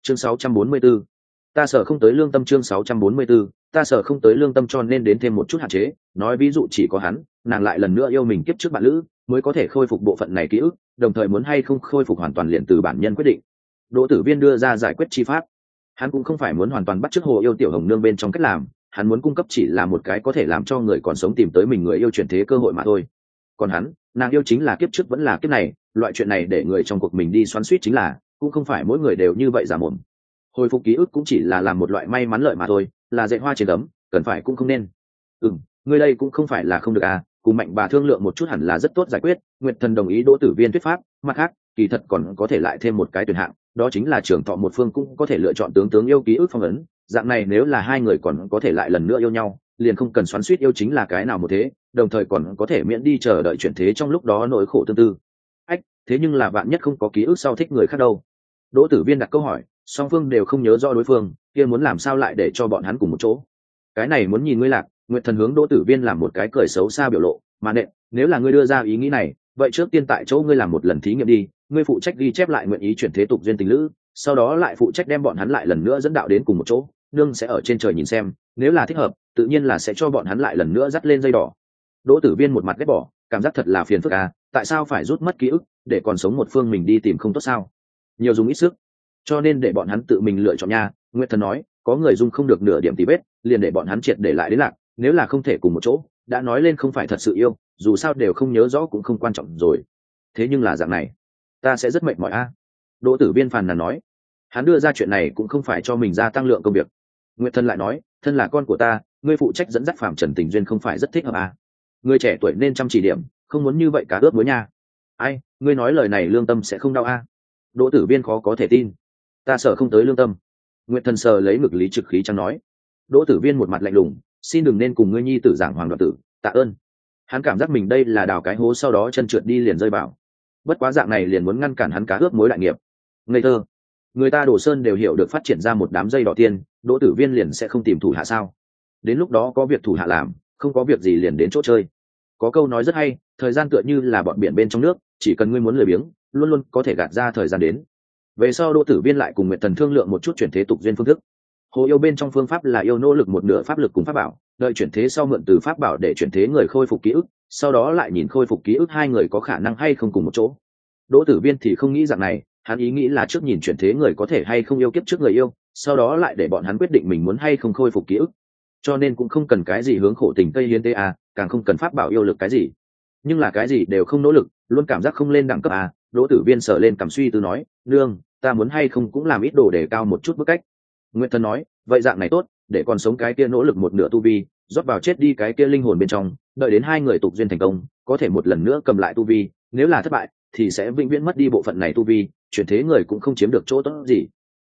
chương 644. Ta sợ không tới lương tâm. Chương 644. Ta sợ không tới lương tâm, cho nên đến thêm một chút hạn chế. Nói ví dụ chỉ có hắn, nàng lại lần nữa yêu mình kiếp trước bạn lữ, mới có thể khôi phục bộ phận này ký ức, đồng thời muốn hay không khôi phục hoàn toàn liền từ bản nhân quyết định. Đỗ Tử Viên đưa ra giải quyết chi pháp. Hắn cũng không phải muốn hoàn toàn bắt chước Hồ Yêu Tiểu Hồng Nương bên trong cách làm, hắn muốn cung cấp chỉ là một cái có thể làm cho người còn sống tìm tới mình người yêu chuyển thế cơ hội mà thôi. Còn hắn, nàng yêu chính là kiếp trước vẫn là kiếp này, loại chuyện này để người trong cuộc mình đi xoắn xuýt chính là, cũng không phải mỗi người đều như vậy giả mồm. Hồi phục ký ức cũng chỉ là làm một loại may mắn lợi mà thôi, là dạy hoa trên gấm, cần phải cũng không nên. Người đây cũng không phải là không được à, cùng Mạnh bà thương lượng một chút hẳn là rất tốt giải quyết. Nguyệt Thần đồng ý Đỗ Tử Viên thuyết pháp, mặt khác, kỳ thật còn có thể lại thêm một cái tuyển hạng, đó chính là trưởng thọ một phương cũng có thể lựa chọn tướng yêu ký ức phong ấn, dạng này nếu là hai người còn có thể lại lần nữa yêu nhau, liền không cần xoắn xuýt yêu chính là cái nào một thế, đồng thời còn có thể miễn đi chờ đợi chuyển thế trong lúc đó nỗi khổ tương tư. Thế nhưng là bạn nhất không có ký ức sau thích người khác đâu. Đỗ Tử Viên đặt câu hỏi, song phương đều không nhớ rõ đối phương, kia muốn làm sao lại để cho bọn hắn cùng một chỗ? Cái này muốn nhìn ngươi Lạc. Nguyệt Thần hướng Đỗ Tử Viên làm một cái cười xấu xa biểu lộ, mà nệ, nếu là ngươi đưa ra ý nghĩ này, vậy trước tiên tại chỗ ngươi làm một lần thí nghiệm đi, ngươi phụ trách ghi chép lại nguyện ý chuyển thế tục duyên tình lữ, sau đó lại phụ trách đem bọn hắn lại lần nữa dẫn đạo đến cùng một chỗ, nương sẽ ở trên trời nhìn xem, nếu là thích hợp, tự nhiên là sẽ cho bọn hắn lại lần nữa dắt lên dây đỏ. Đỗ Tử Viên một mặt ghét bỏ, cảm giác thật là phiền phức à, tại sao phải rút mất ký ức, để còn sống một phương mình đi tìm không tốt sao? Nhiều dùng ít sức, cho nên để bọn hắn tự mình lựa chọn nha. Nguyệt Thần nói, có người dung không được nửa điểm tí vết, liền để bọn hắn triệt để lại đến lạc, nếu là không thể cùng một chỗ, đã nói lên không phải thật sự yêu, dù sao đều không nhớ rõ cũng không quan trọng rồi. Thế nhưng là dạng này, ta sẽ rất mệt mỏi a. Đỗ Tử Viên phàn nàn nói, hắn đưa ra chuyện này cũng không phải cho mình gia tăng lượng công việc. Nguyệt Thần lại nói, thân là con của ta, ngươi phụ trách dẫn dắt Phạm Trần tình duyên không phải rất thích hợp a. Ngươi trẻ tuổi nên chăm chỉ điểm, không muốn như vậy cá ướp muối nha. Ai, ngươi nói lời này lương tâm sẽ không đau a? Đỗ Tử Viên khó có thể tin. Ta sợ không tới lương tâm. Nguyệt Thần sờ lấy ngực Lý Trực Khí chẳng nói. Đỗ Tử Viên một mặt lạnh lùng, xin đừng nên cùng ngươi nhi tử giảng hoàng đoạn tử, tạ ơn. Hắn cảm giác mình đây là đào cái hố sau đó chân trượt đi liền rơi vào. Bất quá dạng này liền muốn ngăn cản hắn cá ướp mối đại nghiệp. Ngây thơ, người ta Đồ Sơn đều hiểu được phát triển ra một đám dây đỏ tiên, Đỗ Tử Viên liền sẽ không tìm thủ hạ sao? Đến lúc đó có việc thủ hạ làm, không có việc gì liền đến chỗ chơi. Có câu nói rất hay, thời gian tựa như là bọn biển bên trong nước, chỉ cần ngươi muốn lười biếng, luôn luôn có thể gạt ra thời gian đến. Về sau Đỗ Tử Viên lại cùng Nguyệt Thần thương lượng một chút chuyển thế tục duyên phương thức. Hồ yêu bên trong phương pháp là yêu nỗ lực một nửa pháp lực cùng pháp bảo, đợi chuyển thế sau mượn từ pháp bảo để chuyển thế người khôi phục ký ức, sau đó lại nhìn khôi phục ký ức hai người có khả năng hay không cùng một chỗ. Đỗ Tử Viên thì không nghĩ dạng này, hắn ý nghĩ là trước nhìn chuyển thế người có thể hay không yêu kiếp trước người yêu, sau đó lại để bọn hắn quyết định mình muốn hay không khôi phục ký ức. Cho nên cũng không cần cái gì hướng khổ tình Tây Hiến tế a, càng không cần pháp bảo yêu lực cái gì. Nhưng là cái gì đều không nỗ lực, luôn cảm giác không lên đẳng cấp a. Đỗ Tử Viên sở lên cảm suy tư nói, nương, ta muốn hay không cũng làm ít đồ để cao một chút bức cách. Nguyệt Thần nói, vậy dạng này tốt, để còn sống cái kia nỗ lực một nửa tu vi, rót vào chết đi cái kia linh hồn bên trong, đợi đến hai người tục duyên thành công, có thể một lần nữa cầm lại tu vi, nếu là thất bại thì sẽ vĩnh viễn mất đi bộ phận này tu vi, chuyển thế người cũng không chiếm được chỗ tốt gì.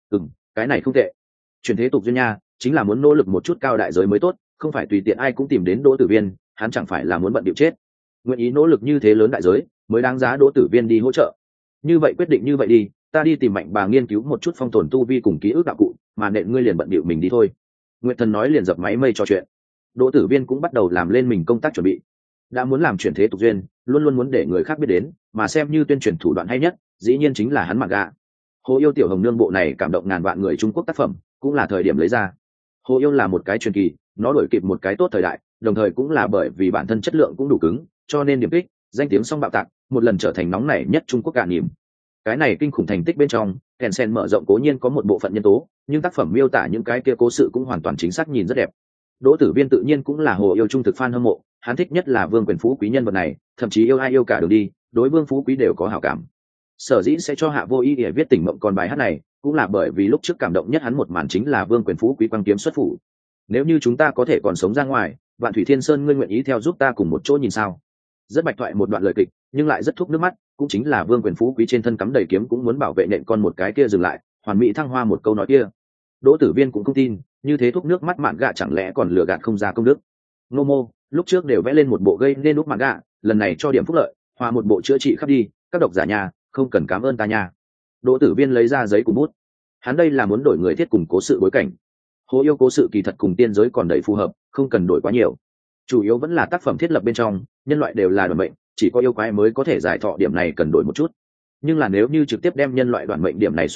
Cái này không tệ. Chuyển thế tục duyên nha, chính là muốn nỗ lực một chút cao đại giới mới tốt, không phải tùy tiện ai cũng tìm đến Đỗ Tử Viên, hắn chẳng phải là muốn bận điệu chết. Nguyện ý nỗ lực như thế lớn đại giới, mới đáng giá Đỗ Tử Viên đi hỗ trợ. Như vậy quyết định như vậy đi, ta đi tìm Mạnh bà nghiên cứu một chút phong tồn tu vi cùng ký ức đạo cụ, mà nện ngươi liền bận điệu mình đi thôi. Nguyệt Thần nói liền dập máy mây trò chuyện. Đỗ Tử Viên cũng bắt đầu làm lên mình công tác chuẩn bị. Đã muốn làm chuyển thế tục duyên, luôn luôn muốn để người khác biết đến, mà xem như tuyên truyền thủ đoạn hay nhất, dĩ nhiên chính là hắn mặc gạ. Hồ yêu Tiểu Hồng Nương bộ này cảm động ngàn vạn người Trung Quốc tác phẩm, cũng là thời điểm lấy ra. Hồ yêu là một cái truyền kỳ, nó đổi kịp một cái tốt thời đại, đồng thời cũng là bởi vì bản thân chất lượng cũng đủ cứng, cho nên điểm kích, danh tiếng song bạo tạc, một lần trở thành nóng nảy nhất Trung Quốc cả niềm. Cái này kinh khủng thành tích bên trong, Tencent mở rộng cố nhiên có một bộ phận nhân tố, nhưng tác phẩm miêu tả những cái kia cố sự cũng hoàn toàn chính xác nhìn rất đẹp. Đỗ Tử Viên tự nhiên cũng là Hồ yêu trung thực fan hâm mộ, hắn thích nhất là Vương Quyền Phú Quý nhân vật này, thậm chí yêu ai yêu cả đường đi, đối Vương Phú Quý đều có hảo cảm. Sở dĩ sẽ cho Hạ Vô Ý để viết Tỉnh Mộng Còn bài hát này, cũng là bởi vì lúc trước cảm động nhất hắn một màn chính là Vương Quyền Phú Quý quang kiếm xuất phủ. Nếu như chúng ta có thể còn sống ra ngoài, Vạn Thủy Thiên Sơn ngươi nguyện ý theo giúp ta cùng một chỗ nhìn sao? Rất bạch thoại một đoạn lời kịch, nhưng lại rất thúc nước mắt, cũng chính là Vương Quyền Phú Quý trên thân cắm đầy kiếm cũng muốn bảo vệ nện con một cái kia dừng lại, hoàn mỹ thăng hoa một câu nói kia. Đỗ Tử Viên cũng không tin, như thế thúc nước mắt mạn gạ chẳng lẽ còn lừa gạt không ra công đức. Nô mô lúc trước đều vẽ lên một bộ gây nên lúc mạn gạ, lần này cho điểm phúc lợi, hòa một bộ chữa trị khắp đi, các độc giả nhà không cần cảm ơn ta nha. Đỗ Tử Viên lấy ra giấy cùng bút, hắn đây là muốn đổi người thiết cùng cố sự bối cảnh. Hồ yêu cố sự kỳ thật cùng tiên giới còn đầy phù hợp, không cần đổi quá nhiều, chủ yếu vẫn là tác phẩm thiết lập bên trong, nhân loại đều là đoàn mệnh, chỉ có yêu quái mới có thể giải thọ, điểm này cần đổi một chút. Nhưng là nếu như trực tiếp đem nhân loại đoàn mệnh điểm này xóa bỏ,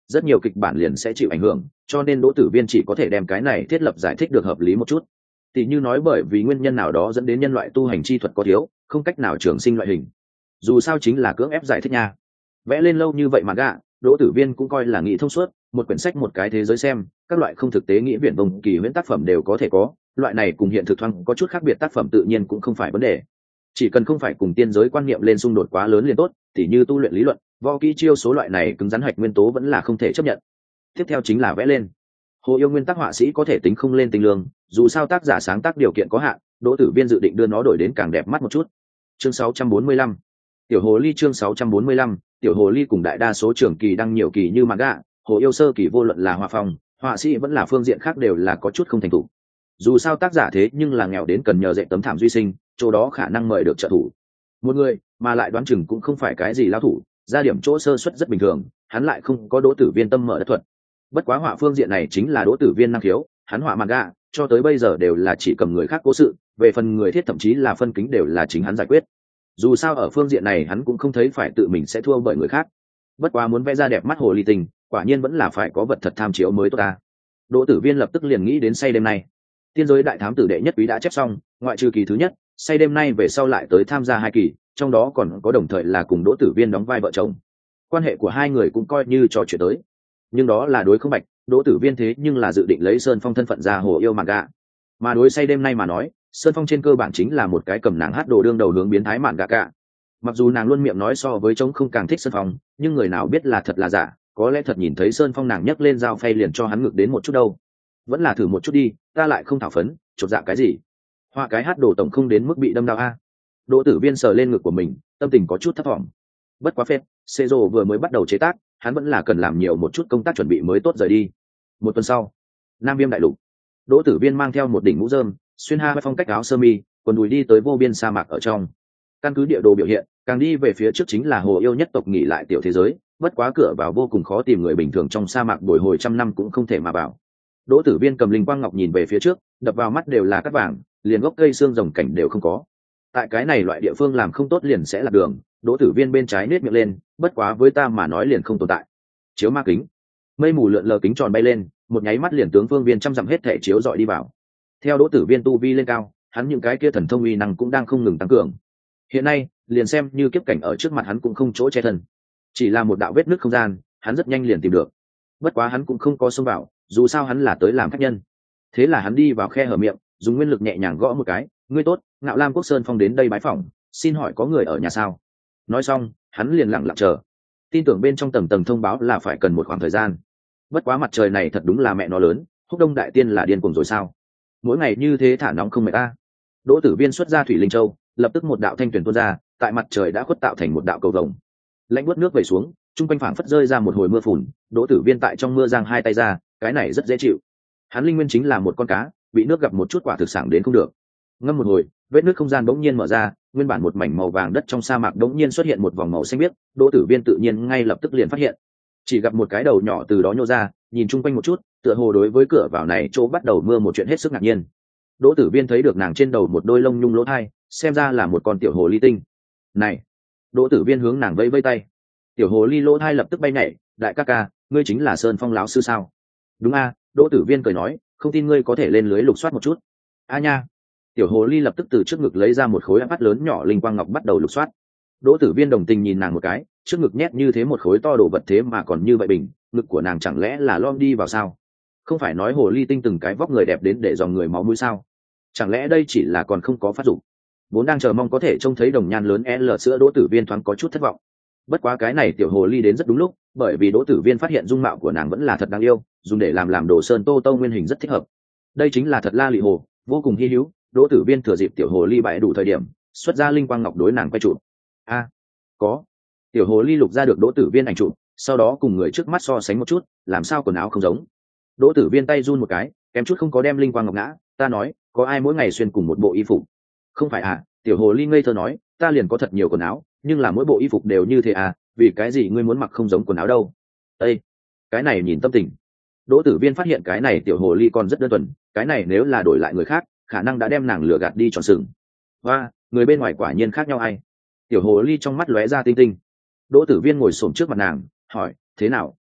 rất nhiều kịch bản liền sẽ chịu ảnh hưởng, cho nên Đỗ Tử Viên chỉ có thể đem cái này thiết lập giải thích được hợp lý một chút. Tỷ như nói bởi vì nguyên nhân nào đó dẫn đến nhân loại tu hành chi thuật có thiếu, không cách nào trường sinh loại hình. Dù sao chính là cưỡng ép giải thích nha. Vẽ lên lâu như vậy mà gạ, Đỗ Tử Viên cũng coi là nghĩ thông suốt, một quyển sách một cái thế giới xem, các loại không thực tế nghĩa viển vông kỳ huyễn tác phẩm đều có thể có, loại này cùng hiện thực thoáng có chút khác biệt tác phẩm tự nhiên cũng không phải vấn đề. Chỉ cần không phải cùng tiên giới quan niệm lên xung đột quá lớn liền tốt, tỉ như tu luyện lý luận, võ kỹ chiêu số loại này cứng rắn hạch nguyên tố vẫn là không thể chấp nhận. Tiếp theo chính là vẽ lên. Hồ Yêu nguyên tắc họa sĩ có thể tính không lên tinh lương, dù sao tác giả sáng tác điều kiện có hạn, Đỗ Tử Viên dự định đưa nó đổi đến càng đẹp mắt một chút. Chương 645. Tiểu Hồ Ly chương 645, Tiểu Hồ Ly cùng đại đa số trường kỳ đăng nhiều kỳ như manga, Hồ Yêu sơ kỳ vô luận là họa phong, họa sĩ vẫn là phương diện khác đều là có chút không thành thủ. Dù sao tác giả thế nhưng là nghèo đến cần nhờ dạy tấm thảm duy sinh, chỗ đó khả năng mời được trợ thủ. Một người mà lại đoán chừng cũng không phải cái gì lao thủ, ra điểm chỗ sơ suất rất bình thường, hắn lại không có Đỗ Tử Viên tâm mở đất thuật. Bất quá họa phương diện này chính là Đỗ Tử Viên năng khiếu, hắn họa manga cho tới bây giờ đều là chỉ cầm người khác cố sự, về phần người thiết thậm chí là phân kính đều là chính hắn giải quyết. Dù sao ở phương diện này hắn cũng không thấy phải tự mình sẽ thua bởi người khác. Bất quá muốn vẽ ra đẹp mắt hồ ly tình, quả nhiên vẫn là phải có vật thật tham chiếu mới tốt ta. Đỗ Tử Viên lập tức liền nghĩ đến say đêm nay. Tiên giới đại thám tử đệ nhất quý đã chép xong, ngoại trừ kỳ thứ nhất, say đêm nay về sau lại tới tham gia 2 kỳ, trong đó còn có đồng thời là cùng Đỗ Tử Viên đóng vai vợ chồng. Quan hệ của hai người cũng coi như trò chuyện tới. Nhưng đó là đối không bạch, Đỗ Tử Viên thế nhưng là dự định lấy Sơn Phong thân phận ra hồ yêu manga. Mà đối say đêm nay mà nói, Sơn Phong trên cơ bản chính là một cái cầm nàng hát đồ đương đầu hướng biến thái mạn gạ cả. Mặc dù nàng luôn miệng nói so với trống không càng thích Sơn Phong, nhưng người nào biết là thật là giả, có lẽ thật nhìn thấy Sơn Phong nàng nhấc lên dao phay liền cho hắn ngược đến một chút đâu. Vẫn là thử một chút đi, ta lại không thảo phấn, chột dạ cái gì. Hoa cái hát đồ tổng không đến mức bị đâm đau a. Đỗ Tử Viên sờ lên ngực của mình, tâm tình có chút thấp thỏm. Bất quá phết, Cezo vừa mới bắt đầu chế tác, hắn vẫn là cần làm nhiều một chút công tác chuẩn bị mới tốt rời đi. Một tuần sau, Nam Viêm đại lục, Đỗ Tử Viên mang theo một đỉnh mũ rơm, xuyên hai phong cách áo sơ mi, quần đùi đi tới vô biên sa mạc ở trong. Căn cứ địa đồ biểu hiện, càng đi về phía trước chính là hồ yêu nhất tộc nghỉ lại tiểu thế giới, bất quá cửa vào vô cùng khó tìm, người bình thường trong sa mạc bồi hồi trăm năm cũng không thể mà vào. Đỗ Tử Viên cầm linh quang ngọc nhìn về phía trước, đập vào mắt đều là cát vàng, liền gốc cây xương rồng cảnh đều không có. Tại cái này loại địa phương làm không tốt liền sẽ lạc đường. Đỗ Tử Viên bên trái nết miệng lên, bất quá với ta mà nói liền không tồn tại. Chiếu ma kính, mây mù lượn lờ kính tròn bay lên, một nháy mắt liền tướng phương viên trăm dặm hết thể chiếu dọi đi vào. Theo Đỗ Tử Viên tu vi lên cao, hắn những cái kia thần thông uy năng cũng đang không ngừng tăng cường. Hiện nay, liền xem như kiếp cảnh ở trước mặt hắn cũng không chỗ che thân, chỉ là một đạo vết nứt không gian, hắn rất nhanh liền tìm được. Bất quá hắn cũng không có xông vào, dù sao hắn là tới làm khách nhân. Thế là hắn đi vào khe hở miệng, dùng nguyên lực nhẹ nhàng gõ một cái, ngươi tốt, Ngạo Lam Quốc Sơn Phong đến đây bái phỏng, xin hỏi có người ở nhà sao? Nói xong, hắn liền lặng lặng chờ. Tin tưởng bên trong tầng tầng thông báo là phải cần một khoảng thời gian. Bất quá mặt trời này thật đúng là mẹ nó lớn, Húc Đông đại tiên là điên cuồng rồi sao? Mỗi ngày như thế thả nóng không mệt ta. Đỗ Tử Viên xuất ra thủy linh châu, lập tức một đạo thanh tuyển tuôn ra, tại mặt trời đã khuất tạo thành một đạo cầu vồng. Lạnh buốt nước về xuống, trung quanh phảng phất rơi ra một hồi mưa phùn. Đỗ Tử Viên tại trong mưa giang hai tay ra, cái này rất dễ chịu. Hắn linh nguyên chính là một con cá, bị nước gặp một chút quả thực sảng đến không được. Ngâm một hồi, vết nước không gian bỗng nhiên mở ra, nguyên bản một mảnh màu vàng đất trong sa mạc bỗng nhiên xuất hiện một vòng màu xanh biếc. Đỗ Tử Viên tự nhiên ngay lập tức liền phát hiện, chỉ gặp một cái đầu nhỏ từ đó nhô ra, nhìn chung quanh một chút, tựa hồ đối với cửa vào này chỗ bắt đầu mưa một chuyện hết sức ngạc nhiên. Đỗ Tử Viên thấy được nàng trên đầu một đôi lông nhung lỗ thai, xem ra là một con tiểu hồ ly tinh. Này! Đỗ Tử Viên hướng nàng vẫy vẫy tay. Tiểu hồ ly lỗ thai lập tức bay nhảy, đại ca ca, ngươi chính là Sơn Phong lão sư sao? Đúng a. Đỗ Tử Viên cười nói, không tin ngươi có thể lên lưới lục soát một chút. A nha! Tiểu hồ ly lập tức từ trước ngực lấy ra một khối áp lớn nhỏ linh quang ngọc bắt đầu lục soát. Đỗ Tử Viên đồng tình nhìn nàng một cái, trước ngực nhét như thế một khối to đồ vật thế mà còn như vậy bình, ngực của nàng chẳng lẽ là lom đi vào sao? Không phải nói hồ ly tinh từng cái vóc người đẹp đến để dòng người máu mũi sao? Chẳng lẽ đây chỉ là còn không có phát dụng? Vốn đang chờ mong có thể trông thấy đồng nhan lớn L sữa Đỗ Tử Viên thoáng có chút thất vọng. Bất quá cái này tiểu hồ ly đến rất đúng lúc, bởi vì Đỗ Tử Viên phát hiện dung mạo của nàng vẫn là thật đáng yêu, dùng để làm đồ sơn tô tô nguyên hình rất thích hợp. Đây chính là thật la lị hồ, vô cùng hi hữu. Đỗ Tử Viên thừa dịp tiểu hồ ly bại đủ thời điểm, xuất ra linh quang ngọc đối nàng quay chụp. A, có. Tiểu hồ ly lục ra được Đỗ Tử Viên ảnh chụp, sau đó cùng người trước mắt so sánh một chút, làm sao quần áo không giống. Đỗ Tử Viên tay run một cái, kém chút không có đem linh quang ngọc ngã. Ta nói, có ai mỗi ngày xuyên cùng một bộ y phục? Không phải à? Tiểu hồ ly ngây thơ nói, ta liền có thật nhiều quần áo, nhưng là mỗi bộ y phục đều như thế à? Vì cái gì ngươi muốn mặc không giống quần áo đâu? Ê, cái này nhìn tâm tình. Đỗ Tử Viên phát hiện cái này tiểu hồ ly còn rất đơn thuần, cái này nếu là đổi lại người khác, khả năng đã đem nàng lừa gạt đi tròn sừng. Và người bên ngoài quả nhiên khác nhau ai? Tiểu hồ ly trong mắt lóe ra tinh tinh. Đỗ Tử Viên ngồi xổm trước mặt nàng, hỏi, thế nào,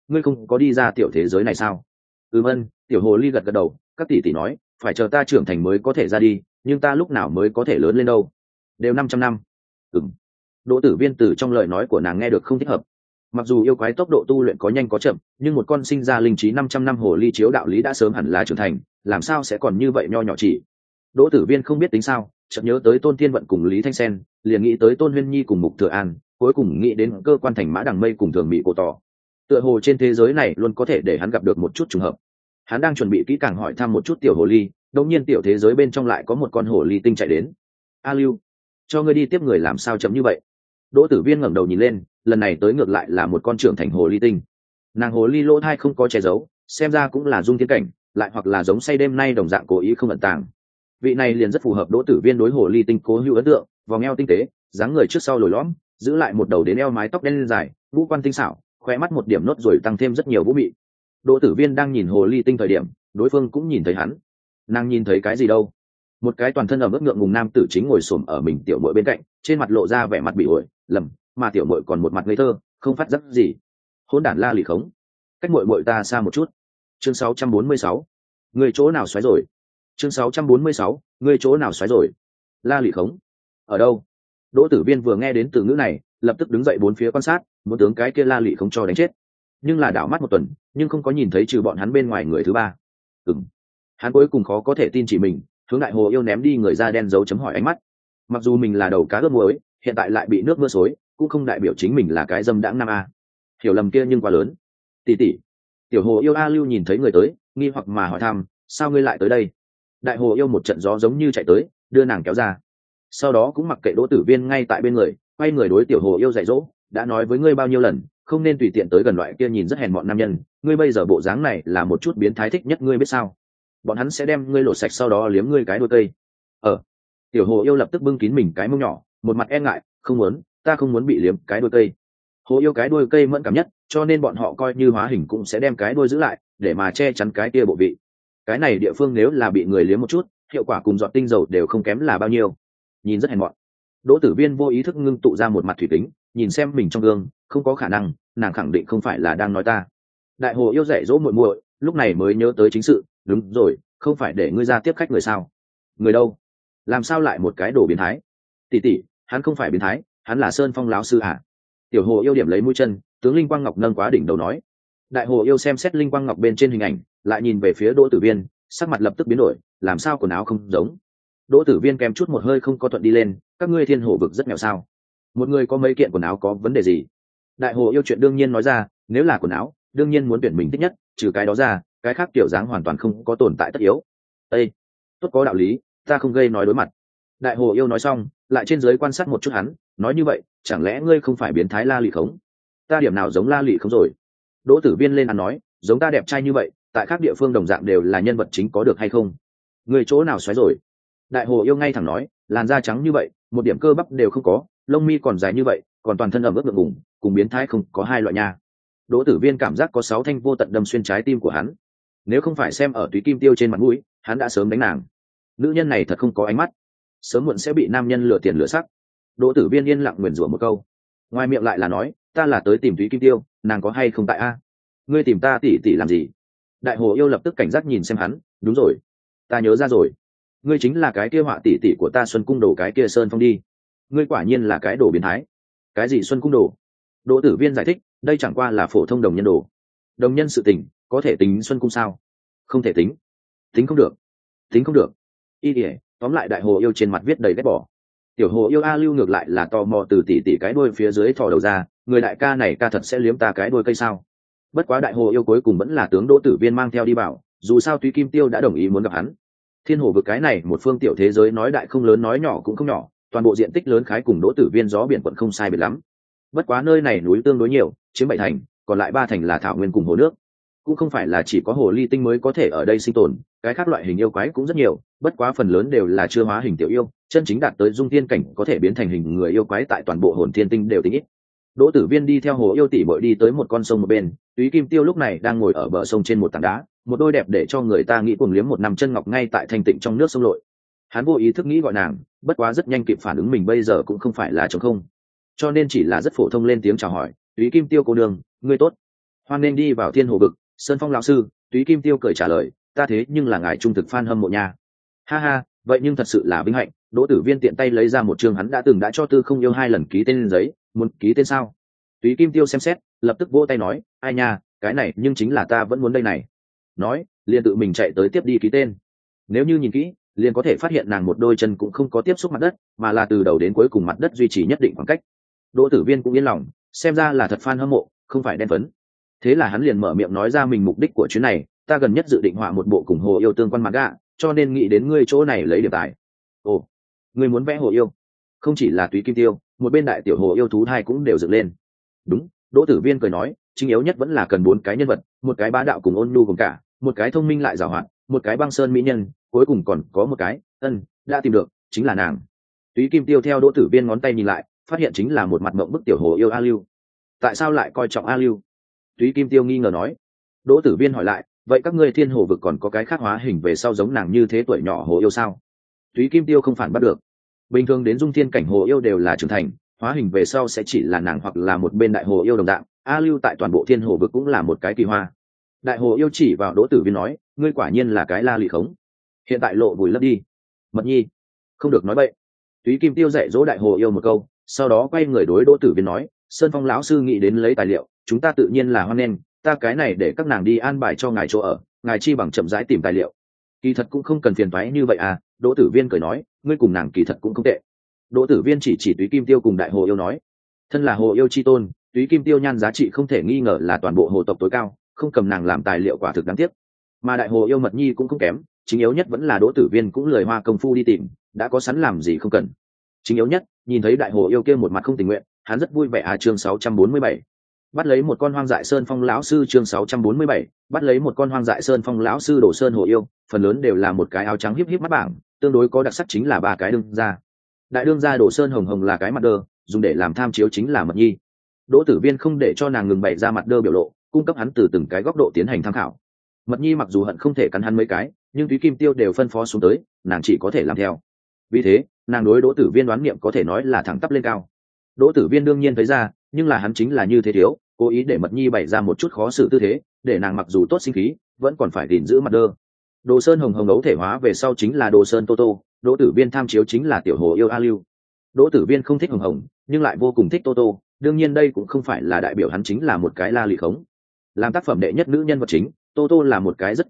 ngươi không có đi ra tiểu thế giới này sao? Ân, tiểu hồ ly gật gật đầu, các tỷ tỷ nói phải chờ ta trưởng thành mới có thể ra đi, nhưng ta lúc nào mới có thể lớn lên đâu? Đều 500 năm. Đỗ Tử Viên từ trong lời nói của nàng nghe được không thích hợp. Mặc dù yêu quái tốc độ tu luyện có nhanh có chậm, nhưng một con sinh ra linh trí 500 năm hồ ly chiếu đạo lý đã sớm hẳn là trưởng thành, làm sao sẽ còn như vậy nho nhỏ chỉ. Đỗ Tử Viên không biết tính sao, chợt nhớ tới Tôn Thiên Vận cùng Lý Thanh Sen, liền nghĩ tới Tôn Huyên Nhi cùng Mục Thừa An, cuối cùng nghĩ đến cơ quan thành Mã Đằng Mây cùng Thường Mỹ Cổ Tỏ. Tựa hồ trên thế giới này luôn có thể để hắn gặp được một chút trùng hợp. Hắn đang chuẩn bị kỹ càng hỏi thăm một chút tiểu hồ ly, đột nhiên tiểu thế giới bên trong lại có một con hồ ly tinh chạy đến. A Lưu, cho ngươi đi tiếp người làm sao chậm như vậy? Đỗ Tử Viên ngẩng đầu nhìn lên, lần này tới ngược lại là một con trưởng thành hồ ly tinh. Nàng hồ ly lỗ thai không có che giấu, xem ra cũng là dung thiên cảnh, lại hoặc là giống say đêm nay đồng dạng cố ý không ẩn tàng. Vị này liền rất phù hợp Đỗ Tử Viên đối hồ ly tinh cố hữu ấn tượng, vòng eo tinh tế, dáng người trước sau lồi lõm, giữ lại một đầu đến eo mái tóc đen dài, ngũ quan tinh xảo, khóe mắt một điểm nốt rồi tăng thêm rất nhiều vũ mị. Đỗ Tử Viên đang nhìn hồ ly tinh thời điểm, đối phương cũng nhìn thấy hắn. Nàng nhìn thấy cái gì đâu? Một cái toàn thân ở mức ngượng ngùng nam tử chính ngồi xổm ở mình tiểu muội bên cạnh, trên mặt lộ ra vẻ mặt bị ổi, lầm, mà tiểu muội còn một mặt ngây thơ, không phát giác gì. Hỗn đản la lì khống, cách muội muội ta xa một chút. Chương 646, người chỗ nào xoáy rồi? Chương 646, người chỗ nào xoáy rồi? La lì khống, ở đâu? Đỗ Tử Viên vừa nghe đến từ ngữ này, lập tức đứng dậy bốn phía quan sát, muốn tướng cái kia la lì khống cho đánh chết. Nhưng là đảo mắt một tuần, nhưng không có nhìn thấy trừ bọn hắn bên ngoài người thứ ba. Hắn cuối cùng khó có thể tin chỉ mình, hướng đại hồ yêu ném đi người da đen dấu chấm hỏi ánh mắt. Mặc dù mình là đầu cá ướp muối, hiện tại lại bị nước mưa xối, cũng không đại biểu chính mình là cái dâm đãng nam a. Hiểu lầm kia nhưng quá lớn. Tỷ tỷ, tiểu hồ yêu A Lưu nhìn thấy người tới, nghi hoặc mà hỏi thăm, sao ngươi lại tới đây? Đại hồ yêu một trận gió giống như chạy tới, đưa nàng kéo ra. Sau đó cũng mặc kệ Đỗ Tử Viên ngay tại bên người, quay người đối tiểu hồ yêu dạy dỗ, đã nói với ngươi bao nhiêu lần, không nên tùy tiện tới gần loại kia nhìn rất hèn mọn nam nhân, ngươi bây giờ bộ dáng này là một chút biến thái thích nhất ngươi biết sao? Bọn hắn sẽ đem ngươi lột sạch sau đó liếm ngươi cái đuôi cây. Tiểu hồ yêu lập tức bưng kín mình cái mông nhỏ, một mặt e ngại, không muốn, ta không muốn bị liếm cái đuôi cây. Hồ yêu cái đuôi cây mẫn cảm nhất, cho nên bọn họ coi như hóa hình cũng sẽ đem cái đuôi giữ lại, để mà che chắn cái kia bộ vị. Cái này địa phương nếu là bị người liếm một chút, hiệu quả cùng giọt tinh dầu đều không kém là bao nhiêu. Nhìn rất hèn mọn. Đỗ Tử Viên vô ý thức ngưng tụ ra một mặt thủy kính, nhìn xem mình trong gương, không có khả năng, nàng khẳng định không phải là đang nói ta. Đại hồ yêu dạy dỗ muội muội, lúc này mới nhớ tới chính sự, đúng rồi, không phải để ngươi ra tiếp khách người sao? Người đâu? Làm sao lại một cái đồ biến thái? Tỷ tỷ, hắn không phải biến thái, hắn là Sơn Phong lão sư à? Tiểu hồ yêu điểm lấy mũi chân, tướng Linh Quang Ngọc nâng quá đỉnh đầu nói. Đại hồ yêu xem xét Linh Quang Ngọc bên trên hình ảnh, lại nhìn về phía Đỗ Tử Viên, sắc mặt lập tức biến đổi, làm sao quần áo không giống? Đỗ Tử Viên kèm chút một hơi không có thuận đi lên, các ngươi thiên hồ vực rất nghèo sao? Một người có mấy kiện quần áo có vấn đề gì? Đại hồ yêu chuyện đương nhiên nói ra, nếu là quần áo, đương nhiên muốn tuyển mình thích nhất, trừ cái đó ra, cái khác kiểu dáng hoàn toàn không có tồn tại tất yếu. Ê, tốt có đạo lý, ta không gây nói đối mặt. Đại hồ yêu nói xong, lại trên dưới quan sát một chút hắn, nói như vậy, chẳng lẽ ngươi không phải biến thái la lị khống? Ta điểm nào giống la lị không rồi? Đỗ Tử Viên lên ăn nói, giống ta đẹp trai như vậy, tại các địa phương đồng dạng đều là nhân vật chính có được hay không? Người chỗ nào xoáy rồi? Đại hồ yêu ngay thẳng nói, làn da trắng như vậy, một điểm cơ bắp đều không có, lông mi còn dài như vậy, còn toàn thân ẩm ướt ngượng ngùng, cùng biến thái không có hai loại nha. Đỗ Tử Viên cảm giác có 6 thanh vô tận đâm xuyên trái tim của hắn. Nếu không phải xem ở Túy Kim Tiêu trên mặt mũi, hắn đã sớm đánh nàng. Nữ nhân này thật không có ánh mắt, sớm muộn sẽ bị nam nhân lừa tiền lừa sắc. Đỗ Tử Viên yên lặng nguyền rủa một câu, ngoài miệng lại là nói, ta là tới tìm Túy Kim Tiêu, nàng có hay không tại a? Ngươi tìm ta tỷ tỷ làm gì? Đại hồ yêu lập tức cảnh giác nhìn xem hắn, đúng rồi, ta nhớ ra rồi, ngươi chính là cái kia họa tỷ tỷ của ta Xuân Cung Đồ cái kia Sơn Phong đi. Ngươi quả nhiên là cái đồ biến thái. Cái gì Xuân Cung Đồ? Đỗ Tử Viên giải thích, đây chẳng qua là phổ thông đồng nhân đồ. Đồng nhân sự tình, có thể tính Xuân Cung sao? Không thể tính. Tính không được. Tính không được. Y ỉa, tóm lại đại hồ yêu trên mặt viết đầy ghét bỏ. Tiểu hồ yêu A Lưu ngược lại là tò mò từ tỉ tỉ cái đuôi phía dưới thò đầu ra, người đại ca này ca thật sẽ liếm ta cái đuôi cây sao? Bất quá đại hồ yêu cuối cùng vẫn là tướng Đỗ Tử Viên mang theo đi bảo, dù sao Túy Kim Tiêu đã đồng ý muốn gặp hắn. Thiên hồ vực cái này một phương tiểu thế giới nói đại không lớn nói nhỏ cũng không nhỏ, toàn bộ diện tích lớn khái cùng Đỗ Tử Viên gió biển quận không sai biệt lắm. Bất quá nơi này núi tương đối nhiều, chiếm 7 thành, còn lại 3 thành là thảo nguyên cùng hồ nước. Cũng không phải là chỉ có hồ ly tinh mới có thể ở đây sinh tồn, cái khác loại hình yêu quái cũng rất nhiều, bất quá phần lớn đều là chưa hóa hình tiểu yêu, chân chính đạt tới dung tiên cảnh có thể biến thành hình người yêu quái tại toàn bộ hồn thiên tinh đều tính ít. Đỗ Tử Viên đi theo hồ yêu tỷ bội đi tới một con sông một bên, Túy Kim Tiêu lúc này đang ngồi ở bờ sông trên một tảng đá, một đôi đẹp để cho người ta nghĩ cuồng liếm một nắm chân ngọc ngay tại thanh tịnh trong nước sông lội. Hắn vô ý thức nghĩ gọi nàng, bất quá rất nhanh kịp phản ứng mình bây giờ cũng không phải là trống không, cho nên chỉ là rất phổ thông lên tiếng chào hỏi, Túy Kim Tiêu cô nương, ngươi tốt. Hoan nên đi vào thiên hồ vực. Sơn Phong lão sư, Túy Kim Tiêu cười trả lời, ta thế nhưng là ngài trung thực fan hâm mộ nha. Ha ha, vậy nhưng thật sự là vinh hạnh. Đỗ Tử Viên tiện tay lấy ra một chương hắn đã từng đã cho Tư Không Yêu 2 lần ký tên lên giấy, muốn ký tên sao? Túy Kim Tiêu xem xét, lập tức vỗ tay nói, ai nha, cái này nhưng chính là ta vẫn muốn đây này. Nói, liền tự mình chạy tới tiếp đi ký tên. Nếu như nhìn kỹ, liền có thể phát hiện nàng một đôi chân cũng không có tiếp xúc mặt đất, mà là từ đầu đến cuối cùng mặt đất duy trì nhất định khoảng cách. Đỗ Tử Viên cũng yên lòng, xem ra là thật fan hâm mộ, không phải đen phấn. Thế là hắn liền mở miệng nói ra mình mục đích của chuyến này, ta gần nhất dự định họa một bộ cùng hồ yêu tương quan manga, cho nên nghĩ đến ngươi chỗ này lấy điểm tài. Ồ, ngươi muốn vẽ hồ yêu? Không chỉ là Túy Kim Tiêu, một bên đại tiểu hồ yêu thú hai cũng đều dựng lên. Đúng, Đỗ Tử Viên cười nói, chính yếu nhất vẫn là cần 4 cái nhân vật, một cái bá đạo cùng ôn nhu cùng cả, một cái thông minh lại giàu hoạt, một cái băng sơn mỹ nhân, cuối cùng còn có một cái, đã tìm được, chính là nàng. Túy Kim Tiêu theo Đỗ Tử Viên ngón tay nhìn lại, phát hiện chính là một mặt mộng bức tiểu hồ yêu A Lưu. Tại sao lại coi trọng A Lưu? Túy Kim Tiêu nghi ngờ nói. Đỗ Tử Viên hỏi lại, vậy các ngươi thiên hồ vực còn có cái khác hóa hình về sau giống nàng như thế tuổi nhỏ hồ yêu sao? Túy Kim Tiêu không phản bắt được. Bình thường đến dung thiên cảnh hồ yêu đều là trưởng thành, hóa hình về sau sẽ chỉ là nàng hoặc là một bên đại hồ yêu đồng dạng. A Lưu tại toàn bộ thiên hồ vực cũng là một cái kỳ hoa. Đại hồ yêu chỉ vào Đỗ Tử Viên nói, ngươi quả nhiên là cái la lị khống. Hiện tại lộ vùi lấp đi. Mật nhi, không được nói bậy. Túy Kim Tiêu dạy dỗ đại hồ yêu một câu, sau đó quay người đối Đỗ Tử Viên nói, Sơn Phong lão sư nghĩ đến lấy tài liệu, chúng ta tự nhiên là hoan nghênh, ta cái này để các nàng đi an bài cho ngài chỗ ở, ngài chi bằng chậm rãi tìm tài liệu. Kỳ thật cũng không cần phiền toái như vậy à, Đỗ Tử Viên cười nói, ngươi cùng nàng kỳ thật cũng không tệ. Đỗ Tử Viên chỉ Túy Kim Tiêu cùng đại hồ yêu nói, thân là hồ yêu chi tôn, Túy Kim Tiêu nhan giá trị không thể nghi ngờ là toàn bộ hồ tộc tối cao, không cầm nàng làm tài liệu quả thực đáng tiếc. Mà đại hồ yêu Mật Nhi cũng không kém, chính yếu nhất vẫn là Đỗ Tử Viên cũng lười hoa công phu đi tìm, đã có sẵn làm gì không cần. Chính yếu nhất, nhìn thấy đại hồ yêu kia một mặt không tình nguyện, hắn rất vui vẻ à. Chương 647, bắt lấy một con hoang dại sơn phong lão sư. Chương 647, bắt lấy một con hoang dại sơn phong lão sư. Đổ sơn hồ yêu phần lớn đều là một cái áo trắng híp híp mắt bảng, tương đối có đặc sắc chính là 3 cái đương gia. Đại đương gia Đổ sơn hồng hồng là cái mặt đơ, dùng để làm tham chiếu chính là Mật Nhi. Đỗ Tử Viên không để cho nàng ngừng bày ra mặt đơ biểu lộ, cung cấp hắn từ từng cái góc độ tiến hành tham khảo. Mật Nhi mặc dù hận không thể cắn hắn mấy cái, nhưng Túy Kim Tiêu đều phân phó xuống tới, nàng chỉ có thể làm theo. Vì thế, nàng đối Đỗ Tử Viên đoán niệm có thể nói là thẳng tắp lên cao. Đỗ Tử Viên đương nhiên thấy ra, nhưng là hắn chính là như thế thiếu, cố ý để Mật Nhi bày ra một chút khó xử tư thế, để nàng mặc dù tốt sinh khí, vẫn còn phải gìn giữ mặt đơ. Đồ Sơn hồng hồng đấu thể hóa về sau chính là Đồ Sơn Tô Tô, Đỗ Tử Viên tham chiếu chính là tiểu hồ yêu A Lưu. Đỗ Tử Viên không thích hồng hồng, nhưng lại vô cùng thích Tô Tô, đương nhiên đây cũng không phải là đại biểu hắn chính là một cái la lị khống. Làm tác phẩm đệ nhất nữ nhân vật chính, Tô Tô là một cái rất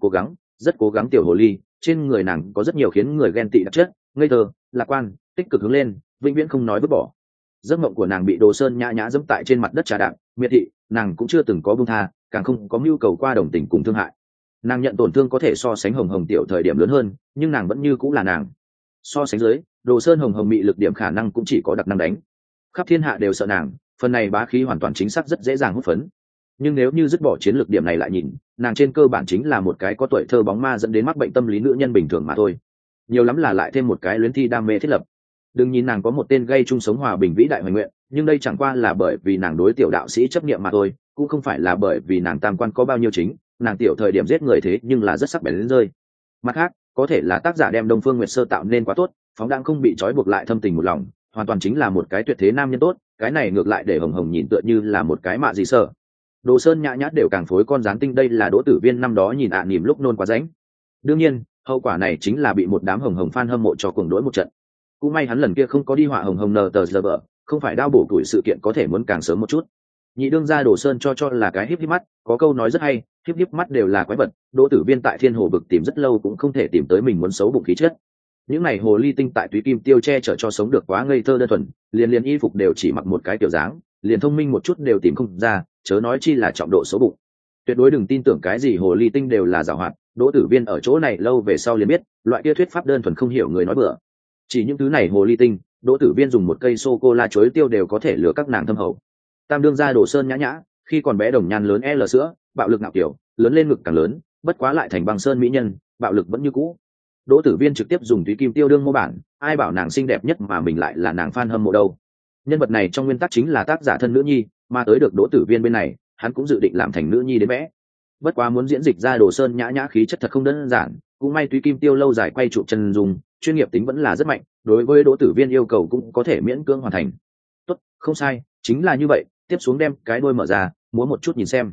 cố gắng tiểu hồ ly, trên người nàng có rất nhiều khiến người ghen tị đặc chất, ngây thơ, lạc quan, tích cực hướng lên, vĩnh viễn không nói vứt bỏ. Giấc mộng của nàng bị Đồ Sơn nhã nhã dẫm tại trên mặt đất trà đạp, miệt thị, nàng cũng chưa từng có buông tha, càng không có mưu cầu qua đồng tình cùng thương hại. Nàng nhận tổn thương có thể so sánh hồng hồng tiểu thời điểm lớn hơn, nhưng nàng vẫn như cũng là nàng. So sánh dưới, Đồ Sơn hồng hồng mị lực điểm khả năng cũng chỉ có đặc năng đánh. Khắp thiên hạ đều sợ nàng, phần này bá khí hoàn toàn chính xác rất dễ dàng hút phấn. Nhưng nếu như dứt bỏ chiến lược điểm này lại nhìn, nàng trên cơ bản chính là một cái có tuổi thơ bóng ma dẫn đến mắc bệnh tâm lý nữ nhân bình thường mà thôi. Nhiều lắm là lại thêm một cái luyến thi đam mê thiết lập. Đừng nhìn nàng có một tên gây chung sống hòa bình vĩ đại hoài nguyện, nhưng đây chẳng qua là bởi vì nàng đối tiểu đạo sĩ chấp niệm mà thôi, cũng không phải là bởi vì nàng tam quan có bao nhiêu chính, nàng tiểu thời điểm giết người thế nhưng là rất sắc bén đến rơi. Mặt khác, có thể là tác giả đem Đông Phương Nguyệt Sơ tạo nên quá tốt, phóng đãng không bị trói buộc lại thâm tình một lòng, hoàn toàn chính là một cái tuyệt thế nam nhân tốt, cái này ngược lại để hồng hồng nhìn tựa như là một cái mạ gì sợ. Đồ Sơn nhã nhã đều càng phối con gián tinh, đây là Đỗ Tử Viên năm đó nhìn nỉm lúc nôn quá ránh. Đương nhiên, hậu quả này chính là bị một đám hồng hồng fan hâm mộ cho cuồng đối một trận. Cũng may hắn lần kia không có đi họa hồng hồng nờ tờ giờ vợ, không phải đau bổ tuổi sự kiện có thể muốn càng sớm một chút. Nhị đương gia Đồ Sơn cho là cái híp híp mắt, có câu nói rất hay, híp híp mắt đều là quái vật. Đỗ Tử Viên tại Thiên Hồ vực tìm rất lâu cũng không thể tìm tới mình muốn xấu bụng khí chất. Những này hồ ly tinh tại Túy Kim Tiêu che chở cho sống được quá ngây thơ đơn thuần, liền y phục đều chỉ mặc một cái kiểu dáng, liền thông minh một chút đều tìm không ra, chớ nói chi là trọng độ xấu bụng. Tuyệt đối đừng tin tưởng cái gì hồ ly tinh đều là giàu hoạt. Đỗ Tử Viên ở chỗ này lâu về sau liền biết, loại kia thuyết pháp đơn thuần không hiểu người nói bừa. Chỉ những thứ này hồ ly tinh, Đỗ Tử Viên dùng một cây sô cô la chuối tiêu đều có thể lừa các nàng thâm hậu. Tam đương gia Đồ Sơn nhã nhã, khi còn bé đồng nhan lớn L sữa, bạo lực ngạo kiểu, lớn lên ngực càng lớn, bất quá lại thành băng sơn mỹ nhân, bạo lực vẫn như cũ. Đỗ Tử Viên trực tiếp dùng Túy Kim Tiêu đương mô bản, ai bảo nàng xinh đẹp nhất mà mình lại là nàng fan hâm mộ đâu. Nhân vật này trong nguyên tắc chính là tác giả thân nữ nhi, mà tới được Đỗ Tử Viên bên này, hắn cũng dự định làm thành nữ nhi đến vẽ. Bất quá muốn diễn dịch ra Đồ Sơn nhã nhã khí chất thật không đơn giản, cũng may Túy Kim Tiêu lâu dài quay chụp chân dung, chuyên nghiệp tính vẫn là rất mạnh, đối với Đỗ Tử Viên yêu cầu cũng có thể miễn cưỡng hoàn thành. Tốt, không sai, chính là như vậy, tiếp xuống đem cái đuôi mở ra, múa một chút nhìn xem.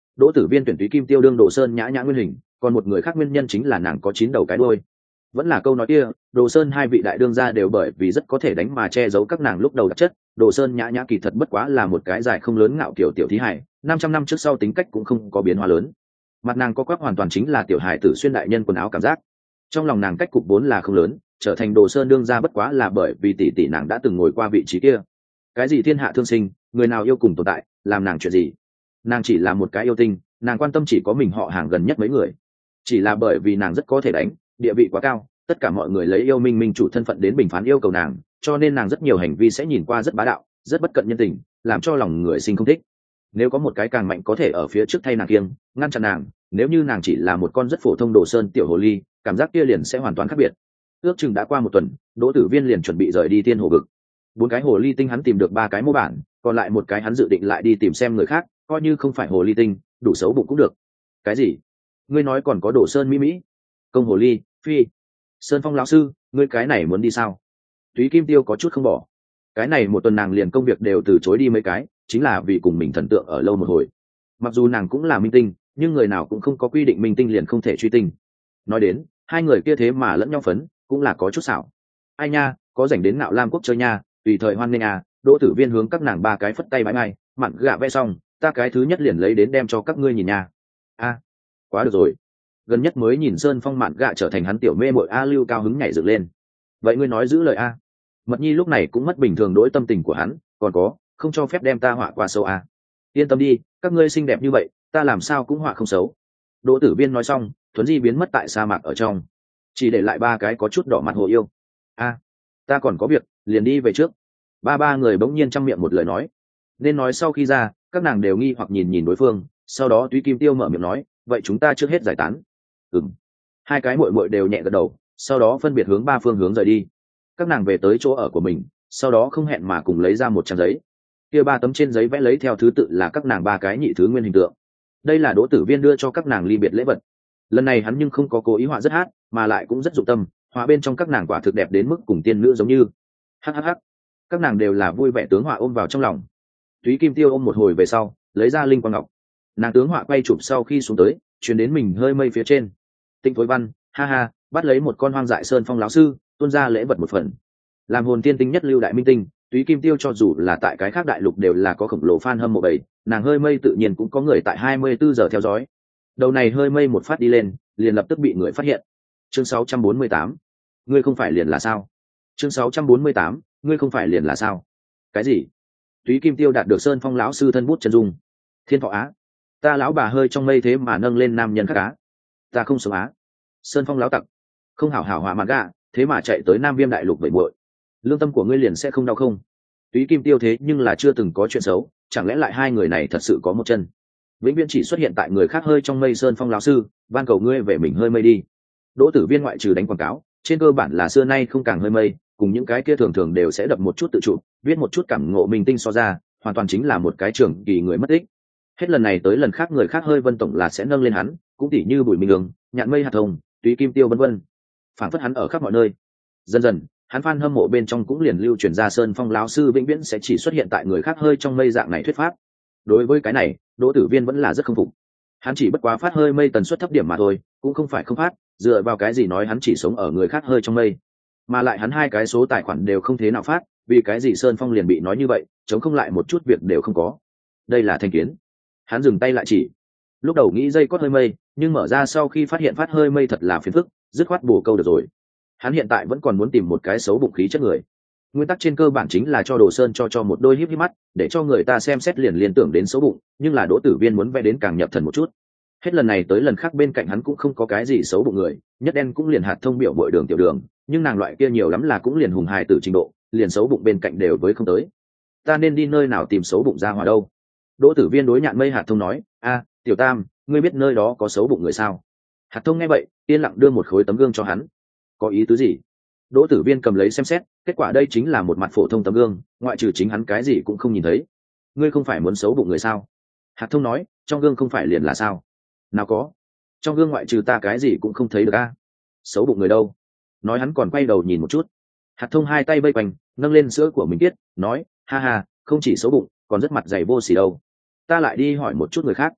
Đỗ Tử Viên tuyển Túy Kim Tiêu đương Đồ Sơn nhã nhã nguyên hình, còn một người khác nguyên nhân chính là nàng có 9 đầu cái đuôi. Vẫn là câu nói kia, Đồ Sơn hai vị đại đương gia đều bởi vì rất có thể đánh mà che giấu các nàng lúc đầu đặc chất. Đồ Sơn nhã nhã kỳ thật bất quá là một cái dài không lớn ngạo kiểu tiểu thí hải, 500 năm trước sau tính cách cũng không có biến hóa lớn. Mặt nàng có quắc hoàn toàn chính là tiểu hài tử xuyên đại nhân quần áo cảm giác. Trong lòng nàng cách cục vốn là không lớn, trở thành Đồ Sơn đương gia bất quá là bởi vì tỷ tỷ nàng đã từng ngồi qua vị trí kia. Cái gì thiên hạ thương sinh, người nào yêu cùng tồn tại, làm nàng chuyện gì? Nàng chỉ là một cái yêu tinh, nàng quan tâm chỉ có mình họ hàng gần nhất mấy người. Chỉ là bởi vì nàng rất có thể đánh, địa vị quá cao, tất cả mọi người lấy yêu minh minh chủ thân phận đến bình phán yêu cầu nàng, cho nên nàng rất nhiều hành vi sẽ nhìn qua rất bá đạo, rất bất cận nhân tình, làm cho lòng người sinh không thích. Nếu có một cái càng mạnh có thể ở phía trước thay nàng kiêng, ngăn chặn nàng, nếu như nàng chỉ là một con rất phổ thông Đồ Sơn tiểu hồ ly, cảm giác kia liền sẽ hoàn toàn khác biệt. Ước chừng đã qua một tuần, Đỗ Tử Viên liền chuẩn bị rời đi Tiên Hồ vực. 4 cái hồ ly tinh hắn tìm được 3 cái mô bản, còn lại một cái hắn dự định lại đi tìm xem người khác, coi như không phải hồ ly tinh, đủ xấu bụng cũng được. Cái gì? Ngươi nói còn có Đồ Sơn mỹ mỹ? Công hồ ly, phi. Sơn Phong lão sư, ngươi cái này muốn đi sao? Túy Kim Tiêu có chút không bỏ. Cái này một tuần nàng liền công việc đều từ chối đi mấy cái, chính là vì cùng mình thần tượng ở lâu một hồi. Mặc dù nàng cũng là minh tinh, nhưng người nào cũng không có quy định minh tinh liền không thể truy tinh. Nói đến, hai người kia thế mà lẫn nhau phấn, cũng là có chút xảo. Ai nha, có rảnh đến Ngạo Lam quốc chơi nha, tùy thời hoan nghênh à. Đỗ Tử Viên hướng các nàng 3 cái phất tay bãi ngay, mặn gạ vẽ xong, ta cái thứ nhất liền lấy đến đem cho các ngươi nhìn nha. A, quá được rồi. Gần nhất mới nhìn Sơn Phong mạn gạ trở thành hắn tiểu mê mội A Lưu cao hứng nhảy dựng lên. Vậy ngươi nói giữ lời A. Mật Nhi lúc này cũng mất bình thường đối tâm tình của hắn, còn có, không cho phép đem ta họa qua sâu A. Yên tâm đi, các ngươi xinh đẹp như vậy, ta làm sao cũng họa không xấu. Đỗ Tử Viên nói xong, Thuấn Di biến mất tại sa mạc ở trong, chỉ để lại 3 cái có chút đỏ mặt hồ yêu. A, ta còn có việc, liền đi về trước. Ba người bỗng nhiên trong miệng một lời nói, nên nói sau khi ra, các nàng đều nghi hoặc nhìn đối phương. Sau đó Túy Kim Tiêu mở miệng nói, vậy chúng ta trước hết giải tán. Ừm. 2 cái muội muội đều nhẹ gật đầu, sau đó phân biệt hướng 3 phương hướng rời đi. Các nàng về tới chỗ ở của mình, sau đó không hẹn mà cùng lấy ra một trang giấy. Kia 3 tấm trên giấy vẽ lấy theo thứ tự là các nàng 3 cái nhị thứ nguyên hình tượng. Đây là Đỗ Tử Viên đưa cho các nàng ly biệt lễ vật. Lần này hắn nhưng không có cố ý họa rất hát, mà lại cũng rất dụng tâm, họa bên trong các nàng quả thực đẹp đến mức cùng tiên nữ giống như. Hắc. Các nàng đều là vui vẻ tướng họa ôm vào trong lòng. Túy Kim Tiêu ôm một hồi về sau, lấy ra linh quang ngọc. Nàng tướng họa quay chụp sau khi xuống tới, truyền đến mình hơi mây phía trên. Tinh Thối Văn, ha ha, bắt lấy một con hoang dại Sơn Phong lão sư, tuôn ra lễ vật một phần. Làm hồn tiên tinh nhất lưu đại minh tinh, Túy Kim Tiêu cho dù là tại cái khác đại lục đều là có khổng lồ fan hâm mộ bầy, nàng hơi mây tự nhiên cũng có người tại 24 giờ theo dõi. Đầu này hơi mây một phát đi lên, liền lập tức bị người phát hiện. Chương 648, ngươi không phải liền là sao? Chương 648, ngươi không phải liền là sao? Cái gì? Túy Kim Tiêu đạt được Sơn Phong lão sư thân bút chân dung. Thiên Thọ Á, ta lão bà hơi trong mây thế mà nâng lên nam nhân khác á. Ta không sống á. Sơn Phong lão tặc, không hảo hảo hỏa mặt gạ, thế mà chạy tới Nam Viêm đại lục vậy muội. Lương tâm của ngươi liền sẽ không đau không? Túy Kim Tiêu thế nhưng là chưa từng có chuyện xấu, chẳng lẽ lại hai người này thật sự có một chân? Vĩnh viễn chỉ xuất hiện tại người khác hơi trong mây. Sơn Phong lão sư, van cầu ngươi về mình hơi mây đi. Đỗ Tử Viên ngoại trừ đánh quảng cáo, trên cơ bản là xưa nay không càng hơi mây, cùng những cái kia thường thường đều sẽ đập một chút tự chủ, viết một chút cảm ngộ mình tinh so ra, hoàn toàn chính là một cái trưởng kỳ người mất tích. Hết lần này tới lần khác người khác hơi vân tổng là sẽ nâng lên hắn, cũng tỉ như Bùi Minh Ương, Nhạn Mây Hạt Thông, Túy Kim Tiêu vân vân, phản phất hắn ở khắp mọi nơi. Dần dần, hắn fan hâm mộ bên trong cũng liền lưu truyền ra Sơn Phong lão sư vĩnh viễn sẽ chỉ xuất hiện tại người khác hơi trong mây dạng này thuyết pháp. Đối với cái này, Đỗ Tử Viên vẫn là rất không phục. Hắn chỉ bất quá phát hơi mây tần suất thấp điểm mà thôi, cũng không phải không phát, dựa vào cái gì nói hắn chỉ sống ở người khác hơi trong mây? Mà lại hắn 2 cái số tài khoản đều không thế nào phát, vì cái gì Sơn Phong liền bị nói như vậy, chống không lại một chút việc đều không có. Đây là thành kiến. Hắn dừng tay lại chỉ. Lúc đầu nghĩ dây cót hơi mây, nhưng mở ra sau khi phát hiện phát hơi mây thật là phiền phức, dứt khoát bổ câu được rồi. Hắn hiện tại vẫn còn muốn tìm một cái xấu bụng khí chất người. Nguyên tắc trên cơ bản chính là cho Đồ Sơn cho một đôi híp híp mắt, để cho người ta xem xét liền liên tưởng đến xấu bụng, nhưng là Đỗ Tử Viên muốn vẽ đến càng nhập thần một chút. Hết lần này tới lần khác bên cạnh hắn cũng không có cái gì xấu bụng người, nhất đen cũng liền hạt thông biểu bội đường tiểu đường, nhưng nàng loại kia nhiều lắm là cũng liền hùng hài tử trình độ, liền xấu bụng bên cạnh đều với không tới. Ta nên đi nơi nào tìm xấu bụng ra hòa đâu? Đỗ Tử Viên đối Nhạn Mây Hạt Thông nói, a, tiểu tam, ngươi biết nơi đó có xấu bụng người sao? Hạt Thông nghe vậy, yên lặng đưa một khối tấm gương cho hắn. Có ý tứ gì? Đỗ Tử Viên cầm lấy xem xét, kết quả đây chính là một mặt phổ thông tấm gương, ngoại trừ chính hắn cái gì cũng không nhìn thấy. Ngươi không phải muốn xấu bụng người sao? Hạt Thông nói, trong gương không phải liền là sao? Nào có, trong gương ngoại trừ ta cái gì cũng không thấy được a. Xấu bụng người đâu? Nói hắn còn quay đầu nhìn một chút. Hạt Thông 2 tay vây quanh, nâng lên sữa của mình tiết, nói, ha ha, không chỉ xấu bụng, còn rất mặt dày vô sỉ đâu. Ta lại đi hỏi một chút người khác.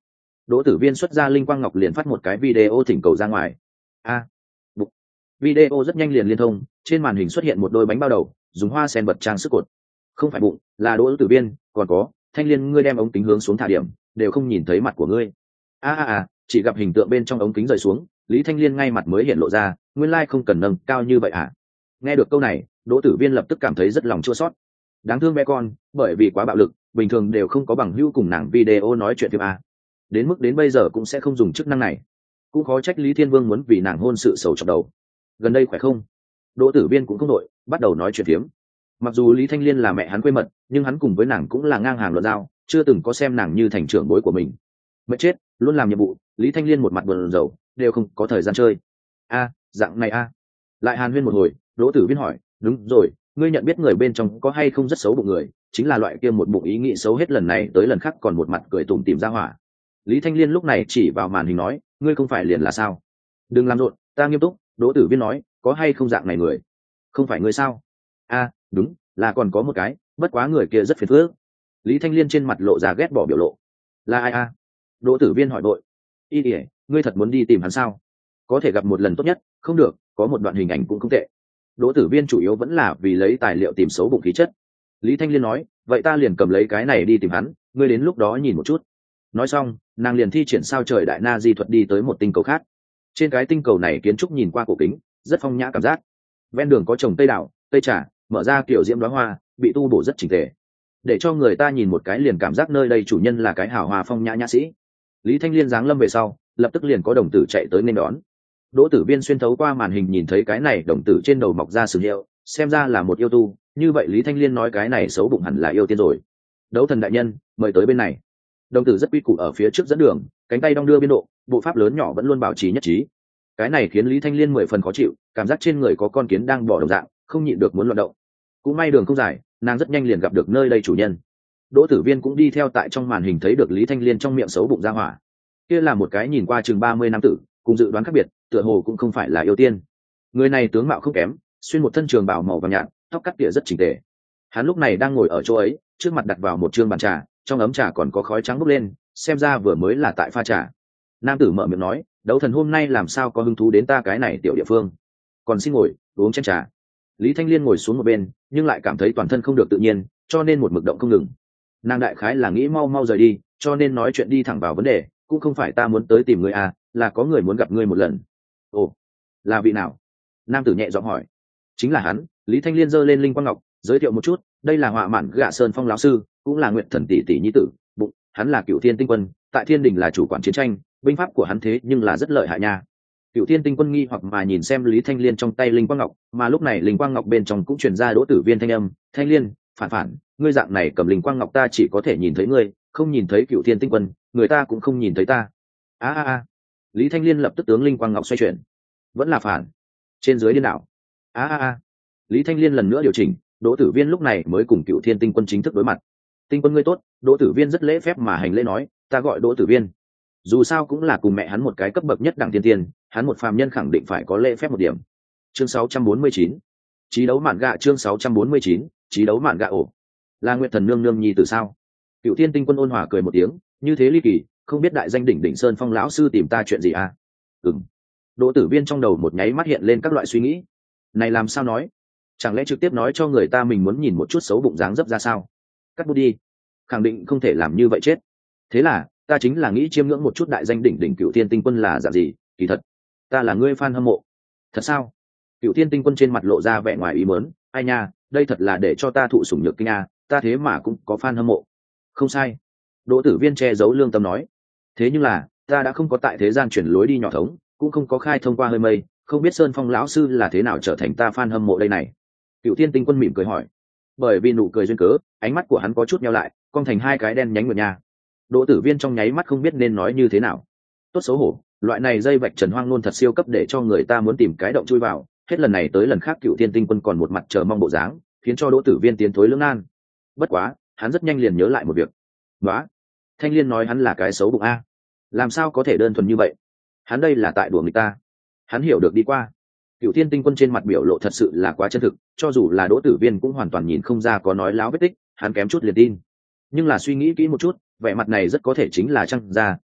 Đỗ Tử Viên xuất ra linh quang ngọc liền phát một cái video thỉnh cầu ra ngoài. Video rất nhanh liền liên thông, trên màn hình xuất hiện một đôi bánh bao đầu, dùng hoa sen bật trang sức cột. Không phải bụng, là Đỗ Tử Viên, còn có, Thanh Liên ngươi đem ống kính hướng xuống thả điểm, đều không nhìn thấy mặt của ngươi. Chỉ gặp hình tượng bên trong ống kính rời xuống, Lý Thanh Liên ngay mặt mới hiện lộ ra, nguyên lai không cần nâng cao như vậy à? Nghe được câu này, Đỗ Tử Viên lập tức cảm thấy rất lòng chua xót. Đáng thương bé con, bởi vì quá bạo lực, bình thường đều không có bằng hữu cùng nàng video nói chuyện phim a. Đến mức đến bây giờ cũng sẽ không dùng chức năng này. Cũng khó trách Lý Thiên Vương muốn vì nàng hôn sự sầu trong đầu. Gần đây khỏe không? Đỗ Tử Viên cũng không đội, bắt đầu nói chuyện phiếm. Mặc dù Lý Thanh Liên là mẹ hắn quê mật, nhưng hắn cùng với nàng cũng là ngang hàng luận giao, chưa từng có xem nàng như thành trưởng bối của mình. Mệt chết, luôn làm nhiệm vụ, Lý Thanh Liên một mặt buồn rầu, đều không có thời gian chơi. Dạng này Lại hàn huyên một hồi, Đỗ Tử Viên hỏi, đúng rồi, ngươi nhận biết người bên trong có hay không rất xấu bụng người, chính là loại kia một bụng ý nghĩ xấu hết lần này tới lần khác còn một mặt cười tủm tỉm ra hỏa. Lý Thanh Liên lúc này chỉ vào màn hình nói, ngươi không phải liền là sao? Đừng làm rộn, ta nghiêm túc. Đỗ Tử Viên nói, có hay không dạng này người? Không phải ngươi sao? Đúng, là còn có một cái, bất quá người kia rất phiền phức. Lý Thanh Liên trên mặt lộ ra ghét bỏ biểu lộ. Là ai Đỗ Tử Viên hỏi đội. Ngươi thật muốn đi tìm hắn sao? Có thể gặp một lần tốt nhất, không được, có một đoạn hình ảnh cũng không tệ. Đỗ Tử Viên chủ yếu vẫn là vì lấy tài liệu tìm xấu bụng khí chất. Lý Thanh Liên nói, vậy ta liền cầm lấy cái này đi tìm hắn, ngươi đến lúc đó nhìn một chút. Nói xong, nàng liền thi triển sao trời đại na di thuật đi tới một tinh cầu khác. Trên cái tinh cầu này kiến trúc nhìn qua cổ kính, rất phong nhã cảm giác. Ven đường có trồng cây đào, cây trà, mở ra kiểu diễm đóa hoa, bị tu bổ rất chỉnh tề, để cho người ta nhìn một cái liền cảm giác nơi đây chủ nhân là cái hào hoa phong nhã nhã sĩ. Lý Thanh Liên giáng lâm về sau, lập tức liền có đồng tử chạy tới nên đón. Đỗ Tử Viên xuyên thấu qua màn hình nhìn thấy cái này đồng tử trên đầu mọc ra sử hiệu, xem ra là một yêu tu, như vậy Lý Thanh Liên nói cái này xấu bụng hẳn là yêu tiên rồi. Đấu thần đại nhân, mời tới bên này. Đồng tử rất quy củ ở phía trước dẫn đường, cánh tay đong đưa biên độ, bộ pháp lớn nhỏ vẫn luôn bảo trì nhất trí. Cái này khiến Lý Thanh Liên 10 phần khó chịu, cảm giác trên người có con kiến đang bò đồng dạng, không nhịn được muốn loạn động. Cũng may đường không dài, nàng rất nhanh liền gặp được nơi đây chủ nhân. Đỗ Tử Viên cũng đi theo tại trong màn hình thấy được Lý Thanh Liên trong miệng xấu bụng ra hỏa. Kia là một cái nhìn qua chừng 30 năm tử, cùng dự đoán khác biệt, tựa hồ cũng không phải là yêu tiên. Người này tướng mạo không kém, xuyên một thân trường bào màu vàng nhạt, tóc cắt tỉa rất chỉnh tề. Hắn lúc này đang ngồi ở chỗ ấy, trước mặt đặt vào một trương bàn trà, trong ấm trà còn có khói trắng bốc lên, xem ra vừa mới là tại pha trà. Nam tử mở miệng nói, đấu thần hôm nay làm sao có hứng thú đến ta cái này tiểu địa phương, còn xin ngồi uống chén trà. Lý Thanh Liên ngồi xuống một bên, nhưng lại cảm thấy toàn thân không được tự nhiên, cho nên một mực động không ngừng. Nàng đại khái là nghĩ mau mau rời đi, cho nên nói chuyện đi thẳng vào vấn đề, cũng không phải ta muốn tới tìm ngươi là có người muốn gặp ngươi một lần. Ồ, là vị nào? Nam tử nhẹ giọng hỏi. Chính là hắn. Lý Thanh Liên giơ lên linh quang ngọc, giới thiệu một chút, đây là họa mạn Gạ Sơn Phong lão sư, cũng là Nguyệt Thần tỷ tỷ nhi tử. Bụng, hắn là Cửu Thiên Tinh Quân, tại Thiên Đình là chủ quản chiến tranh, binh pháp của hắn thế nhưng là rất lợi hại nha. Cửu Thiên Tinh Quân nghi hoặc mà nhìn xem Lý Thanh Liên trong tay linh quang ngọc, mà lúc này linh quang ngọc bên trong cũng truyền ra Đỗ Tử Viên thanh âm, Thanh Liên, phản, ngươi dạng này cầm linh quang ngọc ta chỉ có thể nhìn thấy ngươi, không nhìn thấy Cửu Thiên Tinh Quân, người ta cũng không nhìn thấy ta. Lý Thanh Liên lập tức tướng linh quang ngọc xoay chuyển, vẫn là phản, trên dưới điên đảo. Lý Thanh Liên lần nữa điều chỉnh, Đỗ Tử Viên lúc này mới cùng Cửu Thiên Tinh Quân chính thức đối mặt. Tinh Quân ngươi tốt. Đỗ Tử Viên rất lễ phép mà hành lễ nói, ta gọi Đỗ Tử Viên. Dù sao cũng là cùng mẹ hắn một cái cấp bậc nhất đẳng tiên tiên, hắn một phàm nhân khẳng định phải có lễ phép một điểm. Chương 649, Chí đấu mạn gạ. Chương 649, Chí đấu mạn gạ. Ổ, là Nguyệt Thần nương nương nhi tử sao? Cửu Thiên Tinh Quân ôn hòa cười một tiếng, như thế ly kỳ, không biết đại danh đỉnh Sơn Phong lão sư tìm ta chuyện gì Đỗ Tử Viên trong đầu một nháy mắt hiện lên các loại suy nghĩ. Này làm sao nói? Chẳng lẽ trực tiếp nói cho người ta mình muốn nhìn một chút xấu bụng dáng dấp ra sao? Cắt bút đi. Khẳng định không thể làm như vậy chết. Thế là, ta chính là nghĩ chiêm ngưỡng một chút đại danh đỉnh Cửu Thiên Tinh Quân là dạng gì, kỳ thật. Ta là ngươi fan hâm mộ. Thật sao? Cửu Thiên Tinh Quân trên mặt lộ ra vẻ ngoài ý muốn, ai nha, đây thật là để cho ta thụ sủng nhược kinh ta thế mà cũng có fan hâm mộ. Không sai. Đỗ Tử Viên che giấu lương tâm nói. Thế nhưng là, ta đã không có tại thế gian chuyển lối đi nhỏ thống, cũng không có khai thông qua hơi mây, không biết Sơn Phong lão sư là thế nào trở thành ta fan hâm mộ đây này. Cửu Thiên Tinh Quân mỉm cười hỏi. Bởi vì nụ cười duyên cớ, ánh mắt của hắn có chút nheo lại, cong thành hai cái đen nhánh nguyệt nha. Đỗ Tử Viên trong nháy mắt không biết nên nói như thế nào. Tốt xấu hổ, loại này dây vạch trần hoang luôn thật siêu cấp để cho người ta muốn tìm cái động chui vào, hết lần này tới lần khác Cửu Thiên Tinh Quân còn một mặt chờ mong bộ dáng, khiến cho Đỗ Tử Viên tiến thối lưỡng nan. Bất quá, hắn rất nhanh liền nhớ lại một việc. Đó, Thanh Liên nói hắn là cái xấu bụng làm sao có thể đơn thuần như vậy? Hắn đây là tại đùa người ta. Hắn hiểu được đi qua. Cửu Thiên Tinh Quân trên mặt biểu lộ thật sự là quá chân thực, cho dù là Đỗ Tử Viên cũng hoàn toàn nhìn không ra có nói láo vết tích, hắn kém chút liền tin. Nhưng là suy nghĩ kỹ một chút, vẻ mặt này rất có thể chính là Trăng Gia,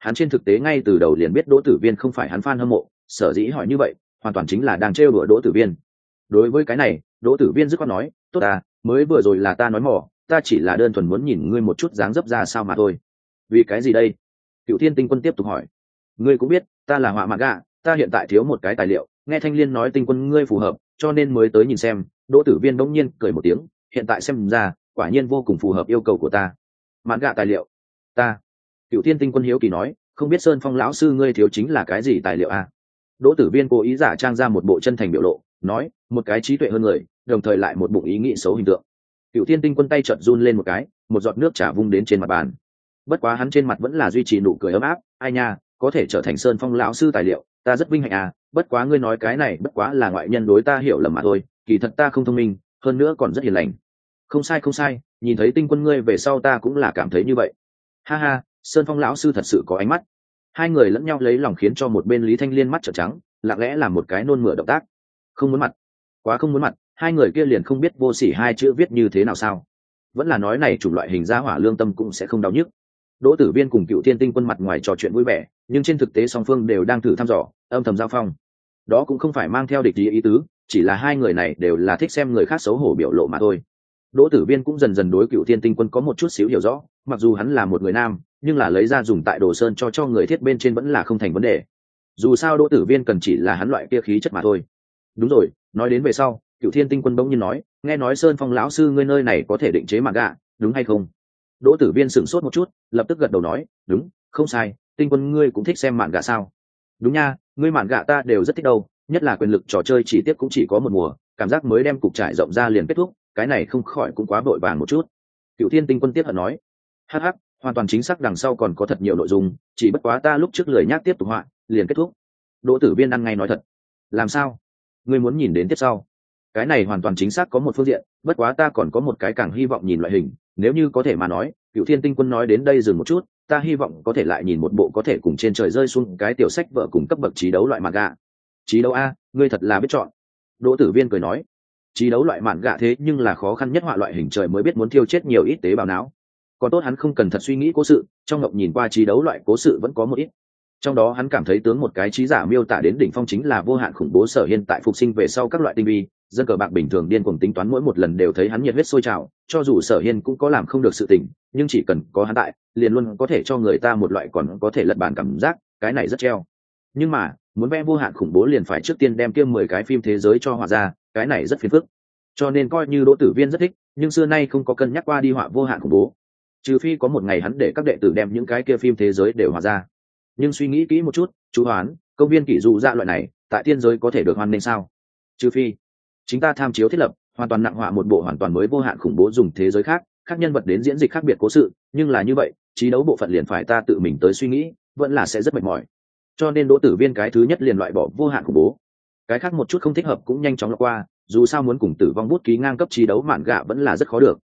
hắn trên thực tế ngay từ đầu liền biết Đỗ Tử Viên không phải hắn fan hâm mộ, sở dĩ hỏi như vậy hoàn toàn chính là đang trêu đùa Đỗ Tử Viên. Đối với cái này, Đỗ Tử Viên dứt khoát nói, tốt à, mới vừa rồi là ta nói mỏ, ta chỉ là đơn thuần muốn nhìn ngươi một chút dáng dấp ra sao mà thôi. Vì cái gì đây? Cựu Thiên Tinh Quân tiếp tục hỏi. Ngươi cũng biết ta là họa manga, ta hiện tại thiếu một cái tài liệu, nghe Thanh Liên nói Tinh Quân ngươi phù hợp, cho nên mới tới nhìn xem. Đỗ Tử Viên bỗng nhiên cười một tiếng, hiện tại xem ra quả nhiên vô cùng phù hợp yêu cầu của ta. Manga tài liệu? Ta. Cựu Thiên Tinh Quân hiếu kỳ nói, không biết Sơn Phong lão sư ngươi thiếu chính là cái gì tài liệu à? Đỗ Tử Viên cố ý giả trang ra một bộ chân thành biểu lộ, nói, một cái trí tuệ hơn người, đồng thời lại một bụng ý nghĩ xấu hình tượng. Cựu Thiên Tinh Quân tay chợt run lên một cái, một giọt nước trà vung đến trên mặt bàn. Bất quá hắn trên mặt vẫn là duy trì nụ cười ấm áp, ai nha, có thể trở thành Sơn Phong lão sư tài liệu, ta rất vinh hạnh à, bất quá ngươi nói cái này bất quá là ngoại nhân đối ta hiểu lầm mà thôi, kỳ thật ta không thông minh, hơn nữa còn rất hiền lành. Không sai không sai, nhìn thấy Tinh Quân ngươi về sau ta cũng là cảm thấy như vậy. Ha ha, Sơn Phong lão sư thật sự có ánh mắt. Hai người lẫn nhau lấy lòng khiến cho một bên Lý Thanh Liên mắt trợn trắng, lặng lẽ làm một cái nôn mửa động tác. Không muốn mặt, quá không muốn mặt, hai người kia liền không biết vô sỉ hai chữ viết như thế nào sao? Vẫn là nói này chủng loại hình gia hỏa lương tâm cũng sẽ không đau nhức. Đỗ Tử Viên cùng Cựu Thiên Tinh Quân mặt ngoài trò chuyện vui vẻ, nhưng trên thực tế song phương đều đang thử thăm dò, âm thầm giao phong. Đó cũng không phải mang theo địch ý tứ, chỉ là hai người này đều là thích xem người khác xấu hổ biểu lộ mà thôi. Đỗ Tử Viên cũng dần dần đối Cựu Thiên Tinh Quân có một chút xíu hiểu rõ, mặc dù hắn là một người nam, nhưng là lấy ra dùng tại Đồ Sơn cho người thiết bên trên vẫn là không thành vấn đề. Dù sao Đỗ Tử Viên cần chỉ là hắn loại kia khí chất mà thôi. Đúng rồi, nói đến về sau, Cựu Thiên Tinh Quân bỗng nhiên nói, nghe nói Sơn Phong lão sư ngươi nơi này có thể định chế manga, đúng hay không? Đỗ Tử Viên sửng sốt một chút, lập tức gật đầu nói, đúng, không sai, Tinh Quân ngươi cũng thích xem manga sao? Đúng nha, ngươi manga ta đều rất thích đâu, nhất là quyền lực trò chơi chỉ tiếp cũng chỉ có một mùa, cảm giác mới đem cục trải rộng ra liền kết thúc, cái này không khỏi cũng quá vội vàng một chút. Cựu Thiên Tinh Quân tiếp hận nói, hắc hắc, hoàn toàn chính xác đằng sau còn có thật nhiều nội dung, chỉ bất quá ta lúc trước lười nhác tiếp tục họa, liền kết thúc. Đỗ Tử Viên ăn ngay nói thật. Làm sao? Ngươi muốn nhìn đến tiếp sau? Cái này hoàn toàn chính xác có một phương diện, bất quá ta còn có một cái càng hy vọng nhìn loại hình, nếu như có thể mà nói, Cựu Thiên Tinh Quân nói đến đây dừng một chút, ta hy vọng có thể lại nhìn một bộ có thể cùng trên trời rơi xuống cái tiểu sách vợ cùng cấp bậc trí đấu loại manga. Trí đấu a, ngươi thật là biết chọn. Đỗ Tử Viên cười nói, trí đấu loại manga thế nhưng là khó khăn nhất họa loại hình trời mới biết muốn thiêu chết nhiều ít tế bào não. Còn tốt hắn không cần thật suy nghĩ cố sự, trong ngộng nhìn qua trí đấu loại cố sự vẫn có một ít. Trong đó hắn cảm thấy tướng một cái trí giả miêu tả đến đỉnh phong chính là vô hạn khủng bố Sở Hiên tại phục sinh về sau các loại tinh vi, dân cờ bạc bình thường điên cuồng tính toán mỗi một lần đều thấy hắn nhiệt huyết sôi trào, cho dù Sở Hiên cũng có làm không được sự tình, nhưng chỉ cần có hắn tại, liền luôn có thể cho người ta một loại còn có thể lật bàn cảm giác, cái này rất treo. Nhưng mà, muốn vẽ vô hạn khủng bố liền phải trước tiên đem kia 10 cái phim thế giới cho họa ra, cái này rất phiền phức. Cho nên coi như Đỗ Tử Viên rất thích, nhưng xưa nay không có cân nhắc qua đi họa vô hạn khủng bố. Trừ phi có một ngày hắn để các đệ tử đem những cái kia phim thế giới đều họa ra. Nhưng suy nghĩ kỹ một chút, chú hoán, công viên kỷ dụ dạ loại này tại tiên giới có thể được hoan nên sao? Trừ phi chính ta tham chiếu thiết lập hoàn toàn nặng họa một bộ hoàn toàn mới vô hạn khủng bố dùng thế giới khác nhân vật đến diễn dịch khác biệt cố sự, nhưng là như vậy trí đấu bộ phận liền phải ta tự mình tới suy nghĩ, vẫn là sẽ rất mệt mỏi. Cho nên Đỗ Tử Viên cái thứ nhất liền loại bỏ vô hạn khủng bố, cái khác một chút không thích hợp cũng nhanh chóng lọc qua, dù sao muốn cùng Tử Vong bút ký ngang cấp trí đấu mạn gạ vẫn là rất khó được.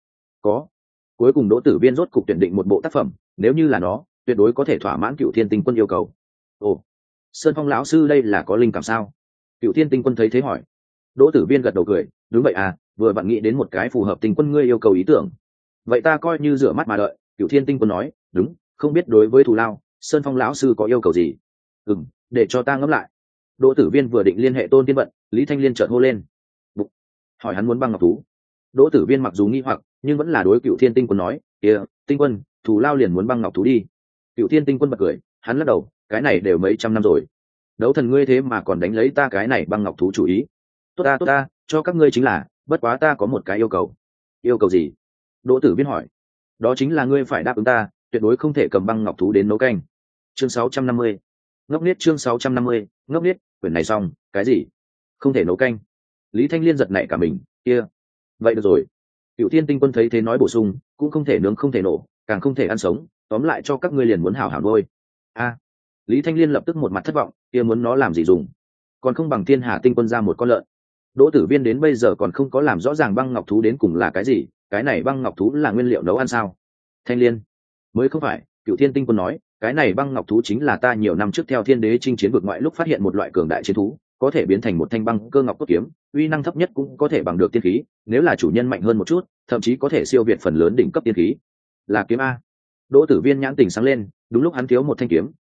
Cuối cùng Đỗ Tử Viên rốt cục tuyển định một bộ tác phẩm, nếu như là nó tuyệt đối có thể thỏa mãn Cựu Thiên Tinh Quân yêu cầu. Ồ, Sơn Phong lão sư đây là có linh cảm sao? Cựu Thiên Tinh Quân thấy thế hỏi. Đỗ Tử Viên gật đầu cười, đúng vậy à, vừa vặn nghĩ đến một cái phù hợp Tinh Quân ngươi yêu cầu ý tưởng. Vậy ta coi như rửa mắt mà đợi. Cựu Thiên Tinh Quân nói, đúng, không biết đối với thù lao, Sơn Phong lão sư có yêu cầu gì? Để cho ta ngẫm lại. Đỗ Tử Viên vừa định liên hệ Tôn Tiên Vận, Lý Thanh Liên chợt hô lên. Bụng. Hỏi hắn muốn băng ngọc thú. Đỗ Tử Viên mặc dù nghi hoặc, nhưng vẫn là đối Cựu Thiên Tinh Quân nói, "Kìa, Tinh Quân, thù lao liền muốn băng ngọc thú đi." Cựu Thiên Tinh Quân bật cười, hắn lắc đầu, "Cái này đều mấy trăm năm rồi. Đấu thần ngươi thế mà còn đánh lấy ta cái này băng ngọc thú chủ ý. Tốt ta, cho các ngươi chính là, bất quá ta có một cái yêu cầu." "Yêu cầu gì?" Đỗ Tử Viên hỏi. "Đó chính là ngươi phải đáp ứng ta, tuyệt đối không thể cầm băng ngọc thú đến nấu canh." Chương 650. Ngốc niết chương 650, ngốc niết, quyển này xong, cái gì? Không thể nấu canh? Lý Thanh Liên giật nảy cả mình, kia. Vậy được rồi. Cựu Thiên Tinh Quân thấy thế nói bổ sung, cũng không thể nướng không thể nổ, càng không thể ăn sống, tóm lại cho các ngươi liền muốn hảo hảo nuôi. Lý Thanh Liên lập tức một mặt thất vọng, kia muốn nó làm gì dùng? Còn không bằng Thiên Hà Tinh Quân ra một con lợn. Đỗ Tử Viên đến bây giờ còn không có làm rõ ràng băng ngọc thú đến cùng là cái gì, cái này băng ngọc thú là nguyên liệu nấu ăn sao? Thanh Liên, mới không phải. Cựu Thiên Tinh Quân nói, cái này băng ngọc thú chính là ta nhiều năm trước theo Thiên Đế chinh chiến vực ngoại lúc phát hiện một loại cường đại chiến thú, có thể biến thành một thanh băng cơ ngọc cốt kiếm, uy năng thấp nhất cũng có thể bằng được tiên khí, nếu là chủ nhân mạnh hơn một chút, thậm chí có thể siêu việt phần lớn đỉnh cấp tiên khí. Là kiếm a. Đỗ Tử Viên nhãn tình sáng lên, đúng lúc hắn thiếu một thanh kiếm,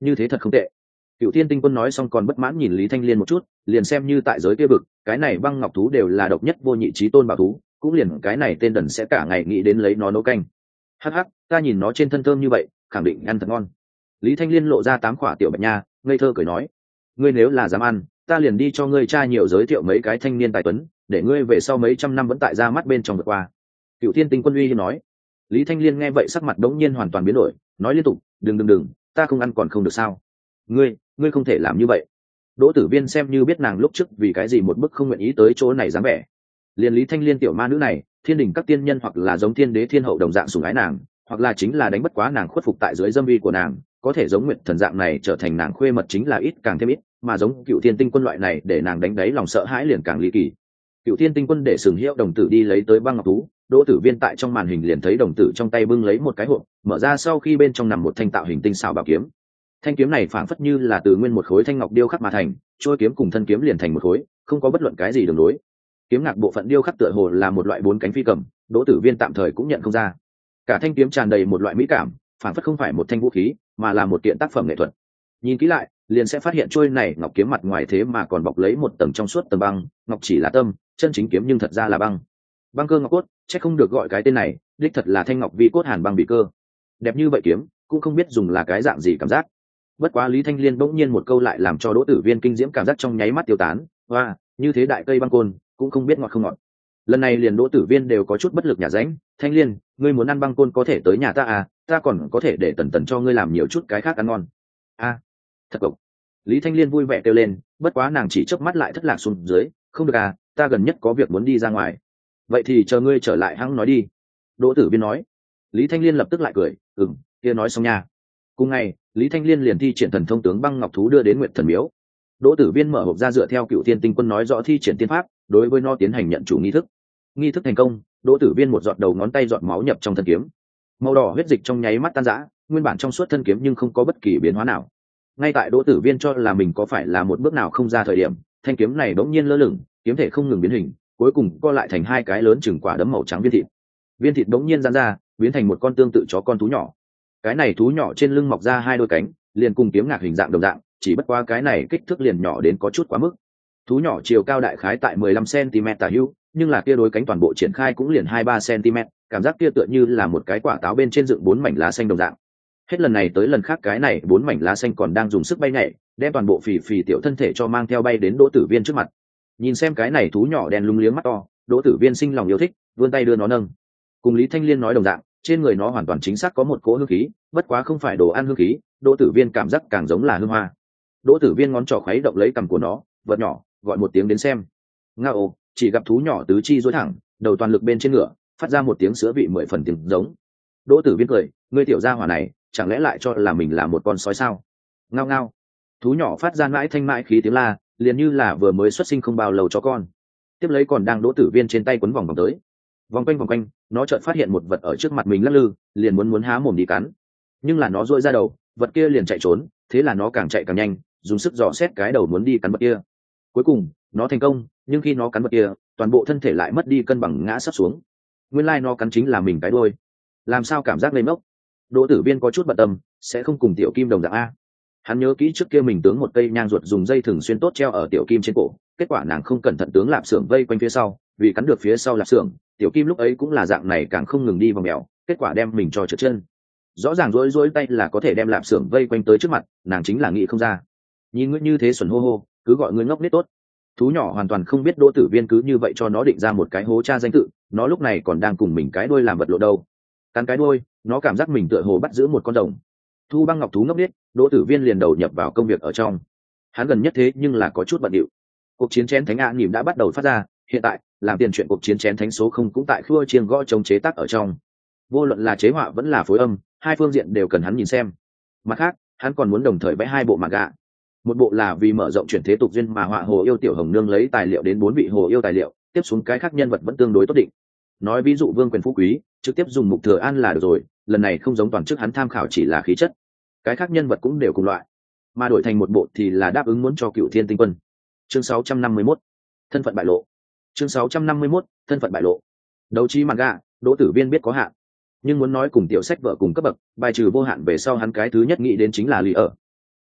như thế thật không tệ. Cựu Thiên Tinh Quân nói xong còn bất mãn nhìn Lý Thanh Liên một chút, liền xem như tại giới kia vực, cái này băng ngọc thú đều là độc nhất vô nhị chí tôn bảo thú, cũng liền cái này tên đần sẽ cả ngày nghĩ đến lấy nó nấu canh. Hắc hắc, ta nhìn nó trên thân thơm như vậy, khẳng định ăn thật ngon. Lý Thanh Liên lộ ra 8 khỏa tiểu bạch nha, ngây thơ cười nói, ngươi nếu là dám ăn, ta liền đi cho ngươi tra nhiều giới thiệu mấy cái thanh niên tài tuấn, để ngươi về sau mấy trăm năm vẫn tại ra mắt bên trong vượt qua. Cựu Thiên Tinh Quân uy hiếp nói. Lý Thanh Liên nghe vậy sắc mặt đống nhiên hoàn toàn biến đổi, nói liên tục, đừng, ta không ăn còn không được sao? Ngươi không thể làm như vậy. Đỗ Tử Viên xem như biết nàng lúc trước vì cái gì một bức không nguyện ý tới chỗ này dáng vẻ. Liên Lý Thanh Liên tiểu ma nữ này, thiên đình các tiên nhân hoặc là giống thiên đế thiên hậu đồng dạng sủng ái nàng, hoặc là chính là đánh bất quá nàng khuất phục tại dưới dâm vi của nàng, có thể giống Nguyệt Thần dạng này trở thành nàng khuê mật chính là ít càng thêm ít, mà giống Cựu Thiên Tinh Quân loại này để nàng đánh đáy lòng sợ hãi liền càng ly kỳ. Cựu Thiên Tinh Quân để Sừng Hiệu đồng tử đi lấy tới băng ngọc thú, Đỗ Tử Viên tại trong màn hình liền thấy đồng tử trong tay bưng lấy một cái hộp, mở ra sau khi bên trong nằm một thanh tạo hình tinh xảo bảo kiếm. Thanh kiếm này phảng phất như là từ nguyên một khối thanh ngọc điêu khắc mà thành, chuôi kiếm cùng thân kiếm liền thành một khối, không có bất luận cái gì đường đối. Kiếm ngạc bộ phận điêu khắc tựa hồ là một loại 4 cánh phi cầm, Đỗ Tử Viên tạm thời cũng nhận không ra. Cả thanh kiếm tràn đầy một loại mỹ cảm, phảng phất không phải một thanh vũ khí, mà là một kiện tác phẩm nghệ thuật. Nhìn kỹ lại, liền sẽ phát hiện chuôi này ngọc kiếm mặt ngoài thế mà còn bọc lấy một tầng trong suốt tầng băng, ngọc chỉ là tâm, chân chính kiếm nhưng thật ra là băng. Băng cơ ngọc cốt, chắc không được gọi cái tên này, đích thật là thanh ngọc vi cốt hàn băng bị cơ. Đẹp như vậy kiếm, cũng không biết dùng là cái dạng gì cảm giác. Bất quá Lý Thanh Liên bỗng nhiên một câu lại làm cho Đỗ Tử Viên kinh diễm cảm giác trong nháy mắt tiêu tán. Hoa, như thế đại cây băng côn, cũng không biết ngọt không ngọt. Lần này liền Đỗ Tử Viên đều có chút bất lực nhả ránh. Thanh Liên, ngươi muốn ăn băng côn có thể tới nhà ta à, ta còn có thể để tần cho ngươi làm nhiều chút cái khác ăn ngon. A, thật cộc. Lý Thanh Liên vui vẻ kêu lên, bất quá nàng chỉ chớp mắt lại thất lạc xuống dưới, không được à, ta gần nhất có việc muốn đi ra ngoài. Vậy thì chờ ngươi trở lại hẵng nói đi. Đỗ Tử Viên nói. Lý Thanh Liên lập tức lại cười, kia nói xong nha. Cùng ngày, Lý Thanh Liên liền thi triển thần thông tướng băng ngọc thú đưa đến Nguyệt Thần Miếu. Đỗ Tử Viên mở hộp ra dựa theo Cựu Thiên Tinh Quân nói rõ thi triển tiên pháp, đối với nó tiến hành nhận chủ nghi thức. Nghi thức thành công, Đỗ Tử Viên một giọt đầu ngón tay giọt máu nhập trong thân kiếm. Màu đỏ huyết dịch trong nháy mắt tan rã, nguyên bản trong suốt thân kiếm nhưng không có bất kỳ biến hóa nào. Ngay tại Đỗ Tử Viên cho là mình có phải là một bước nào không ra thời điểm, thanh kiếm này bỗng nhiên lơ lửng, kiếm thể không ngừng biến hình, cuối cùng co lại thành 2 cái lớn chừng quả đấm màu trắng viên thịt. Viên thịt bỗng nhiên giãn ra, biến thành một con tương tự chó con thú nhỏ. Cái này thú nhỏ trên lưng mọc ra 2 đôi cánh, liền cùng kiếm ngạc hình dạng đồng dạng, chỉ bất qua cái này kích thước liền nhỏ đến có chút quá mức. Thú nhỏ chiều cao đại khái tại 15 cm tả hữu, nhưng là kia đôi cánh toàn bộ triển khai cũng liền 2-3 cm, cảm giác kia tựa như là một cái quả táo bên trên dựng 4 mảnh lá xanh đồng dạng. Hết lần này tới lần khác cái này 4 mảnh lá xanh còn đang dùng sức bay nhảy, đem toàn bộ phì tiểu thân thể cho mang theo bay đến Đỗ Tử Viên trước mặt. Nhìn xem cái này thú nhỏ đen lúng liếng mắt to, Đỗ Tử Viên sinh lòng yêu thích, vươn tay đưa nó nâng. Cùng Lý Thanh Liên nói đồng dạng, trên người nó hoàn toàn chính xác có một cỗ hương khí, bất quá không phải đồ ăn hương khí, Đỗ Tử Viên cảm giác càng giống là hương hoa. Đỗ Tử Viên ngón trỏ khuấy động lấy cằm của nó, vật nhỏ, gọi một tiếng đến xem. Ngao, chỉ gặp thú nhỏ tứ chi duỗi thẳng, đầu toàn lực bên trên ngựa, phát ra một tiếng sữa vị 10 phần tiếng giống. Đỗ Tử Viên cười, ngươi tiểu gia hỏa này, chẳng lẽ lại cho là mình là một con sói sao? Ngao ngao. Thú nhỏ phát ra mãi thanh mãi khí tiếng la, liền như là vừa mới xuất sinh không bao lâu chó con. Tiếp lấy còn đang Đỗ Tử Viên trên tay quấn vòng vòng tới. Vòng quanh, nó chợt phát hiện một vật ở trước mặt mình lắc lư, liền muốn há mồm đi cắn. Nhưng là nó duỗi ra đầu, vật kia liền chạy trốn, thế là nó càng chạy càng nhanh, dùng sức dò xét cái đầu muốn đi cắn vật kia. Cuối cùng, nó thành công, nhưng khi nó cắn vật kia, toàn bộ thân thể lại mất đi cân bằng ngã sắp xuống. Nguyên lai nó cắn chính là mình cái đuôi. Làm sao cảm giác ngây ngốc? Đỗ Tử Viên có chút bận tâm, sẽ không cùng Tiểu Kim đồng dạng a. Hắn nhớ kỹ trước kia mình tướng một cây nhang ruột dùng dây thường xuyên tốt treo ở Tiểu Kim trên cổ, kết quả nàng không cẩn thận tướng lạp xưởng vây quanh phía sau, vì cắn được phía sau lạp xưởng, Tiểu Kim lúc ấy cũng là dạng này càng không ngừng đi vòng mèo, kết quả đem mình cho trượt chân. Rõ ràng rối tay là có thể đem lạp xưởng vây quanh tới trước mặt, nàng chính là nghĩ không ra. Nhìn ngươi như thế xuẩn hô hô, cứ gọi ngươi ngốc nết tốt. Thú nhỏ hoàn toàn không biết Đỗ Tử Viên cứ như vậy cho nó định ra một cái hố cha danh tự, nó lúc này còn đang cùng mình cái đuôi làm vật lộ đâu. Cắn cái đuôi, nó cảm giác mình tựa hồ bắt giữ một con rồng. Thu băng ngọc thú ngốc nết, Đỗ Tử Viên liền đầu nhập vào công việc ở trong. Hắn gần nhất thế nhưng là có chút bận điệu. Cuộc chiến chén thánh ạ nhìm đã bắt đầu phát ra, hiện tại làm tiền chuyện cuộc chiến chén thánh số 0 cũng tại khua chiêng gõ chống chế tác ở trong. Vô luận là chế họa vẫn là phối âm, hai phương diện đều cần hắn nhìn xem. Mặt khác, hắn còn muốn đồng thời vẽ 2 bộ manga. Một bộ là vì mở rộng chuyển thế tục duyên mà họa Hồ Yêu Tiểu Hồng Nương lấy tài liệu đến 4 vị Hồ Yêu tài liệu, tiếp xuống cái khác nhân vật vẫn tương đối tốt định. Nói ví dụ Vương Quyền Phú Quý, trực tiếp dùng Mục Thừa An là được rồi, lần này không giống toàn trước hắn tham khảo chỉ là khí chất. Cái khác nhân vật cũng đều cùng loại, mà đổi thành một bộ thì là đáp ứng muốn cho Cựu Thiên Tinh Quân. Chương 651, thân phận bại lộ. Chương 651, thân phận bại lộ. Đấu trí manga, Đỗ Tử Viên biết có hạn, nhưng muốn nói cùng tiểu sách vợ cùng cấp bậc, bài trừ vô hạn về sau hắn cái thứ nhất nghĩ đến chính là Lý ở.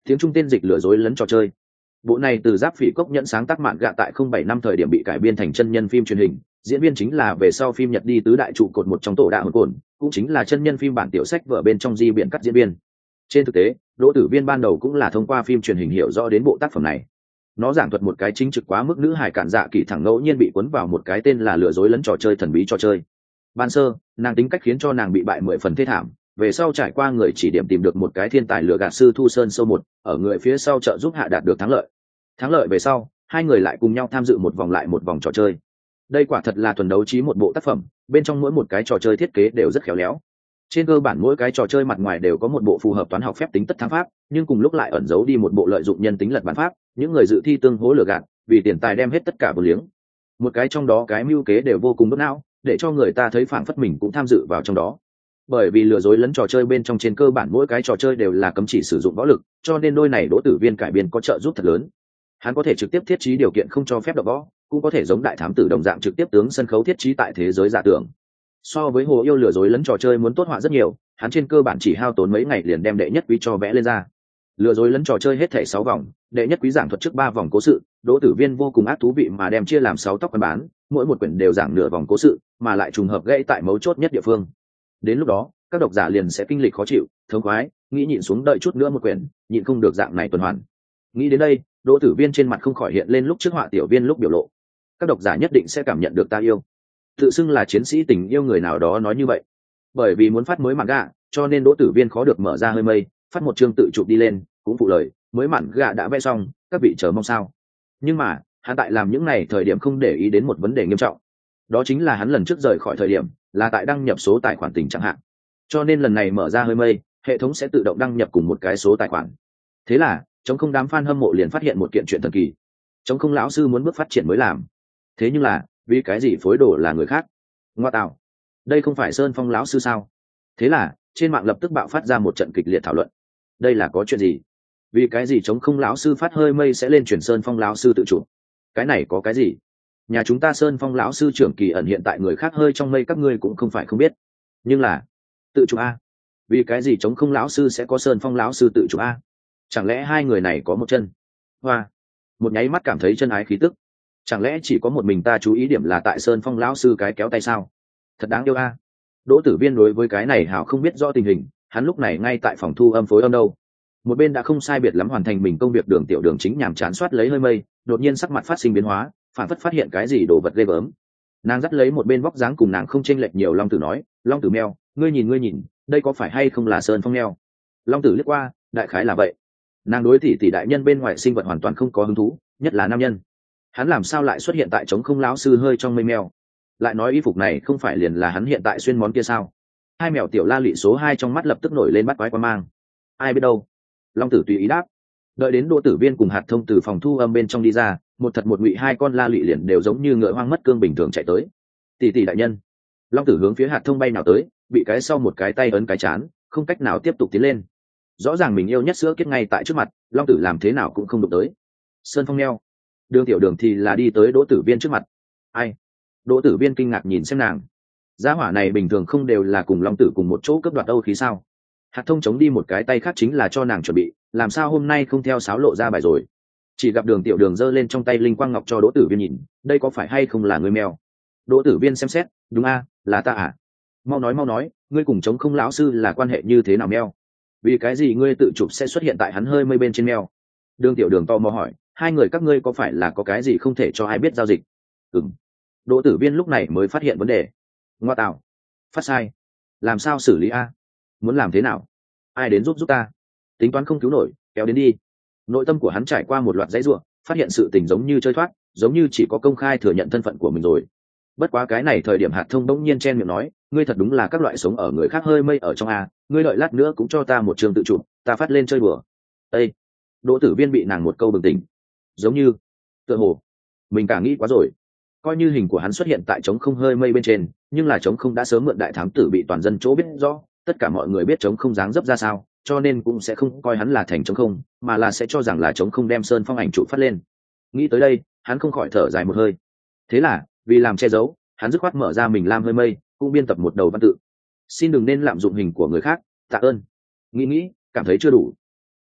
tiếng Trung tên dịch lừa dối lấn trò chơi. Bộ này từ Giáp Phỉ Cốc Nhẫn sáng tác mạn gạ tại 07 năm thời điểm bị cải biên thành chân nhân phim truyền hình, diễn viên chính là về sau phim Nhật đi tứ đại trụ cột một trong tổ đạo hồn cồn, cũng chính là chân nhân phim bản tiểu sách vở bên trong di biển cắt diễn viên. Trên thực tế, Đỗ Tử Viên ban đầu cũng là thông qua phim truyền hình hiểu rõ đến bộ tác phẩm này. Nó giảng thuật một cái chính trực quá mức nữ hài cản dạ kỳ thẳng ngẫu nhiên bị cuốn vào một cái tên là lừa dối lấn trò chơi thần bí trò chơi. Ban sơ, nàng tính cách khiến cho nàng bị bại 10 phần thê thảm, về sau trải qua người chỉ điểm tìm được một cái thiên tài lừa gạt sư Thu Sơn sâu một, ở người phía sau trợ giúp hạ đạt được thắng lợi. Thắng lợi về sau, hai người lại cùng nhau tham dự một vòng lại một vòng trò chơi. Đây quả thật là thuần đấu trí một bộ tác phẩm, bên trong mỗi một cái trò chơi thiết kế đều rất khéo léo. Trên cơ bản mỗi cái trò chơi mặt ngoài đều có một bộ phù hợp toán học phép tính tất thắng pháp, nhưng cùng lúc lại ẩn giấu đi một bộ lợi dụng nhân tính lật bản pháp, những người dự thi tương hỗ lừa gạt, vì tiền tài đem hết tất cả vô liếng. Một cái trong đó cái mưu kế đều vô cùng đốt não, để cho người ta thấy phảng phất mình cũng tham dự vào trong đó. Bởi vì lừa dối lẫn trò chơi bên trong trên cơ bản mỗi cái trò chơi đều là cấm chỉ sử dụng võ lực, cho nên đôi này Đỗ Tử Viên cải biên có trợ giúp thật lớn. Hắn có thể trực tiếp thiết trí điều kiện không cho phép đọc võ, cũng có thể giống đại thám tử đồng dạng trực tiếp tướng sân khấu thiết trí tại thế giới giả tưởng. So với Hồ Yêu lừa dối lẫn trò chơi muốn tốt họa rất nhiều, hắn trên cơ bản chỉ hao tốn mấy ngày liền đem đệ nhất quý cho vẽ lên ra. Lừa dối lẫn trò chơi hết thảy 6 vòng, đệ nhất quý giảng thuật trước 3 vòng cố sự, Đỗ Tử Viên vô cùng ác thú vị mà đem chia làm 6 tóc quan bán, mỗi một quyển đều giảng nửa vòng cố sự, mà lại trùng hợp gãy tại mấu chốt nhất địa phương. Đến lúc đó, các độc giả liền sẽ kinh lịch khó chịu, thống khoái, nghĩ nhịn xuống đợi chút nữa một quyển, nhịn không được dạng này tuần hoàn. Nghĩ đến đây, Đỗ Tử Viên trên mặt không khỏi hiện lên lúc trước họa tiểu viên lúc biểu lộ. Các độc giả nhất định sẽ cảm nhận được ta yêu. Tự xưng là chiến sĩ tình yêu người nào đó nói như vậy. Bởi vì muốn phát mới mạn gạ, cho nên Đỗ Tử Viên khó được mở ra hơi mây, phát một chương tự chụp đi lên, cũng phụ lời, mới mạn gạ đã vẽ xong, các vị chờ mong sao. Nhưng mà, hắn tại làm những này thời điểm không để ý đến một vấn đề nghiêm trọng. Đó chính là hắn lần trước rời khỏi thời điểm, là tại đăng nhập số tài khoản tình trạng hạn. Cho nên lần này mở ra hơi mây, hệ thống sẽ tự động đăng nhập cùng một cái số tài khoản. Thế là, chống không đám fan hâm mộ liền phát hiện một kiện chuyện thần kỳ. Chống không lão sư muốn bước phát triển mới làm. Thế nhưng là, vì cái gì phối đồ là người khác? Ngoa tạo, đây không phải Sơn Phong lão sư sao? Thế là, trên mạng lập tức bạo phát ra một trận kịch liệt thảo luận. Đây là có chuyện gì? Vì cái gì chống không lão sư phát hơi mây sẽ lên chuyển Sơn Phong lão sư tự chủ? Cái này có cái gì? Nhà chúng ta Sơn Phong lão sư trưởng kỳ ẩn hiện tại người khác hơi trong mây các ngươi cũng không phải không biết. Nhưng là, tự chủ a? Vì cái gì chống không lão sư sẽ có Sơn Phong lão sư tự chủ a? Chẳng lẽ hai người này có một chân? Hoa, một nháy mắt cảm thấy chân ái khí tức. Chẳng lẽ chỉ có một mình ta chú ý điểm là tại Sơn Phong lão sư cái kéo tay sao? Thật đáng yêu a. Đỗ Tử Viên đối với cái này hảo không biết rõ tình hình, hắn lúc này ngay tại phòng thu âm phối âm đâu. Một bên đã không sai biệt lắm hoàn thành mình công việc Đường Tiểu Đường chính nhàm chán soát lấy hơi mây, đột nhiên sắc mặt phát sinh biến hóa, phản phất phát hiện cái gì đồ vật ghê gớm. Nàng dắt lấy một bên vóc dáng cùng nàng không chênh lệch nhiều Long Tử nói, Long Tử meo, ngươi nhìn, đây có phải hay không là Sơn Phong meo? Long Tử liếc qua, đại khái là vậy. Nàng đối tỷ đại nhân bên ngoài sinh vật hoàn toàn không có hứng thú, nhất là nam nhân. Hắn làm sao lại xuất hiện tại trống không lão sư hơi trong mây mèo? Lại nói y phục này không phải liền là hắn hiện tại xuyên món kia sao? Hai mèo tiểu la lị số 2 trong mắt lập tức nổi lên bắt quái quan mang. Ai biết đâu? Long Tử tùy ý đáp. Đợi đến Đỗ Tử Viên cùng Hạt Thông từ phòng thu âm bên trong đi ra, một thật một ngụy hai con la lị liền đều giống như ngựa hoang mất cương bình thường chạy tới. Tỷ đại nhân. Long Tử hướng phía Hạt Thông bay nào tới, bị cái sau một cái tay ấn cái chán, không cách nào tiếp tục tiến lên. Rõ ràng mình yêu nhất sữa kết ngay tại trước mặt, Long Tử làm thế nào cũng không đụng tới. Sơn Phong neo. Đường Tiểu Đường thì là đi tới Đỗ Tử Viên trước mặt. Ai? Đỗ Tử Viên kinh ngạc nhìn xem nàng. Gia hỏa này bình thường không đều là cùng Long Tử cùng một chỗ cướp đoạt âu khí sao? Hạt Thông chống đi một cái tay khác chính là cho nàng chuẩn bị, làm sao hôm nay không theo sáo lộ ra bài rồi? Chỉ gặp Đường Tiểu Đường giơ lên trong tay linh quang ngọc cho Đỗ Tử Viên nhìn, đây có phải hay không là người mèo? Đỗ Tử Viên xem xét, đúng a, là ta à? Mau nói, ngươi cùng chống không lão sư là quan hệ như thế nào mèo? Vì cái gì ngươi tự chụp sẽ xuất hiện tại hắn hơi mây bên trên mèo? Đường Tiểu Đường to mò hỏi, hai người các ngươi có phải là có cái gì không thể cho ai biết giao dịch? Ừm. Đỗ Tử Viên lúc này mới phát hiện vấn đề. Ngoa tạo, phát sai, làm sao xử lý a? Muốn làm thế nào? Ai đến giúp ta? Tính toán không cứu nổi, kéo đến đi. Nội tâm của hắn trải qua một loạt dãy ruộng, phát hiện sự tình giống như chơi thoát, giống như chỉ có công khai thừa nhận thân phận của mình rồi. Bất quá cái này thời điểm Hạt Thông bỗng nhiên chen miệng nói, ngươi thật đúng là các loại sống ở người khác hơi mây ở trong a, ngươi đợi lát nữa cũng cho ta một trường tự chụp, ta phát lên chơi bừa. Ê! Đỗ Tử Viên bị nàng một câu bừng tỉnh. Giống như, tựa hồ, mình cả nghĩ quá rồi. Coi như hình của hắn xuất hiện tại trống không hơi mây bên trên, nhưng là trống không đã sớm mượn đại thám tử bị toàn dân chỗ biết rõ, tất cả mọi người biết trống không dáng dấp ra sao, cho nên cũng sẽ không coi hắn là thành trống không, mà là sẽ cho rằng là trống không đem Sơn Phong ảnh trụ phát lên. Nghĩ tới đây, hắn không khỏi thở dài một hơi. Thế là, vì làm che giấu, hắn dứt khoát mở ra mình lam hơi mây, cũng biên tập một đầu văn tự. Xin đừng nên lạm dụng hình của người khác, tạ ơn. Nghĩ, cảm thấy chưa đủ.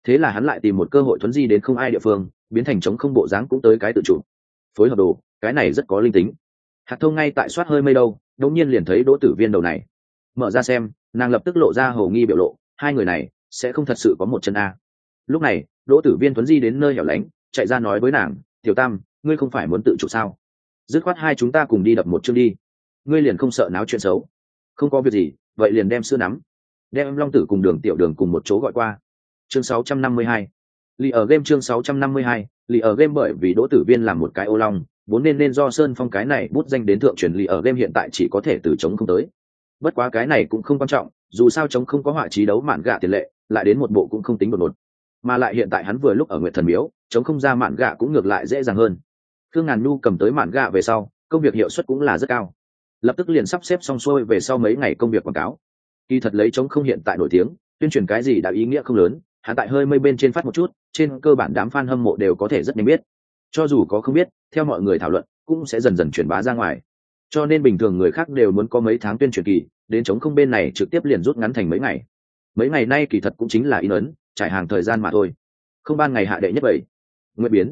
thế là hắn lại tìm một cơ hội thuấn di đến không ai địa phương, biến thành trống không bộ dáng cũng tới cái tự chủ phối hợp đồ, cái này rất có linh tính. Hạt Thông ngay tại soát hơi mây đâu, đột nhiên liền thấy Đỗ Tử Viên đầu này mở ra xem, nàng lập tức lộ ra hầu nghi biểu lộ, hai người này sẽ không thật sự có một chân a. Lúc này Đỗ Tử Viên thuấn di đến nơi hẻo lánh, chạy ra nói với nàng, tiểu tam, ngươi không phải muốn tự chủ sao, dứt khoát hai chúng ta cùng đi đập một chương đi, ngươi liền không sợ náo chuyện xấu. Không có việc gì, vậy liền đem sữa nắm, đem Long Tử cùng Đường Tiểu Đường cùng một chỗ gọi qua. Chương 652, lì ở game. Chương 652, lì ở game. Bởi vì Đỗ Tử Viên làm một cái ô long, vốn nên do Sơn Phong cái này bút danh đến thượng truyền, lì ở game hiện tại chỉ có thể từ chống không tới. Bất quá cái này cũng không quan trọng, dù sao chống không có họa trí đấu mạn gạ tiền lệ, lại đến một bộ cũng không tính đột ngột. Mà lại hiện tại hắn vừa lúc ở Nguyệt Thần Miếu, chống không ra mạn gạ cũng ngược lại dễ dàng hơn. Khương Ngàn Nhu cầm tới mạn gạ về sau, công việc hiệu suất cũng là rất cao. Lập tức liền sắp xếp xong xuôi về sau mấy ngày công việc quảng cáo. Kỳ thật lấy chống không hiện tại nổi tiếng, tuyên truyền cái gì đã ý nghĩa không lớn, hắn tại hơi mây bên trên phát một chút, trên cơ bản đám fan hâm mộ đều có thể rất nhanh biết. Cho dù có không biết, theo mọi người thảo luận, cũng sẽ dần dần truyền bá ra ngoài. Cho nên bình thường người khác đều muốn có mấy tháng tuyên truyền kỳ, đến chống không bên này trực tiếp liền rút ngắn thành mấy ngày. Mấy ngày nay kỳ thật cũng chính là in ấn, trải hàng thời gian mà thôi. Không ban ngày hạ đệ nhất vậy. Nguyệt biến,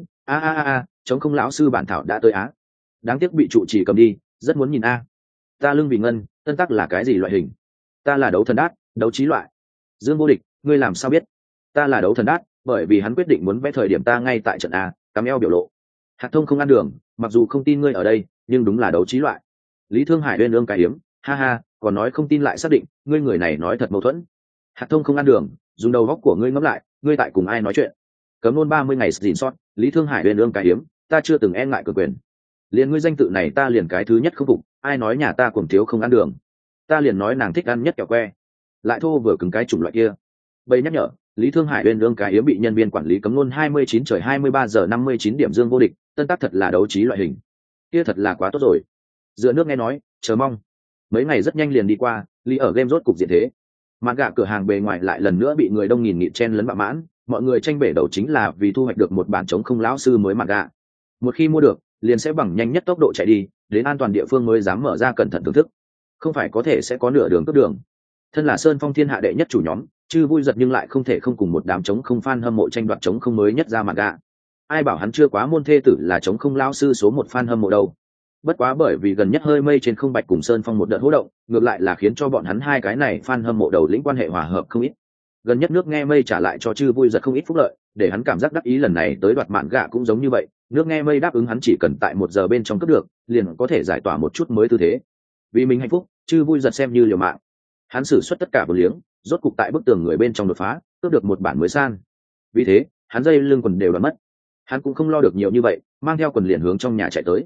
chống không lão sư bản thảo đã tới á. Đáng tiếc bị trụ trì cầm đi, rất muốn nhìn a. Ta lưng vì ngân, tân tắc là cái gì loại hình? Ta là đấu thần đát, đấu trí loại. Dương Vô Địch, ngươi làm sao biết? Ta là đấu thần đát, bởi vì hắn quyết định muốn vẽ thời điểm ta ngay tại trận a, cắm eo biểu lộ. Hạt Thông không ăn đường, mặc dù không tin ngươi ở đây, nhưng đúng là đấu trí loại. Lý Thương Hải uyên ương cái hiếm, còn nói không tin lại xác định, ngươi người này nói thật mâu thuẫn. Hạt Thông không ăn đường, dùng đầu góc của ngươi ngẫm lại, ngươi tại cùng ai nói chuyện? Cấm luôn 30 ngày gìn sót, Lý Thương Hải uyên ương cái hiếm, ta chưa từng e ngại cường quyền. Liền ngươi danh tự này ta liền cái thứ nhất không phục, ai nói nhà ta cuồng thiếu không ăn đường? Ta liền nói nàng thích ăn nhất kẹo que, lại thô vừa cứng cái chủng loại kia. Bây nhắc nhở, Lý Thương Hải uyên ương cái hiếm bị nhân viên quản lý cấm luôn 29 trời 23 giờ 59 điểm. Dương Vô Địch, tân tác thật là đấu trí loại hình. Kia thật là quá tốt rồi. Dựa nước nghe nói, chờ mong. Mấy ngày rất nhanh liền đi qua, Lý ở game rốt cục diện thế. Mạn gạ cửa hàng bề ngoài lại lần nữa bị người đông nghìn nghịt chen lấn bạ mãn, mọi người tranh bể đầu chính là vì thu hoạch được một bản chống không lão sư mới mạn gạ. Một khi mua được, liền sẽ bằng nhanh nhất tốc độ chạy đi, đến an toàn địa phương mới dám mở ra cẩn thận thưởng thức. Không phải có thể sẽ có nửa đường cướp đường. Thân là Sơn Phong thiên hạ đệ nhất chủ nhóm, chứ vui giật nhưng lại không thể không cùng một đám chống không fan hâm mộ tranh đoạt chống không mới nhất ra mạn gạ. Ai bảo hắn chưa quá môn thê tử là chống không lão sư số một fan hâm mộ đâu. Bất quá bởi vì gần nhất hơi mây trên không bạch cùng Sơn Phong một đợt hỗ động, ngược lại là khiến cho bọn hắn hai cái này fan hâm mộ đầu lĩnh quan hệ hòa hợp không ít. Gần nhất nước nghe mây trả lại cho chư vui giật không ít phúc lợi, để hắn cảm giác đắc ý lần này tới đoạt mạn gạ cũng giống như vậy. Nước nghe mây đáp ứng hắn chỉ cần tại 1 giờ bên trong cướp được, liền có thể giải tỏa một chút mới tư thế. Vì mình hạnh phúc, chư vui giật xem như liều mạng. Hắn sử xuất tất cả vô liếng, rốt cục tại bức tường người bên trong đột phá, cướp được một bản mới san. Vì thế, hắn dây lưng quần đều đã mất. Hắn cũng không lo được nhiều như vậy, mang theo quần liền hướng trong nhà chạy tới.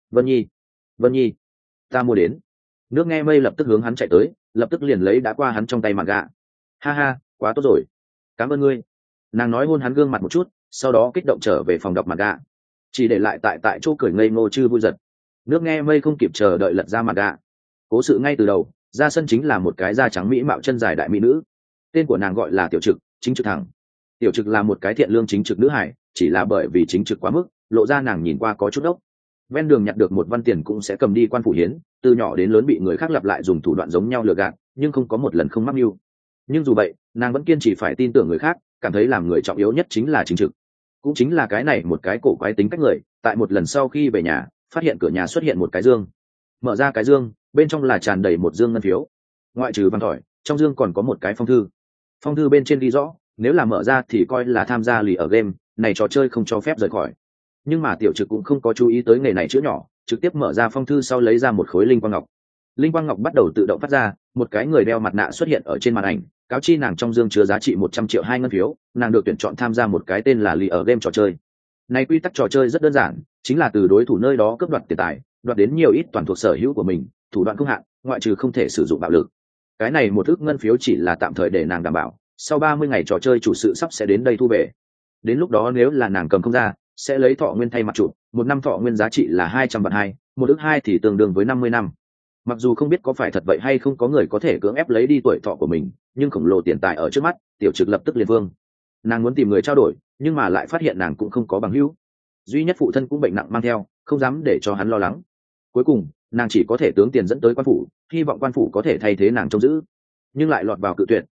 Vân Nhi, ta mua đến. Nước nghe mây lập tức hướng hắn chạy tới, lập tức liền lấy đã qua hắn trong tay mạn gạ. Quá tốt rồi, cảm ơn ngươi. Nàng nói hôn hắn gương mặt một chút, sau đó kích động trở về phòng đọc mạn gạ, chỉ để lại tại chỗ cười ngây ngô chư vui giật. Nước nghe mây không kịp chờ đợi lật ra mạn gạ. Cố sự ngay từ đầu, ra sân chính là một cái da trắng mỹ mạo chân dài đại mỹ nữ, tên của nàng gọi là Tiểu Trực, chính trực thẳng. Tiểu Trực là một cái thiện lương chính trực nữ hải, chỉ là bởi vì chính trực quá mức, lộ ra nàng nhìn qua có chút ốc. Ven đường nhặt được một văn tiền cũng sẽ cầm đi quan phủ hiến, từ nhỏ đến lớn bị người khác lặp lại dùng thủ đoạn giống nhau lừa gạt, nhưng không có một lần không mắc mưu. Nhưng dù vậy, nàng vẫn kiên trì phải tin tưởng người khác, cảm thấy làm người trọng yếu nhất chính là chính trực. Cũng chính là cái này một cái cổ quái tính cách người, tại một lần sau khi về nhà, phát hiện cửa nhà xuất hiện một cái dương. Mở ra cái dương, bên trong là tràn đầy một dương ngân phiếu. Ngoại trừ văn thỏi, trong dương còn có một cái phong thư. Phong thư bên trên ghi rõ, nếu là mở ra thì coi là tham gia lì ở game, này trò chơi không cho phép rời khỏi. Nhưng mà Tiểu Trực cũng không có chú ý tới nghề này chữ nhỏ, trực tiếp mở ra phong thư sau lấy ra một khối linh quang ngọc. Linh quang ngọc bắt đầu tự động phát ra, một cái người đeo mặt nạ xuất hiện ở trên màn ảnh, cáo chi nàng trong dương chứa giá trị 100 triệu 2 ngân phiếu, nàng được tuyển chọn tham gia một cái tên là lì ở game trò chơi. Này quy tắc trò chơi rất đơn giản, chính là từ đối thủ nơi đó cướp đoạt tiền tài, đoạt đến nhiều ít toàn thuộc sở hữu của mình, thủ đoạn không hạn, ngoại trừ không thể sử dụng bạo lực. Cái này một ức ngân phiếu chỉ là tạm thời để nàng đảm bảo, sau 30 ngày trò chơi chủ sự sắp sẽ đến đây thu về. Đến lúc đó nếu là nàng cầm không ra, sẽ lấy thọ nguyên thay mặt chụp, 1 năm thọ nguyên giá trị là 200 vạn 2, 1 ức 2 thì tương đương với 50 năm. Mặc dù không biết có phải thật vậy hay không có người có thể cưỡng ép lấy đi tuổi thọ của mình, nhưng khổng lồ tiền tài ở trước mắt, Tiểu Trực lập tức liền vương. Nàng muốn tìm người trao đổi, nhưng mà lại phát hiện nàng cũng không có bằng hữu. Duy nhất phụ thân cũng bệnh nặng mang theo, không dám để cho hắn lo lắng. Cuối cùng, nàng chỉ có thể tướng tiền dẫn tới quan phủ, hy vọng quan phủ có thể thay thế nàng trông giữ. Nhưng lại lọt vào cự tuyệt,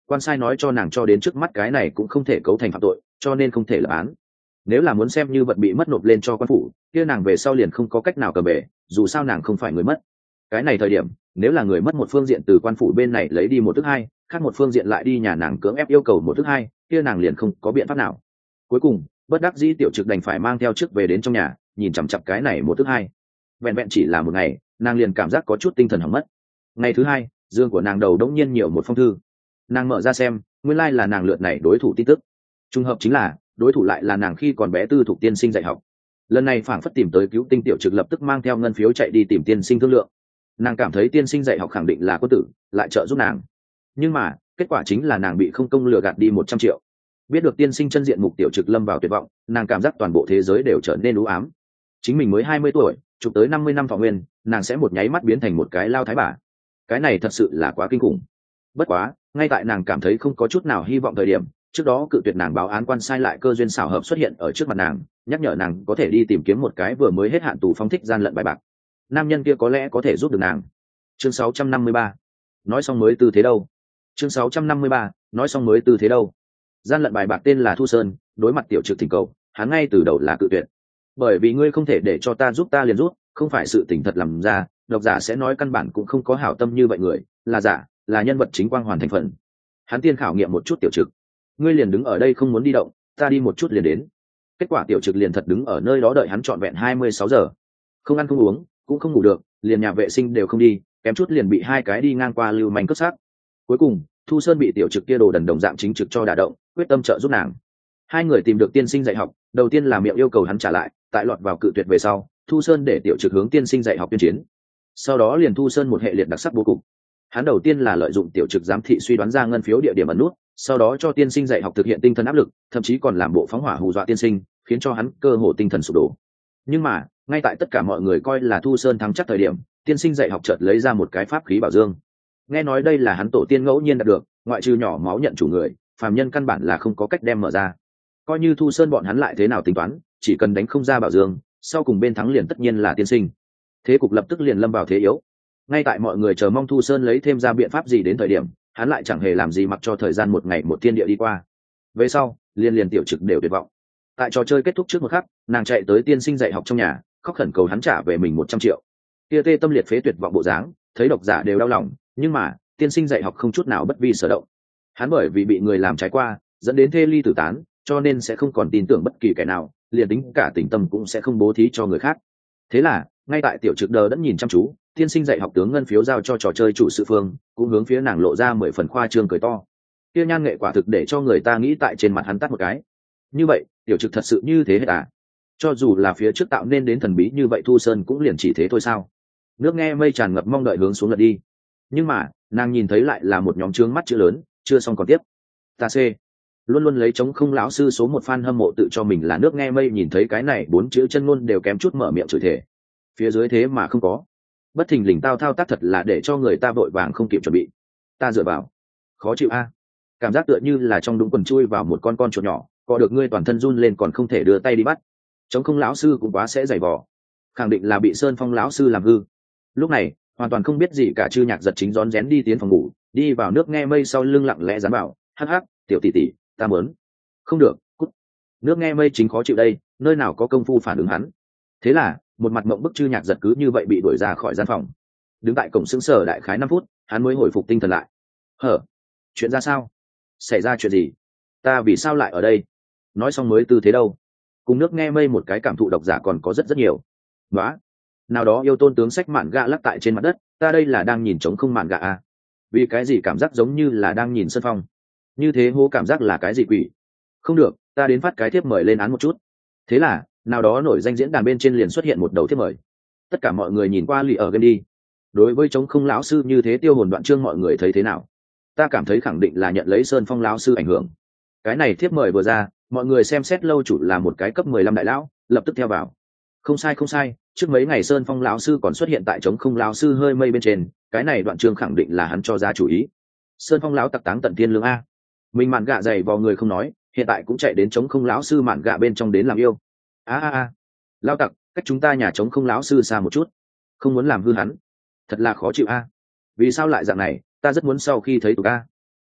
quan sai nói cho nàng cho đến trước mắt cái này cũng không thể cấu thành phạm tội, cho nên không thể lập án. Nếu là muốn xem như vật bị mất nộp lên cho quan phủ, kia nàng về sau liền không có cách nào cầm về, dù sao nàng không phải người mất. Cái này thời điểm, nếu là người mất một phương diện từ quan phủ bên này lấy đi một thứ hai, khác một phương diện lại đi nhà nàng cưỡng ép yêu cầu một thứ hai, kia nàng liền không có biện pháp nào. Cuối cùng, bất đắc dĩ tiểu trực đành phải mang theo trước về đến trong nhà, nhìn chằm chằm cái này một thứ hai. Vẹn vẹn chỉ là một ngày, nàng liền cảm giác có chút tinh thần hỏng mất. Ngày thứ hai, giường của nàng đầu đống nhiên nhiều một phong thư. Nàng mở ra xem, nguyên lai là nàng lượt này đối thủ tin tức. Trùng hợp chính là đối thủ lại là nàng khi còn bé tư thục tiên sinh dạy học. Lần này phảng phất tìm tới cứu tinh, tiểu trực lập tức mang theo ngân phiếu chạy đi tìm tiên sinh thương lượng. Nàng cảm thấy tiên sinh dạy học khẳng định là quân tử, lại trợ giúp nàng. Nhưng mà kết quả chính là nàng bị không công lừa gạt đi 100 triệu. Biết được tiên sinh chân diện mục, tiểu trực lâm vào tuyệt vọng, nàng cảm giác toàn bộ thế giới đều trở nên u ám. Chính mình mới 20 tuổi, chụp tới 50 năm thọ nguyên, nàng sẽ một nháy mắt biến thành một cái lao thái bà. Cái này thật sự là quá kinh khủng. Bất quá, ngay tại nàng cảm thấy không có chút nào hy vọng thời điểm, trước đó cự tuyệt nàng báo án quan sai lại cơ duyên xảo hợp xuất hiện ở trước mặt nàng, nhắc nhở nàng có thể đi tìm kiếm một cái vừa mới hết hạn tù phóng thích gian lận bài bạc. Nam nhân kia có lẽ có thể giúp được nàng. Chương 653. Nói xong mới tư thế đâu? Chương 653. Nói xong mới tư thế đâu? Gian lận bài bạc tên là Thu Sơn, đối mặt tiểu trực thỉnh cầu, hắn ngay từ đầu là cự tuyệt. Bởi vì ngươi không thể để cho ta giúp ta liền giúp, không phải sự tình thật làm ra, độc giả sẽ nói căn bản cũng không có hảo tâm như vậy người, là giả, là nhân vật chính quang hoàn thành phần. Hắn tiên khảo nghiệm một chút tiểu trực, ngươi liền đứng ở đây không muốn đi động, ta đi một chút liền đến. Kết quả tiểu trực liền thật đứng ở nơi đó đợi hắn trọn vẹn 26 giờ, không ăn không uống, cũng không ngủ được, liền nhà vệ sinh đều không đi, kém chút liền bị hai cái đi ngang qua lưu manh cướp xác. Cuối cùng Thu Sơn bị tiểu trực kia đồ đần đồng dạng chính trực cho đả động, quyết tâm trợ giúp nàng. Hai người tìm được tiên sinh dạy học, đầu tiên là miệng yêu cầu hắn trả lại, tại lọt vào cự tuyệt về sau, Thu Sơn để tiểu trực hướng tiên sinh dạy học tuyên chiến. Sau đó liền Thu Sơn một hệ liệt đặc sắc bố cục. Hắn đầu tiên là lợi dụng tiểu trực giám thị suy đoán ra ngân phiếu địa điểm ẩn nút, sau đó cho tiên sinh dạy học thực hiện tinh thần áp lực, thậm chí còn làm bộ phóng hỏa hù dọa tiên sinh, khiến cho hắn cơ hồ tinh thần sụp đổ. Nhưng mà ngay tại tất cả mọi người coi là Thu Sơn thắng chắc thời điểm, tiên sinh dạy học chợt lấy ra một cái pháp khí bảo dương. Nghe nói đây là hắn tổ tiên ngẫu nhiên đạt được, ngoại trừ nhỏ máu nhận chủ người, phàm nhân căn bản là không có cách đem mở ra. Coi như Thu Sơn bọn hắn lại thế nào tính toán, chỉ cần đánh không ra bảo dương, sau cùng bên thắng liền tất nhiên là tiên sinh. Thế cục lập tức liền lâm vào thế yếu. Ngay tại mọi người chờ mong Thu Sơn lấy thêm ra biện pháp gì đến thời điểm, hắn lại chẳng hề làm gì mặc cho thời gian một ngày một thiên địa đi qua. Về sau liền tiểu trực đều tuyệt vọng. Tại trò chơi kết thúc trước một khắc, nàng chạy tới tiên sinh dạy học trong nhà, khóc khẩn cầu hắn trả về mình 100 triệu. Kia tê tâm liệt phế tuyệt vọng bộ dáng, thấy độc giả đều đau lòng, nhưng mà tiên sinh dạy học không chút nào bất vi sở động. Hắn bởi vì bị người làm trái qua, dẫn đến thê ly tử tán, cho nên sẽ không còn tin tưởng bất kỳ kẻ nào, liền tính cả tình tâm cũng sẽ không bố thí cho người khác. Thế là ngay tại tiểu trực đờ đẫn nhìn chăm chú, tiên sinh dạy học tướng ngân phiếu giao cho trò chơi chủ sự phương, cũng hướng phía nàng lộ ra 10 phần khoa trương cười to. Kia nhan nghệ quả thực để cho người ta nghĩ tại trên mặt hắn tắt một cái. Như vậy tiểu trực thật sự như thế hết à? Cho dù là phía trước tạo nên đến thần bí như vậy Thu Sơn cũng liền chỉ thế thôi sao? Nước nghe mây tràn ngập mong đợi hướng xuống lật đi, nhưng mà nàng nhìn thấy lại là một nhóm trướng mắt chữ lớn, chưa xong còn tiếp. Ta C luôn luôn lấy chống không lão sư số 1 fan hâm mộ tự cho mình là nước nghe mây, nhìn thấy cái này 4 chữ chân ngôn đều kém chút mở miệng chửi thề. Phía dưới thế mà không có. Bất thình lình tao thao tác thật là để cho người ta vội vàng không kịp chuẩn bị. Ta dựa vào. Khó chịu a. Cảm giác tựa như là trong đúng quần chui vào một con chuột nhỏ, có được ngươi toàn thân run lên còn không thể đưa tay đi bắt. Chống không lão sư cũng quá sẽ dày vò. Khẳng định là bị Sơn Phong lão sư làm hư. Lúc này hoàn toàn không biết gì cả Chư Nhạc giật chính rón rén đi tiến phòng ngủ, đi vào nước nghe mây sau lưng lặng lẽ dán bảo, hắc hắc, tiểu tỷ tỷ, ta muốn. Không được, cút. Nước nghe mây chính khó chịu đây, nơi nào có công phu phản ứng hắn. Thế là một mặt mộng bức Chư Nhạc giật cứ như vậy bị đuổi ra khỏi gian phòng. Đứng tại cổng sững sờ đại khái 5 phút, hắn mới hồi phục tinh thần lại. Hở? Chuyện ra sao? Xảy ra chuyện gì? Ta vì sao lại ở đây? Nói xong mới tư thế đâu? Cùng nước nghe mây một cái cảm thụ độc giả còn có rất nhiều. Đó, nào đó yêu tôn tướng sách mạn gạ lắc tại trên mặt đất, ta đây là đang nhìn trống không mạn gạ à? Vì cái gì cảm giác giống như là đang nhìn Sơn Phong? Như thế hô cảm giác là cái gì quỷ? Không được, ta đến phát cái thiếp mời lên án một chút. Thế là nào đó nổi danh diễn đàn bên trên liền xuất hiện một đầu thiếp mời. Tất cả mọi người nhìn qua lì ở game đi. Đối với trống không lão sư như thế tiêu hồn đoạn chương mọi người thấy thế nào? Ta cảm thấy khẳng định là nhận lấy Sơn Phong lão sư ảnh hưởng. Cái này thiếp mời vừa ra, mọi người xem xét lâu chủ là một cái cấp 15 đại lão, lập tức theo vào. Không sai, trước mấy ngày Sơn Phong lão sư còn xuất hiện tại trống không lão sư hơi mây bên trên, cái này đoạn chương khẳng định là hắn cho ra chủ ý. Sơn Phong lão tặc táng tận thiên lương a. Mình mạn gạ dày vò người không nói, hiện tại cũng chạy đến trống không lão sư mạn gạ bên trong đến làm yêu. A. Lão tặc, cách chúng ta nhà trống không lão sư xa một chút, không muốn làm hư hắn. Thật là khó chịu a. Vì sao lại dạng này, ta rất muốn sau khi thấy tụi a.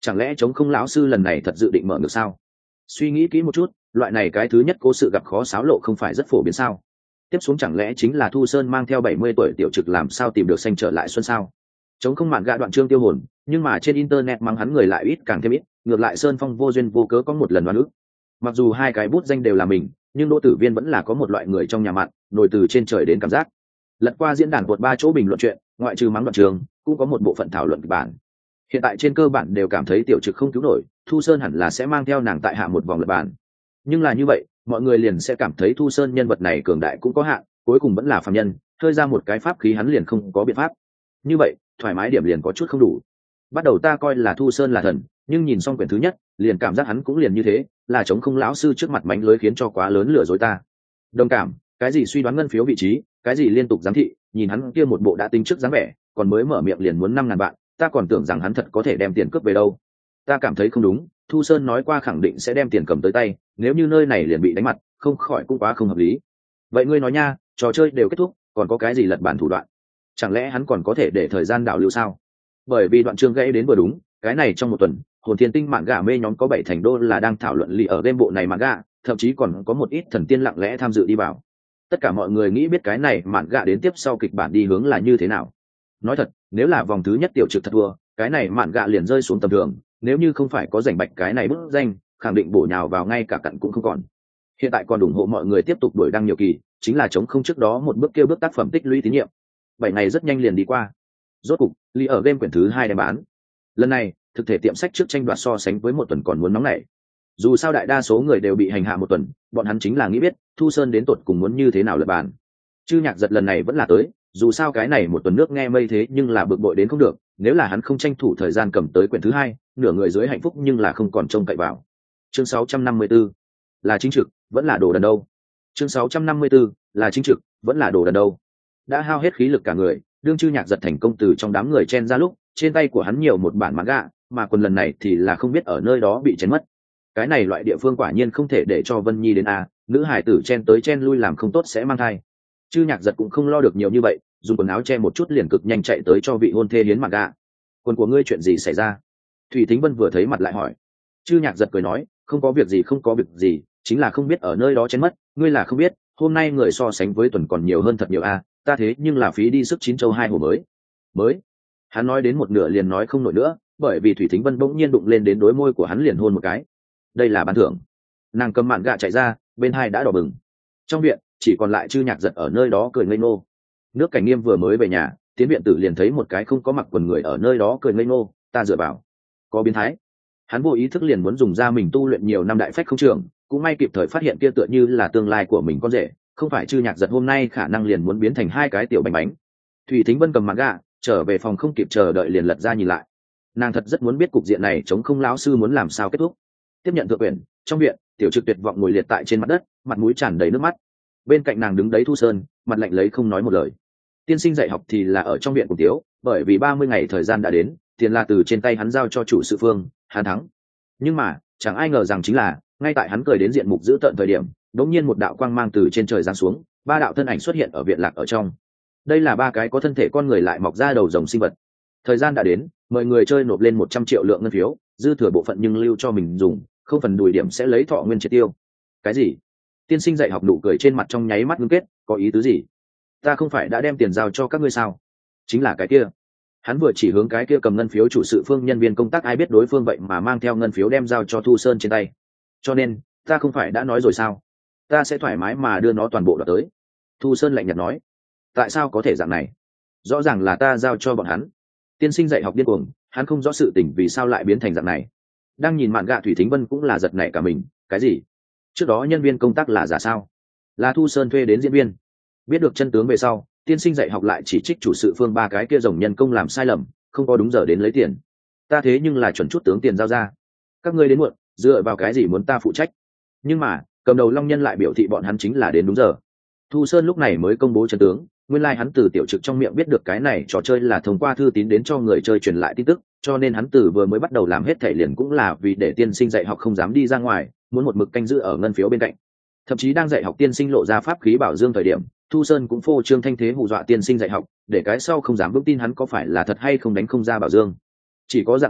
Chẳng lẽ chống không lão sư lần này thật dự định mở ngược sao? Suy nghĩ kỹ một chút, loại này cái thứ nhất cố sự gặp khó xáo lộ không phải rất phổ biến sao? Tiếp xuống chẳng lẽ chính là Thu Sơn mang theo 70 tuổi tiểu trực làm sao tìm được xanh trở lại xuân sao? Chống không mạn gạ đoạn chương tiêu hồn, nhưng mà trên internet mắng hắn người lại ít càng thêm ít, ngược lại Sơn Phong vô duyên vô cớ có một lần đoán ức. Mặc dù hai cái bút danh đều là mình, nhưng Đỗ Tử Viên vẫn là có một loại người trong nhà mặn, nổi từ trên trời đến cảm giác. Lật qua diễn đàn cột 3 chỗ bình luận chuyện, ngoại trừ mắng đoạn trường, cũng có một bộ phận thảo luận kịch bản. Hiện tại trên cơ bản đều cảm thấy tiểu trực không cứu nổi, Thu Sơn hẳn là sẽ mang theo nàng tại hạ một vòng lật bản. Nhưng là như vậy, mọi người liền sẽ cảm thấy Thu Sơn nhân vật này cường đại cũng có hạn, cuối cùng vẫn là phàm nhân, hơi ra một cái pháp khí hắn liền không có biện pháp. Như vậy, thoải mái điểm liền có chút không đủ. Bắt đầu ta coi là Thu Sơn là thần, nhưng nhìn xong quyển thứ nhất, liền cảm giác hắn cũng liền như thế, là chống không lão sư trước mặt mánh lưới khiến cho quá lớn lừa dối ta. Đồng cảm, cái gì suy đoán ngân phiếu vị trí, cái gì liên tục giám thị, nhìn hắn kia một bộ đã tính trước dáng vẻ, còn mới mở miệng liền muốn 5.000 vạn, ta còn tưởng rằng hắn thật có thể đem tiền cướp về đâu. Ta cảm thấy không đúng, Thu Sơn nói qua khẳng định sẽ đem tiền cầm tới tay, nếu như nơi này liền bị đánh mặt, không khỏi cũng quá không hợp lý. Vậy ngươi nói nha, trò chơi đều kết thúc, còn có cái gì lật bản thủ đoạn? Chẳng lẽ hắn còn có thể để thời gian đảo lưu sao? Bởi vì đoạn chương gãy đến vừa đúng, cái này trong một tuần, hồn thiên tinh mạn gà mê nhóm có 7 thành đô là đang thảo luận lì ở game bộ này mạn gà, thậm chí còn có một ít thần tiên lặng lẽ tham dự đi vào. Tất cả mọi người nghĩ biết cái này mạn gà đến tiếp sau kịch bản đi hướng là như thế nào. Nói thật, nếu là vòng thứ nhất tiểu trực thật thua, cái này mạn gà liền rơi xuống tầm thường, nếu như không phải có rảnh bạch cái này bức danh, khẳng định bổ nhào vào ngay cả cặn cũng không còn. Hiện tại còn ủng hộ mọi người tiếp tục đuổi đăng nhiều kỳ, chính là chống không trước đó một bước kêu bước tác phẩm tích lũy tín nhiệm. 7 ngày rất nhanh liền đi qua. Rốt cục, Ly ở game quyển thứ 2 đem bán. Lần này, thực thể tiệm sách trước tranh đoạt so sánh với một tuần còn muốn nóng nảy. Dù sao đại đa số người đều bị hành hạ một tuần, bọn hắn chính là nghĩ biết Thu Sơn đến tột cùng muốn như thế nào lật bàn. Chư Nhạc Giật lần này vẫn là tới, dù sao cái này một tuần nước nghe mây thế nhưng là bực bội đến không được, nếu là hắn không tranh thủ thời gian cầm tới quyển thứ 2, nửa người dưới hạnh phúc nhưng là không còn trông cậy vào. Chương 654, là chính trực, vẫn là đồ đần đâu. Chương 654, là chính trực, vẫn là đồ đần đâu. Đã hao hết khí lực cả người, đương Chư Nhạc Giật thành công từ trong đám người chen ra lúc, trên tay của hắn nhiều một bản manga, mà quần lần này thì là không biết ở nơi đó bị chén mất. Cái này loại địa phương quả nhiên không thể để cho Vân Nhi đến a, nữ hải tử chen tới chen lui làm không tốt sẽ mang thai. Chư Nhạc Giật cũng không lo được nhiều như vậy, dùng quần áo che một chút liền cực nhanh chạy tới cho vị hôn thê hiến manga. Quần của ngươi chuyện gì xảy ra? Thủy Thính Vân vừa thấy mặt lại hỏi. Chư Nhạc Giật cười nói, không có việc gì không có việc gì, chính là không biết ở nơi đó chén mất, ngươi là không biết, hôm nay người so sánh với tuần còn nhiều hơn thật nhiều a, ta thế nhưng là phí đi sức 9 châu 2 hổ mới. Hắn nói đến một nửa liền nói không nổi nữa, bởi vì Thủy Thính Vân bỗng nhiên đụng lên đến đối môi của hắn liền hôn một cái. Đây là ban thưởng. Nàng cầm mạn gạ chạy ra, bên hai đã đỏ bừng. Trong viện chỉ còn lại Chư Nhạc Giật ở nơi đó cười ngây ngô. Nước Cảnh Nghiêm vừa mới về nhà, tiến viện tử liền thấy một cái không có mặc quần người ở nơi đó cười ngây ngô, ta dựa vào, có biến thái. Hắn vô ý thức liền muốn dùng ra mình tu luyện nhiều năm đại phách không trường, cũng may kịp thời phát hiện kia tựa như là tương lai của mình con rể, không phải Chư Nhạc Giật hôm nay khả năng liền muốn biến thành hai cái tiểu bánh bánh. Thủy Thính Vân cầm mạn gạ trở về phòng không kịp chờ đợi liền lật ra nhìn lại. Nàng thật rất muốn biết cục diện này chống không lão sư muốn làm sao kết thúc. Tiếp nhận thượng quyển, trong viện tiểu trực tuyệt vọng ngồi liệt tại trên mặt đất, mặt mũi tràn đầy nước mắt. Bên cạnh nàng đứng đấy Thu Sơn, mặt lạnh lấy không nói một lời. Tiên sinh dạy học thì là ở trong viện cùng tiếu, bởi vì 30 ngày thời gian đã đến, tiền là từ trên tay hắn giao cho chủ sự Phương, hắn thắng. Nhưng mà chẳng ai ngờ rằng chính là ngay tại hắn cười đến diện mục giữ tận thời điểm, đột nhiên một đạo quang mang từ trên trời giáng xuống, 3 đạo thân ảnh xuất hiện ở viện lạc ở trong. Đây là 3 cái có thân thể con người lại mọc ra đầu rồng sinh vật. Thời gian đã đến, mời người chơi nộp lên 100 triệu lượng ngân phiếu, dư thừa bộ phận nhưng lưu cho mình dùng, không phần đùi điểm sẽ lấy thọ nguyên triệt tiêu. Cái gì? Tiên sinh dạy học nụ cười trên mặt trong nháy mắt ngưng kết, có ý tứ gì? Ta không phải đã đem tiền giao cho các ngươi sao? Chính là cái kia. Hắn vừa chỉ hướng cái kia cầm ngân phiếu chủ sự Phương nhân viên công tác, ai biết đối phương vậy mà mang theo ngân phiếu đem giao cho Thu Sơn trên tay. Cho nên, ta không phải đã nói rồi sao? Ta sẽ thoải mái mà đưa nó toàn bộ đoạt tới. Thu Sơn lạnh nhạt nói. Tại sao có thể dạng này? Rõ ràng là ta giao cho bọn hắn. Tiên sinh dạy học điên cuồng, hắn không rõ sự tình vì sao lại biến thành dạng này. Đang nhìn mạn gạ Thủy Thính Vân cũng là giật nảy cả mình, cái gì? Trước đó nhân viên công tác là giả sao? Là Thu Sơn thuê đến diễn viên. Biết được chân tướng về sau, tiên sinh dạy học lại chỉ trích chủ sự Phương 3 cái kia rồng nhân công làm sai lầm, không có đúng giờ đến lấy tiền. Ta thế nhưng là chuẩn chút tướng tiền giao ra. Các ngươi đến muộn, dựa vào cái gì muốn ta phụ trách? Nhưng mà, cầm đầu Long Nhân lại biểu thị bọn hắn chính là đến đúng giờ. Thu Sơn lúc này mới công bố chân tướng, nguyên lai hắn từ tiểu trực trong miệng biết được cái này trò chơi là thông qua thư tín đến cho người chơi truyền lại tin tức, cho nên hắn từ vừa mới bắt đầu làm hết thể liền cũng là vì để tiên sinh dạy học không dám đi ra ngoài, muốn một mực canh giữ ở ngân phiếu bên cạnh. Thậm chí đang dạy học tiên sinh lộ ra pháp khí bảo dương thời điểm, Thu Sơn cũng phô trương thanh thế hù dọa tiên sinh dạy học, để cái sau không dám vững tin hắn có phải là thật hay không đánh không ra bảo dương. Chỉ có dạng này,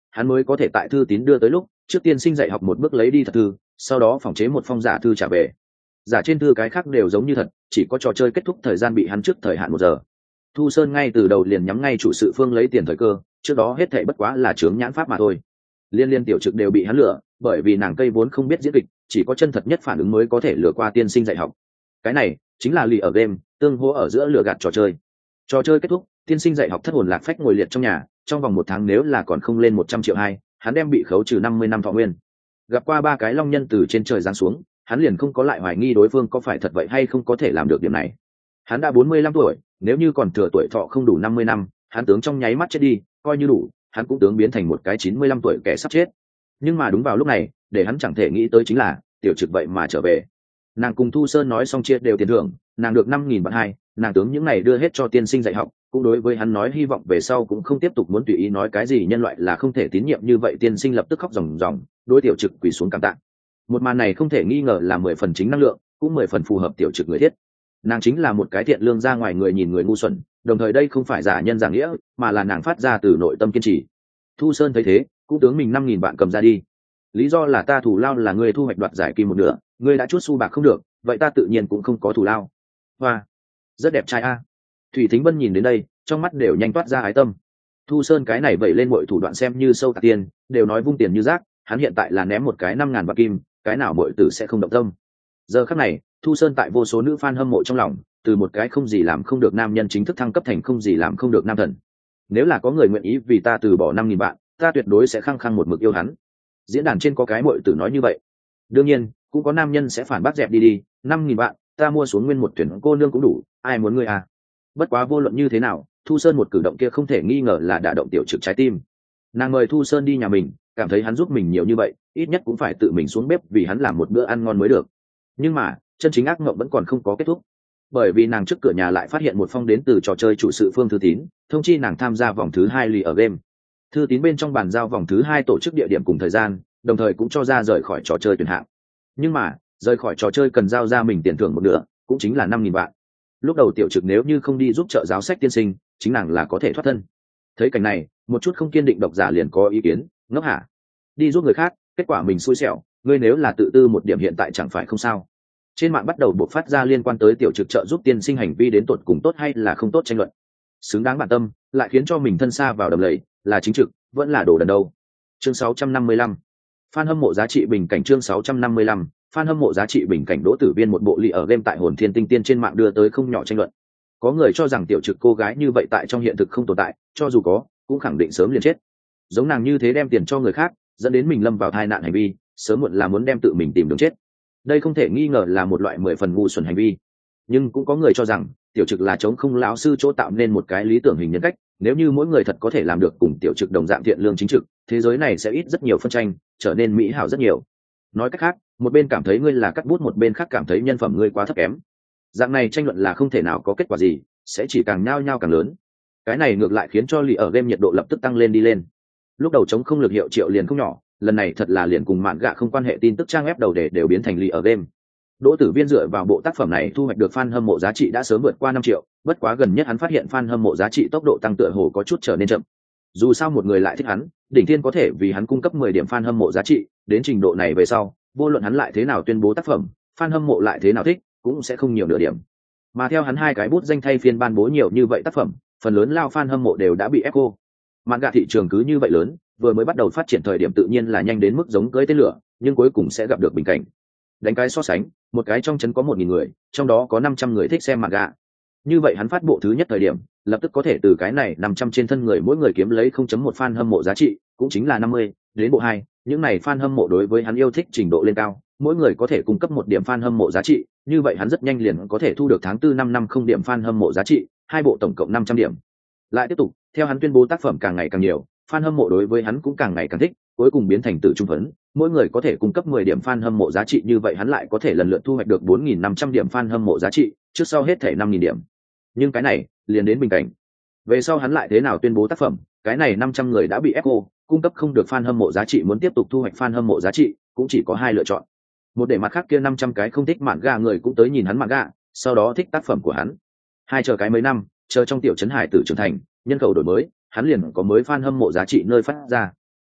hắn mới có thể tại thư tín đưa tới lúc trước tiên sinh dạy học một bước lấy đi thật thư, sau đó phỏng chế một phong giả thư trả về. Giả trên thư cái khác đều giống như thật, chỉ có trò chơi kết thúc thời gian bị hắn trước thời hạn 1 giờ. Thu Sơn ngay từ đầu liền nhắm ngay chủ sự Phương lấy tiền thời cơ, trước đó hết thảy bất quá là chướng nhãn pháp mà thôi. Liên tiểu trực đều bị hắn lừa, bởi vì nàng cây vốn không biết diễn kịch, chỉ có chân thật nhất phản ứng mới có thể lừa qua tiên sinh dạy học. Cái này chính là lì ở game, tương hỗ ở giữa lừa gạt trò chơi. Trò chơi kết thúc, tiên sinh dạy học thất hồn lạc phách ngồi liệt trong nhà, trong vòng 1 tháng nếu là còn không lên 100 triệu hai, hắn đem bị khấu trừ 50 năm thọ nguyên. Gặp qua 3 cái long nhân từ trên trời giáng xuống, hắn liền không có lại hoài nghi đối phương có phải thật vậy hay không có thể làm được điểm này. Hắn đã 45 tuổi, nếu như còn thừa tuổi thọ không đủ 50 năm, hắn tướng trong nháy mắt chết đi, coi như đủ, hắn cũng tướng biến thành một cái 95 tuổi kẻ sắp chết. Nhưng mà đúng vào lúc này, để hắn chẳng thể nghĩ tới chính là tiểu trực vậy mà trở về. Nàng cùng Thu Sơn nói xong chia đều tiền thưởng, nàng được 5.000 vạn hai, nàng tướng những này đưa hết cho tiên sinh dạy học, cũng đối với hắn nói hy vọng về sau cũng không tiếp tục muốn tùy ý nói cái gì nhân loại là không thể tín nhiệm như vậy. Tiên sinh lập tức khóc ròng ròng, đối tiểu trực quỳ xuống cảm tạ. Một màn này không thể nghi ngờ là 10 phần chính năng lượng, cũng 10 phần phù hợp tiểu trực người thiết. Nàng chính là một cái thiện lương ra ngoài người nhìn người ngu xuẩn, đồng thời đây không phải giả nhân giả nghĩa, mà là nàng phát ra từ nội tâm kiên trì. Thu Sơn thấy thế, cũng tướng mình 5.000 vạn cầm ra đi. Lý do là ta thủ lao là ngươi thu hoạch đoạt giải kim 1/2, ngươi đã chút xu bạc không được, vậy ta tự nhiên cũng không có thủ lao. Hoa, rất đẹp trai a. Thủy Thính Vân nhìn đến đây, trong mắt đều nhanh toát ra ái tâm. Thu Sơn cái này vậy lên mọi thủ đoạn xem như sâu tạc tiền, đều nói vung tiền như rác, hắn hiện tại là ném một cái 5.000 vạn kim, cái nào mọi tử sẽ không động tâm. Giờ khắc này, Thu Sơn tại vô số nữ fan hâm mộ trong lòng, từ một cái không gì làm không được nam nhân chính thức thăng cấp thành không gì làm không được nam thần. Nếu là có người nguyện ý vì ta từ bỏ 5.000 vạn, ta tuyệt đối sẽ khăng khăng một mực yêu hắn. Diễn đàn trên có cái muội tử nói như vậy. Đương nhiên, cũng có nam nhân sẽ phản bác dẹp đi, 5.000 vạn, ta mua xuống nguyên một tuyển cô nương cũng đủ, ai muốn ngươi à? Bất quá vô luận như thế nào, Thu Sơn một cử động kia không thể nghi ngờ là đả động tiểu trực trái tim. Nàng mời Thu Sơn đi nhà mình, cảm thấy hắn giúp mình nhiều như vậy, ít nhất cũng phải tự mình xuống bếp vì hắn làm một bữa ăn ngon mới được. Nhưng mà, chân chính ác mộng vẫn còn không có kết thúc, bởi vì nàng trước cửa nhà lại phát hiện một phong đến từ trò chơi chủ sự Phương thư tín, thông chi nàng tham gia vòng thứ 2 lì ở game. Thư tín bên trong bàn giao vòng thứ 2 tổ chức địa điểm cùng thời gian, đồng thời cũng cho ra rời khỏi trò chơi tuyển hạng. Nhưng mà rời khỏi trò chơi cần giao ra mình tiền thưởng 1/2, cũng chính là 5.000 vạn. Lúc đầu tiểu trực nếu như không đi giúp trợ giáo sách tiên sinh, chính nàng là có thể thoát thân. Thấy cảnh này, một chút không kiên định độc giả liền có ý kiến, ngốc hả? Đi giúp người khác, kết quả mình xui xẻo, ngươi nếu là tự tư một điểm hiện tại chẳng phải không sao. Trên mạng bắt đầu bộc phát ra liên quan tới tiểu trực trợ giúp tiên sinh hành vi đến tột cùng tốt hay là không tốt tranh luận. Xứng đáng bản tâm, lại khiến cho mình thân xa vào đầm lầy, là chính trực, vẫn là đồ đần đâu. Chương 655. Fan hâm mộ giá trị bình cảnh. Chương 655. Fan hâm mộ giá trị bình cảnh. Đỗ Tử Viên một bộ lì ở game tại Hồn Thiên Tinh Tiên trên mạng đưa tới không nhỏ tranh luận. Có người cho rằng tiểu trực cô gái như vậy tại trong hiện thực không tồn tại, cho dù có, cũng khẳng định sớm liền chết. Giống nàng như thế đem tiền cho người khác, dẫn đến mình lâm vào tai nạn hành vi, sớm muộn là muốn đem tự mình tìm đường chết. Đây không thể nghi ngờ là một loại 10 phần ngu xuẩn hành vi. Nhưng cũng có người cho rằng tiểu trực là chống không lão sư chỗ tạo nên một cái lý tưởng hình nhân cách, nếu như mỗi người thật có thể làm được cùng tiểu trực đồng dạng thiện lương chính trực, thế giới này sẽ ít rất nhiều phân tranh, trở nên mỹ hảo rất nhiều. Nói cách khác, một bên cảm thấy ngươi là cắt bút, một bên khác cảm thấy nhân phẩm ngươi quá thấp kém. Dạng này tranh luận là không thể nào có kết quả gì, sẽ chỉ càng nhao nhao càng lớn. Cái này ngược lại khiến cho lì ở game nhiệt độ lập tức tăng lên đi lên. Lúc đầu chống không lực hiệu triệu liền không nhỏ, lần này thật là liền cùng mạn gạ không quan hệ tin tức trang web đầu đề đều biến thành lì ở game. Đỗ Tử Viên dựa vào bộ tác phẩm này thu hoạch được fan hâm mộ giá trị đã sớm vượt qua 5 triệu, bất quá gần nhất hắn phát hiện fan hâm mộ giá trị tốc độ tăng tựa hồ có chút trở nên chậm. Dù sao một người lại thích hắn, Đỉnh Thiên có thể vì hắn cung cấp 10 điểm fan hâm mộ giá trị, đến trình độ này về sau, vô luận hắn lại thế nào tuyên bố tác phẩm, fan hâm mộ lại thế nào thích, cũng sẽ không nhiều nửa điểm. Mà theo hắn 2 cái bút danh thay phiên ban bố nhiều như vậy tác phẩm, phần lớn lao fan hâm mộ đều đã bị ép cô. Manga thị trường cứ như vậy lớn, vừa mới bắt đầu phát triển thời điểm tự nhiên là nhanh đến mức giống cưỡi tên lửa, nhưng cuối cùng sẽ gặp được bình cảnh. Đánh cái so sánh, một cái trong trấn có 1.000 người, trong đó có 500 người thích xem manga. Như vậy hắn phát bộ thứ nhất thời điểm, lập tức có thể từ cái này 500 trên thân người mỗi người kiếm lấy 0.1 fan hâm mộ giá trị, cũng chính là 50, đến bộ 2, những này fan hâm mộ đối với hắn yêu thích trình độ lên cao, mỗi người có thể cung cấp 1 điểm fan hâm mộ giá trị, như vậy hắn rất nhanh liền có thể thu được tháng 4 năm 50 điểm fan hâm mộ giá trị, 2 bộ tổng cộng 500 điểm. Lại tiếp tục, theo hắn tuyên bố tác phẩm càng ngày càng nhiều, fan hâm mộ đối với hắn cũng càng ngày càng thích, cuối cùng biến thành tử trung phấn, mỗi người có thể cung cấp 10 điểm fan hâm mộ giá trị, như vậy hắn lại có thể lần lượt thu hoạch được 4.500 điểm fan hâm mộ giá trị, trước sau hết thể 5.000 điểm. Nhưng cái này liền đến bình cảnh. Về sau hắn lại thế nào tuyên bố tác phẩm, cái này 500 người đã bị ép cô, cung cấp không được fan hâm mộ giá trị, muốn tiếp tục thu hoạch fan hâm mộ giá trị, cũng chỉ có 2 lựa chọn. Một để mặt khác kia 500 cái không thích manga người cũng tới nhìn hắn manga, sau đó thích tác phẩm của hắn. Hai chờ cái mấy năm, chờ trong tiểu trấn hải tử trưởng thành, nhân khẩu đổi mới, hắn liền có mới fan hâm mộ giá trị nơi phát ra.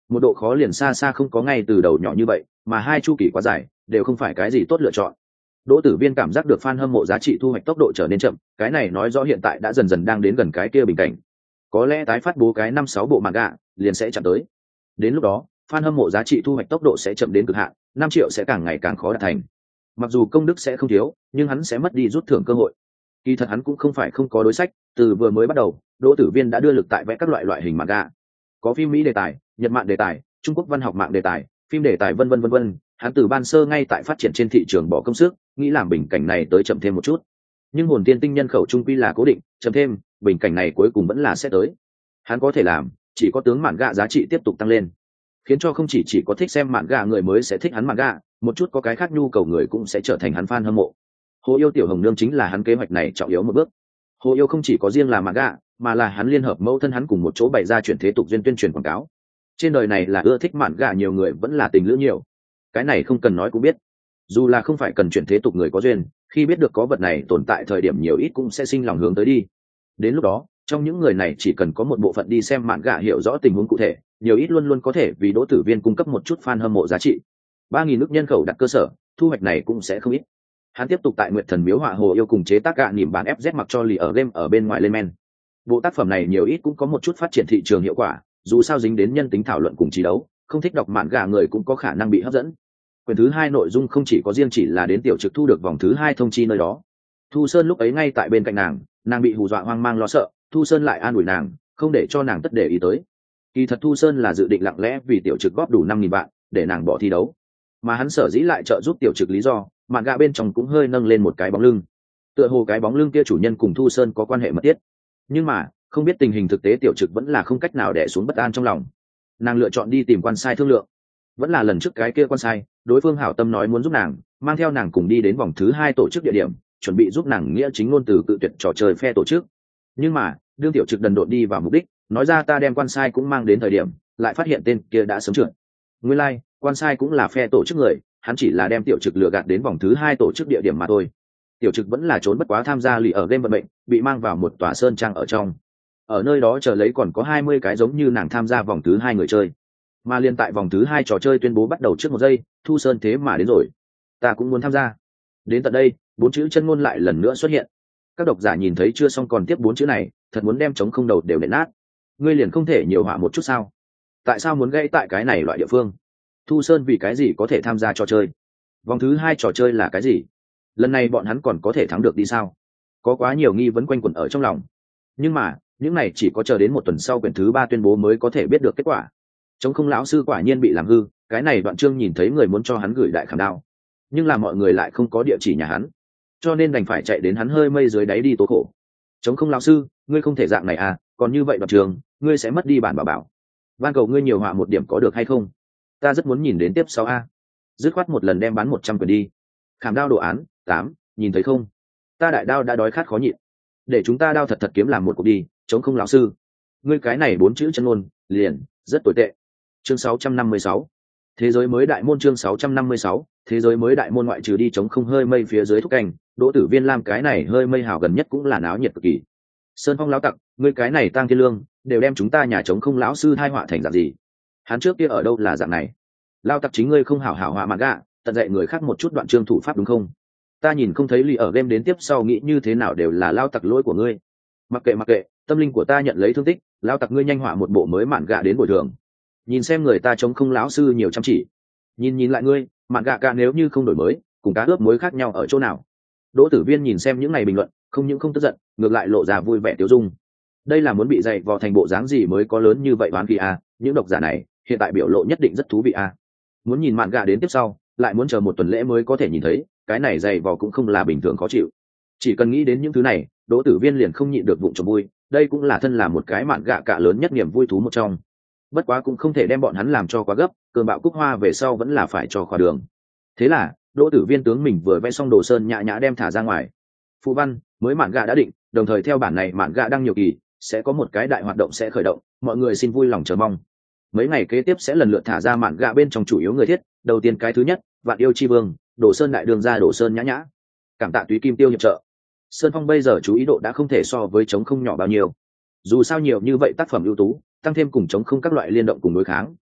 một độ khó liền xa xa không có ngay từ đầu nhỏ như vậy, mà hai chu kỳ quá dài đều không phải cái gì tốt lựa chọn. Đỗ Tử Viên cảm giác được fan hâm mộ giá trị thu hoạch tốc độ trở nên chậm, cái này nói rõ hiện tại đã dần dần đang đến gần cái kia bình cảnh. Có lẽ tái phát bố cái 5-6 bộ manga liền sẽ chạm tới. Đến lúc đó, fan hâm mộ giá trị thu hoạch tốc độ sẽ chậm đến cực hạn, 5 triệu sẽ càng ngày càng khó đạt thành. Mặc dù công đức sẽ không thiếu, nhưng hắn sẽ mất đi rút thưởng cơ hội. Kỳ thật hắn cũng không phải không có đối sách, từ vừa mới bắt đầu, Đỗ Tử Viên đã đưa lực tại vẽ các loại hình manga. Có phim Mỹ đề tài, Nhật Mạn đề tài, Trung Quốc văn học mạng đề tài, phim đề tài vân vân, hắn từ ban sơ ngay tại phát triển trên thị trường bỏ công sức, nghĩ làm bình cảnh này tới chậm thêm một chút. Nhưng hồn tiên tinh nhân khẩu trung quy là cố định, chậm thêm, bình cảnh này cuối cùng vẫn là sẽ tới. Hắn có thể làm, chỉ có tướng mạn gạ giá trị tiếp tục tăng lên, khiến cho không chỉ có thích xem mạn gạ người mới sẽ thích hắn mạn gạ, một chút có cái khác nhu cầu người cũng sẽ trở thành hắn fan hâm mộ. Hồ Yêu Tiểu Hồng Nương chính là hắn kế hoạch này trọng yếu một bước. Hồ Yêu không chỉ có riêng là mạn gạ, mà là hắn liên hợp mẫu thân hắn cùng một chỗ bày ra chuyển thế tục duyên tuyên truyền quảng cáo. Trên đời này là ưa thích mạn gạ nhiều người vẫn là tình lữ nhiều, cái này không cần nói cũng biết. Dù là không phải cần chuyển thế tục người có duyên, khi biết được có vật này tồn tại thời điểm nhiều ít cũng sẽ sinh lòng hướng tới đi. Đến lúc đó, trong những người này chỉ cần có một bộ phận đi xem mạn gạ hiểu rõ tình huống cụ thể, nhiều ít luôn luôn có thể vì Đỗ Tử Viên cung cấp một chút fan hâm mộ giá trị. 3.000 nước nhân khẩu đặt cơ sở, thu hoạch này cũng sẽ không ít. Hắn tiếp tục tại Nguyệt Thần Miếu họa Hồ Yêu cùng chế tác gạ nỉm bán FZ mặc cho lì ở game ở bên ngoài lên men. Bộ tác phẩm này nhiều ít cũng có một chút phát triển thị trường hiệu quả, dù sao dính đến nhân tính thảo luận cùng trí đấu, không thích đọc mạn gạ người cũng có khả năng bị hấp dẫn. Quyển thứ 2 nội dung không chỉ có riêng chỉ là đến tiểu trực thu được vòng thứ 2 thông chi nơi đó. Thu Sơn lúc ấy ngay tại bên cạnh nàng bị hù dọa hoang mang lo sợ, Thu Sơn lại an ủi nàng, không để cho nàng tất để ý tới. Kỳ thật Thu Sơn là dự định lặng lẽ vì tiểu trực góp đủ 5.000 vạn để nàng bỏ thi đấu, mà hắn sở dĩ lại trợ giúp tiểu trực lý do, mạn gạ bên trong cũng hơi nâng lên một cái bóng lưng. Tựa hồ cái bóng lưng kia chủ nhân cùng Thu Sơn có quan hệ mật thiết, nhưng mà không biết tình hình thực tế tiểu trực vẫn là không cách nào đè xuống bất an trong lòng. Nàng lựa chọn đi tìm quan sai thương lượng, vẫn là lần trước cái kia quan sai, đối phương hảo tâm nói muốn giúp nàng, mang theo nàng cùng đi đến vòng thứ 2 tổ chức địa điểm, chuẩn bị giúp nàng nghĩa chính ngôn từ cự tuyệt trò chơi phe tổ chức. Nhưng mà đương tiểu trực đần độn đi vào mục đích, nói ra ta đem quan sai cũng mang đến thời điểm, lại phát hiện tên kia đã sớm trượt. Nguyên lai, quan sai cũng là phe tổ chức người, hắn chỉ là đem tiểu trực lừa gạt đến vòng thứ 2 tổ chức địa điểm mà thôi. Tiểu trực vẫn là trốn bất quá tham gia lì ở game vận mệnh, bị mang vào một tòa sơn trang ở trong. Ở nơi đó chờ lấy còn có 20 cái giống như nàng tham gia vòng thứ 2 người chơi. Mà liên tại vòng thứ 2 trò chơi tuyên bố bắt đầu trước 1 giây, Thu Sơn thế mà đến rồi. Ta cũng muốn tham gia. Đến tận đây, 4 chữ chân ngôn lại lần nữa xuất hiện. Các độc giả nhìn thấy chưa xong còn tiếp 4 chữ này, thật muốn đem trống không đầu đều nện nát. Ngươi liền không thể nhiều họa một chút sao? Tại sao muốn gây tại cái này loại địa phương? Thu Sơn vì cái gì có thể tham gia trò chơi? Vòng thứ 2 trò chơi là cái gì? Lần này bọn hắn còn có thể thắng được đi sao? Có quá nhiều nghi vấn quanh quẩn ở trong lòng. Nhưng mà, những này chỉ có chờ đến 1 tuần sau quyển thứ 3 tuyên bố mới có thể biết được kết quả. Trống không lão sư quả nhiên bị làm hư, cái này Đoạn Chương nhìn thấy người muốn cho hắn gửi đại khảm đao, nhưng là mọi người lại không có địa chỉ nhà hắn, cho nên đành phải chạy đến hắn hơi mây dưới đáy đi tố khổ. Trống không lão sư, ngươi không thể dạng này à, còn như vậy Đoạn Chương, ngươi sẽ mất đi bản bảo. Van cầu ngươi nhiều họa một điểm có được hay không? Ta rất muốn nhìn đến tiếp 6A. Dứt khoát một lần đem bán 100 quyển đi. Khảm đao đồ án 8, nhìn thấy không? Ta đại đao đã đói khát khó nhịn. Để chúng ta đao thật kiếm làm một cuộc đi, Trống không lão sư. Ngươi cái này 4 chữ chân ngôn, liền rất tồi tệ. Chương 656. Thế giới mới đại môn. Chương 656. Thế giới mới đại môn. Ngoại trừ đi trống không hơi mây phía dưới thúc canh, Đỗ Tử Viên Lam cái này hơi mây hào gần nhất cũng là náo nhiệt cực kỳ. Sơn Phong lão tặc, ngươi cái này Tang Thiên Lương, đều đem chúng ta nhà trống không lão sư thai họa thành dạng gì? Hắn trước kia ở đâu là dạng này? Lão tặc chính ngươi không hảo hảo họa manga, tận dạy người khác một chút đoạn chương thủ pháp đúng không? Ta nhìn không thấy lì ở game đến tiếp sau nghĩ như thế nào đều là lão tặc lỗi của ngươi. Mặc kệ, tâm linh của ta nhận lấy thương tích, lão tặc ngươi nhanh họa một bộ mới mạn gạ đến bồi thường. Nhìn xem người ta trống không lão sư nhiều chăm chỉ, nhìn lại ngươi, mạn gạ cả nếu như không đổi mới, cùng cá ướp muối khác nhau ở chỗ nào? Đỗ Tử Viên nhìn xem những này bình luận, không những không tức giận, ngược lại lộ ra vui vẻ tiêu dung. Đây là muốn bị dạy vò thành bộ dáng gì mới có lớn như vậy đoán kỳ a? Những độc giả này hiện tại biểu lộ nhất định rất thú vị a. Muốn nhìn mạn gạ đến tiếp sau, lại muốn chờ 1 tuần lễ mới có thể nhìn thấy, cái này dạy vò cũng không là bình thường khó chịu. Chỉ cần nghĩ đến những thứ này, Đỗ Tử Viên liền không nhịn được vụng trộm vui, đây cũng là thân là một cái mạn gạ cả lớn nhất niềm vui thú một trong. Bất quá cũng không thể đem bọn hắn làm cho quá gấp, cơn bão cúc hoa về sau vẫn là phải cho khóa đường. Thế là Đỗ Tử Viên tướng mình vừa vẽ xong đồ sơn nhã nhã đem thả ra ngoài. Phụ văn mới mạn gạ đã định, đồng thời theo bản này mạn gạ đăng nhiều kỳ, sẽ có một cái đại hoạt động sẽ khởi động, mọi người xin vui lòng chờ mong. Mấy ngày kế tiếp sẽ lần lượt thả ra mạn gạ bên trong chủ yếu người thiết. Đầu tiên cái thứ nhất, Vạn Yêu Chi Vương, Đồ Sơn đại đường ra Đồ Sơn nhã nhã. Cảm tạ Túy Kim Tiêu hiệp trợ. Sơn Phong bây giờ chú ý độ đã không thể so với trống không nhỏ bao nhiêu. Dù sao nhiều như vậy tác phẩm ưu tú, tăng thêm cùng trống không các loại liên động cùng đối kháng,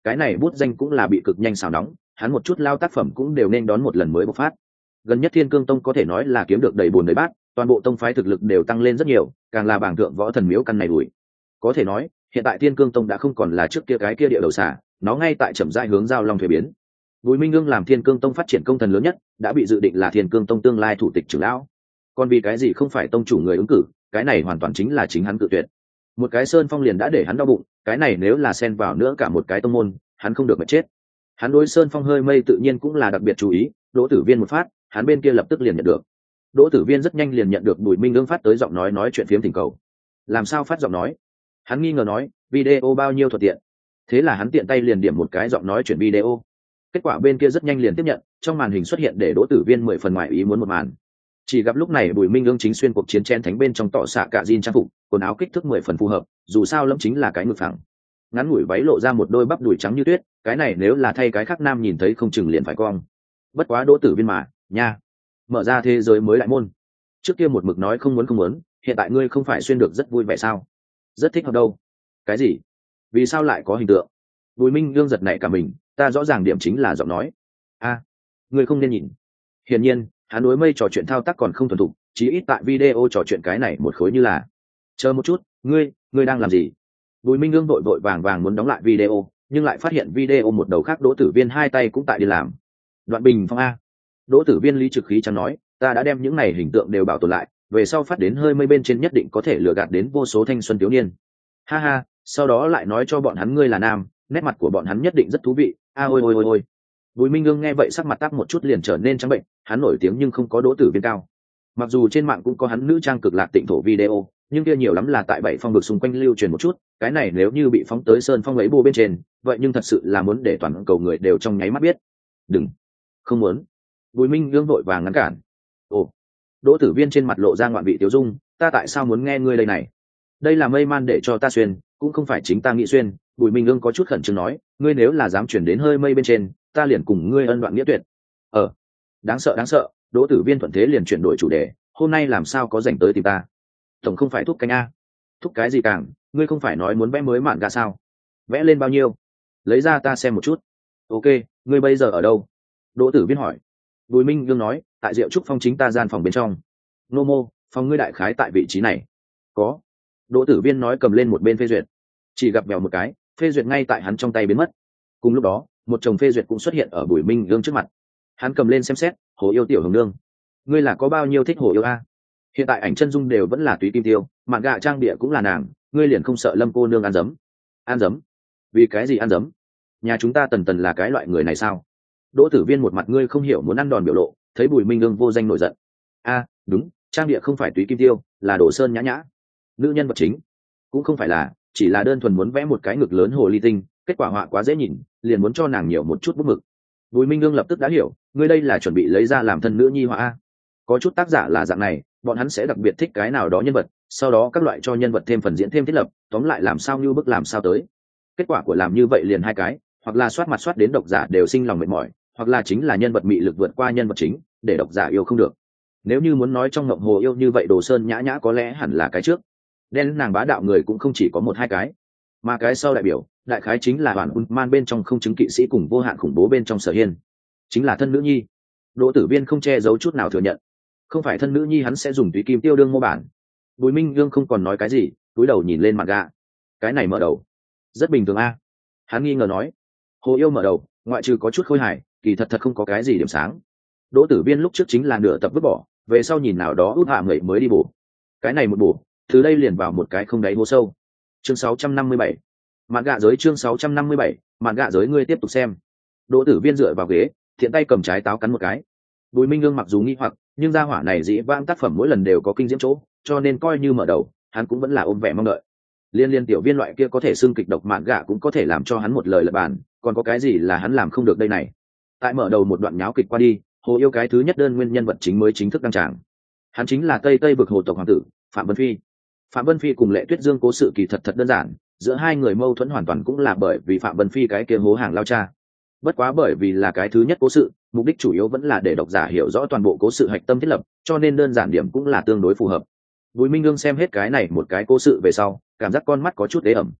cái này bút danh cũng là bị cực nhanh xào nóng, hắn một chút lao tác phẩm cũng đều nên đón một lần mới bộc phát. Gần nhất Thiên Cương Tông có thể nói là kiếm được đầy bùn đầy bát, toàn bộ tông phái thực lực đều tăng lên rất nhiều, càng là bảng thượng võ thần miếu căn này đuổi. Có thể nói, hiện tại Thiên Cương Tông đã không còn là trước kia cái kia địa đầu xả, nó ngay tại chậm rãi hướng giao long thuế biến. Bùi Minh Ương làm Thiên Cương Tông phát triển công thần lớn nhất, đã bị dự định là Thiên Cương Tông tương lai thủ tịch trưởng lão. Còn vì cái gì không phải tông chủ người ứng cử, cái này hoàn toàn chính là chính hắn cự tuyệt. Một cái Sơn Phong liền đã để hắn đau bụng, cái này nếu là xen vào nữa cả một cái tông môn, hắn không được mà chết. Hắn đối Sơn Phong hơi mây tự nhiên cũng là đặc biệt chú ý, Đỗ Tử Viên một phát, hắn bên kia lập tức liền nhận được. Đỗ Tử Viên rất nhanh liền nhận được Bùi Minh Ương phát tới giọng nói chuyện phiếm thỉnh cầu. Làm sao phát giọng nói? Hắn nghi ngờ nói, video bao nhiêu thuận tiện. Thế là hắn tiện tay liền điểm một cái giọng nói chuyện video. Kết quả bên kia rất nhanh liền tiếp nhận, trong màn hình xuất hiện để Đỗ Tử Viên 10 phần ngoài ý muốn một màn. Chỉ gặp lúc này Bùi Minh Ương chính xuyên cuộc chiến chen thánh bên trong tọ xạ cả jean trang phục, quần áo kích thước 10 phần phù hợp, dù sao lẫm chính là cái ngực phẳng. Ngắn ngủi váy lộ ra một đôi bắp đùi trắng như tuyết, cái này nếu là thay cái khác nam nhìn thấy không chừng liền phải cong. Bất quá Đỗ Tử Viên mà, nha, mở ra thế giới mới đại môn. Trước kia một mực nói không muốn, hiện tại ngươi không phải xuyên được rất vui vẻ sao? Rất thích hợp đâu. Cái gì? Vì sao lại có hình tượng? Bùi Minh Ương giật nảy cả mình, ta rõ ràng điểm chính là giọng nói. Ngươi không nên nhìn. Hiển nhiên, hắn đối mây trò chuyện thao tác còn không thuần thục, chí ít tại video trò chuyện cái này một khối như là. Chờ một chút, ngươi đang làm gì? Bùi Minh Ương vội vàng muốn đóng lại video, nhưng lại phát hiện video một đầu khác Đỗ Tử Viên hai tay cũng tại đi làm. Đoạn Bình Phong a. Đỗ Tử Viên lý trực khí chẳng nói, ta đã đem những này hình tượng đều bảo tồn lại, về sau phát đến hơi mây bên trên nhất định có thể lừa gạt đến vô số thanh xuân thiếu niên. Ha ha, sau đó lại nói cho bọn hắn ngươi là nam, nét mặt của bọn hắn nhất định rất thú vị. Ôi. Bùi Minh Ương nghe vậy sắc mặt tắc một chút liền trở nên trắng bệnh, hắn nổi tiếng nhưng không có Đỗ Tử Viên cao. Mặc dù trên mạng cũng có hắn nữ trang cực lạc tịnh thổ video, nhưng kia nhiều lắm là tại bảy phong vực xung quanh lưu truyền một chút, cái này nếu như bị phóng tới sơn phong ấy bô bên trên, vậy nhưng thật sự là muốn để toàn cầu người đều trong nháy mắt biết. Đừng, không muốn. Bùi Minh Ương vội vàng ngăn cản. Ồ. Đỗ Tử Viên trên mặt lộ ra ngoạn vị tiêu dung, ta tại sao muốn nghe ngươi đây này? Đây là mây man để cho ta xuyên, cũng không phải chính ta nghĩ xuyên. Bùi Minh Ương có chút khẩn trương nói, ngươi nếu là dám chuyển đến hơi mây bên trên, ta liền cùng ngươi ân đoạn nghĩa tuyệt. Đáng sợ. Đỗ Tử Viên thuận thế liền chuyển đổi chủ đề, hôm nay làm sao có rảnh tới tìm ta? Tổng không phải thúc canh a? Thúc cái gì càng, ngươi không phải nói muốn vẽ mới mạn gà sao? Vẽ lên bao nhiêu? Lấy ra ta xem một chút. Ok, ngươi bây giờ ở đâu? Đỗ Tử Viên hỏi. Bùi Minh Ương nói, tại Diệu Trúc Phong chính ta gian phòng bên trong. Nô mô, phòng ngươi đại khái tại vị trí này. Có. Đỗ Tử Viên nói cầm lên một bên phê duyệt. Chỉ gặp vèo một cái, phê duyệt ngay tại hắn trong tay biến mất. Cùng lúc đó, một chồng phê duyệt cũng xuất hiện ở Bùi Minh Ương trước mặt. Hắn cầm lên xem xét, Hồ Yêu tiểu hồng nương. Ngươi là có bao nhiêu thích Hồ Yêu a? Hiện tại ảnh chân dung đều vẫn là Túy Kim Tiêu, mạn gạ trang địa cũng là nàng, ngươi liền không sợ Lâm cô nương ăn dấm? Ăn dấm? Vì cái gì ăn dấm? Nhà chúng ta Tần là cái loại người này sao? Đỗ Tử Viên một mặt ngươi không hiểu muốn ăn đòn biểu lộ, thấy Bùi Minh Ương vô danh nổi giận. Đúng, trang địa không phải Túy Kim Tiêu, là Đồ Sơn nhã nhã. Nữ nhân vật chính cũng không phải là, chỉ là đơn thuần muốn vẽ một cái ngực lớn hồ ly tinh, kết quả họa quá dễ nhìn, liền muốn cho nàng nhiều một chút bút mực. Bùi Minh Ương lập tức đã hiểu, ngươi đây là chuẩn bị lấy ra làm thân nữ nhi họa a. Có chút tác giả là dạng này, bọn hắn sẽ đặc biệt thích cái nào đó nhân vật, sau đó các loại cho nhân vật thêm phần diễn thêm thiết lập, tóm lại làm sao như bức làm sao tới. Kết quả của làm như vậy liền hai cái, hoặc là soát mặt soát đến độc giả đều sinh lòng mệt mỏi, hoặc là chính là nhân vật mị lực vượt qua nhân vật chính, để độc giả yêu không được. Nếu như muốn nói trong ngộng hồ yêu như vậy Đồ Sơn nhã nhã có lẽ hẳn là cái trước. Đen nàng bá đạo người cũng không chỉ có một hai cái, mà cái sau đại biểu đại khái chính là Hoàn Man bên trong không chứng kỵ sĩ cùng vô hạn khủng bố bên trong Sở Hiên, chính là thân nữ nhi. Đỗ Tử Viên không che giấu chút nào thừa nhận, không phải thân nữ nhi hắn sẽ dùng Túy Kim Tiêu đương mô bản. Bùi Minh Ương không còn nói cái gì, cúi đầu nhìn lên mặt gạ. Cái này mở đầu rất bình thường a. Hắn nghi ngờ nói, Hồ Yêu mở đầu ngoại trừ có chút khôi hài, kỳ thật không có cái gì điểm sáng. Đỗ Tử Viên lúc trước chính là nửa tập vứt bỏ, về sau nhìn nào đó út hạ ngậy mới đi bổ. Cái này một bổ, từ đây liền vào một cái không đáy hố sâu. Chương 657, mạn gạ giới. Chương 657, mạn gạ giới. Ngươi tiếp tục xem. Đỗ Tử Viên dựa vào ghế, thiện tay cầm trái táo cắn một cái. Bùi Minh Ương mặc dù nghi hoặc, nhưng gia hỏa này dĩ vãng tác phẩm mỗi lần đều có kinh diễm chỗ, cho nên coi như mở đầu, hắn cũng vẫn là ôm vẻ mong đợi. Liên tiểu viên loại kia có thể xưng kịch độc mạn gạ cũng có thể làm cho hắn một lời lật bàn, còn có cái gì là hắn làm không được đây này? Tại mở đầu một đoạn nháo kịch qua đi, Hồ Yêu cái thứ nhất đơn nguyên nhân vật chính mới chính thức đăng tràng. Hắn chính là Tây vực hồ tộc hoàng tử Phạm Vân Phi. Phạm Vân Phi cùng Lệ Tuyết Dương cố sự kỳ thật đơn giản, giữa hai người mâu thuẫn hoàn toàn cũng là bởi vì Phạm Vân Phi cái kia hố hàng lao cha. Bất quá bởi vì là cái thứ nhất cố sự, mục đích chủ yếu vẫn là để độc giả hiểu rõ toàn bộ cố sự hạch tâm thiết lập, cho nên đơn giản điểm cũng là tương đối phù hợp. Bùi Minh Ương xem hết cái này một cái cố sự về sau, cảm giác con mắt có chút ế ẩm.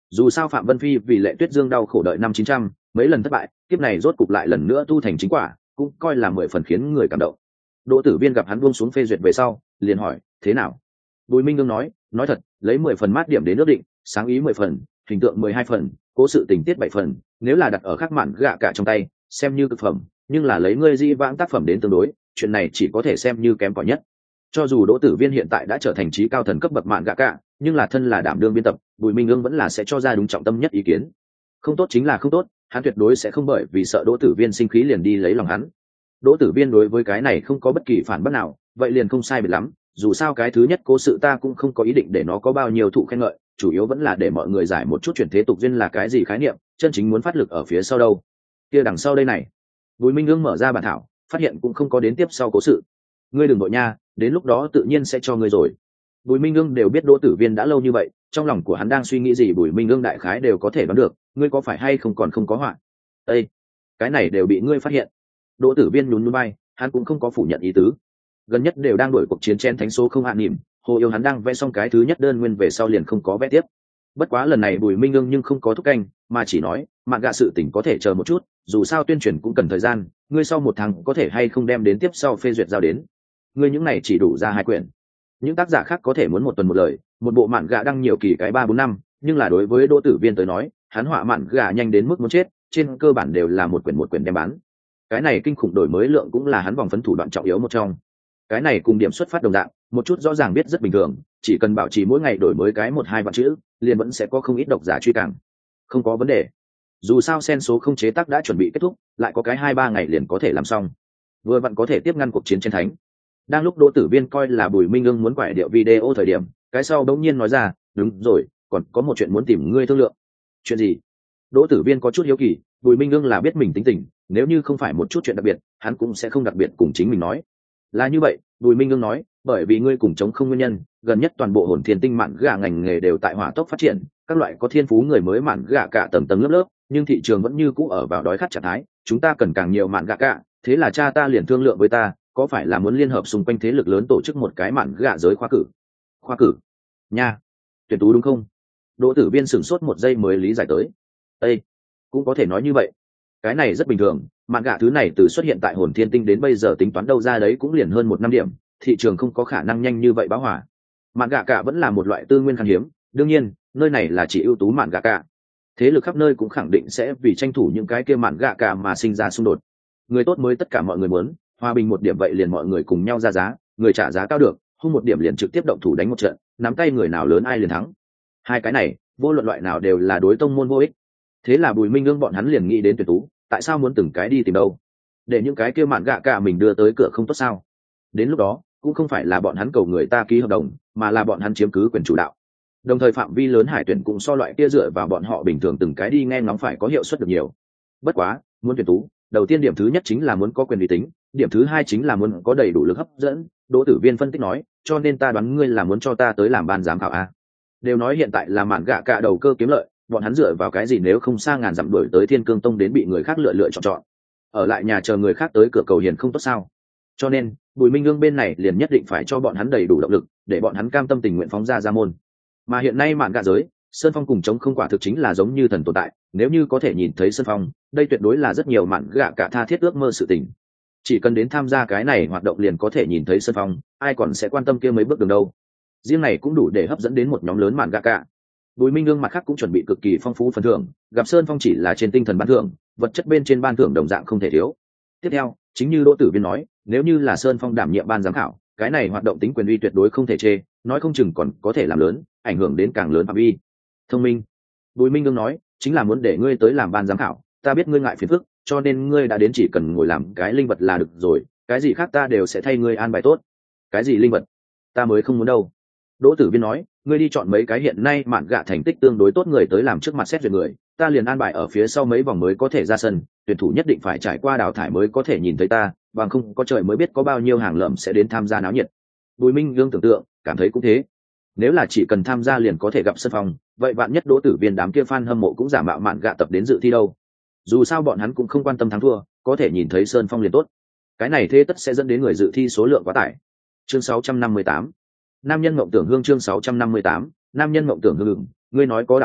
Dù sao Phạm Vân Phi vì Lệ Tuyết Dương đau khổ đợi năm 900, mấy lần thất bại, kiếp này rốt cục lại lần nữa tu thành chính quả, cũng coi là 10 phần khiến người cảm động. Đỗ Tử Viên gặp hắn buông xuống phê duyệt về sau, liền hỏi, thế nào? Bùi Minh Ương nói thật, lấy 10 phần mát điểm đến ước định, sáng ý 10 phần, hình tượng 12 phần, cố sự tình tiết 7 phần, nếu là đặt ở khắc mạn gạ cả trong tay, xem như cực phẩm, nhưng là lấy ngươi di vãng tác phẩm đến tương đối, chuyện này chỉ có thể xem như kém cỏi nhất. Cho dù Đỗ Tử Viên hiện tại đã trở thành trí cao thần cấp bậc mạn gạ cả, nhưng là thân là đảm đương biên tập, Bùi Minh Ương vẫn là sẽ cho ra đúng trọng tâm nhất ý kiến. Không tốt chính là không tốt, hắn tuyệt đối sẽ không bởi vì sợ Đỗ Tử Viên sinh khí liền đi lấy lòng hắn. Đỗ Tử Viên đối với cái này không có bất kỳ phản bác nào, vậy liền không sai biệt lắm, dù sao cái thứ nhất cố sự ta cũng không có ý định để nó có bao nhiêu thụ khen ngợi, chủ yếu vẫn là để mọi người giải một chút chuyển thế tục duyên là cái gì khái niệm, chân chính muốn phát lực ở phía sau đâu. Kia đằng sau đây này. Bùi Minh Ương mở ra bản thảo, phát hiện cũng không có đến tiếp sau cố sự. Ngươi đừng vội nha, đến lúc đó tự nhiên sẽ cho ngươi rồi. Bùi Minh Ương đều biết Đỗ Tử Viên đã lâu như vậy, trong lòng của hắn đang suy nghĩ gì Bùi Minh Ương đại khái đều có thể đoán được, ngươi có phải hay không còn không có họa. Ê, cái này đều bị ngươi phát hiện. Đỗ Tử Viên nhún nhún vai, hắn cũng không có phủ nhận ý tứ. Gần nhất đều đang đổi cuộc chiến chen thánh số không hạn nỉm, Hồ Yêu hắn đang vẽ xong cái thứ nhất đơn nguyên về sau liền không có vẽ tiếp. Bất quá lần này Bùi Minh Ương nhưng không có thúc canh, mà chỉ nói, mạn gạ sự tình có thể chờ một chút, dù sao tuyên truyền cũng cần thời gian, ngươi sau 1 tháng có thể hay không đem đến tiếp sau phê duyệt giao đến. Ngươi những này chỉ đủ ra 2 quyển. Những tác giả khác có thể muốn 1 tuần 1 lời, một bộ mạn gạ đăng nhiều kỳ cái 3-4 năm, nhưng là đối với Đỗ Tử Viên tới nói, hắn họa mạn gạ nhanh đến mức muốn chết, trên cơ bản đều là một quyển đem bán. Cái này kinh khủng đổi mới lượng cũng là hắn vòng phấn thủ đoạn trọng yếu một trong. Cái này cùng điểm xuất phát đồng dạng, một chút rõ ràng biết rất bình thường, chỉ cần bảo trì mỗi ngày đổi mới cái 1-2 vạn chữ, liền vẫn sẽ có không ít độc giả truy càng. Không có vấn đề. Dù sao sen số không chế tác đã chuẩn bị kết thúc, lại có cái 2-3 ngày liền có thể làm xong. Vừa vặn có thể tiếp ngăn cuộc chiến trên thánh. Đang lúc Đỗ Tử Viên coi là Bùi Minh Ương muốn quải điệu video thời điểm, cái sau đống nhiên nói ra, đúng rồi, còn có một chuyện muốn tìm ngươi thương lượng. Chuyện gì? Đỗ Tử Viên có chút hiếu kỳ, Bùi Minh Ương là biết mình tính tình, nếu như không phải một chút chuyện đặc biệt, hắn cũng sẽ không đặc biệt cùng chính mình nói. Là như vậy, Bùi Minh Ương nói, bởi vì ngươi cùng chống không nguyên nhân, gần nhất toàn bộ Hồn Thiên Tinh mạn gạ ngành nghề đều tại hỏa tốc phát triển, các loại có thiên phú người mới mạn gạ cả tầng tầng lớp lớp, nhưng thị trường vẫn như cũ ở vào đói khát trạng thái, chúng ta cần càng nhiều mạn gạ cả, thế là cha ta liền thương lượng với ta, có phải là muốn liên hợp xung quanh thế lực lớn tổ chức một cái mạn gạ giới khoa cử. Khoa cử? Nha, tuyển tú đúng không? Đỗ Tử Viên sửng sốt 1 giây mới lý giải tới. Ê, cũng có thể nói như vậy. Cái này rất bình thường, mạn gạ thứ này từ xuất hiện tại Hồn Thiên Tinh đến bây giờ tính toán đâu ra đấy cũng liền hơn 1 năm điểm, thị trường không có khả năng nhanh như vậy bão hỏa. Mạn gạ cả vẫn là một loại tư nguyên khan hiếm, đương nhiên, nơi này là chỉ ưu tú mạn gạ cả. Thế lực khắp nơi cũng khẳng định sẽ vì tranh thủ những cái kia mạn gạ cả mà sinh ra xung đột. Người tốt mới tất cả mọi người muốn, hòa bình một điểm vậy liền mọi người cùng nhau ra giá, người trả giá cao được, hung một điểm liền trực tiếp động thủ đánh một trận, nắm tay người nào lớn ai liền thắng. Hai cái này, vô luận loại nào đều là đối tông môn vô ích. Thế là Bùi Minh Ương bọn hắn liền nghĩ đến tuyển tú, tại sao muốn từng cái đi tìm đâu? Để những cái kia mạn gạ cả mình đưa tới cửa không tốt sao? Đến lúc đó, cũng không phải là bọn hắn cầu người ta ký hợp đồng, mà là bọn hắn chiếm cứ quyền chủ đạo. Đồng thời phạm vi lớn hải tuyển cũng so loại kia dựa vào bọn họ bình thường từng cái đi nghe ngóng phải có hiệu suất được nhiều. Bất quá, muốn tuyển tú, đầu tiên điểm thứ nhất chính là muốn có quyền uy tín, điểm thứ hai chính là muốn có đầy đủ lực hấp dẫn. Đỗ Tử Viên phân tích nói, cho nên ta đoán ngươi là muốn cho ta tới làm ban giám khảo a. Đều nói hiện tại là mạn gạ cả đầu cơ kiếm lợi, bọn hắn dựa vào cái gì nếu không xa ngàn dặm đuổi tới Thiên Cương Tông đến bị người khác lựa chọn, ở lại nhà chờ người khác tới cửa cầu hiền không tốt sao? Cho nên Bùi Minh Ương bên này liền nhất định phải cho bọn hắn đầy đủ động lực, để bọn hắn cam tâm tình nguyện phóng ra môn. Mà hiện nay mạn gạ giới, Sơn Phong cùng chống không quả thực chính là giống như thần tồn tại, nếu như có thể nhìn thấy Sơn Phong, đây tuyệt đối là rất nhiều mạn gạ cả tha thiết ước mơ sự tình. Chỉ cần đến tham gia cái này hoạt động liền có thể nhìn thấy Sơn Phong, ai còn sẽ quan tâm kia mấy bước đường đâu. Riêng này cũng đủ để hấp dẫn đến một nhóm lớn mạn gạ cả. Bùi Minh Ương mặt khác cũng chuẩn bị cực kỳ phong phú phần thưởng, gặp Sơn Phong chỉ là trên tinh thần ban thưởng, vật chất bên trên ban thưởng đồng dạng không thể thiếu. Tiếp theo, chính như Đỗ Tử Viên nói, nếu như là Sơn Phong đảm nhiệm ban giám khảo, cái này hoạt động tính quyền uy tuyệt đối không thể chê, nói không chừng còn có thể làm lớn, ảnh hưởng đến càng lớn phạm vi. Thông minh. Bùi Minh Ương nói, chính là muốn để ngươi tới làm ban giám khảo, ta biết ngươi ngại phiền phức, cho nên ngươi đã đến chỉ cần ngồi làm cái linh vật là được rồi, cái gì khác ta đều sẽ thay ngươi an bài tốt. Cái gì linh vật? Ta mới không muốn đâu. Đỗ Tử Viên nói, ngươi đi chọn mấy cái hiện nay mạn gạ thành tích tương đối tốt người tới làm trước mặt xét duyệt người, ta liền an bài ở phía sau mấy vòng mới có thể ra sân, tuyển thủ nhất định phải trải qua đào thải mới có thể nhìn thấy ta, bằng không có trời mới biết có bao nhiêu hàng lợm sẽ đến tham gia náo nhiệt. Bùi Minh Ương tưởng tượng, cảm thấy cũng thế. Nếu là chỉ cần tham gia liền có thể gặp Sơn Phong, vậy bạn nhất Đỗ Tử Viên đám kia fan hâm mộ cũng giả mạo mạn gạ tập đến dự thi đâu. Dù sao bọn hắn cũng không quan tâm thắng thua, có thể nhìn thấy Sơn Phong liền tốt. Cái này thế tất sẽ dẫn đến người dự thi số lượng quá tải. Chương 658. Nam nhân mộng tưởng hương chương 658, nam nhân mộng tưởng hương, ngươi nói có đạo lý,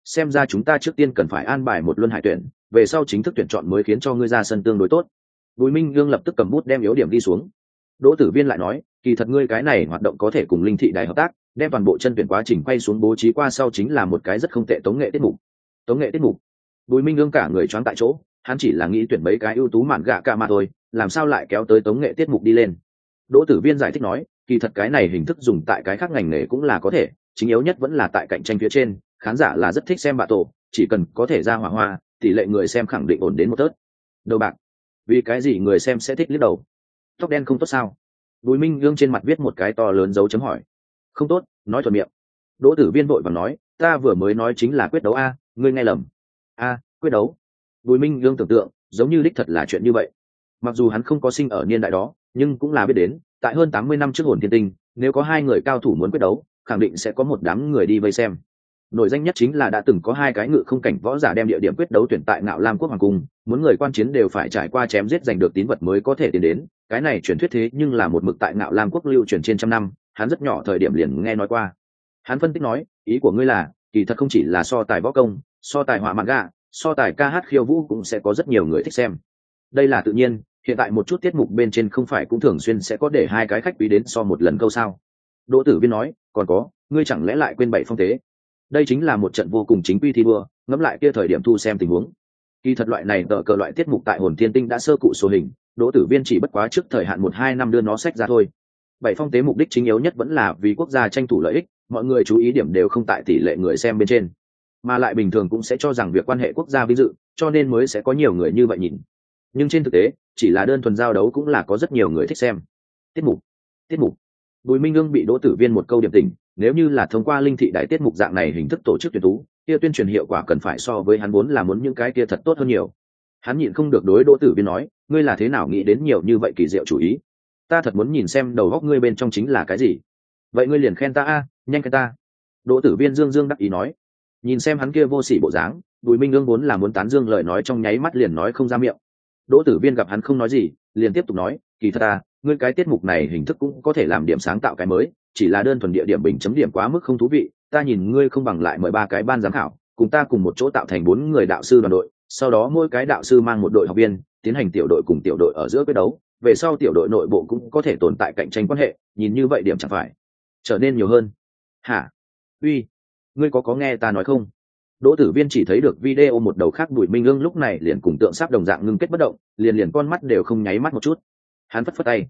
xem ra chúng ta trước tiên cần phải an bài một luân hải tuyển, về sau chính thức tuyển chọn mới khiến cho ngươi ra sân tương đối tốt. Bùi Minh Dương lập tức cầm bút đem yếu điểm đi xuống. Đỗ Tử Viên lại nói, kỳ thật ngươi cái này hoạt động có thể cùng Linh Thị Đài hợp tác, đem toàn bộ chân tuyển quá trình quay xuống bố trí qua sau chính là một cái rất không tệ tống nghệ tiết mục. Tống nghệ tiết mục? Bùi Minh Dương cả người choáng tại chỗ, hắn chỉ là nghĩ tuyển mấy cái ưu tú mạn gạ cả mà thôi, làm sao lại kéo tới tống nghệ tiết mục đi lên. Đỗ Tử Viên giải thích nói, kỳ thật cái này hình thức dùng tại cái khác ngành nghề cũng là có thể, chính yếu nhất vẫn là tại cạnh tranh phía trên, khán giả là rất thích xem bạ tổ, chỉ cần có thể ra hỏa hoa, tỷ lệ người xem khẳng định ổn đến một tớt. Đầu bạc, vì cái gì người xem sẽ thích liếc đầu? Tóc đen không tốt sao? Bùi Minh Dương trên mặt viết một cái to lớn dấu chấm hỏi. Không tốt, nói thuận miệng. Đỗ Tử Viên vội vàng nói, ta vừa mới nói chính là quyết đấu a, ngươi nghe lầm. A, quyết đấu. Bùi Minh Dương tưởng tượng, giống như đích thật là chuyện như vậy. Mặc dù hắn không có sinh ở niên đại đó, nhưng cũng là biết đến, tại hơn 80 năm trước Hồn Thiên Tinh, nếu có hai người cao thủ muốn quyết đấu, khẳng định sẽ có một đám người đi vây xem. Nổi danh nhất chính là đã từng có hai cái ngự không cảnh võ giả đem địa điểm quyết đấu tuyển tại Ngạo Lam Quốc hoàng cung, muốn người quan chiến đều phải trải qua chém giết giành được tín vật mới có thể tiến đến. Cái này truyền thuyết thế nhưng là một mực tại Ngạo Lam Quốc lưu truyền trên trăm năm, hắn rất nhỏ thời điểm liền nghe nói qua. Hắn phân tích nói, ý của ngươi là, kỳ thật không chỉ là so tài võ công, so tài họa manga, so tài ca hát khiêu vũ cũng sẽ có rất nhiều người thích xem. Đây là tự nhiên, hiện tại một chút tiết mục bên trên không phải cũng thường xuyên sẽ có để hai cái khách quý đến so một lần câu sao. Đỗ Tử Viên nói, còn có, ngươi chẳng lẽ lại quên bảy phong tế? Đây chính là một trận vô cùng chính quy thi đua, ngẫm lại kia thời điểm thu xem tình huống. Kỳ thật loại này tờ cờ loại tiết mục tại Hồn Thiên Tinh đã sơ cụ số hình, Đỗ Tử Viên chỉ bất quá trước thời hạn 1-2 năm đưa nó sách ra thôi. Bảy phong tế mục đích chính yếu nhất vẫn là vì quốc gia tranh thủ lợi ích, mọi người chú ý điểm đều không tại tỷ lệ người xem bên trên, mà lại bình thường cũng sẽ cho rằng việc quan hệ quốc gia vinh dự, cho nên mới sẽ có nhiều người như vậy nhìn. Nhưng trên thực tế, chỉ là đơn thuần giao đấu cũng là có rất nhiều người thích xem. Tiết mục. Bùi Minh Ương bị Đỗ Tử Viên một câu điểm tình, nếu như là thông qua Linh Thị Đại tiết mục dạng này hình thức tổ chức tuyển tú, kia tuyên truyền hiệu quả cần phải so với hắn muốn những cái kia thật tốt hơn nhiều. Hắn nhịn không được đối Đỗ Tử Viên nói, ngươi là thế nào nghĩ đến nhiều như vậy kỳ diệu chủ ý? Ta thật muốn nhìn xem đầu góc ngươi bên trong chính là cái gì. Vậy ngươi liền khen ta a, nhanh khen ta. Đỗ Tử Viên dương dương đắc ý nói. Nhìn xem hắn kia vô sỉ bộ dáng, Bùi Minh Ương vốn là muốn tán dương lời nói trong nháy mắt liền nói không ra miệng. Đỗ Tử Viên gặp hắn không nói gì, liền tiếp tục nói, kỳ thật ta, ngươi cái tiết mục này hình thức cũng có thể làm điểm sáng tạo cái mới, chỉ là đơn thuần địa điểm bình chấm điểm quá mức không thú vị, ta nhìn ngươi không bằng lại mời 3 cái ban giám khảo, cùng ta cùng một chỗ tạo thành 4 người đạo sư đoàn đội, sau đó mỗi cái đạo sư mang một đội học viên, tiến hành tiểu đội cùng tiểu đội ở giữa quyết đấu, về sau tiểu đội nội bộ cũng có thể tồn tại cạnh tranh quan hệ, nhìn như vậy điểm chẳng phải trở nên nhiều hơn. Hả? Uy, ngươi có nghe ta nói không? Đỗ Tử Viên chỉ thấy được video một đầu khác Bùi Minh Ương lúc này liền cùng tượng sáp đồng dạng ngưng kết bất động, liền con mắt đều không nháy mắt một chút. Hắn phất tay,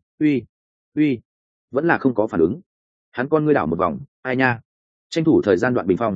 uy, vẫn là không có phản ứng. Hắn con ngươi đảo một vòng, ai nha? Tranh thủ thời gian đoạn bình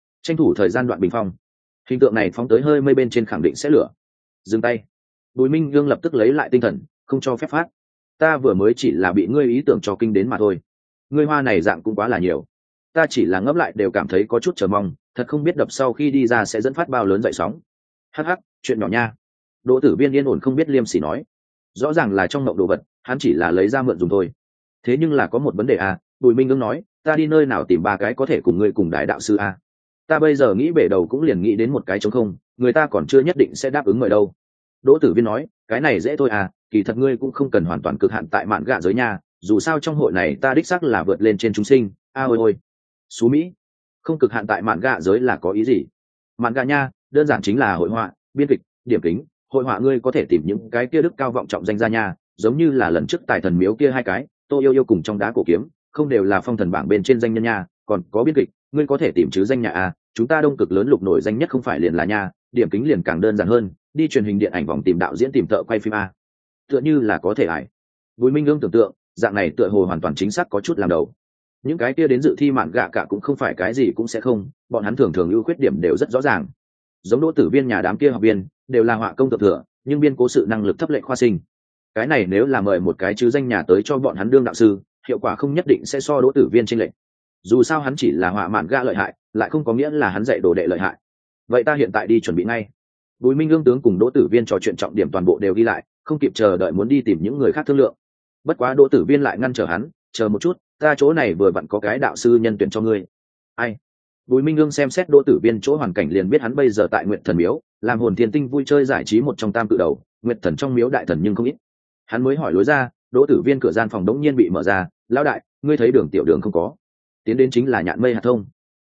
phong. Hình tượng này phóng tới hơi mây bên trên khẳng định sẽ lửa. Dừng tay. Bùi Minh Ương lập tức lấy lại tinh thần, không cho phép phát. Ta vừa mới chỉ là bị ngươi ý tưởng cho kinh đến mà thôi. Ngươi hoa này dạng cũng quá là nhiều. Ta chỉ là ngẫm lại đều cảm thấy có chút chờ mong, thật không biết đập sau khi đi ra sẽ dẫn phát bao lớn dậy sóng. Hắc, chuyện nhỏ nha. Đỗ Tử Viên yên ổn không biết liêm sỉ nói. Rõ ràng là trong mộng đồ vật, hắn chỉ là lấy ra mượn dùng thôi. Thế nhưng là có một vấn đề à, Bùi Minh Ương nói, ta đi nơi nào tìm 3 cái có thể cùng ngươi cùng đại đạo sư à? Ta bây giờ nghĩ bể đầu cũng liền nghĩ đến một cái trống không, người ta còn chưa nhất định sẽ đáp ứng mời đâu. Đỗ Tử Viên nói, cái này dễ thôi à, kỳ thật ngươi cũng không cần hoàn toàn cực hạn tại mạn gạ giới nha, dù sao trong hội này ta đích xác là vượt lên trên chúng sinh. Ôi Xú Mỹ, không cực hạn tại mạn gạ giới là có ý gì? Mạn gạ nha, đơn giản chính là hội họa, biên kịch, điểm kính. Hội họa ngươi có thể tìm những cái kia đức cao vọng trọng danh gia nha, giống như là lần trước tài thần miếu kia 2 cái, Tô Yêu cùng trong đá cổ kiếm, không đều là phong thần bảng bên trên danh nhân nha. Còn có biên kịch, ngươi có thể tìm chứ danh nhà à, chúng ta Đông Cực lớn lục nổi danh nhất không phải liền là nha, điểm kính liền càng đơn giản hơn, đi truyền hình điện ảnh vòng tìm đạo diễn tìm thợ quay phim a. Tựa như là có thể ải. Bùi Minh Ương tưởng tượng, dạng này tựa hồ hoàn toàn chính xác có chút làm đầu. Những cái kia đến dự thi mạn gạ cả cũng không phải cái gì cũng sẽ không, bọn hắn thường thường ưu khuyết điểm đều rất rõ ràng. Giống Đỗ Tử Viên nhà đám kia học viên, đều là họa công thượng thừa, nhưng biên cố sự năng lực thấp lệ khoa sinh. Cái này nếu là mời một cái chứ danh nhà tới cho bọn hắn đương đạo sư, hiệu quả không nhất định sẽ so Đỗ Tử Viên chênh lệch. Dù sao hắn chỉ là họa mạn gạ lợi hại, lại không có nghĩa là hắn dạy đồ đệ lợi hại. Vậy ta hiện tại đi chuẩn bị ngay. Bùi Minh Ương tướng cùng Đỗ Tử Viên trò chuyện trọng điểm toàn bộ đều ghi lại, không kịp chờ đợi muốn đi tìm những người khác thương lượng. Bất quá Đỗ Tử Viên lại ngăn trở hắn, chờ một chút, ta chỗ này vừa vặn có cái đạo sư nhân tuyển cho ngươi. Ai? Bùi Minh Ương xem xét Đỗ Tử Viên chỗ hoàn cảnh liền biết hắn bây giờ tại Nguyệt Thần miếu, làm Hồn Thiên Tinh vui chơi giải trí một trong tam cự đầu, Nguyệt Thần trong miếu đại thần nhưng không ít. Hắn mới hỏi lối ra, Đỗ Tử Viên cửa gian phòng đống nhiên bị mở ra, lão đại, ngươi thấy Đường Tiểu Đường không có? Tiến đến chính là Nhạn Mây Hạt Thông.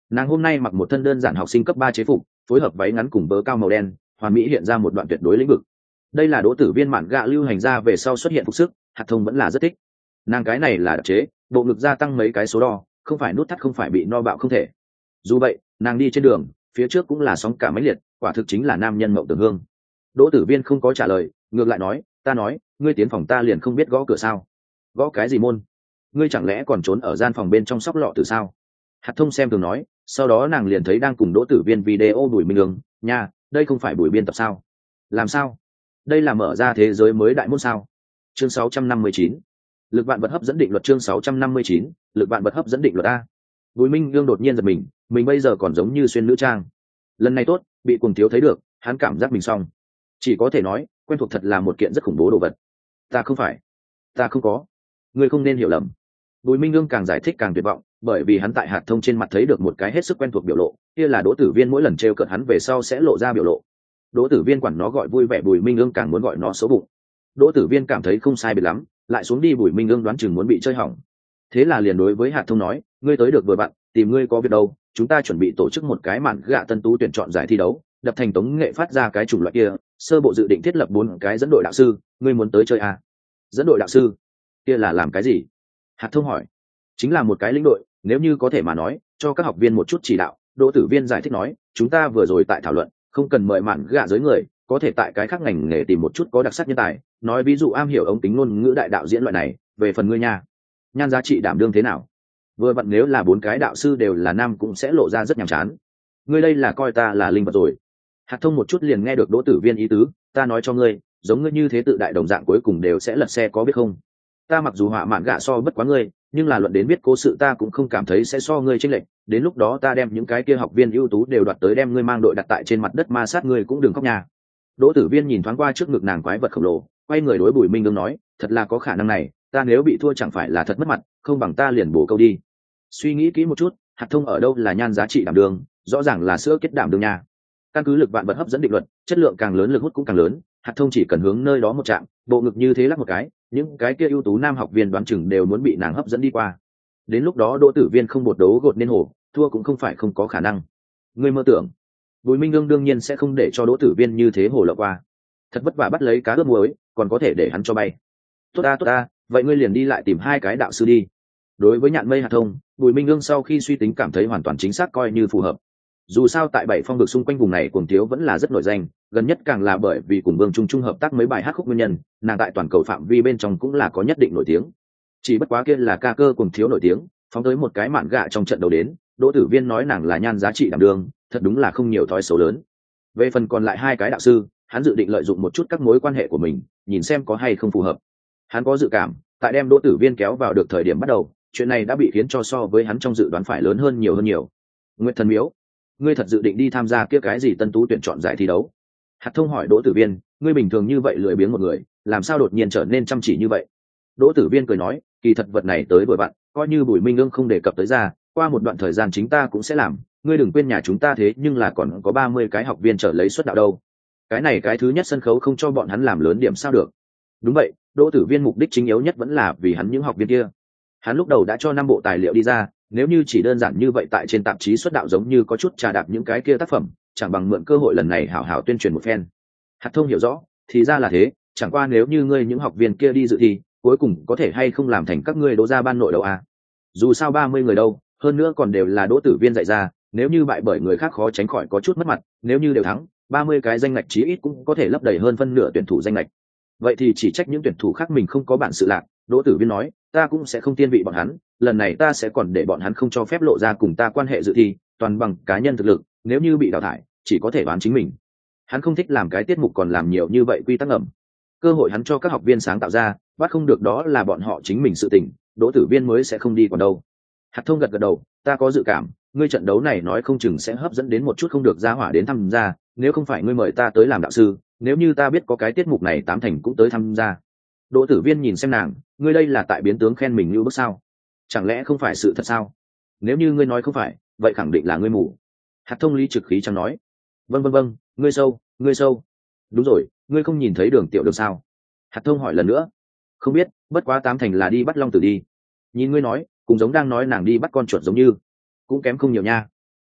Nàng hôm nay mặc một thân đơn giản học sinh cấp 3 chế phục, phối hợp váy ngắn cùng bớ cao màu đen, hoàn mỹ hiện ra một đoạn tuyệt đối lĩnh vực. Đây là Đỗ Tử Viên mạn gạ lưu hành ra về sau xuất hiện phục sức, Hạt Thông vẫn là rất thích. Nàng cái này là đặc chế, bộ ngực gia tăng mấy cái số đo, không phải nút thắt không phải bị no bạo không thể. Dù vậy, nàng đi trên đường, phía trước cũng là sóng cả mấy liệt, quả thực chính là nam nhân mộng tưởng hương. Đỗ Tử Viên không có trả lời, ngược lại nói, ta nói, ngươi tiến phòng ta liền không biết gõ cửa sao? Gõ cái gì môn? Ngươi chẳng lẽ còn trốn ở gian phòng bên trong sóc lọ từ sao? Hạt Thông xem thường nói, sau đó nàng liền thấy đang cùng Đỗ Tử Viên video Bùi Minh Ương, nha, đây không phải Bùi biên tập sao? Làm sao? Đây là mở ra thế giới mới đại môn sao? Chương 659. Lực vạn vật hấp dẫn định luật. Chương 659. Lực vạn vật hấp dẫn định luật a. Bùi Minh Ương đột nhiên giật mình bây giờ còn giống như xuyên nữ trang. Lần này tốt, bị Cuồng Thiếu thấy được, hắn cảm giác mình xong. Chỉ có thể nói, quen thuộc thật là một kiện rất khủng bố đồ vật. Ta không phải, ta không có, ngươi không nên hiểu lầm. Bùi Minh Ương càng giải thích càng tuyệt vọng, bởi vì hắn tại Hạt Thông trên mặt thấy được một cái hết sức quen thuộc biểu lộ, kia là Đỗ Tử Viên mỗi lần trêu cợt hắn về sau sẽ lộ ra biểu lộ. Đỗ Tử Viên quản nó gọi vui vẻ, Bùi Minh Ương càng muốn gọi nó xấu bụng. Đỗ Tử Viên cảm thấy không sai biệt lắm, lại xuống đi Bùi Minh Ương đoán chừng muốn bị chơi hỏng. Thế là liền đối với Hạt Thông nói, ngươi tới được vừa bạn, tìm ngươi có việc đâu, chúng ta chuẩn bị tổ chức một cái mạn gạ tân tú tuyển chọn giải thi đấu, đập thành tống nghệ phát ra cái chủng loại kia, sơ bộ dự định thiết lập 4 cái dẫn đội đạo sư, ngươi muốn tới chơi à? Dẫn đội đạo sư? Kia là làm cái gì? Hạt Thông hỏi. Chính là một cái lĩnh đội, nếu như có thể mà nói, cho các học viên một chút chỉ đạo. Đỗ Tử Viên giải thích nói, chúng ta vừa rồi tại thảo luận, không cần mời mạn gạ giới người, có thể tại cái khác ngành nghề tìm một chút có đặc sắc nhân tài, nói ví dụ am hiểu ống kính ngôn ngữ đại đạo diễn loại này, về phần ngươi nha, nhan giá trị đảm đương thế nào? Vừa vặn nếu là 4 cái đạo sư đều là nam cũng sẽ lộ ra rất nhàm chán. Ngươi đây là coi ta là linh vật rồi. Hạt Thông một chút liền nghe được Đỗ Tử Viên ý tứ, ta nói cho ngươi, giống ngươi như thế tự đại đồng dạng cuối cùng đều sẽ lật xe có biết không? Ta mặc dù họa mạn gạ so bất quá ngươi, nhưng là luận đến biết cố sự ta cũng không cảm thấy sẽ so ngươi chênh lệch, đến lúc đó ta đem những cái kia học viên ưu tú đều đoạt tới đem ngươi mang đội đặt tại trên mặt đất ma sát ngươi cũng đừng khóc nhà. Đỗ Tử Viên nhìn thoáng qua trước ngực nàng quái vật khổng lồ, quay người đối Bùi Minh Ương nói, thật là có khả năng này, ta nếu bị thua chẳng phải là thật mất mặt, không bằng ta liền bổ câu đi. Suy nghĩ kỹ một chút, Hạt Thông ở đâu là nhan giá trị đảm đường, rõ ràng là sữa kết đảm đường nha. Căn cứ lực vạn vật hấp dẫn định luật, chất lượng càng lớn lực hút cũng càng lớn, Hạt Thông chỉ cần hướng nơi đó một chạm, bộ ngực như thế lắc một cái, những cái kia ưu tú nam học viên đoán chừng đều muốn bị nàng hấp dẫn đi qua. Đến lúc đó Đỗ Tử Viên không một đấu gột nên hổ, thua cũng không phải không có khả năng. Ngươi mơ tưởng? Bùi Minh Ương đương nhiên sẽ không để cho Đỗ Tử Viên như thế hổ lộng qua. Thật vất vả bắt lấy cá ướp muối, còn có thể để hắn cho bay. Tốt ta, vậy ngươi liền đi lại tìm 2 cái đạo sư đi. Đối với Nhạn Mây Hạt Thông, Bùi Minh Ương sau khi suy tính cảm thấy hoàn toàn chính xác coi như phù hợp. Dù sao tại 7 phong vực xung quanh vùng này Cuồng Thiếu vẫn là rất nổi danh, gần nhất càng là bởi vì cùng Vương Trung Trung hợp tác mấy bài hát khúc nguyên nhân, nàng tại toàn cầu phạm vi bên trong cũng là có nhất định nổi tiếng. Chỉ bất quá kia là ca cơ Cuồng Thiếu nổi tiếng, phóng tới một cái mạn gạ trong trận đầu đến, Đỗ Tử Viên nói nàng là nhan giá trị đảm đương, thật đúng là không nhiều thói xấu lớn. Về phần còn lại 2 cái đạo sư, hắn dự định lợi dụng một chút các mối quan hệ của mình, nhìn xem có hay không phù hợp. Hắn có dự cảm, tại đem Đỗ Tử Viên kéo vào được thời điểm bắt đầu, chuyện này đã bị khiến cho so với hắn trong dự đoán phải lớn hơn nhiều. Nguyệt Thần Miếu, ngươi thật dự định đi tham gia kia cái gì tân tú tuyển chọn giải thi đấu? Hạt Thông hỏi Đỗ Tử Viên, ngươi bình thường như vậy lười biếng một người, làm sao đột nhiên trở nên chăm chỉ như vậy? Đỗ Tử Viên cười nói, kỳ thật vật này tới vừa bạn, coi như Bùi Minh Ương không đề cập tới ra, qua một đoạn thời gian chính ta cũng sẽ làm, ngươi đừng quên nhà chúng ta thế nhưng là còn có 30 cái học viên trở lấy xuất đạo đâu. Cái này cái thứ nhất sân khấu không cho bọn hắn làm lớn điểm sao được? Đúng vậy, Đỗ Tử Viên mục đích chính yếu nhất vẫn là vì hắn những học viên kia. Hắn lúc đầu đã cho 5 bộ tài liệu đi ra, nếu như chỉ đơn giản như vậy tại trên tạp chí xuất đạo giống như có chút trà đạp những cái kia tác phẩm, chẳng bằng mượn cơ hội lần này hảo hảo tuyên truyền một phen. Hạt Thông hiểu rõ, thì ra là thế, chẳng qua nếu như ngươi những học viên kia đi dự thi, cuối cùng có thể hay không làm thành các ngươi Đỗ gia ban nội đâu à? Dù sao 30 người đâu, hơn nữa còn đều là Đỗ Tử Viên dạy ra, nếu như bại bởi người khác khó tránh khỏi có chút mất mặt, nếu như đều thắng, 30 cái danh ngạch chí ít cũng có thể lấp đầy hơn phân nửa tuyển thủ danh ngạch. Vậy thì chỉ trách những tuyển thủ khác mình không có bản sự lạc. Đỗ Tử Viên nói, ta cũng sẽ không tiên vị bọn hắn, lần này ta sẽ còn để bọn hắn không cho phép lộ ra cùng ta quan hệ dự thi, toàn bằng cá nhân thực lực, nếu như bị đào thải chỉ có thể đoán chính mình. Hắn không thích làm cái tiết mục còn làm nhiều như vậy quy tắc ngầm. Cơ hội hắn cho các học viên sáng tạo ra, bắt không được đó là bọn họ chính mình sự tình, Đỗ Tử Viên mới sẽ không đi còn đâu. Hạt Thông gật đầu, ta có dự cảm, ngươi trận đấu này nói không chừng sẽ hấp dẫn đến một chút không được gia hỏa đến tham gia, nếu không phải ngươi mời ta tới làm đạo sư, nếu như ta biết có cái tiết mục này 8 thành cũng tới tham gia. Đỗ Tử Viên nhìn xem nàng, ngươi đây là tại biến tướng khen mình như bước sao? Chẳng lẽ không phải sự thật sao? Nếu như ngươi nói không phải, vậy khẳng định là ngươi mù. Hạt Thông lý trực khí chẳng nói, vâng, ngươi sâu. Đúng rồi, ngươi không nhìn thấy Đường Tiểu Đường sao? Hạt Thông hỏi lần nữa, không biết, bất quá 8 thành là đi bắt long tử đi. Nhìn ngươi nói, cũng giống đang nói nàng đi bắt con chuột giống như, cũng kém không nhiều nha.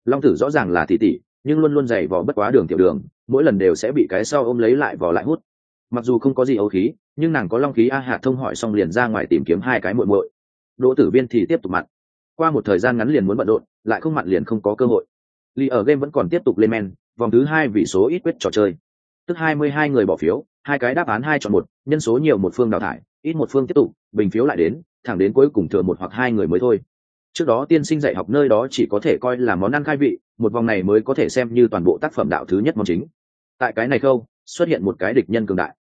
Long tử rõ ràng là tỷ tỷ, nhưng luôn luôn giày vò bất quá Đường Tiểu Đường, mỗi lần đều sẽ bị cái sau ôm lấy lại vò lại hút. Mặc dù không có gì ấu khí, nhưng nàng có long khí. A Hạ Thông hỏi xong liền ra ngoài tìm kiếm hai cái muội muội. Đỗ Tử Viên thì tiếp tục mặn. Qua một thời gian ngắn liền muốn bận rộn, lại không mặn liền không có cơ hội. Ly ở game vẫn còn tiếp tục lên men, vòng thứ 2 vị số ít quyết trò chơi. Tức 22 người bỏ phiếu, hai cái đáp án 2 chọn 1, nhân số nhiều một phương đào thải, ít một phương tiếp tục, bình phiếu lại đến, thẳng đến cuối cùng thừa một hoặc hai người mới thôi. Trước đó tiên sinh dạy học nơi đó chỉ có thể coi là món ăn khai vị, một vòng này mới có thể xem như toàn bộ tác phẩm đạo thứ nhất món chính. Tại cái này khâu, xuất hiện một cái địch nhân cường đại.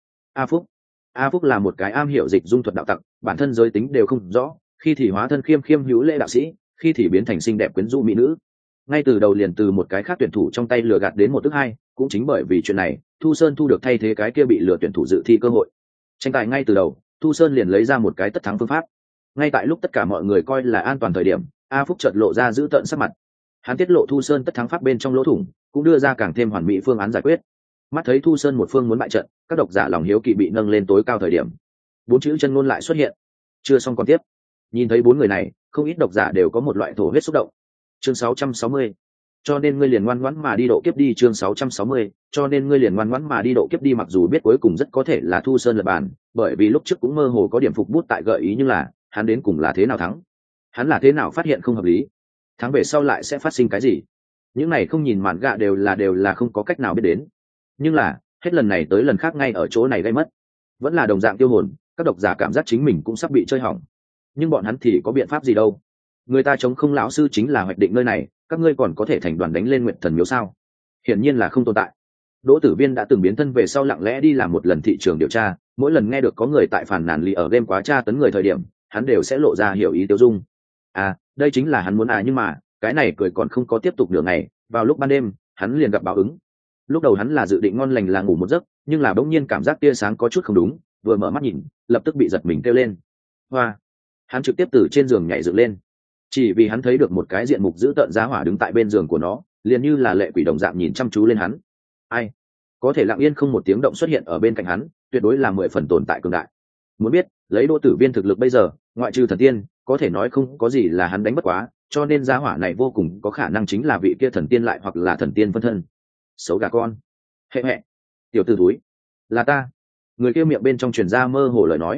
A Phúc là một cái am hiểu dịch dung thuật đạo tặc, bản thân giới tính đều không rõ, khi thì hóa thân khiêm khiêm hữu lễ đạo sĩ, khi thì biến thành xinh đẹp quyến rũ mỹ nữ. Ngay từ đầu liền từ một cái khác tuyển thủ trong tay lừa gạt đến một tức hai, cũng chính bởi vì chuyện này, Thu Sơn thu được thay thế cái kia bị lừa tuyển thủ dự thi cơ hội. Tranh tài ngay từ đầu, Thu Sơn liền lấy ra một cái tất thắng phương pháp. Ngay tại lúc tất cả mọi người coi là an toàn thời điểm, A Phúc chợt lộ ra giữ tợn sắc mặt. Hắn tiết lộ Thu Sơn tất thắng pháp bên trong lỗ thủng, cũng đưa ra càng thêm hoàn mỹ phương án giải quyết. Mắt thấy Thu Sơn một phương muốn bại trận, các độc giả lòng hiếu kỳ bị nâng lên tối cao thời điểm, bốn chữ chân ngôn lại xuất hiện. Chưa xong còn tiếp. Nhìn thấy bốn người này, không ít độc giả đều có một loại thổ huyết xúc động. Chương 660. Cho nên ngươi liền ngoan ngoãn mà đi độ kiếp đi. Chương 660. Cho nên ngươi liền ngoan ngoãn mà đi độ kiếp đi. Mặc dù biết cuối cùng rất có thể là Thu Sơn lật bàn, bởi vì lúc trước cũng mơ hồ có điểm phục bút tại gợi ý, nhưng là hắn đến cùng là thế nào thắng, hắn là thế nào phát hiện không hợp lý, thắng về sau lại sẽ phát sinh cái gì, những này không nhìn mạn gạ đều là không có cách nào biết đến. Nhưng là hết lần này tới lần khác ngay ở chỗ này gây mất, vẫn là đồng dạng tiêu hồn, các độc giả cảm giác chính mình cũng sắp bị chơi hỏng, nhưng bọn hắn thì có biện pháp gì đâu. Người ta chống không lão sư chính là hoạch định nơi này, các ngươi còn có thể thành đoàn đánh lên Nguyện Thần Miếu sao? Hiển nhiên là không tồn tại. Đỗ Tử Viên đã từng biến thân về sau lặng lẽ đi làm một lần thị trường điều tra, mỗi lần nghe được có người tại phản nàn lì ở game quá tra tấn người thời điểm, hắn đều sẽ lộ ra hiểu ý tiêu dung. À, đây chính là hắn muốn nhưng mà cái này cười còn không có tiếp tục nửa ngày, vào lúc ban đêm hắn liền gặp báo ứng. Lúc đầu hắn là dự định ngon lành là ngủ một giấc, nhưng là bỗng nhiên cảm giác tia sáng có chút không đúng, vừa mở mắt nhìn, lập tức bị giật mình kêu lên. Hoa! Hắn trực tiếp từ trên giường nhảy dựng lên, chỉ vì hắn thấy được một cái diện mục dữ tợn giá hỏa đứng tại bên giường của nó, liền như là lệ quỷ đồng dạng nhìn chăm chú lên hắn. Ai có thể lặng yên không một tiếng động xuất hiện ở bên cạnh hắn, tuyệt đối là 10 phần tồn tại cường đại. Muốn biết lấy Đỗ Tử Viên thực lực bây giờ, ngoại trừ thần tiên, có thể nói không có gì là hắn đánh bất quá, cho nên giá hỏa này vô cùng có khả năng chính là vị kia thần tiên lại hoặc là thần tiên phân thân. Xấu gà con, hệ hệ, tiểu tử túi, là ta. Người kia miệng bên trong truyền ra mơ hồ lời nói.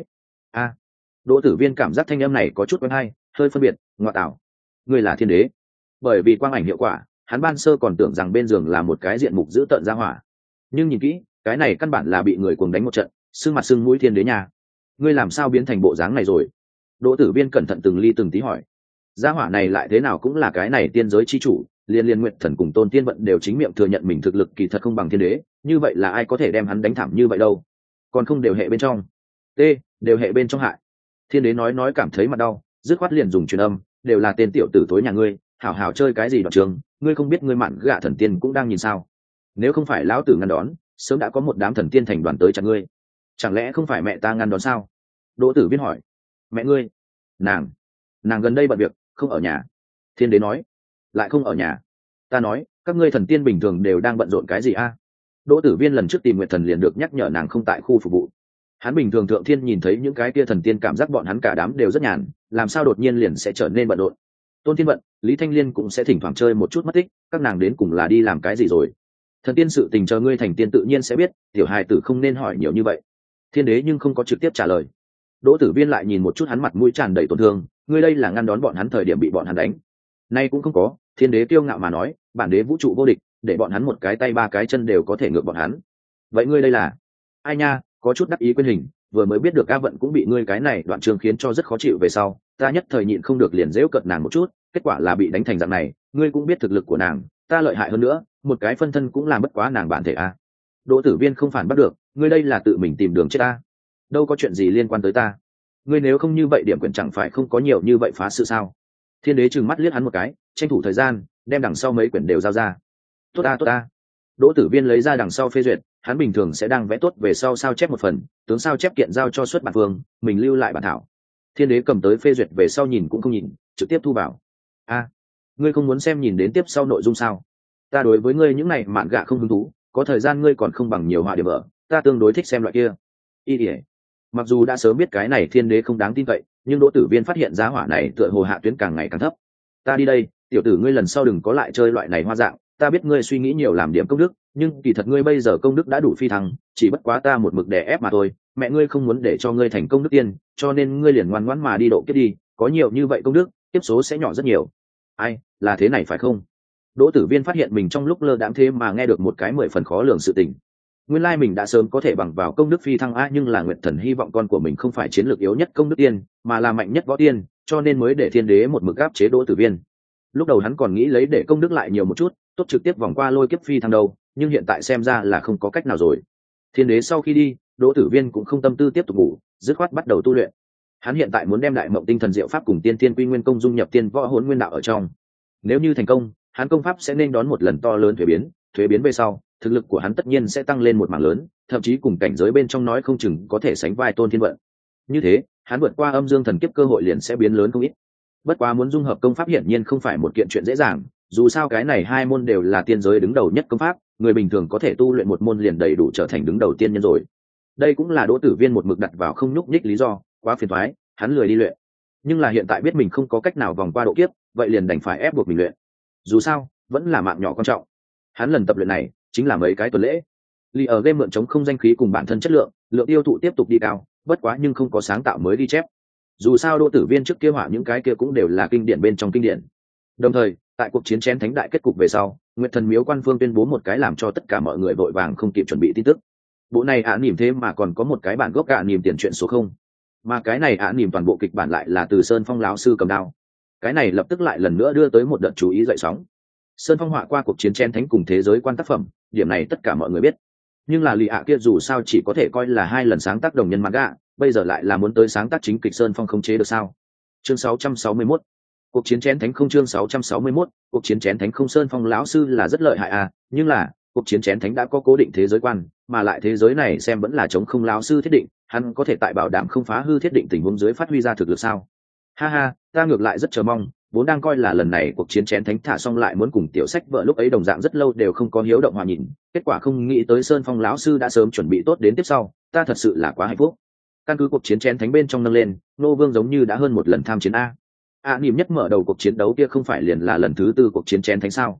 Đỗ Tử Viên cảm giác thanh âm này có chút quen hay, hơi phân biệt, ngoại tảo, ngươi là thiên đế. Bởi vì quang ảnh hiệu quả, hắn ban sơ còn tưởng rằng bên giường là một cái diện mục dữ tợn giá hỏa, nhưng nhìn kỹ, cái này căn bản là bị người cuồng đánh một trận, sưng mặt sưng mũi thiên đế nhà. Ngươi làm sao biến thành bộ dáng này rồi? Đỗ Tử Viên cẩn thận từng ly từng tí hỏi. Giá hỏa này lại thế nào cũng là cái này tiên giới chi chủ, liên nguyện thần cùng Tôn Tiên Vận đều chính miệng thừa nhận mình thực lực kỳ thật không bằng thiên đế, như vậy là ai có thể đem hắn đánh thảm như vậy đâu? Còn không đều hệ bên trong. Đều hệ bên trong hại. Thiên đế nói cảm thấy mặt đau, dứt khoát liền dùng truyền âm, đều là tên tiểu tử tối nhà ngươi, hảo hảo chơi cái gì đoạn trường, ngươi không biết ngươi mạn gạ thần tiên cũng đang nhìn sao? Nếu không phải lão tử ngăn đón, sớm đã có một đám thần tiên thành đoàn tới chặn ngươi. Chẳng lẽ không phải mẹ ta ngăn đón sao? Đỗ Tử Viên hỏi. Mẹ ngươi? Nàng gần đây bận việc, không ở nhà. Thiên đế nói. Lại không ở nhà? Ta nói, các ngươi thần tiên bình thường đều đang bận rộn cái gì a? Đỗ Tử Viên lần trước tìm Nguyệt Thần liền được nhắc nhở nàng không tại khu phục vụ. Hắn bình thường thượng thiên nhìn thấy những cái kia thần tiên cảm giác bọn hắn cả đám đều rất nhàn, làm sao đột nhiên liền sẽ trở nên bận rộn. Tôn Thiên Vận, Lý Thanh Liên cũng sẽ thỉnh thoảng chơi một chút mất tích, các nàng đến cùng là đi làm cái gì rồi? Thần tiên sự tình chờ ngươi thành tiên tự nhiên sẽ biết, tiểu hài tử không nên hỏi nhiều như vậy. Thiên đế nhưng không có trực tiếp trả lời. Đỗ Tử Viên lại nhìn một chút hắn mặt mũi tràn đầy tổn thương, ngươi đây là ngăn đón bọn hắn thời điểm bị bọn hắn đánh. Nay cũng không có, thiên đế kiêu ngạo mà nói, bản đế vũ trụ vô địch, để bọn hắn một cái tay ba cái chân đều có thể ngược bọn hắn. Vậy ngươi đây là? Ai nha, có chút đắc ý quên hình, vừa mới biết được A Vận cũng bị ngươi cái này đoạn trường khiến cho rất khó chịu về sau, ta nhất thời nhịn không được liền giễu cợt nàng một chút, kết quả là bị đánh thành dạng này, ngươi cũng biết thực lực của nàng, ta lợi hại hơn nữa, một cái phân thân cũng làm bất quá nàng bản thể a. Đỗ Tử Viên không phản bắt được, ngươi đây là tự mình tìm đường chết ta, đâu có chuyện gì liên quan tới ta. Ngươi nếu không như vậy điểm quyền chẳng phải không có nhiều như vậy phá sự sao? Thiên đế trừng mắt liếc hắn một cái, tranh thủ thời gian, đem đằng sau mấy quyển đều giao ra. Tốt ta. Đỗ Tử Viên lấy ra đằng sau phê duyệt, hắn bình thường sẽ đang vẽ tốt về sau sao chép một phần, tướng sao chép kiện giao cho xuất bản phương, mình lưu lại bản thảo. Thiên đế cầm tới phê duyệt về sau nhìn cũng không nhìn, trực tiếp thu vào. Ngươi không muốn xem nhìn đến tiếp sau nội dung sao? Ta đối với ngươi những này mạn gạ không hứng thú, có thời gian ngươi còn không bằng nhiều họa điểm ở, ta tương đối thích xem loại kia. Mặc dù đã sớm biết cái này thiên đế không đáng tin cậy, nhưng Đỗ Tử Viên phát hiện giá hỏa này tựa hồ hạ tuyến càng ngày càng thấp. Ta đi đây, tiểu tử ngươi lần sau đừng có lại chơi loại này hoa dạng, ta biết ngươi suy nghĩ nhiều làm điểm công đức, nhưng kỳ thật ngươi bây giờ công đức đã đủ phi thăng, chỉ bất quá ta một mực đè ép mà thôi. Mẹ ngươi không muốn để cho ngươi thành công đức tiên, cho nên ngươi liền ngoan ngoãn mà đi độ kiếp đi, có nhiều như vậy công đức, kiếp số sẽ nhỏ rất nhiều. Ai, là thế này phải không? Đỗ Tử Viên phát hiện mình trong lúc lơ đãng thế mà nghe được một cái 10 phần khó lường sự tình. Nguyên lai mình đã sớm có thể bằng vào công đức phi thăng a, nhưng là Nguyệt Thần hy vọng con của mình không phải chiến lược yếu nhất công đức tiên, mà là mạnh nhất võ tiên, cho nên mới để Thiên Đế một mực áp chế Đỗ Tử Viên. Lúc đầu hắn còn nghĩ lấy để công đức lại nhiều một chút, tốt trực tiếp vòng qua lôi kiếp phi thăng đâu, nhưng hiện tại xem ra là không có cách nào rồi. Thiên Đế sau khi đi, Đỗ Tử Viên cũng không tâm tư tiếp tục ngủ, dứt khoát bắt đầu tu luyện. Hắn hiện tại muốn đem Đại Mộng Tinh Thần Diệu Pháp cùng Tiên Tiên Quy Nguyên Công dung nhập Tiên Võ Hỗn Nguyên Đạo ở trong. Nếu như thành công, hắn công pháp sẽ nên đón một lần to lớn thuế biến về sau, thực lực của hắn tất nhiên sẽ tăng lên một mảng lớn, thậm chí cùng cảnh giới bên trong nói không chừng có thể sánh vai Tôn Thiên Vận. Như thế, hắn vượt qua âm dương thần kiếp cơ hội liền sẽ biến lớn không ít. Bất quá muốn dung hợp công pháp hiển nhiên không phải một kiện chuyện dễ dàng, dù sao cái này hai môn đều là tiên giới đứng đầu nhất công pháp, người bình thường có thể tu luyện một môn liền đầy đủ trở thành đứng đầu tiên nhân rồi. Đây cũng là Đỗ Tử Viên một mực đặt vào không nhúc nhích lý do, quá phiền toái, hắn lười đi luyện. Nhưng là hiện tại biết mình không có cách nào vòng qua độ kiếp, vậy liền đành phải ép buộc mình luyện. Dù sao, vẫn là mạng nhỏ quan trọng. Hắn lần tập luyện này chính là mấy cái tuần lễ. Lì ở game mượn chống không danh khí cùng bản thân chất lượng tiêu thụ tiếp tục đi cao, bất quá nhưng không có sáng tạo mới ghi chép. Dù sao Đỗ Tử Viên trước kia họa những cái kia cũng đều là kinh điển bên trong kinh điển. Đồng thời, tại cuộc chiến chén thánh đại kết cục về sau, Nguyệt Thần Miếu quan phương tuyên bố một cái làm cho tất cả mọi người vội vàng không kịp chuẩn bị tin tức. Bộ này nỉm thế mà còn có một cái bản gốc nỉm tiền truyện số 0. Mà cái này nỉm toàn bộ kịch bản lại là từ Sơn Phong lão sư cầm đao. Cái này lập tức lại lần nữa đưa tới một đợt chú ý dậy sóng. Sơn Phong họa qua cuộc chiến chén thánh cùng thế giới quan tác phẩm, điểm này tất cả mọi người biết. Nhưng là lì kia dù sao chỉ có thể coi là 2 lần sáng tác đồng nhân manga, bây giờ lại là muốn tới sáng tác chính kịch Sơn Phong không chế được sao? Chương 661. Cuộc chiến chén thánh không, chương 661. Cuộc chiến chén thánh không. Sơn Phong lão sư là rất lợi hại à, nhưng là cuộc chiến chén thánh đã có cố định thế giới quan, mà lại thế giới này xem vẫn là chống không lão sư thiết định, hắn có thể tại bảo đảm không phá hư thiết định tình huống dưới phát huy ra thực lực sao? Ha ha, ta ngược lại rất chờ mong, vốn đang coi là lần này cuộc chiến chén thánh thả xong lại muốn cùng tiểu sách vợ lúc ấy đồng dạng rất lâu đều không có hiếu động hòa nhìn, kết quả không nghĩ tới Sơn Phong lão sư đã sớm chuẩn bị tốt đến tiếp sau, ta thật sự là quá hạnh phúc. Căn cứ cuộc chiến chén thánh bên trong nâng lên, Nô Vương giống như đã hơn một lần tham chiến niềm nhất mở đầu cuộc chiến đấu kia không phải liền là lần thứ 4 cuộc chiến chén thánh sao?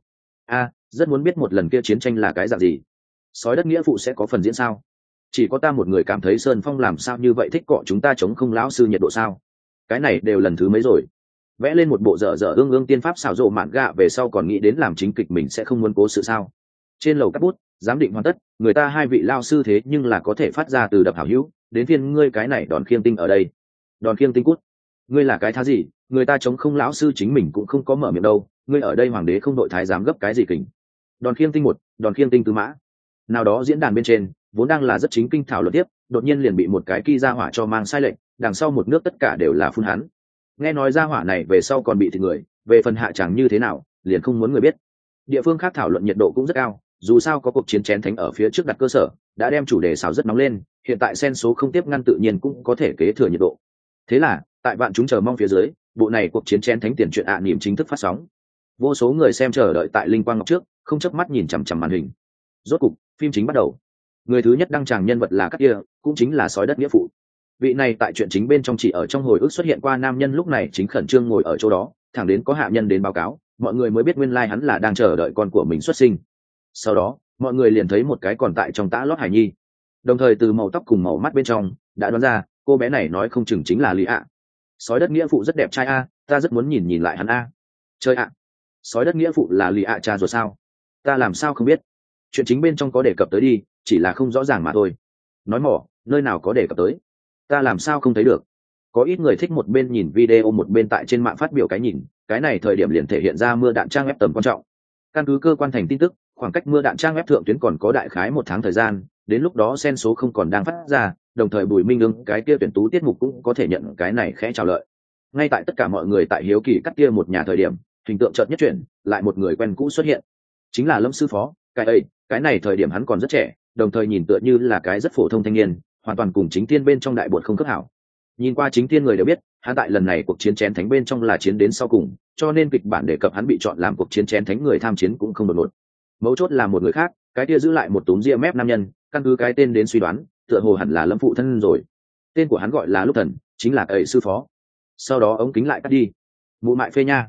Rất muốn biết một lần kia chiến tranh là cái dạng gì. Sói đất nghĩa phụ sẽ có phần diễn sao? Chỉ có ta một người cảm thấy Sơn Phong làm sao như vậy thích cọ chúng ta chống không lão sư nhiệt độ sao? Cái này đều lần thứ mấy rồi. Vẽ lên một bộ dở dở ương ương tiên pháp xảo rộ mạn gạ về sau còn nghĩ đến làm chính kịch mình sẽ không muốn cố sự sao? Trên lầu cắt bút, giám định hoàn tất, người ta 2 vị lao sư thế nhưng là có thể phát ra từ đập hảo hữu, đến phiên ngươi cái này đòn khiêng tinh ở đây. Đòn khiêng tinh cút. Ngươi là cái thá gì? Người ta chống không lão sư chính mình cũng không có mở miệng đâu, ngươi ở đây hoàng đế không đội thái giám gấp cái gì kình. Đòn khiêng tinh 1, đòn khiêng tinh tứ mã. Nào đó diễn đàn bên trên, vốn đang là rất chính kinh thảo luận tiếp, đột nhiên liền bị một cái ki ra hỏa cho mang sai lệnh, đằng sau một nước tất cả đều là phun hắn. Nghe nói ra hỏa này về sau còn bị thịt người, về phần hạ chẳng như thế nào, liền không muốn người biết. Địa phương khác thảo luận nhiệt độ cũng rất cao, dù sao có cuộc chiến chén thánh ở phía trước đặt cơ sở, đã đem chủ đề xào rất nóng lên, hiện tại sen số không tiếp ngăn tự nhiên cũng có thể kế thừa nhiệt độ. Thế là, tại bạn chúng chờ mong phía dưới, bộ này cuộc chiến chén thánh tiền truyện niệm chính thức phát sóng. Vô số người xem chờ đợi tại linh quang ngọc trước, không chớp mắt nhìn chằm chằm màn hình. Rốt cục, phim chính bắt đầu. Người thứ nhất đăng tràng nhân vật là Cát Kia, cũng chính là sói đất nghĩa phụ. Vị này tại chuyện chính bên trong chỉ ở trong hồi ức xuất hiện qua nam nhân lúc này chính khẩn trương ngồi ở chỗ đó, thẳng đến có hạ nhân đến báo cáo, mọi người mới biết nguyên lai hắn là đang chờ đợi con của mình xuất sinh. Sau đó, mọi người liền thấy một cái còn tại trong tã lót hải nhi. Đồng thời từ màu tóc cùng màu mắt bên trong, đã đoán ra, cô bé này nói không chừng chính là Lý ạ. Sói đất nghĩa phụ rất đẹp trai ta rất muốn nhìn lại hắn Chơi ạ. Sói đất nghĩa phụ là Lý ạ cha rồi sao? Ta làm sao không biết? Chuyện chính bên trong có đề cập tới đi, chỉ là không rõ ràng mà thôi. Nói mỏ, nơi nào có đề cập tới? Ta làm sao không thấy được? Có ít người thích một bên nhìn video một bên tại trên mạng phát biểu cái nhìn, cái này thời điểm liền thể hiện ra mưa đạn trang web tầm quan trọng. Căn cứ cơ quan thành tin tức, khoảng cách mưa đạn trang web thượng tuyến còn có đại khái 1 tháng thời gian, đến lúc đó sen số không còn đang phát ra, đồng thời Bùi Minh Ưng cái kia tuyển tú tiết mục cũng có thể nhận cái này khẽ chào lợi. Ngay tại tất cả mọi người tại hiếu kỳ cắt kia một nhà thời điểm, hình tượng chợt nhất chuyển, lại một người quen cũ xuất hiện, chính là Lâm sư phó. Cái này thời điểm hắn còn rất trẻ, đồng thời nhìn tựa như là cái rất phổ thông thanh niên, hoàn toàn cùng Chính Tiên bên trong đại bột không khớp hảo. Nhìn qua Chính Tiên người đều biết, hắn tại lần này cuộc chiến chén thánh bên trong là chiến đến sau cùng, cho nên kịch bản đề cập hắn bị chọn làm cuộc chiến chén thánh người tham chiến cũng không đột ngột. Mấu chốt là một người khác, cái kia giữ lại một túm ria mép nam nhân, căn cứ cái tên đến suy đoán, tựa hồ hẳn là Lâm phụ thân rồi. Tên của hắn gọi là Lúc Thần, chính là sư phó. Sau đó ống kính lại cắt đi. Mụ mại phê nha.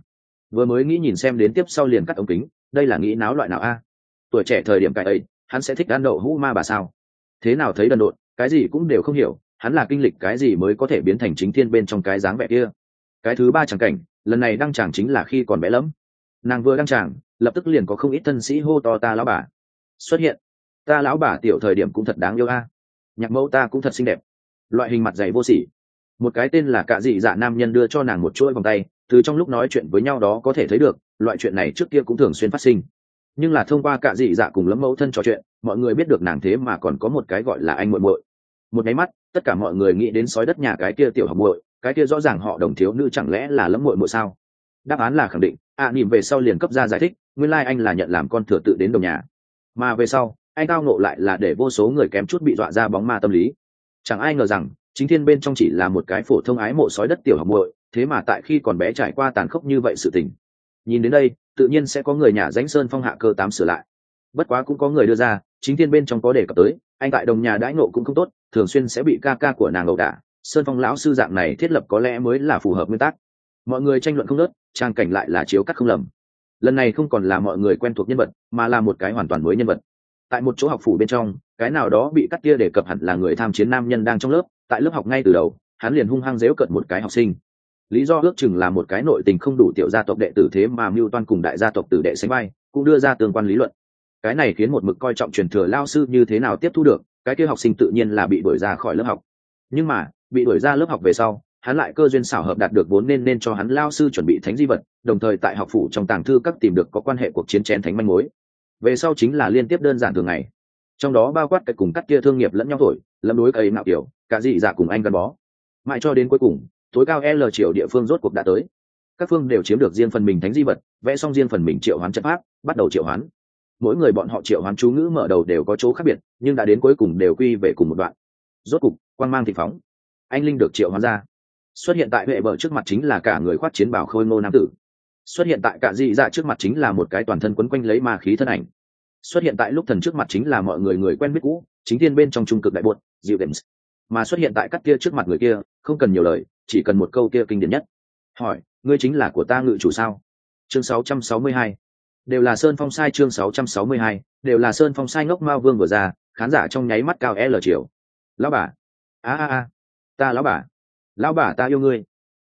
vừa mới nghĩ nhìn xem đến tiếp sau liền cắt ống kính, đây là nghĩ náo loại nào a? Tuổi trẻ thời điểm cái ấy hắn sẽ thích ăn đậu hũ ma bà sao? Thế nào thấy đần độn, cái gì cũng đều không hiểu, hắn là kinh lịch cái gì mới có thể biến thành chính thiên bên trong cái dáng vẻ kia. Cái thứ ba chẳng cảnh, lần này đăng tràng chính là khi còn bé lắm. Nàng vừa đăng tràng lập tức liền có không ít thân sĩ hô to ta lão bà xuất hiện. Ta lão bà tiểu thời điểm cũng thật đáng yêu a. Nhạc mẫu ta cũng thật xinh đẹp. Loại hình mặt dày vô sỉ. Một cái tên là Cạ Dị Dạ nam nhân đưa cho nàng một chuỗi vòng tay, từ trong lúc nói chuyện với nhau đó có thể thấy được loại chuyện này trước kia cũng thường xuyên phát sinh, nhưng là thông qua Cạ Dị Dạ cùng Lâm mẫu thân trò chuyện, mọi người biết được nàng thế mà còn có một cái gọi là anh muội muội. Một nháy mắt tất cả mọi người nghĩ đến sói đất nhà cái kia tiểu học muội, cái kia rõ ràng họ Đồng thiếu nữ chẳng lẽ là Lâm muội muội sao? Đáp án là khẳng định. Nhìn về sau liền cấp ra giải thích, nguyên lai anh là nhận làm con thừa tự đến Đồng nhà, mà về sau anh tao nộ lại là để vô số người kém chút bị dọa ra bóng ma tâm lý. Chẳng ai ngờ rằng chính thiên bên trong chỉ là một cái phổ thông ái mộ sói đất tiểu học muội, thế mà tại khi còn bé trải qua tàn khốc như vậy sự tình. Nhìn đến đây tự nhiên sẽ có người nhà danh Sơn Phong hạ cơ 8 sửa lại. Bất quá cũng có người đưa ra chính thiên bên trong có đề cập tới anh tại Đồng nhà đãi ngộ cũng không tốt, thường xuyên sẽ bị ca ca của nàng ẩu đả. Sơn Phong lão sư dạng này thiết lập có lẽ mới là phù hợp nguyên tắc. Mọi người tranh luận không ngớt, trang cảnh lại là chiếu cắt không lầm. Lần này không còn là mọi người quen thuộc nhân vật, mà là một cái hoàn toàn mới nhân vật. Tại một chỗ học phủ bên trong, cái nào đó bị cắt kia đề cập hẳn là người tham chiến nam nhân đang trong lớp. Tại lớp học ngay từ đầu hắn liền hung hăng dễu cợt một cái học sinh, lý do ước chừng là một cái nội tình không đủ tiểu gia tộc đệ tử thế mà mưu toan cùng đại gia tộc tử đệ sánh vai, cũng đưa ra tương quan lý luận. Cái này khiến một mực coi trọng truyền thừa lao sư như thế nào tiếp thu được, cái kia học sinh tự nhiên là bị đuổi ra khỏi lớp học. Nhưng mà bị đuổi ra lớp học về sau, hắn lại cơ duyên xảo hợp đạt được vốn nên cho hắn lao sư chuẩn bị thánh di vật, đồng thời tại học phủ trong tàng thư các tìm được có quan hệ cuộc chiến chén thánh manh mối. Về sau chính là liên tiếp đơn giản thường ngày, trong đó bao quát cái cùng cắt kia thương nghiệp lẫn nhau thổi lẫn đối ấy nạo kiểu cả dị dạ cùng anh gắn bó, mãi cho đến cuối cùng tối cao L triệu địa phương rốt cuộc đã tới. Các phương đều chiếm được riêng phần mình thánh di vật, vẽ xong riêng phần mình triệu hoán trận pháp, bắt đầu triệu hoán. Mỗi người bọn họ triệu hoán chú ngữ mở đầu đều có chỗ khác biệt, nhưng đã đến cuối cùng đều quy về cùng một đoạn. Rốt cục quang mang thị phóng, anh linh được triệu hoán ra. Xuất hiện tại huệ bờ trước mặt chính là cả người khoác chiến bào khôi ngô nam tử. Xuất hiện tại cả dị dạ trước mặt chính là một cái toàn thân quấn quanh lấy ma khí thân ảnh. Xuất hiện tại lúc thần trước mặt chính là mọi người quen biết cũ, chính thiên bên trong trung cực đại buột Diệu Games. Mà xuất hiện tại cắt kia trước mặt người kia không cần nhiều lời, chỉ cần một câu kia kinh điển nhất: hỏi ngươi chính là của ta ngự chủ sao? Chương 662. Đều là Sơn Phong sai. Chương 662. Đều là Sơn Phong sai. Ngốc Mao Vương vừa ra, khán giả trong nháy mắt cao L chiều. Lão bà, ta lão bà ta yêu ngươi.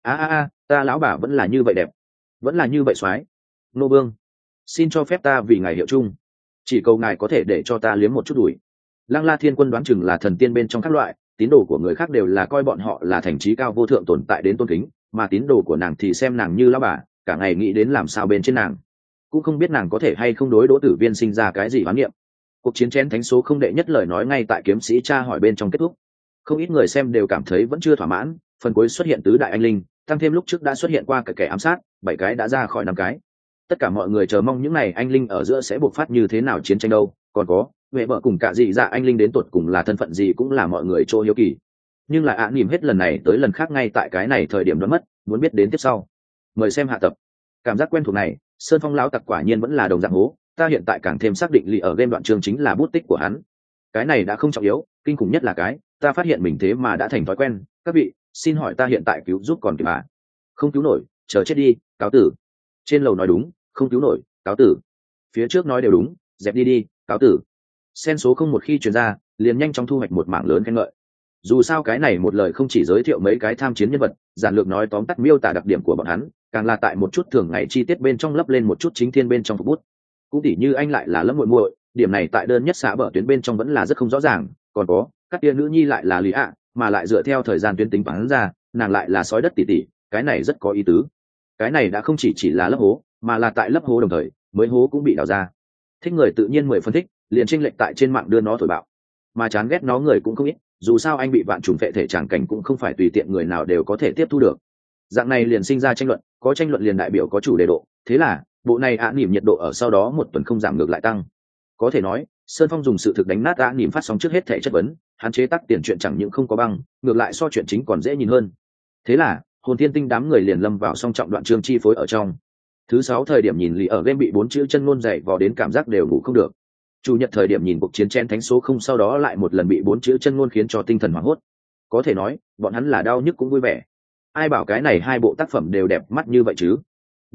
Ta lão bà vẫn là như vậy đẹp, vẫn là như vậy soái. Nô Vương, xin cho phép ta vì ngài hiệu chung, chỉ cầu ngài có thể để cho ta liếm một chút đùi. Lăng La Thiên Quân đoán chừng là thần tiên bên trong các loại, tín đồ của người khác đều là coi bọn họ là thành trí cao vô thượng tồn tại đến tôn kính, mà tín đồ của nàng thì xem nàng như lão bà, cả ngày nghĩ đến làm sao bên trên nàng, cũng không biết nàng có thể hay không đối Đỗ Tử Viên sinh ra cái gì oán niệm. Cuộc chiến chén thánh số không đệ nhất lời nói ngay tại kiếm sĩ tra hỏi bên trong kết thúc. Không ít người xem đều cảm thấy vẫn chưa thỏa mãn, phần cuối xuất hiện tứ đại anh linh, tăng thêm lúc trước đã xuất hiện qua cái kẻ ám sát, 7 cái đã ra khỏi 5 cái. Tất cả mọi người chờ mong những này anh linh ở giữa sẽ bộc phát như thế nào chiến tranh đâu, còn có huệ vợ cùng cả dị dạ anh linh đến tột cùng là thân phận gì cũng là mọi người chỗ hiếu kỳ. Nhưng lại nỉm hết lần này tới lần khác ngay tại cái này thời điểm đoán mất, muốn biết đến tiếp sau mời xem hạ tập. Cảm giác quen thuộc này, Sơn Phong lão tặc quả nhiên vẫn là đồng dạng hố, ta hiện tại càng thêm xác định lì ở game đoạn chương chính là bút tích của hắn. Cái này đã không trọng yếu, kinh khủng nhất là cái ta phát hiện mình thế mà đã thành thói quen. Các vị xin hỏi ta hiện tại cứu giúp còn kịp à? Không cứu nổi, chờ chết đi, cáo tử. Trên lầu nói đúng, không cứu nổi, cáo tử. Phía trước nói đều đúng, dẹp đi, cáo tử. Sen số không một khi truyền ra liền nhanh chóng thu hoạch một mảng lớn khen ngợi. Dù sao cái này một lời không chỉ giới thiệu mấy cái tham chiến nhân vật, giản lược nói tóm tắt miêu tả đặc điểm của bọn hắn, càng là tại một chút thường ngày chi tiết bên trong lấp lên một chút chính thiên bên trong phục bút. Cũng tỉ như anh lại là Lâm muội muội, điểm này tại đơn nhất xã bờ tuyến bên trong vẫn là rất không rõ ràng, còn có các tia nữ nhi lại là Lý ạ, mà lại dựa theo thời gian tuyến tính toán ra, nàng lại là sói đất tỷ tỷ, cái này rất có ý tứ. Cái này đã không chỉ là lấp hố, mà là tại lấp hố đồng thời mới hố cũng bị đào ra. Thích người tự nhiên 10 phân tích, liền chênh lệch tại trên mạng đưa nó thổi bạo, mà chán ghét nó người cũng không ít, dù sao anh bị vạn trùng phệ thể tràng cảnh cũng không phải tùy tiện người nào đều có thể tiếp thu được. Dạng này liền sinh ra tranh luận, có tranh luận liền đại biểu có chủ đề độ, thế là bộ này nỉm nhiệt độ ở sau đó một tuần không giảm ngược lại tăng. Có thể nói Sơn Phong dùng sự thực đánh nát nỉm phát sóng trước hết thể chất vấn, hạn chế tác tiền chuyện chẳng những không có băng, ngược lại so chuyện chính còn dễ nhìn hơn. Thế là hồn thiên tinh đám người liền lâm vào song trọng đoạn chương chi phối ở trong. Thứ 6 thời điểm nhìn lì ở game bị 4 chữ chân ngôn dậy vò đến cảm giác đều ngủ không được. Chủ nhật thời điểm nhìn cuộc chiến chen thánh số không sau đó lại một lần bị 4 chữ chân ngôn khiến cho tinh thần hoảng hốt. Có thể nói bọn hắn là đau nhức cũng vui vẻ. Ai bảo cái này hai bộ tác phẩm đều đẹp mắt như vậy chứ.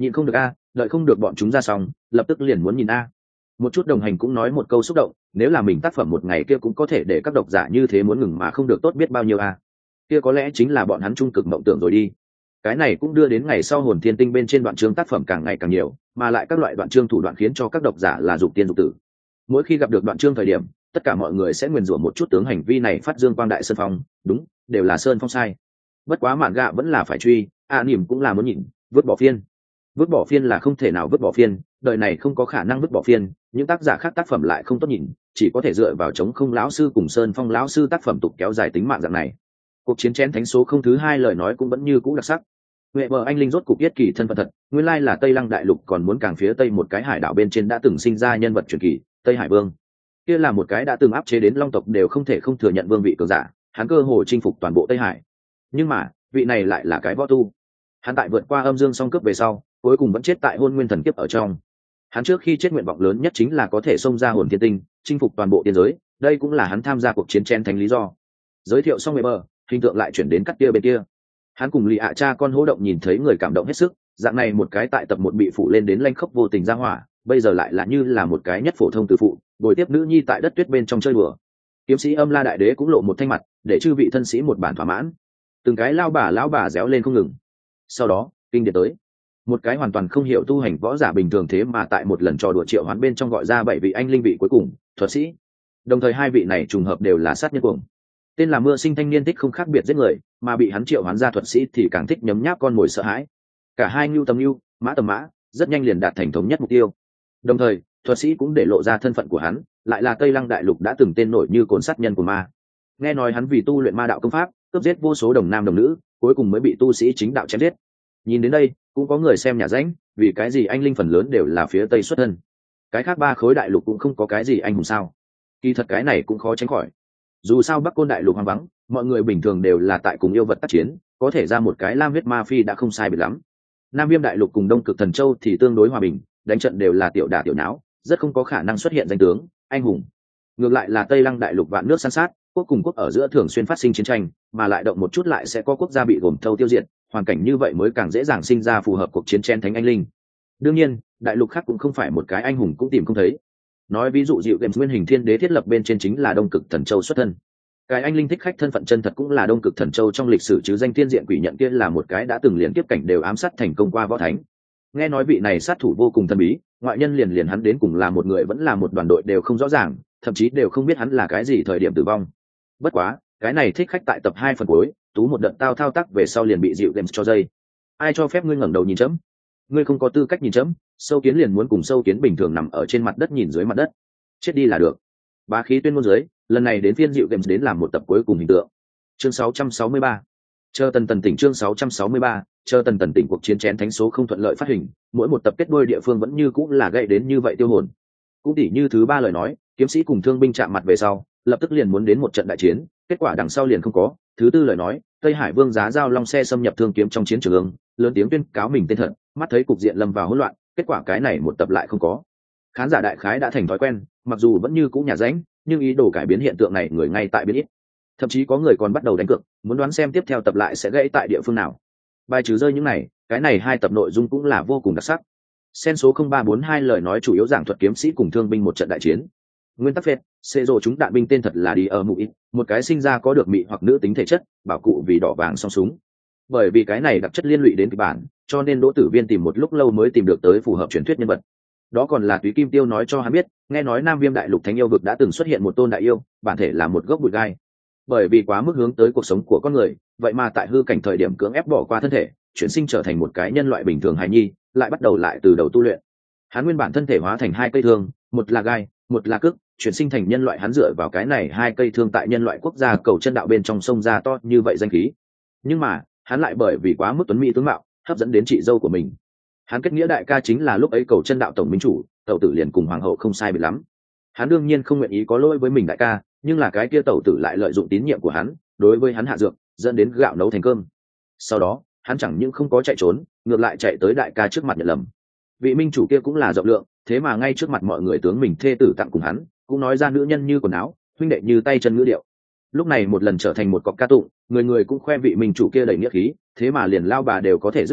Nhìn không được a, đợi không được bọn chúng ra xong lập tức liền muốn nhìn a. Một chút đồng hành cũng nói một câu xúc động, nếu là mình tác phẩm một ngày kia cũng có thể để các độc giả như thế muốn ngừng mà không được tốt biết bao nhiêu a. Kia có lẽ chính là bọn hắn trung cực mộng tưởng rồi đi. Cái này cũng đưa đến ngày sau Hồn Thiên Tinh bên trên đoạn chương tác phẩm càng ngày càng nhiều, mà lại các loại đoạn chương thủ đoạn khiến cho các độc giả là dục tiên dục tử. Mỗi khi gặp được đoạn chương thời điểm, tất cả mọi người sẽ nguyền rủa một chút tướng hành vi này phát dương quang đại Sơn Phong, đúng, đều là Sơn Phong sai. Bất quá mạn gạ vẫn là phải truy, anime cũng là muốn nhìn, vứt bỏ phiên. Vứt bỏ phiên là không thể nào vứt bỏ phiên, đời này không có khả năng vứt bỏ phiên, những tác giả khác tác phẩm lại không tốt nhìn, chỉ có thể dựa vào chống không lão sư cùng Sơn Phong lão sư tác phẩm tục kéo dài tính mạng dạng này. Cuộc chiến chén thánh số không thứ hai lời nói cũng vẫn như cũ đặc sắc. Huệ bờ anh linh rốt cục yết kỳ thân phận thật, nguyên lai là Tây Lăng đại lục còn muốn càng phía tây một cái hải đảo bên trên đã từng sinh ra nhân vật truyền kỳ, Tây Hải Vương. Kia là một cái đã từng áp chế đến Long tộc đều không thể không thừa nhận vương vị cường giả, hắn cơ hồ chinh phục toàn bộ Tây Hải. Nhưng mà, vị này lại là cái võ tu. Hắn tại vượt qua âm dương song cướp về sau, cuối cùng vẫn chết tại hôn nguyên thần kiếp ở trong. Hắn trước khi chết nguyện vọng lớn nhất chính là có thể xông ra hồn thiên tinh, chinh phục toàn bộ tiên giới, đây cũng là hắn tham gia cuộc chiến chen thánh lý do. Giới thiệu xong Weber, hình tượng lại chuyển đến cắt kia bên kia. Hắn cùng lì ạ cha con hố động nhìn thấy người cảm động hết sức, dạng này một cái tại tập một bị phủ lên đến lanh khốc vô tình ra hỏa, bây giờ lại là như là một cái nhất phổ thông từ phụ, bồi tiếp nữ nhi tại đất tuyết bên trong chơi đùa. Kiếm sĩ Âm La đại đế cũng lộ một thanh mặt, để chư vị thân sĩ một bản thỏa mãn. Từng cái lão bà réo lên không ngừng. Sau đó, kinh điển tới. Một cái hoàn toàn không hiểu tu hành võ giả bình thường thế mà tại một lần trò đùa triệu hoán bên trong gọi ra 7 vị anh linh vị cuối cùng, thuật sĩ. Đồng thời hai vị này trùng hợp đều là sát nhân cuồng. Tên là Mưa Sinh thanh niên thích không khác biệt giết người, mà bị hắn triệu hoán ra thuật sĩ thì càng thích nhấm nháp con mồi sợ hãi. Cả hai ngưu tầm ngưu, mã tầm mã, rất nhanh liền đạt thành thống nhất mục tiêu. Đồng thời, thuật sĩ cũng để lộ ra thân phận của hắn, lại là Tây Lăng đại lục đã từng tên nổi như cồn sát nhân của ma. Nghe nói hắn vì tu luyện ma đạo công pháp, cướp giết vô số đồng nam đồng nữ, cuối cùng mới bị tu sĩ chính đạo chém giết. Nhìn đến đây, cũng có người xem nhà ránh, vì cái gì anh linh phần lớn đều là phía Tây xuất thân. Cái khác ba khối đại lục cũng không có cái gì anh hùng sao? Kỳ thật cái này cũng khó tránh khỏi. Dù sao Bắc Côn đại lục hoang vắng, mọi người bình thường đều là tại cùng yêu vật tác chiến, có thể ra một cái lam huyết ma phi đã không sai biệt lắm. Nam Viêm đại lục cùng Đông Cực Thần Châu thì tương đối hòa bình, đánh trận đều là tiểu đả tiểu não, rất không có khả năng xuất hiện danh tướng, anh hùng. Ngược lại là Tây Lăng đại lục vạn nước san sát, quốc cùng quốc ở giữa thường xuyên phát sinh chiến tranh, mà lại động một chút lại sẽ có quốc gia bị gồm thâu tiêu diệt, hoàn cảnh như vậy mới càng dễ dàng sinh ra phù hợp cuộc chiến chen thánh anh linh. Đương nhiên, đại lục khác cũng không phải một cái anh hùng cũng tìm không thấy. Nói ví dụ Diệu Games nguyên hình thiên đế thiết lập bên trên chính là Đông Cực Thần Châu xuất thân. Cái anh linh thích khách thân phận chân thật cũng là Đông Cực Thần Châu trong lịch sử chứ danh thiên diện quỷ nhận kia là một cái đã từng liên tiếp cảnh đều ám sát thành công qua võ thánh. Nghe nói vị này sát thủ vô cùng thần bí, ngoại nhân liền hắn đến cùng là một người vẫn là một đoàn đội đều không rõ ràng, thậm chí đều không biết hắn là cái gì thời điểm tử vong. Bất quá, cái này thích khách tại tập 2 phần cuối, tú một đợt thao tác về sau liền bị Diệu Games cho dây. Ai cho phép ngươi ngẩng đầu nhìn chấm? Ngươi không có tư cách nhìn chấm, sâu kiến liền muốn cùng sâu kiến bình thường nằm ở trên mặt đất nhìn dưới mặt đất. Chết đi là được. Bá khí tuyên ngôn dưới, lần này đến phiên Diệu Games đến làm một tập cuối cùng hình tượng. Chương 663. Chờ tần tỉnh chương 663, chờ tần tỉnh cuộc chiến chén thánh số không thuận lợi phát hình, mỗi một tập kết đôi địa phương vẫn như cũng là gậy đến như vậy tiêu hồn. Cũng tỉ như thứ 3 lời nói, kiếm sĩ cùng thương binh chạm mặt về sau, lập tức liền muốn đến một trận đại chiến, kết quả đằng sau liền không có. Thứ 4 lời nói, Tây Hải Vương giá giao long xe xâm nhập thương kiếm trong chiến trường, lớn tiếng tuyên cáo mình tên thật, mắt thấy cục diện lâm vào hỗn loạn, kết quả cái này một tập lại không có. Khán giả đại khái đã thành thói quen, mặc dù vẫn như cũ nhà ránh, nhưng ý đồ cải biến hiện tượng này người ngay tại biến ít. Thậm chí có người còn bắt đầu đánh cược, muốn đoán xem tiếp theo tập lại sẽ gãy tại địa phương nào. Bài trừ rơi những này, cái này 2 tập nội dung cũng là vô cùng đặc sắc. Sen số 0342 lời nói chủ yếu giảng thuật kiếm sĩ cùng thương binh một trận đại chiến. Nguyên tắc phết, xê rồ chúng đạn binh tên thật là đi ở mũi, một cái sinh ra có được mị hoặc nữ tính thể chất, bảo cụ vì đỏ vàng song súng. Bởi vì cái này đặc chất liên lụy đến kịch bản, cho nên Đỗ Tử Viên tìm một lúc lâu mới tìm được tới phù hợp truyền thuyết nhân vật. Đó còn là Túy Kim Tiêu nói cho hắn biết, nghe nói Nam Viêm đại lục thánh yêu vực đã từng xuất hiện một tôn đại yêu, bản thể là một gốc bụi gai. Bởi vì quá mức hướng tới cuộc sống của con người, vậy mà tại hư cảnh thời điểm cưỡng ép bỏ qua thân thể, chuyển sinh trở thành một cái nhân loại bình thường hài nhi, lại bắt đầu lại từ đầu tu luyện. Hắn nguyên bản thân thể hóa thành 2 cây thương, một là gai, một là cước, chuyển sinh thành nhân loại. Hắn dựa vào cái này 2 cây thương tại nhân loại quốc gia cầu chân đạo bên trong sông ra to như vậy danh khí. Nhưng mà, hắn lại bởi vì quá mức tuấn mỹ tướng mạo, hấp dẫn đến chị dâu của mình. Hắn kết nghĩa đại ca chính là lúc ấy cầu chân đạo tổng minh chủ, tẩu tử liền cùng hoàng hậu không sai biệt lắm. Hắn đương nhiên không nguyện ý có lỗi với mình đại ca, nhưng là cái kia tẩu tử lại lợi dụng tín nhiệm của hắn, đối với hắn hạ dược, dẫn đến gạo nấu thành cơm. Sau đó, hắn chẳng những không có chạy trốn, ngược lại chạy tới đại ca trước mặt nhận lầm. Vị minh chủ kia cũng là rộng lượng, thế mà ngay trước mặt mọi người tướng mình thê tử tặng cùng hắn, cũng nói ra nữ nhân như quần áo, huynh đệ như tay chân ngữ điệu. Lúc này một lần trở thành một cọc ca tụng, người người cũng khoe vị minh chủ kia đầy nghĩa khí, thế mà liền lao bà đều có thể dứt bỏ,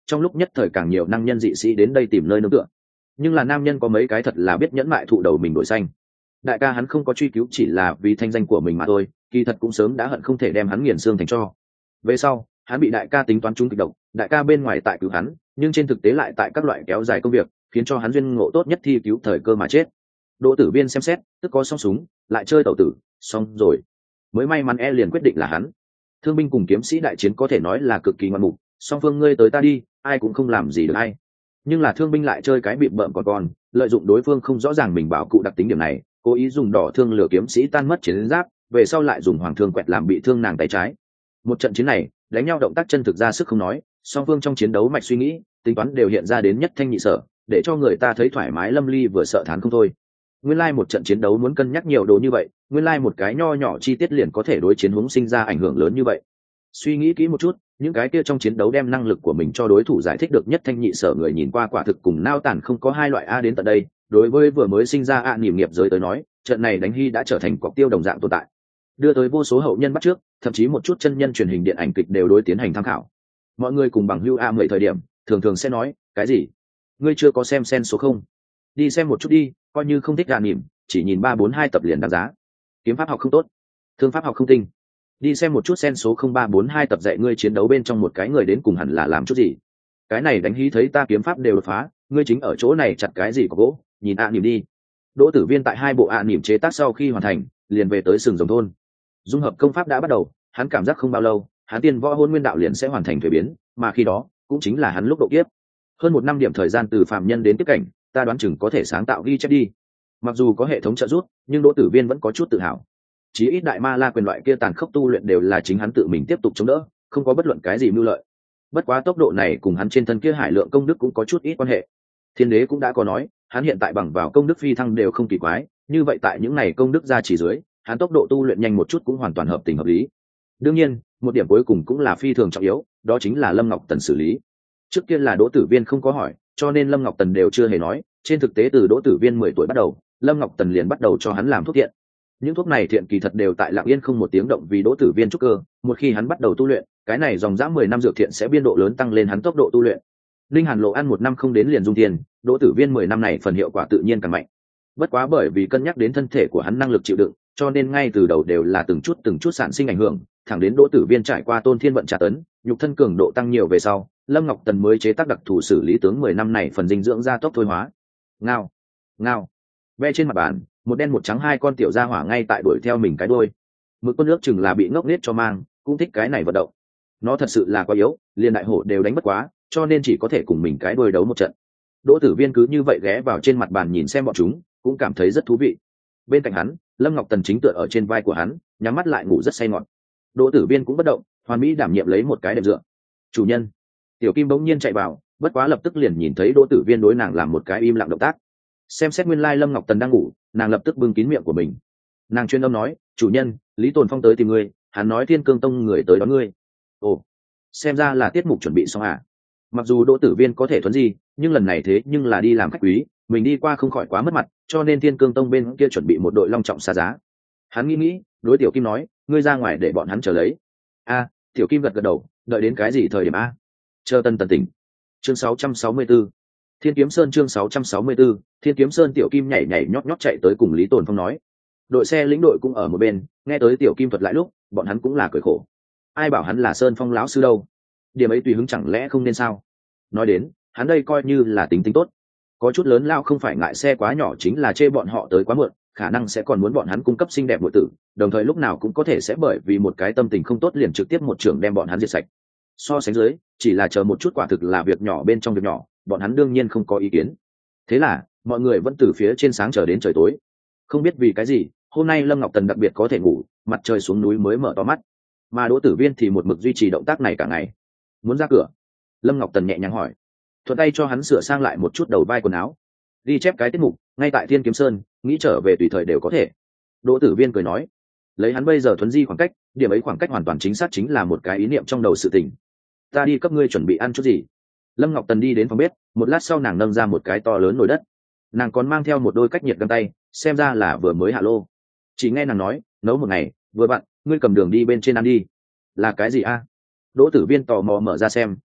trong lúc nhất thời càng nhiều năng nhân dị sĩ đến đây tìm nơi nương tựa. Nhưng là nam nhân có mấy cái thật là biết nhẫn mại thụ đầu mình đổi xanh. Đại ca hắn không có truy cứu chỉ là vì thanh danh của mình mà thôi, kỳ thật cũng sớm đã hận không thể đem hắn nghiền xương thành tro. Về sau hắn bị đại ca tính toán trúng kịch độc, đại ca bên ngoài tại cứu hắn, nhưng trên thực tế lại tại các loại kéo dài công việc, khiến cho hắn duyên ngộ tốt nhất thi cứu thời cơ mà chết. Đỗ Tử Viên xem xét, tức có song súng, lại chơi tẩu tử, xong rồi. Mới may mắn liền quyết định là hắn. Thương binh cùng kiếm sĩ đại chiến có thể nói là cực kỳ ngoạn mục, song phương ngươi tới ta đi, ai cũng không làm gì được ai. Nhưng là thương binh lại chơi cái bịp bợm còn, lợi dụng đối phương không rõ ràng mình bảo cụ đặc tính điểm này, cố ý dùng đỏ thương lửa kiếm sĩ tan mất chiến giáp, về sau lại dùng hoàng thương quẹt làm bị thương nàng tay trái. Một trận chiến này, đánh nhau động tác chân thực ra sức không nói, song phương trong chiến đấu mạch suy nghĩ, tính toán đều hiện ra đến nhất thanh nhị sở, để cho người ta thấy thoải mái lâm ly vừa sợ thán không thôi. Nguyên lai một trận chiến đấu muốn cân nhắc nhiều đồ như vậy, nguyên lai một cái nho nhỏ chi tiết liền có thể đối chiến huống sinh ra ảnh hưởng lớn như vậy. Suy nghĩ kỹ một chút, những cái kia trong chiến đấu đem năng lực của mình cho đối thủ giải thích được nhất thanh nhị sở người nhìn qua quả thực cùng nao tản không có hai loại a đến tận đây. Đối với vừa mới sinh ra niềm nghiệp giới tới nói, trận này đánh hy đã trở thành cọc tiêu đồng dạng tồn tại, đưa tới vô số hậu nhân bắt trước, thậm chí một chút chân nhân truyền hình điện ảnh kịch đều đối tiến hành tham khảo. Mọi người cùng bằng hữu mười thời điểm thường thường sẽ nói cái gì ngươi chưa có xem sen số không, đi xem một chút đi, coi như không thích niềm, chỉ nhìn 342 tập liền đáng giá. Kiếm pháp học không tốt, thương pháp học không tinh, đi xem một chút sen số 0342 tập dạy ngươi chiến đấu bên trong một cái người đến cùng hẳn là làm chút gì. Cái này đánh hí thấy ta kiếm pháp đều đột phá, ngươi chính ở chỗ này chặt cái gì có gỗ, nhìn niềm đi. Đỗ Tử Viên tại 2 bộ niềm chế tác sau khi hoàn thành, liền về tới sừng rồng thôn. Dung hợp công pháp đã bắt đầu, hắn cảm giác không bao lâu, hắn tiên võ hôn nguyên đạo liền sẽ hoàn thành thuế biến, mà khi đó cũng chính là hắn lúc độ kiếp. Hơn 1 năm điểm thời gian từ phàm nhân đến tiếp cảnh, ta đoán chừng có thể sáng tạo ghi chép đi. Mặc dù có hệ thống trợ giúp, nhưng Đỗ Tử Viên vẫn có chút tự hào. Chí ít đại ma la quyền loại kia tàn khốc tu luyện đều là chính hắn tự mình tiếp tục chống đỡ, không có bất luận cái gì mưu lợi. Bất quá tốc độ này cùng hắn trên thân kia hải lượng công đức cũng có chút ít quan hệ. Thiên đế cũng đã có nói, hắn hiện tại bằng vào công đức phi thăng đều không kỳ quái, như vậy tại những này công đức ra chỉ dưới, hắn tốc độ tu luyện nhanh một chút cũng hoàn toàn hợp tình hợp lý. Đương nhiên, một điểm cuối cùng cũng là phi thường trọng yếu, đó chính là Lâm Ngọc Tần xử lý. Trước kia là Đỗ Tử Viên không có hỏi, cho nên Lâm Ngọc Tần đều chưa hề nói, trên thực tế từ Đỗ Tử Viên 10 tuổi bắt đầu, Lâm Ngọc Tần liền bắt đầu cho hắn làm thuốc thiện. Những thuốc này thiện kỳ thật đều tại lặng yên không một tiếng động vì Đỗ Tử Viên trúc cơ, một khi hắn bắt đầu tu luyện, cái này dòng dã 10 năm dược thiện sẽ biên độ lớn tăng lên hắn tốc độ tu luyện. Linh Hàn Lộ ăn 1 năm không đến liền dung tiền, Đỗ Tử Viên 10 năm này phần hiệu quả tự nhiên càng mạnh. Bất quá bởi vì cân nhắc đến thân thể của hắn năng lực chịu đựng, cho nên ngay từ đầu đều là từng chút sản sinh ảnh hưởng, thẳng đến Đỗ Tử Viên trải qua tôn thiên vận tra tấn, nhục thân cường độ tăng nhiều về sau, Lâm Ngọc Tần mới chế tác đặc thù xử lý tướng 10 năm này phần dinh dưỡng gia tốc thôi hóa. Ngao, ngao. Ve trên mặt bàn, một đen một trắng 2 con tiểu gia hỏa ngay tại đuổi theo mình cái đuôi. Mực con nước chừng là bị ngốc nghếch cho mang, cũng thích cái này vận động. Nó thật sự là quá yếu, liền đại hổ đều đánh bất quá, cho nên chỉ có thể cùng mình cái đuôi đấu một trận. Đỗ Tử Viên cứ như vậy ghé vào trên mặt bàn nhìn xem bọn chúng, cũng cảm thấy rất thú vị. Bên cạnh hắn, Lâm Ngọc Tần chính tựa ở trên vai của hắn, nhắm mắt lại ngủ rất say ngọt. Đỗ Tử Viên cũng bất động, hoàn mỹ đảm nhiệm lấy một cái đệm dựa. Chủ nhân. Tiểu Kim bỗng nhiên chạy vào, bất quá lập tức liền nhìn thấy Đỗ Tử Viên đối nàng làm một cái im lặng động tác. Xem xét nguyên lai Lâm Ngọc Tần đang ngủ, nàng lập tức bưng kín miệng của mình. Nàng chuyên âm nói, chủ nhân, Lý Tồn Phong tới tìm ngươi, hắn nói Thiên Cương Tông người tới đón ngươi. Ồ, xem ra là tiết mục chuẩn bị xong à? Mặc dù Đỗ Tử Viên có thể thuấn gì, nhưng lần này thế nhưng là đi làm khách quý, mình đi qua không khỏi quá mất mặt, cho nên Thiên Cương Tông bên kia chuẩn bị một đội long trọng xa giá. Hắn nghĩ, đối Tiểu Kim nói, ngươi ra ngoài để bọn hắn chờ lấy. A, Tiểu Kim gật đầu, đợi đến cái gì thời điểm a? Chờ Tân tỉnh. Chương 664. Thiên Kiếm Sơn chương 664, Thiên Kiếm Sơn. Tiểu Kim nhảy nhảy nhót nhót chạy tới cùng Lý Tồn Phong nói. Đội xe lĩnh đội cũng ở một bên, nghe tới Tiểu Kim thuật lại lúc, bọn hắn cũng là cười khổ. Ai bảo hắn là Sơn Phong lão sư đâu? Điểm ấy tùy hứng chẳng lẽ không nên sao? Nói đến, hắn đây coi như là tính tốt. Có chút lớn lao không phải ngại xe quá nhỏ chính là chê bọn họ tới quá muộn, khả năng sẽ còn muốn bọn hắn cung cấp xinh đẹp muội tử, đồng thời lúc nào cũng có thể sẽ bởi vì một cái tâm tình không tốt liền trực tiếp một trường đem bọn hắn diệt sạch. So sánh dưới, chỉ là chờ một chút quả thực là việc nhỏ bên trong việc nhỏ, bọn hắn đương nhiên không có ý kiến. Thế là, mọi người vẫn từ phía trên sáng chờ đến trời tối. Không biết vì cái gì, hôm nay Lâm Ngọc Tần đặc biệt có thể ngủ, mặt trời xuống núi mới mở to mắt. Mà Đỗ Tử Viên thì một mực duy trì động tác này cả ngày. Muốn ra cửa? Lâm Ngọc Tần nhẹ nhàng hỏi. Thuận tay cho hắn sửa sang lại một chút đầu vai quần áo. Ghi chép cái tiết mục, ngay tại Thiên Kiếm Sơn, nghĩ trở về tùy thời đều có thể. Đỗ Tử Viên cười nói. Lấy hắn bây giờ thuấn di khoảng cách, điểm ấy khoảng cách hoàn toàn chính xác chính là một cái ý niệm trong đầu sự tình. Ta đi cấp ngươi chuẩn bị ăn chút gì? Lâm Ngọc Tần đi đến phòng bếp, một lát sau nàng nâng ra một cái to lớn nồi đất. Nàng còn mang theo một đôi cách nhiệt găng tay, xem ra là vừa mới hạ lô. Chỉ nghe nàng nói, nấu một ngày, vừa bạn, ngươi cầm đường đi bên trên ăn đi. Là cái gì a? Đỗ Tử Viên tò mò mở ra xem,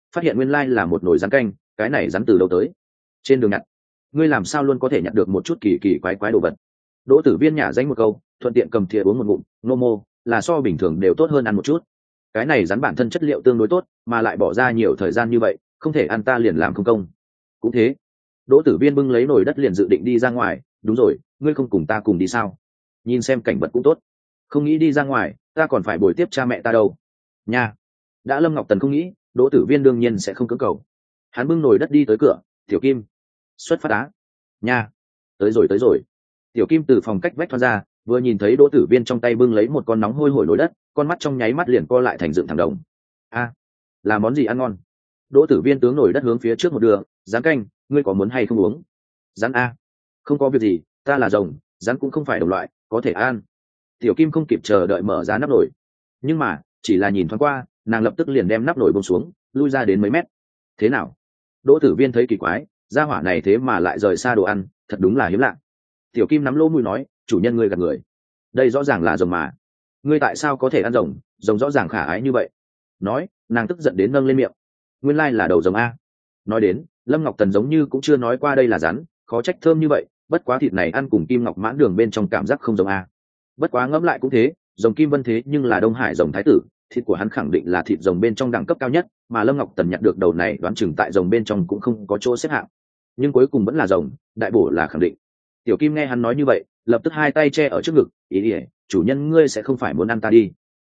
phát hiện nguyên lai là một nồi rắn canh. Cái này rắn từ đâu tới? Trên đường nhặt. Ngươi làm sao luôn có thể nhặt được một chút kỳ kỳ quái quái đồ vật? Đỗ Tử Viên nhả danh một câu, thuận tiện cầm thìa uống một ngụm. Nô mô, là so bình thường đều tốt hơn ăn một chút. Cái này rắn bản thân chất liệu tương đối tốt, mà lại bỏ ra nhiều thời gian như vậy, không thể ăn ta liền làm không công. Cũng thế. Đỗ Tử Viên bưng lấy nồi đất liền dự định đi ra ngoài. Đúng rồi, ngươi không cùng ta cùng đi sao? Nhìn xem cảnh vật cũng tốt. Không nghĩ đi ra ngoài, ta còn phải bồi tiếp cha mẹ ta đâu. Nha. Đã Lâm Ngọc Tần không nghĩ, Đỗ Tử Viên đương nhiên sẽ không cưỡng cầu. Hắn bưng nồi đất đi tới cửa. Tiểu Kim, xuất phát đá. Nha. Tới rồi. Tiểu Kim từ phòng cách vách thoát ra, vừa nhìn thấy Đỗ Tử Viên trong tay bưng lấy một con nóng hôi hổi nồi đất, con mắt trong nháy mắt liền co lại thành dựng thẳng đồng. A, là món gì ăn ngon? Đỗ Tử Viên tướng nồi đất hướng phía trước một đường. Rán canh, ngươi có muốn hay không uống? Rán a? Không có việc gì, ta là rồng, rán cũng không phải đồng loại, có thể ăn. Tiểu Kim không kịp chờ đợi mở ra nắp nồi, nhưng mà chỉ là nhìn thoáng qua, nàng lập tức liền đem nắp nồi buông xuống, lui ra đến mấy mét. Thế nào? Đỗ Tử Viên thấy kỳ quái, gia hỏa này thế mà lại rời xa đồ ăn, thật đúng là hiếm lạ. Tiểu Kim nắm lỗ mũi nói, chủ nhân ngươi gạt người, đây rõ ràng là rồng mà, ngươi tại sao có thể ăn rồng? Rồng rõ ràng khả ái như vậy. Nói, nàng tức giận đến nâng lên miệng. Nguyên lai là đầu rồng a. Nói đến, Lâm Ngọc Tần giống như cũng chưa nói qua đây là rắn, khó trách thơm như vậy, bất quá thịt này ăn cùng kim ngọc mãn đường bên trong cảm giác không giống a. Bất quá ngẫm lại cũng thế, rồng Kim Vân thế nhưng là Đông Hải rồng thái tử, thịt của hắn khẳng định là thịt rồng bên trong đẳng cấp cao nhất, mà Lâm Ngọc Tần nhặt được đầu này đoán chừng tại rồng bên trong cũng không có chỗ xếp hạng. Nhưng cuối cùng vẫn là rồng, đại bổ là khẳng định. Tiểu Kim nghe hắn nói như vậy, lập tức hai tay che ở trước ngực, ý ỉa, chủ nhân ngươi sẽ không phải muốn ăn ta đi.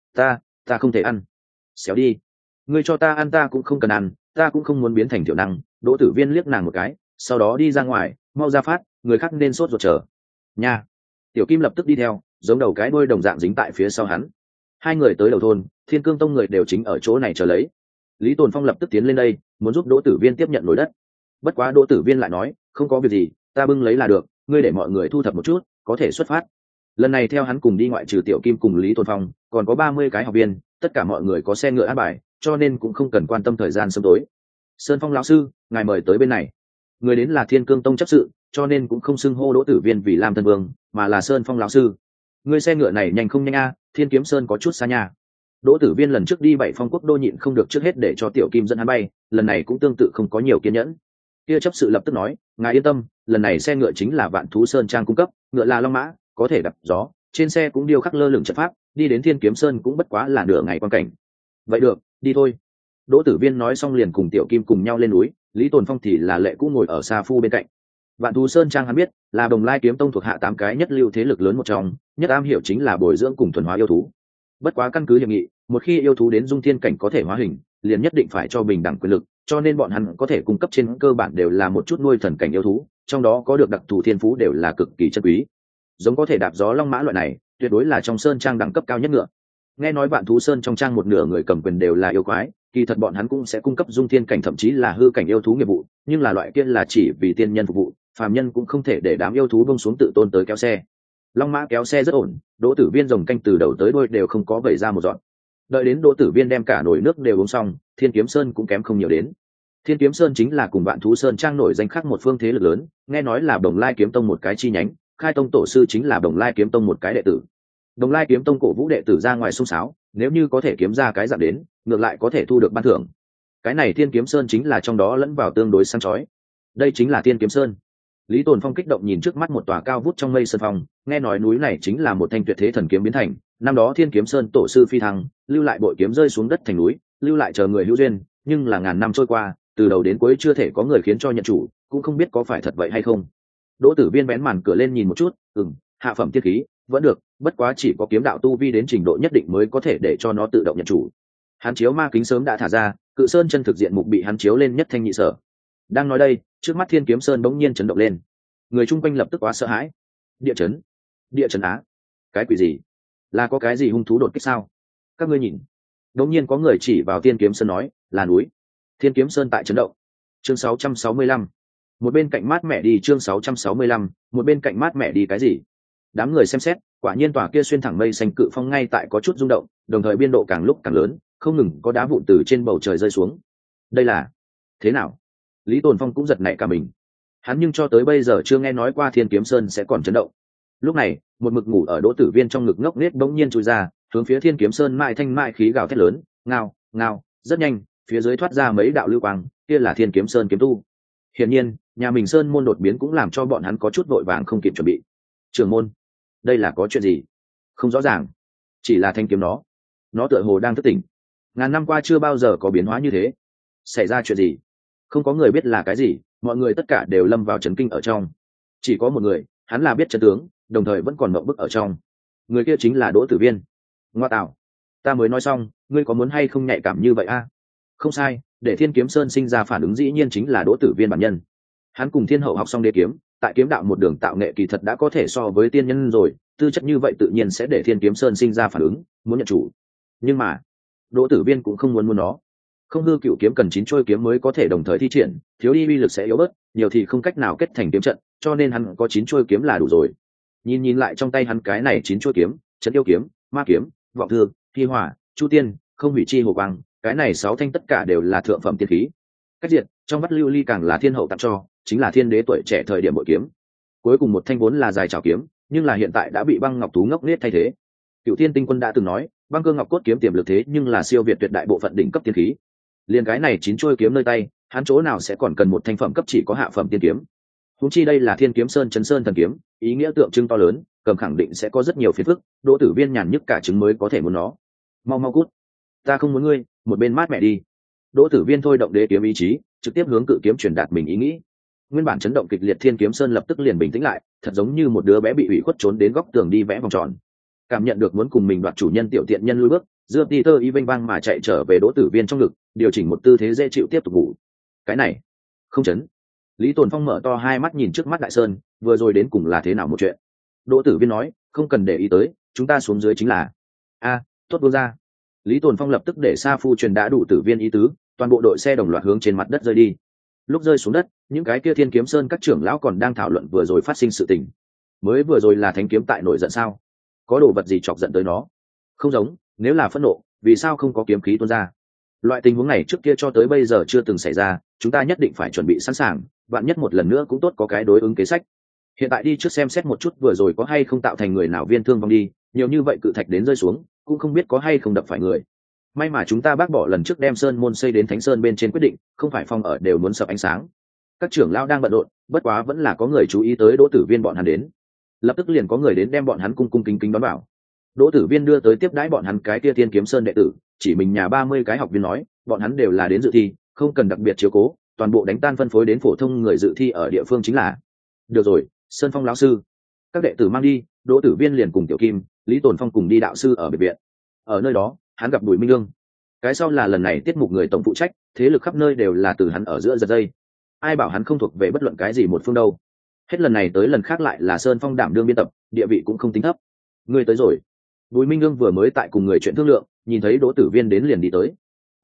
Ta không thể ăn. Xéo đi. Ngươi cho ta ăn ta cũng không cần ăn, ta cũng không muốn biến thành tiểu năng. Đỗ Tử Viên liếc nàng một cái, sau đó đi ra ngoài, mau ra phát, người khác nên sốt ruột chờ. Nha. Tiểu Kim lập tức đi theo, giống đầu cái đuôi đồng dạng dính tại phía sau hắn. Hai người tới đầu thôn, Thiên Cương Tông người đều chính ở chỗ này chờ lấy. Lý Tồn Phong lập tức tiến lên đây, muốn giúp Đỗ Tử Viên tiếp nhận nồi đất. Bất quá Đỗ Tử Viên lại nói, không có việc gì, ta bưng lấy là được, ngươi để mọi người thu thập một chút, có thể xuất phát. Lần này theo hắn cùng đi ngoại trừ Tiểu Kim cùng Lý Tồn Phong, còn có 30 cái học viên, tất cả mọi người có xe ngựa an bài, cho nên cũng không cần quan tâm thời gian sớm tối. Sơn Phong lão sư, ngài mời tới bên này. Người đến là Thiên Cương Tông chấp sự, cho nên cũng không xưng hô Đỗ Tử Viên vì Lam Thân Vương, mà là Sơn Phong lão sư. Ngươi xe ngựa này nhanh không nhanh a? Thiên Kiếm Sơn có chút xa nha. Đỗ Tử Viên lần trước đi Bảy Phong Quốc đô nhịn không được trước hết để cho Tiểu Kim dẫn hắn bay, lần này cũng tương tự không có nhiều kiên nhẫn. Kia chấp sự lập tức nói, ngài yên tâm, lần này xe ngựa chính là Vạn Thú Sơn Trang cung cấp, ngựa là long mã, có thể đập gió, trên xe cũng điêu khắc lơ lửng trận pháp, đi đến Thiên Kiếm Sơn cũng bất quá là nửa ngày quan cảnh. Vậy được, đi thôi. Đỗ Tử Viên nói xong liền cùng Tiểu Kim cùng nhau lên núi, Lý Tồn Phong thì là lệ cũ ngồi ở xa phu bên cạnh. Vạn Thú Sơn Trang hắn biết, là Bồng Lai Kiếm Tông thuộc hạ 8 cái nhất lưu thế lực lớn một trong, nhất am hiểu chính là bồi dưỡng cùng thuần hóa yêu thú. Bất quá căn cứ hiệp nghị, một khi yêu thú đến dung thiên cảnh có thể hóa hình, liền nhất định phải cho bình đẳng quyền lực, cho nên bọn hắn có thể cung cấp trên cơ bản đều là một chút nuôi thần cảnh yêu thú, trong đó có được đặc thù thiên phú đều là cực kỳ chân quý. Giống có thể đạp gió long mã loại này, tuyệt đối là trong sơn trang đẳng cấp cao nhất ngựa. Nghe nói Vạn Thú Sơn trong trang một nửa người cầm quyền đều là yêu quái, kỳ thật bọn hắn cũng sẽ cung cấp dung thiên cảnh thậm chí là hư cảnh yêu thú nghiệp vụ, nhưng là loại kia là chỉ vì tiên nhân phục vụ, phàm nhân cũng không thể để đám yêu thú bông xuống tự tôn tới kéo xe. Long mã kéo xe rất ổn, Đỗ Tử Viên rồng canh từ đầu tới đuôi đều không có vẩy ra một giọt. Đợi đến Đỗ Tử Viên đem cả nồi nước đều uống xong, Thiên Kiếm Sơn cũng kém không nhiều đến. Thiên Kiếm Sơn chính là cùng Vạn Thú Sơn trang nổi danh khác một phương thế lực lớn, nghe nói là Bồng Lai Kiếm Tông một cái chi nhánh, khai tông tổ sư chính là Bồng Lai Kiếm Tông một cái đệ tử. Bồng Lai Kiếm Tông cổ vũ đệ tử ra ngoài xung sáo, nếu như có thể kiếm ra cái dạng đến, ngược lại có thể thu được ban thưởng. Cái này Thiên Kiếm Sơn chính là trong đó lẫn vào tương đối sáng chói. Đây chính là Thiên Kiếm Sơn. Lý Tồn Phong kích động nhìn trước mắt một tòa cao vút trong mây sơn phong, nghe nói núi này chính là một thanh tuyệt thế thần kiếm biến thành, năm đó Thiên Kiếm Sơn tổ sư phi thăng, lưu lại bội kiếm rơi xuống đất thành núi, lưu lại chờ người hữu duyên, nhưng là ngàn năm trôi qua, từ đầu đến cuối chưa thể có người khiến cho nhận chủ, cũng không biết có phải thật vậy hay không. Đỗ Tử Viên vén màn cửa lên nhìn một chút, hạ phẩm tiên khí, vẫn được, bất quá chỉ có kiếm đạo tu vi đến trình độ nhất định mới có thể để cho nó tự động nhận chủ. Hắn chiếu ma kính sớm đã thả ra, Cự Sơn chân thực diện mục bị hắn chiếu lên nhất thanh nhị sở. Đang nói đây, trước mắt Thiên Kiếm Sơn bỗng nhiên chấn động lên, người chung quanh lập tức quá sợ hãi. Địa chấn á? Cái quỷ gì? Là có cái gì hung thú đột kích sao? Các ngươi nhìn. Bỗng nhiên có người chỉ vào Thiên Kiếm Sơn nói, là núi. Thiên Kiếm Sơn tại chấn động. Chương 665. Một bên cạnh mát mẹ đi. Chương 665. Một bên cạnh mát mẹ đi cái gì? Đám người xem xét, quả nhiên tòa kia xuyên thẳng mây xanh cự phong ngay tại có chút rung động, đồng thời biên độ càng lúc càng lớn, không ngừng có đá vụn từ trên bầu trời rơi xuống. Đây là thế nào? Lý Tồn Phong cũng giật nảy cả mình. Hắn nhưng cho tới bây giờ chưa nghe nói qua Thiên Kiếm Sơn sẽ còn chấn động. Lúc này, một mực ngủ ở Đỗ Tử Viên trong ngực ngốc nghếch bỗng nhiên chui ra, hướng phía Thiên Kiếm Sơn mại thanh mại khí gào thét lớn, ngao, ngao, rất nhanh, phía dưới thoát ra mấy đạo lưu quang, kia là Thiên Kiếm Sơn kiếm tu. Hiển nhiên, nhà mình sơn môn đột biến cũng làm cho bọn hắn có chút vội vàng không kịp chuẩn bị. Trưởng môn, đây là có chuyện gì? Không rõ ràng, chỉ là thanh kiếm nó tựa hồ đang thức tỉnh. Ngàn năm qua chưa bao giờ có biến hóa như thế. Xảy ra chuyện gì? Không có người biết là cái gì, mọi người tất cả đều lâm vào chấn kinh ở trong. Chỉ có một người, hắn là biết chân tướng, đồng thời vẫn còn mộng bức ở trong. Người kia chính là Đỗ Tử Viên. Ngoa tạo, ta mới nói xong, ngươi có muốn hay không nhạy cảm như vậy a? Không sai, để Thiên Kiếm Sơn sinh ra phản ứng dĩ nhiên chính là Đỗ Tử Viên bản nhân. Hắn cùng Thiên Hậu học xong đế kiếm, tại kiếm đạo một đường tạo nghệ kỳ thật đã có thể so với tiên nhân rồi, tư chất như vậy tự nhiên sẽ để Thiên Kiếm Sơn sinh ra phản ứng, muốn nhận chủ. Nhưng mà, Đỗ Tử Viên cũng không muốn nó. Không hư cựu kiếm cần 9 trôi kiếm mới có thể đồng thời thi triển, thiếu đi uy lực sẽ yếu bớt, nhiều thì không cách nào kết thành kiếm trận, cho nên hắn có 9 trôi kiếm là đủ rồi. Nhìn lại trong tay hắn cái này 9 trôi kiếm, Trấn Yêu kiếm, Ma kiếm, Vọng Thương, Hy Hỏa, Chu Tiên, Không Hủy Chi Hồ Quang, cái này 6 thanh tất cả đều là thượng phẩm tiên khí. Cách diệt, trong mắt lưu ly càng là Thiên Hậu tặng cho, chính là thiên đế tuổi trẻ thời điểm bội kiếm. Cuối cùng một thanh vốn là dài trảo kiếm, nhưng là hiện tại đã bị băng ngọc thú ngốc nết thay thế. Cựu Thiên Tinh Quân đã từng nói, băng cơ ngọc cốt kiếm tiềm lực thế nhưng là siêu việt tuyệt đại bộ phận đỉnh cấp tiên khí. Liên cái này 9 chuôi kiếm nơi tay, hắn chỗ nào sẽ còn cần một thanh phẩm cấp chỉ có hạ phẩm tiên kiếm. Huống chi đây là Thiên Kiếm Sơn Chấn Sơn thần kiếm, ý nghĩa tượng trưng to lớn, cầm khẳng định sẽ có rất nhiều phiền phức, Đỗ Tử Viên nhàn nhức cả trứng mới có thể muốn nó. Mau cút, ta không muốn ngươi, một bên mát mẹ đi. Đỗ Tử Viên thôi động đế kiếm ý chí, trực tiếp hướng cự kiếm truyền đạt mình ý nghĩ. Nguyên bản chấn động kịch liệt Thiên Kiếm Sơn lập tức liền bình tĩnh lại, thật giống như một đứa bé bị ủy khuất trốn đến góc tường đi vẽ vòng tròn. Cảm nhận được muốn cùng mình đoạt chủ nhân tiểu tiện nhân lùi bước, dưa Peter y vênh vang mà chạy trở về Đỗ Tử Viên trong ngực, điều chỉnh một tư thế dễ chịu tiếp tục ngủ. Cái này không chấn. Lý Tồn Phong mở to hai mắt nhìn trước mắt đại sơn, vừa rồi đến cùng là thế nào một chuyện. Đỗ Tử Viên nói, không cần để ý tới, chúng ta xuống dưới chính là. Tốt buông ra. Lý Tồn Phong lập tức để Sa Phu truyền đã đủ Tử Viên ý tứ, toàn bộ đội xe đồng loạt hướng trên mặt đất rơi đi. Lúc rơi xuống đất, những cái kia Thiên Kiếm Sơn các trưởng lão còn đang thảo luận vừa rồi phát sinh sự tình. Mới vừa rồi là Thánh kiếm tại nổi giận sao? Có đồ vật gì chọc giận tới nó? Không giống, nếu là phẫn nộ, vì sao không có kiếm khí tuôn ra? Loại tình huống này trước kia cho tới bây giờ chưa từng xảy ra, chúng ta nhất định phải chuẩn bị sẵn sàng, vạn nhất một lần nữa cũng tốt có cái đối ứng kế sách. Hiện tại đi trước xem xét một chút vừa rồi có hay không tạo thành người nào viên thương vong đi, nhiều như vậy cự thạch đến rơi xuống, cũng không biết có hay không đập phải người. May mà chúng ta bác bỏ lần trước đem sơn môn xây đến Thánh Sơn bên trên quyết định, không phải phòng ở đều muốn sập ánh sáng. Các trưởng lão đang bận rộn, bất quá vẫn là có người chú ý tới Đỗ Tử Viên bọn hắn đến. Lập tức liền có người đến đem bọn hắn cung cung kính kính đón vào. Đỗ Tử Viên đưa tới tiếp đãi bọn hắn cái kia Thiên Kiếm Sơn đệ tử, chỉ mình nhà 30 cái học viên nói, bọn hắn đều là đến dự thi, không cần đặc biệt chiếu cố, toàn bộ đánh tan phân phối đến phổ thông người dự thi ở địa phương chính là. Được rồi, Sơn Phong lão sư, các đệ tử mang đi. Đỗ Tử Viên liền cùng Tiểu Kim, Lý Tồn Phong cùng đi đạo sư ở biệt viện. Ở nơi đó, hắn gặp Bùi Minh Lương. Cái sau là lần này tiết mục người tổng phụ trách, thế lực khắp nơi đều là từ hắn ở giữa giật dây. Ai bảo hắn không thuộc về bất luận cái gì một phương đâu. Hết lần này tới lần khác lại là Sơn Phong đảm đương biên tập, địa vị cũng không tính thấp. Ngươi tới rồi. Bùi Minh Lương vừa mới tại cùng người chuyện thương lượng, nhìn thấy Đỗ Tử Viên đến liền đi tới.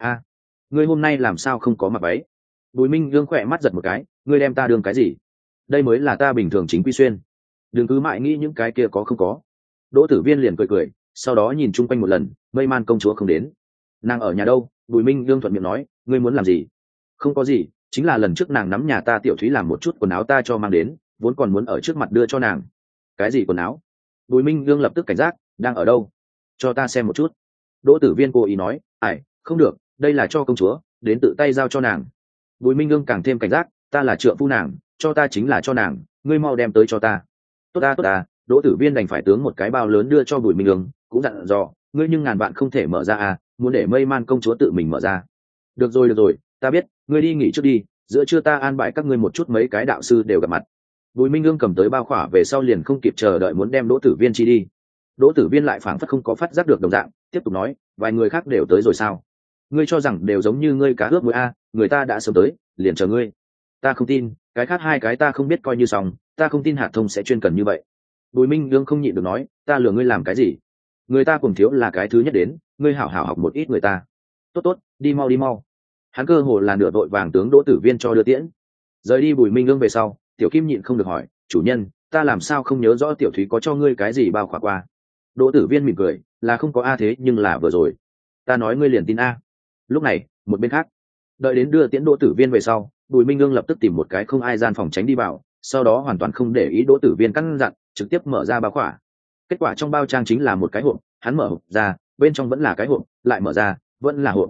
Ngươi hôm nay làm sao không có mặc váy? Bùi Minh Lương khỏe mắt giật một cái, ngươi đem ta đương cái gì? Đây mới là ta bình thường chính quy xuyên. Đừng cứ mãi nghĩ những cái kia có không có. Đỗ Tử Viên liền cười, sau đó nhìn chung quanh một lần, Mây Man công chúa không đến. Nàng ở nhà đâu? Bùi Minh Lương thuận miệng nói, ngươi muốn làm gì? Không có gì, chính là lần trước nàng nắm nhà ta Tiểu Thúy làm một chút quần áo ta cho mang đến, vốn còn muốn ở trước mặt đưa cho nàng. Cái gì quần áo? Bùi Minh Lương lập tức cảnh giác, đang ở đâu? Cho ta xem một chút. Đỗ Tử Viên cố ý nói, không được, đây là cho công chúa, đến tự tay giao cho nàng. Bùi Minh Lương càng thêm cảnh giác, ta là trượng phu nàng, cho ta chính là cho nàng, ngươi mau đem tới cho ta. Tốt ta. Đỗ Tử Viên đành phải tướng một cái bao lớn đưa cho Bùi Minh Lương, cũng dặn dò, ngươi nhưng ngàn vạn không thể mở ra muốn để Mây Man công chúa tự mình mở ra. Được rồi, ta biết, ngươi đi nghỉ trước đi, giữa trưa ta an bài các ngươi một chút mấy cái đạo sư đều gặp mặt. Bùi Minh Lương cầm tới bao khỏa về sau liền không kịp chờ đợi muốn đem Đỗ Tử Viên chi đi. Đỗ Tử Viên lại phảng phất không có phát giác được đồng dạng, tiếp tục nói, vài người khác đều tới rồi sao? Ngươi cho rằng đều giống như ngươi cá ướp muối người ta đã sớm tới, liền chờ ngươi. Ta không tin, cái khác 2 cái ta không biết coi như xong, ta không tin Hạt Thông sẽ chuyên cần như vậy. Bùi Minh Lương không nhịn được nói, ta lừa ngươi làm cái gì? Người ta cùng thiếu là cái thứ nhất đến, ngươi hảo hảo học một ít người ta. Tốt, đi mau. Hắn cơ hồ là nửa vội vàng tướng Đỗ Tử Viên cho đưa tiễn. Rời đi Bùi Minh Lương về sau, Tiểu Kim nhịn không được hỏi, chủ nhân, ta làm sao không nhớ rõ Tiểu Thúy có cho ngươi cái gì bao khỏa qua? Đỗ Tử Viên mỉm cười, là không có thế nhưng là vừa rồi. Ta nói ngươi liền tin Lúc này, một bên khác, đợi đến đưa tiễn Đỗ Tử Viên về sau, Bùi Minh Lương lập tức tìm một cái không ai gian phòng tránh đi vào, sau đó hoàn toàn không để ý Đỗ Tử Viên căn dặn, trực tiếp mở ra bao khỏa. Kết quả trong bao trang chính là một cái hộp, hắn mở hộp ra, bên trong vẫn là cái hộp, lại mở ra, vẫn là hộp.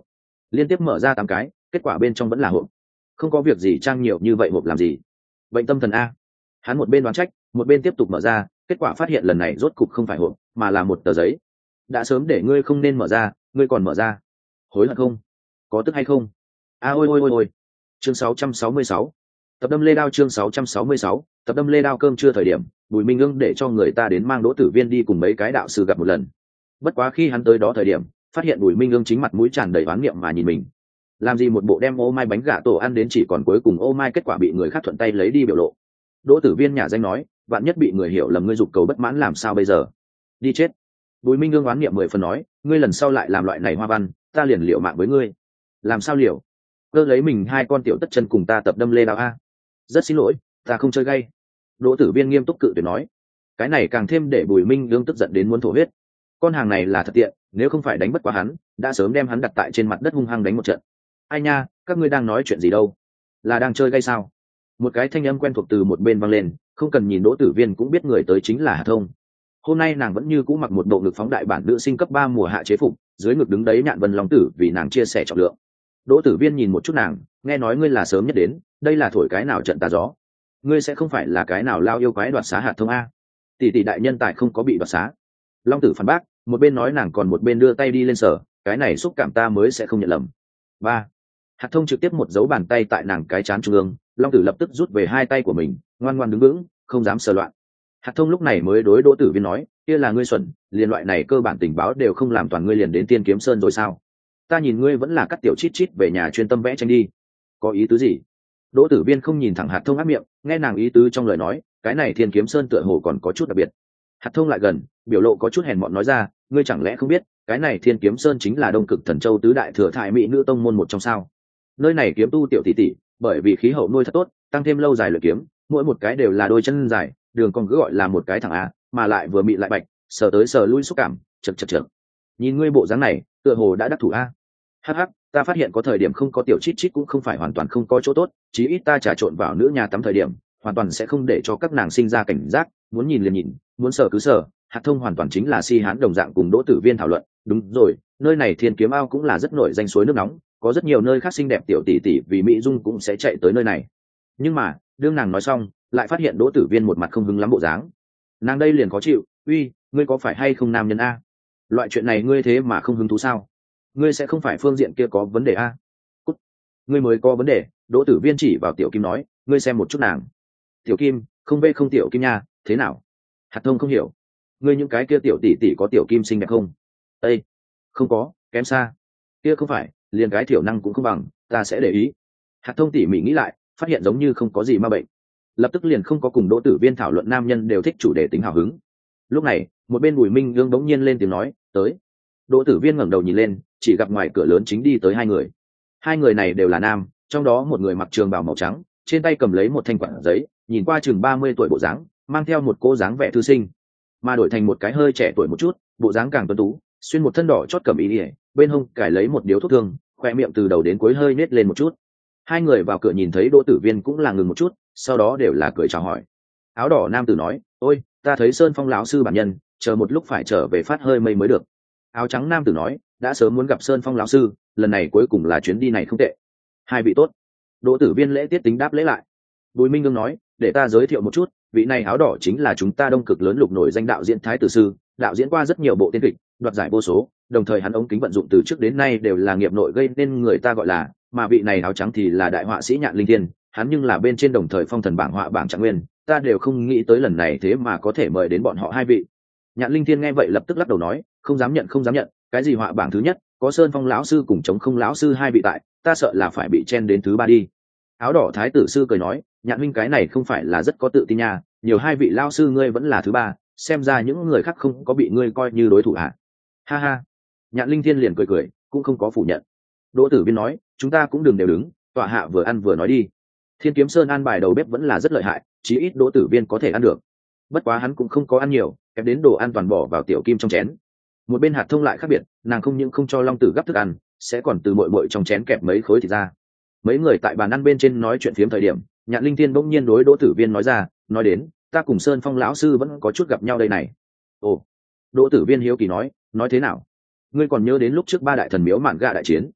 liên tiếp mở ra 8 cái, kết quả bên trong vẫn là hộp. Không có việc gì trang nhiều như vậy hộp làm gì? Bệnh tâm thần a. Hắn một bên đoán trách, một bên tiếp tục mở ra, kết quả phát hiện lần này rốt cục không phải hộp, mà là một tờ giấy. Đã sớm để ngươi không nên mở ra, ngươi còn mở ra. Hối hận không? Có tức hay không? A ôi ôi ôi ôi. Chương 666. Tập đâm lê đao chương 666, tập đâm lê đao cơm trưa thời điểm, Bùi Minh Ưng để cho người ta đến mang Đỗ Tử Viên đi cùng mấy cái đạo sư gặp một lần. Bất quá khi hắn tới đó thời điểm, phát hiện Bùi Minh Ưng chính mặt mũi tràn đầy oán niệm mà nhìn mình. Làm gì một bộ đem ô mai bánh gà tổ ăn đến chỉ còn cuối cùng ô mai kết quả bị người khác thuận tay lấy đi biểu lộ. Đỗ Tử Viên nhà danh nói, vạn nhất bị người hiểu lầm ngươi dục cầu bất mãn làm sao bây giờ? Đi chết. Bùi Minh Ưng oán niệm 10 phần nói, ngươi lần sau lại làm loại này hoa văn, ta liền liều mạng với ngươi. Làm sao liều? Cơ lấy mình 2 con tiểu tất chân cùng ta tập đâm lê đao a. Rất xin lỗi, ta không chơi gay. Đỗ Tử Viên nghiêm túc cự tuyệt nói. Cái này càng thêm để Bùi Minh Ưng tức giận đến muốn thổ huyết. Con hàng này là thật tiện, nếu không phải đánh bất quá hắn, đã sớm đem hắn đặt tại trên mặt đất hung hăng đánh một trận. Ai nha, các ngươi đang nói chuyện gì đâu? Là đang chơi gay sao? Một cái thanh âm quen thuộc từ một bên vang lên, không cần nhìn Đỗ Tử Viên cũng biết người tới chính là Hà Thông. Hôm nay nàng vẫn như cũ mặc một bộ ngực phóng đại bản nữ sinh cấp 3 mùa hạ chế phục, dưới ngực đứng đấy Nhạn Vân Long Tử vì nàng chia sẻ trọng lượng. Đỗ Tử Viên nhìn một chút nàng, nghe nói ngươi là sớm nhất đến, đây là thổi cái nào trận tà gió? Ngươi sẽ không phải là cái nào lao yêu quái đoạt xá Hạt Thông a? Tỷ tỷ đại nhân tài không có bị đoạt xá. Long Tử phản bác, một bên nói nàng còn một bên đưa tay đi lên sở, cái này xúc cảm ta mới sẽ không nhận lầm. 3. Hạt Thông trực tiếp một dấu bàn tay tại nàng cái trán trung ương, Long Tử lập tức rút về 2 tay của mình, ngoan ngoãn đứng vững, không dám sờ loạn. Hạt Thông lúc này mới đối Đỗ Tử Viên nói, kia là ngươi xuẩn, liên loại này cơ bản tình báo đều không làm toàn ngươi liền đến Tiên Kiếm Sơn rồi sao? Ta nhìn ngươi vẫn là cắt tiểu chít chít về nhà chuyên tâm vẽ tranh đi. Có ý tứ gì? Đỗ Tử Viên không nhìn thẳng Hạt Thông áp miệng, nghe nàng ý tứ trong lời nói, cái này Thiên Kiếm Sơn tựa hồ còn có chút đặc biệt. Hạt Thông lại gần, biểu lộ có chút hèn mọn nói ra, ngươi chẳng lẽ không biết, cái này Thiên Kiếm Sơn chính là Đông Cực Thần Châu tứ đại thừa thải mỹ nữ tông môn một trong sao? Nơi này kiếm tu tiểu tỷ tỷ, bởi vì khí hậu nuôi thật tốt, tăng thêm lâu dài luyện kiếm, mỗi một cái đều là đôi chân dài, đường còn cứ gọi là một cái thẳng á, mà lại vừa mị lại bạch, sờ tới sờ lui xúc cảm, chật chật chật. Nhìn ngươi bộ dáng này, tựa hồ đã đắc thủ a. Hắc hắc, ta phát hiện có thời điểm không có tiểu chít chít cũng không phải hoàn toàn không có chỗ tốt, chí ít ta trà trộn vào nữ nhà tắm thời điểm, hoàn toàn sẽ không để cho các nàng sinh ra cảnh giác, muốn nhìn liền nhìn, muốn sờ cứ sờ. Hạt Thông hoàn toàn chính là si hán đồng dạng cùng Đỗ Tử Viên thảo luận, đúng rồi, nơi này Thiên Kiếm Ao cũng là rất nổi danh suối nước nóng, có rất nhiều nơi khác xinh đẹp tiểu tỷ tỷ vì mỹ dung cũng sẽ chạy tới nơi này. Nhưng mà, đương nàng nói xong, lại phát hiện Đỗ Tử Viên một mặt không hứng lắm bộ dáng. Nàng đây liền khó chịu, uy, ngươi có phải hay không nam nhân a? Loại chuyện này ngươi thế mà không hứng thú sao? Ngươi sẽ không phải phương diện kia có vấn đề a? Cút, ngươi mới có vấn đề. Đỗ Tử Viên chỉ vào Tiểu Kim nói, ngươi xem một chút nàng. Tiểu Kim, không vê không Tiểu Kim nha, thế nào? Hạt Thông không hiểu. Ngươi những cái kia tiểu tỷ tỷ có Tiểu Kim xinh đẹp không? Ê, không có, kém xa. Kia không phải, liền cái thiểu năng cũng không bằng, ta sẽ để ý. Hạt Thông tỉ mỉ nghĩ lại, phát hiện giống như không có gì ma bệnh, lập tức liền không có cùng Đỗ Tử Viên thảo luận nam nhân đều thích chủ đề tính hào hứng. Lúc này, một bên Bùi Minh Ương bỗng nhiên lên tiếng nói, tới. Đỗ Tử Viên ngẩng đầu nhìn lên, chỉ gặp ngoài cửa lớn chính đi tới 2 người. 2 người này đều là nam, trong đó một người mặc trường bào màu trắng, trên tay cầm lấy một thanh quản giấy, nhìn qua chừng 30 tuổi bộ dáng, mang theo một cô dáng vẻ thư sinh, mà đổi thành một cái hơi trẻ tuổi một chút, bộ dáng càng tuấn tú, xuyên một thân đỏ chót cẩm y, bên hông cài lấy một điếu thuốc thương, khoe miệng từ đầu đến cuối hơi nết lên một chút. 2 người vào cửa nhìn thấy Đỗ Tử Viên cũng là ngừng một chút, sau đó đều là cười chào hỏi. Áo đỏ nam tử nói, ôi, ta thấy Sơn Phong lão sư bản nhân, chờ một lúc phải trở về phát hơi mây mới được. Áo trắng nam tử nói, đã sớm muốn gặp Sơn Phong lão sư, lần này cuối cùng là chuyến đi này không tệ. 2 vị tốt. Đỗ Tử Viên lễ tiết tính đáp lễ lại. Bùi Minh Ương nói, để ta giới thiệu một chút, vị này áo đỏ chính là chúng ta Đông Cực lớn lục nổi danh đạo diễn Thái Tử Sư, đạo diễn qua rất nhiều bộ tiên kịch, đoạt giải vô số, đồng thời hắn ống kính vận dụng từ trước đến nay đều là nghiệp nội gây nên người ta gọi là, mà vị này áo trắng thì là đại họa sĩ Nhạn Linh Thiên, hắn nhưng là bên trên đồng thời phong thần bảng họa bảng trạng nguyên, ta đều không nghĩ tới lần này thế mà có thể mời đến bọn họ 2 vị. Nhạn Linh Thiên nghe vậy lập tức lắc đầu nói, không dám nhận không dám nhận, cái gì họa bảng thứ nhất, có Sơn Phong lão sư cùng Trống Không lão sư 2 vị tại, ta sợ là phải bị chen đến thứ 3 đi. Áo đỏ Thái Tử Sư cười nói, Nhạn Minh cái này không phải là rất có tự tin nha, nhiều 2 vị lão sư ngươi vẫn là thứ 3, xem ra những người khác không có bị ngươi coi như đối thủ hả? Ha ha. Nhạn Linh Thiên liền cười cười, cũng không có phủ nhận. Đỗ Tử Viên nói, chúng ta cũng đừng đều đứng, tọa hạ vừa ăn vừa nói đi. Thiên Kiếm Sơn an bài đầu bếp vẫn là rất lợi hại, chí ít Đỗ Tử Viên có thể ăn được. Bất quá hắn cũng không có ăn nhiều, kém đến đồ ăn toàn bỏ vào Tiểu Kim trong chén. Một bên Hạt Thông lại khác biệt, nàng không những không cho Long Tử gấp thức ăn, sẽ còn từ bội trong chén kẹp mấy khối thịt ra. Mấy người tại bàn ăn bên trên nói chuyện phiếm thời điểm, Nhạn Linh Thiên bỗng nhiên đối Đỗ Tử Viên nói ra, nói đến, ta cùng Sơn Phong lão sư vẫn có chút gặp nhau đây này. Ồ. Đỗ Tử Viên hiếu kỳ nói thế nào? Ngươi còn nhớ đến lúc trước 3 đại thần miếu mạn gạ đại chiến?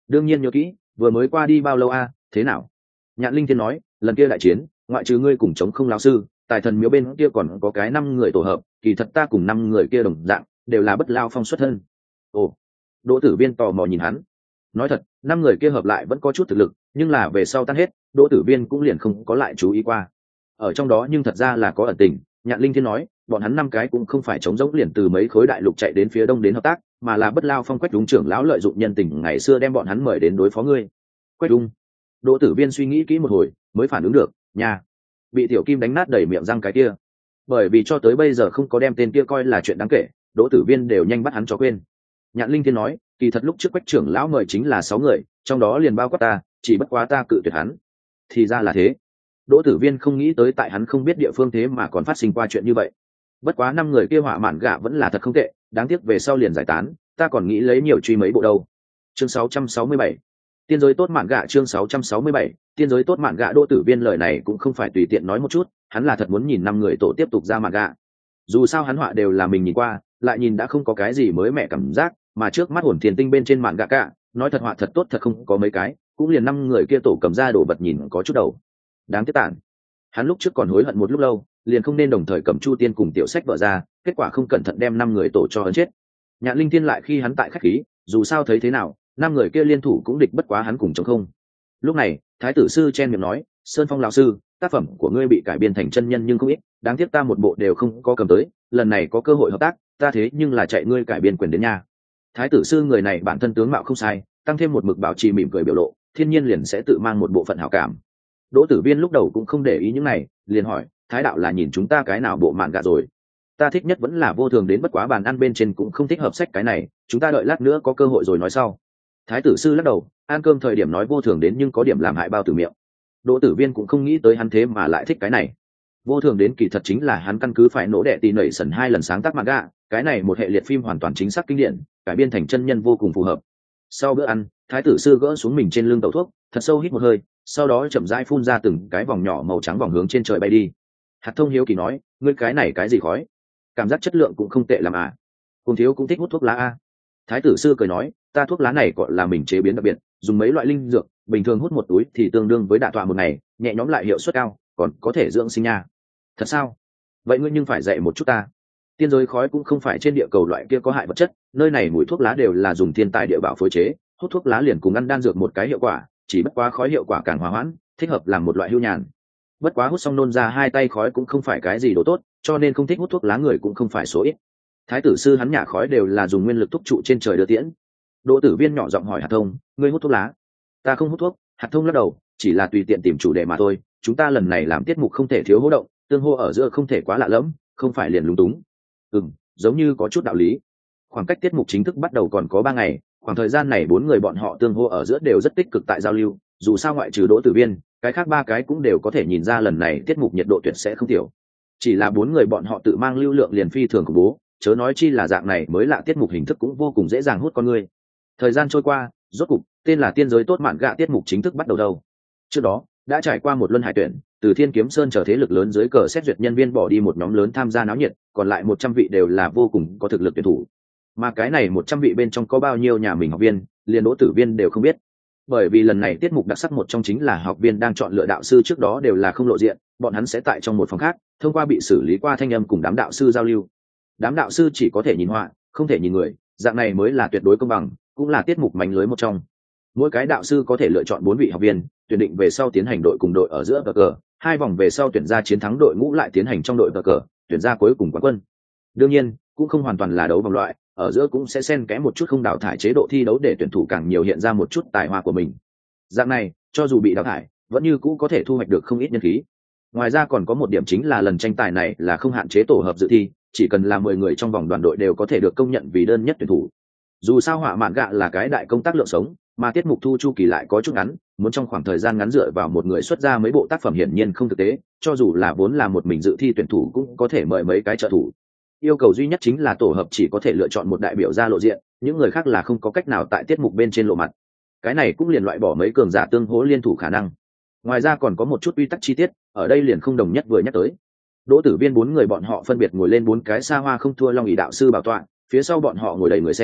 đương nhiên nhớ kỹ, vừa mới qua đi bao lâu a? Thế nào? Nhạn Linh Thiên nói, lần kia đại chiến, ngoại trừ ngươi cùng chống không lão sư, tài thần miếu bên kia còn có cái 5 người tổ hợp, kỳ thật ta cùng 5 người kia đồng dạng, đều là bất lao phong xuất thân. Ồ. Đỗ Tử Viên tò mò nhìn hắn. Nói thật, 5 người kia hợp lại vẫn có chút thực lực, nhưng là về sau tan hết, Đỗ Tử Viên cũng liền không có lại chú ý qua. Ở trong đó nhưng thật ra là có ẩn tình. Nhạn Linh Thiên nói, bọn hắn 5 cái cũng không phải chống rỗng liền từ mấy khối đại lục chạy đến phía đông đến hợp tác, mà là bất lao phong Quách Đúng trưởng lão lợi dụng nhân tình ngày xưa đem bọn hắn mời đến đối phó ngươi. Quách Đúng. Đỗ Tử Viên suy nghĩ kỹ một hồi, mới phản ứng được, nha, bị Tiểu Kim đánh nát đầy miệng răng cái kia. Bởi vì cho tới bây giờ không có đem tên kia coi là chuyện đáng kể, Đỗ Tử Viên đều nhanh bắt hắn cho quên. Nhạn Linh Thiên nói, kỳ thật lúc trước Quách trưởng lão mời chính là 6 người, trong đó liền bao quát ta, chỉ bất quá ta cự tuyệt hắn. Thì ra là thế. Đỗ Tử Viên không nghĩ tới tại hắn không biết địa phương thế mà còn phát sinh qua chuyện như vậy. Bất quá 5 người kia họa mạn gạ vẫn là thật không tệ, đáng tiếc về sau liền giải tán, ta còn nghĩ lấy nhiều truy mấy bộ đâu. Chương 667. Tiên giới tốt mạn gạ. Chương 667. Tiên giới tốt mạn gạ. Đỗ Tử Viên lời này cũng không phải tùy tiện nói một chút, hắn là thật muốn nhìn 5 người tổ tiếp tục ra mạn gạ. Dù sao hắn họa đều là mình nhìn qua, lại nhìn đã không có cái gì mới mẻ cảm giác, mà trước mắt Hồn Thiên Tinh bên trên mạn gạ cả, nói thật họa thật tốt thật không có mấy cái, cũng liền 5 người kia tổ cầm ra đồ vật nhìn có chút đầu. Đáng tiếc tản. Hắn lúc trước còn hối hận một lúc lâu, liền không nên đồng thời cầm Chu Tiên cùng tiểu sách vợ ra, kết quả không cẩn thận đem 5 người tổ cho hắn chết. Nhạn Linh Thiên lại khi hắn tại khách khí, dù sao thấy thế nào, 5 người kia liên thủ cũng địch bất quá hắn cùng chống không. Lúc này, Thái tử sư chen miệng nói, Sơn Phong lão sư, tác phẩm của ngươi bị cải biên thành chân nhân nhưng không ít, đáng tiếc ta một bộ đều không có cầm tới, lần này có cơ hội hợp tác, ta thế nhưng là chạy ngươi cải biên quyền đến nhà. Thái tử sư người này bản thân tướng mạo không sai, tăng thêm một mực bảo trì mỉm cười biểu lộ, thiên nhiên liền sẽ tự mang một bộ phận hảo cảm. Đỗ Tử Viên lúc đầu cũng không để ý những này, liền hỏi, Thái đạo là nhìn chúng ta cái nào bộ mạn gạ rồi? Ta thích nhất vẫn là vô thường đến, bất quá bàn ăn bên trên cũng không thích hợp sách cái này, chúng ta đợi lát nữa có cơ hội rồi nói sau. Thái tử sư lắc đầu, ăn cơm thời điểm nói vô thường đến nhưng có điểm làm hại bao tử miệng. Đỗ Tử Viên cũng không nghĩ tới hắn thế mà lại thích cái này. Vô thường đến kỳ thật chính là hắn căn cứ phải nỗ đệ tì nảy sần 2 lần sáng tác manga, cái này một hệ liệt phim hoàn toàn chính xác kinh điển, cải biên thành chân nhân vô cùng phù hợp. Sau bữa ăn, Thái tử sư gỡ xuống mình trên lưng tẩu thuốc, thật sâu hít một hơi, sau đó chậm rãi phun ra từng cái vòng nhỏ màu trắng vòng hướng trên trời bay đi. Hạt Thông hiếu kỳ nói, ngươi cái này cái gì khói? Cảm giác chất lượng cũng không tệ lắm à? Cùng thiếu cũng thích hút thuốc lá a. Thái tử sư cười nói, ta thuốc lá này gọi là mình chế biến đặc biệt, dùng mấy loại linh dược, bình thường hút một túi thì tương đương với đả tọa một ngày, nhẹ nhõm lại hiệu suất cao, còn có thể dưỡng sinh nha. Thật sao? Vậy ngươi nhưng phải dạy một chút ta. Tiên giới khói cũng không phải trên địa cầu loại kia có hại vật chất, nơi này mùi thuốc lá đều là dùng thiên tài địa bảo phối chế, hút thuốc lá liền cùng ăn đan dược một cái hiệu quả, chỉ bất quá khói hiệu quả càng hòa hoãn, thích hợp làm một loại hưu nhàn. Bất quá hút xong nôn ra 2 tay khói cũng không phải cái gì đồ tốt, cho nên không thích hút thuốc lá người cũng không phải số ít. Thái tử sư hắn nhả khói đều là dùng nguyên lực thúc trụ trên trời đưa tiễn. Đỗ Tử Viên nhỏ giọng hỏi Hạt Thông, ngươi hút thuốc lá? Ta không hút thuốc. Hạt Thông lắc đầu, chỉ là tùy tiện tìm chủ đề mà thôi, chúng ta lần này làm tiết mục không thể thiếu hô động, tương hô ở giữa không thể quá lạ lẫm, không phải liền lúng túng. Giống như có chút đạo lý. Khoảng cách tiết mục chính thức bắt đầu còn có 3 ngày, khoảng thời gian này 4 người bọn họ tương hô ở giữa đều rất tích cực tại giao lưu, dù sao ngoại trừ Đỗ Tử Viên, cái khác 3 cái cũng đều có thể nhìn ra lần này tiết mục nhiệt độ tuyệt sẽ không tiểu. Chỉ là 4 người bọn họ tự mang lưu lượng liền phi thường khủng bố, chớ nói chi là dạng này mới lạ tiết mục hình thức cũng vô cùng dễ dàng hút con người. Thời gian trôi qua, rốt cục tên là Tiên giới tốt mạn gạ tiết mục chính thức bắt đầu đâu. Trước đó đã trải qua một luân hải tuyển, từ Thiên Kiếm Sơn chờ thế lực lớn dưới cờ xét duyệt nhân viên bỏ đi một nhóm lớn tham gia náo nhiệt, còn lại 100 vị đều là vô cùng có thực lực tuyển thủ. Mà cái này 100 vị bên trong có bao nhiêu nhà mình học viên, liền Đỗ Tử Viên đều không biết. Bởi vì lần này tiết mục đặc sắc một trong chính là học viên đang chọn lựa đạo sư trước đó đều là không lộ diện, bọn hắn sẽ tại trong một phòng khác, thông qua bị xử lý qua thanh âm cùng đám đạo sư giao lưu. Đám đạo sư chỉ có thể nhìn họa, không thể nhìn người, dạng này mới là tuyệt đối công bằng, cũng là tiết mục mánh lưới một trong. Mỗi cái đạo sư có thể lựa chọn 4 vị học viên, tuyển định về sau tiến hành đội cùng đội ở giữa cờ, 2 vòng về sau tuyển ra chiến thắng đội ngũ lại tiến hành trong đội cờ, tuyển ra cuối cùng quán quân. Đương nhiên, cũng không hoàn toàn là đấu vòng loại, ở giữa cũng sẽ xen kẽ một chút không đào thải chế độ thi đấu để tuyển thủ càng nhiều hiện ra một chút tài hoa của mình. Dạng này, cho dù bị đào thải, vẫn như cũ có thể thu hoạch được không ít nhân khí. Ngoài ra còn có một điểm chính là lần tranh tài này là không hạn chế tổ hợp dự thi, chỉ cần là 10 người trong vòng đoàn đội đều có thể được công nhận vì đơn nhất tuyển thủ. Dù sao họa mạn gạ là cái đại công tác lượng sống, mà tiết mục thu chu kỳ lại có chút ngắn, muốn trong khoảng thời gian ngắn dựa vào một người xuất ra mấy bộ tác phẩm hiển nhiên không thực tế, cho dù là vốn là một mình dự thi tuyển thủ cũng có thể mời mấy cái trợ thủ. Yêu cầu duy nhất chính là tổ hợp chỉ có thể lựa chọn một đại biểu ra lộ diện, những người khác là không có cách nào tại tiết mục bên trên lộ mặt. Cái này cũng liền loại bỏ mấy cường giả tương hỗ liên thủ khả năng. Ngoài ra còn có một chút quy tắc chi tiết, ở đây liền không đồng nhất vừa nhắc tới. Đỗ Tử Viên 4 người bọn họ phân biệt ngồi lên 4 cái xa hoa không thua long ỷ đạo sư bảo tọa, phía sau bọn họ ngồi đầy người xem,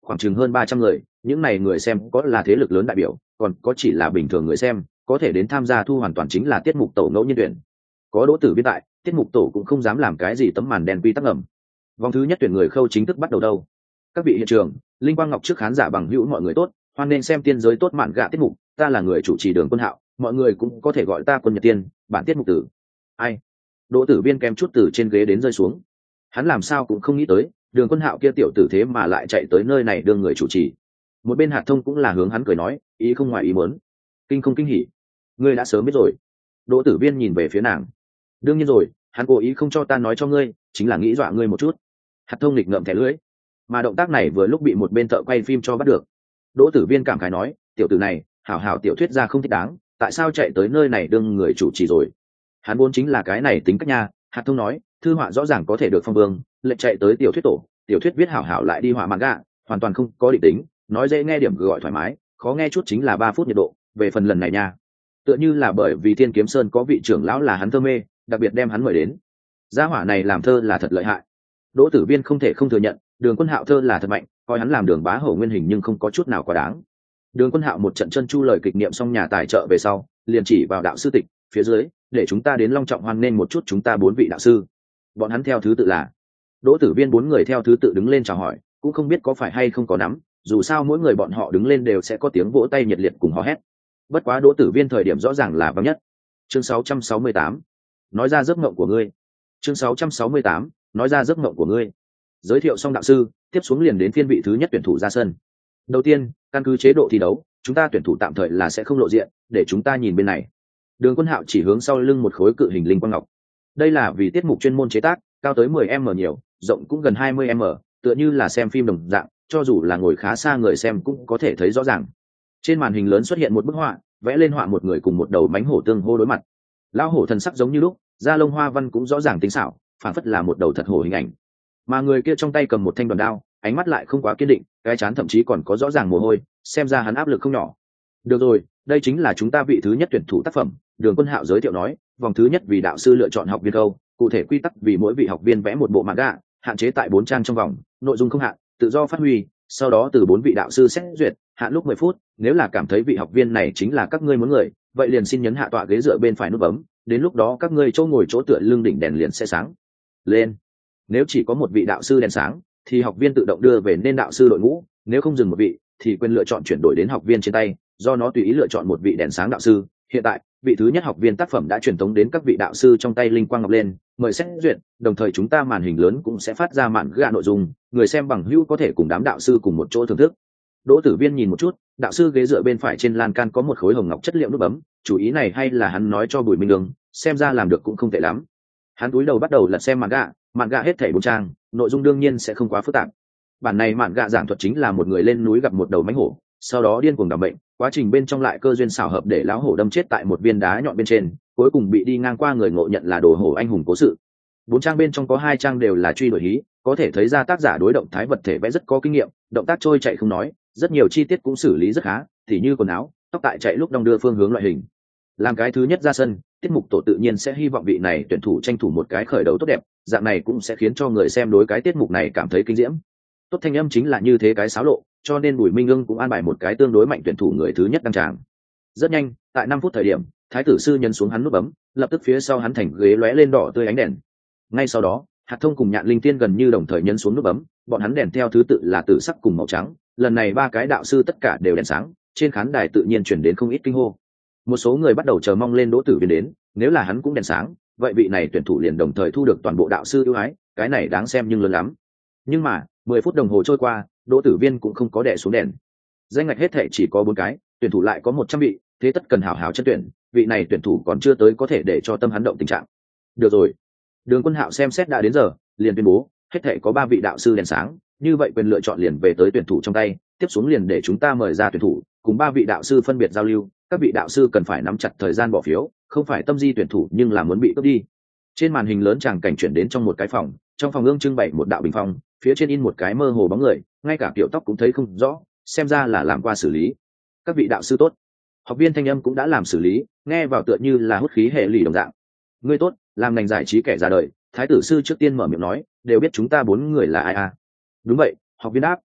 khoảng chừng hơn 300 người, những này người xem có là thế lực lớn đại biểu, còn có chỉ là bình thường người xem, có thể đến tham gia thu hoàn toàn chính là tiết mục tổ ngẫu nhiên tuyển. Có Đỗ Tử Viên tại, tiết mục tổ cũng không dám làm cái gì tấm màn đen quy tắc ngầm. Vòng thứ nhất tuyển người khâu chính thức bắt đầu đâu. Các vị hiện trường, Linh Quang Ngọc trước khán giả bằng hữu mọi người tốt, hoan nên xem tiên giới tốt mạn gạ tiết mục, ta là người chủ trì Đường Quân Hạo, mọi người cũng có thể gọi ta Quân Nhật Tiên, bản tiết mục tử. Ai? Đỗ Tử Viên kém chút từ trên ghế đến rơi xuống. Hắn làm sao cũng không nghĩ tới, Đường Quân Hạo kia tiểu tử thế mà lại chạy tới nơi này đương người chủ trì. Một bên Hạt Thông cũng là hướng hắn cười nói, ý không ngoài ý muốn. Kinh không kinh hỉ? Ngươi đã sớm biết rồi. Đỗ Tử Viên nhìn về phía nàng. Đương nhiên rồi, hắn cố ý không cho ta nói cho ngươi, chính là nghĩ dọa ngươi một chút. Hạt Thông nghịch ngợm thẻ lưỡi, mà động tác này vừa lúc bị một bên thợ quay phim cho bắt được. Đỗ Tử Viên cảm khái nói, tiểu tử này, hảo hảo tiểu thuyết ra không thích đáng, tại sao chạy tới nơi này đương người chủ trì rồi? Hắn vốn chính là cái này tính cách nha. Hạt Thông nói, thư họa rõ ràng có thể được phong vương, lệnh chạy tới tiểu thuyết tổ, tiểu thuyết viết hảo hảo lại đi họa manga, hoàn toàn không có định tính, nói dễ nghe điểm gọi thoải mái, khó nghe chút chính là 3 phút nhiệt độ. Về phần lần này nha, tựa như là bởi vì Thiên Kiếm Sơn có vị trưởng lão là hắn thơ mê, đặc biệt đem hắn mời đến. Gia hỏa này làm thơ là thật lợi hại. Đỗ Tử Viên không thể không thừa nhận, Đường Quân Hạo thơ là thật mạnh, coi hắn làm Đường Bá Hổ nguyên hình nhưng không có chút nào quá đáng. Đường Quân Hạo một trận chân chu lời kịch niệm xong nhà tài trợ về sau, liền chỉ vào đạo sư tịch phía dưới, để chúng ta đến long trọng hoan nghênh một chút chúng ta 4 vị đạo sư. Bọn hắn theo thứ tự là. Đỗ Tử Viên 4 người theo thứ tự đứng lên chào hỏi, cũng không biết có phải hay không có nắm, dù sao mỗi người bọn họ đứng lên đều sẽ có tiếng vỗ tay nhiệt liệt cùng hò hét. Bất quá Đỗ Tử Viên thời điểm rõ ràng là vang nhất. Chương 668. Nói ra giấc mộng của ngươi. Chương 668. Nói ra giấc mộng của ngươi. Giới thiệu xong đạo sư, tiếp xuống liền đến phiên vị thứ nhất tuyển thủ ra sân. Đầu tiên, căn cứ chế độ thi đấu, chúng ta tuyển thủ tạm thời là sẽ không lộ diện, để chúng ta nhìn bên này. Đường Quân Hạo chỉ hướng sau lưng một khối cự hình linh quang ngọc. Đây là vì tiết mục chuyên môn chế tác, cao tới 10m nhiều, rộng cũng gần 20m, tựa như là xem phim đồng dạng, cho dù là ngồi khá xa người xem cũng có thể thấy rõ ràng. Trên màn hình lớn xuất hiện một bức họa, vẽ lên họa một người cùng một đầu mánh hổ tương hô đối mặt. Lão hổ thần sắc giống như lúc, da lông hoa văn cũng rõ ràng tinh xảo, phản phất là một đầu thật hổ hình ảnh. Mà người kia trong tay cầm một thanh đoàn đao, ánh mắt lại không quá kiên định, cái trán thậm chí còn có rõ ràng mồ hôi, xem ra hắn áp lực không nhỏ. Được rồi, đây chính là chúng ta vị thứ nhất tuyển thủ tác phẩm. Đường Quân Hạo giới thiệu nói, vòng thứ nhất vì đạo sư lựa chọn học viên câu, cụ thể quy tắc vì mỗi vị học viên vẽ một bộ manga, hạn chế tại 4 trang trong vòng, nội dung không hạn, tự do phát huy, sau đó từ 4 vị đạo sư xét duyệt, hạn lúc 10 phút, nếu là cảm thấy vị học viên này chính là các ngươi muốn người, vậy liền xin nhấn hạ tọa ghế dựa bên phải nút bấm, đến lúc đó các ngươi chỗ ngồi chỗ tựa lưng đỉnh đèn liền sẽ sáng lên. Nếu chỉ có một vị đạo sư đèn sáng, thì học viên tự động đưa về nên đạo sư đội ngũ, nếu không dừng một vị, thì quyền lựa chọn chuyển đổi đến học viên trên tay, do nó tùy ý lựa chọn một vị đèn sáng đạo sư. Hiện tại, vị thứ nhất học viên tác phẩm đã truyền tống đến các vị đạo sư trong tay linh quang ngọc lên, mời xét duyệt, đồng thời chúng ta màn hình lớn cũng sẽ phát ra mạn gạ nội dung, người xem bằng hữu có thể cùng đám đạo sư cùng một chỗ thưởng thức. Đỗ Tử Viên nhìn một chút, đạo sư ghế dựa bên phải trên lan can có một khối hồng ngọc chất liệu nút bấm, chủ ý này hay là hắn nói cho Bùi Minh Đường, xem ra làm được cũng không tệ lắm. Hắn cúi đầu bắt đầu lật xem mạn gạ hết thảy 4 trang, nội dung đương nhiên sẽ không quá phức tạp. Bản này mạn gạ giảng thuật chính là một người lên núi gặp một đầu mãnh hổ, sau đó điên cuồng đảm bệnh, quá trình bên trong lại cơ duyên xảo hợp để lão hổ đâm chết tại một viên đá nhọn bên trên, cuối cùng bị đi ngang qua người ngộ nhận là đồ hổ anh hùng cố sự. 4 trang bên trong có 2 trang đều là truy đuổi hí, có thể thấy ra tác giả đối động thái vật thể vẽ rất có kinh nghiệm, động tác trôi chạy không nói, rất nhiều chi tiết cũng xử lý rất khá, tỉ như quần áo, tóc tại chạy lúc đong đưa phương hướng loại hình. Làm cái thứ nhất ra sân, tiết mục tổ tự nhiên sẽ hy vọng vị này tuyển thủ tranh thủ một cái khởi đầu tốt đẹp, dạng này cũng sẽ khiến cho người xem đối cái tiết mục này cảm thấy kinh diễm. Tốt thanh âm chính là như thế cái xáo lộ, cho nên Bùi Minh Ưng cũng an bài một cái tương đối mạnh tuyển thủ người thứ nhất đăng tràng. Rất nhanh, tại 5 phút thời điểm, Thái tử sư nhấn xuống hắn nút bấm, lập tức phía sau hắn thành ghế lóe lên đỏ tươi ánh đèn. Ngay sau đó, Hạt Thông cùng Nhạn Linh Tiên gần như đồng thời nhấn xuống nút bấm, bọn hắn đèn theo thứ tự là tử sắc cùng màu trắng, lần này 3 cái đạo sư tất cả đều đèn sáng, trên khán đài tự nhiên truyền đến không ít kinh hô. Một số người bắt đầu chờ mong lên Đỗ Tử Viên đến, nếu là hắn cũng đèn sáng, vậy vị này tuyển thủ liền đồng thời thu được toàn bộ đạo sư ưu ái, cái này đáng xem nhưng lớn lắm. Nhưng mà, 10 phút đồng hồ trôi qua, Đỗ Tử Viên cũng không có đè xuống đèn. Danh ngạch hết thảy chỉ có 4 cái, tuyển thủ lại có 100 vị, thế tất cần hảo hảo chân tuyển, vị này tuyển thủ còn chưa tới có thể để cho tâm hắn động tình trạng. Được rồi. Đường Quân Hạo xem xét đã đến giờ, liền tuyên bố, hết thảy có 3 vị đạo sư đèn sáng, như vậy quyền lựa chọn liền về tới tuyển thủ trong tay, tiếp xuống liền để chúng ta mời ra tuyển thủ, cùng 3 vị đạo sư phân biệt giao lưu, các vị đạo sư cần phải nắm chặt thời gian bỏ phiếu, không phải tâm di tuyển thủ nhưng là muốn bị cướp đi. Trên màn hình lớn tràng cảnh chuyển đến trong một cái phòng, trong phòng ương trưng bày một đạo bình phong, phía trên in một cái mơ hồ bóng người, ngay cả kiểu tóc cũng thấy không rõ, xem ra là làm qua xử lý. Các vị đạo sư tốt. Học viên thanh âm cũng đã làm xử lý, nghe vào tựa như là hút khí hệ lụy đồng dạng. Ngươi tốt, làm ngành giải trí kẻ ra đời. Thái tử sư trước tiên mở miệng nói, đều biết chúng ta 4 người là ai à? Đúng vậy, học viên đáp,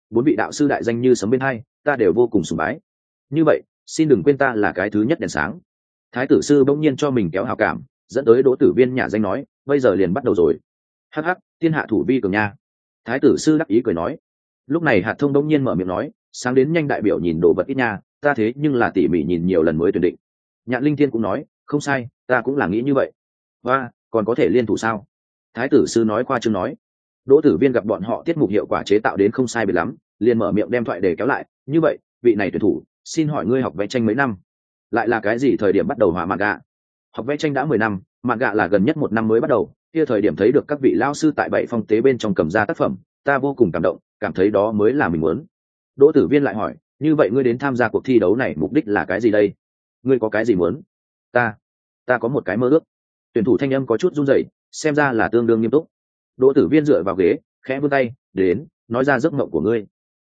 4 vị đạo sư đại danh như sấm bên hai, ta đều vô cùng sùng bái. Như vậy xin đừng quên ta là cái thứ nhất đèn sáng. Thái tử sư bỗng nhiên cho mình kéo hào cảm, dẫn tới Đỗ Tử Viên nhả danh nói, bây giờ liền bắt đầu rồi. Hắc hắc, thiên hạ thủ vi cường nha. Thái tử sư đắc ý cười nói. Lúc này Hạt Thông bỗng nhiên mở miệng nói, sáng đến nhanh đại biểu nhìn đồ vật ít nha, ta thế nhưng là tỉ mỉ nhìn nhiều lần mới tuyển định. Nhạn Linh Thiên cũng nói, không sai, ta cũng là nghĩ như vậy. Và còn có thể liên thủ sao? Thái tử sư nói khoa trương nói. Đỗ Tử Viên gặp bọn họ tiết mục hiệu quả chế tạo đến không sai biệt lắm, liền mở miệng đem thoại để kéo lại, như vậy vị này tuyển thủ, xin hỏi ngươi học vẽ tranh mấy năm? Lại là cái gì thời điểm bắt đầu họa mạn gạ? Học vẽ tranh đã 10 năm, mạn gạ là gần nhất 1 năm mới bắt đầu, kia thời điểm thấy được các vị lao sư tại Bảy Phong tế bên trong cầm ra tác phẩm, ta vô cùng cảm động, cảm thấy đó mới là mình muốn. Đỗ Tử Viên lại hỏi, như vậy ngươi đến tham gia cuộc thi đấu này mục đích là cái gì đây? Ngươi có cái gì muốn? Ta có một cái mơ ước. Tuyển thủ thanh âm có chút run rẩy, xem ra là tương đương nghiêm túc. Đỗ Tử Viên dựa vào ghế, khẽ vươn tay, đến, nói ra giấc mộng của ngươi.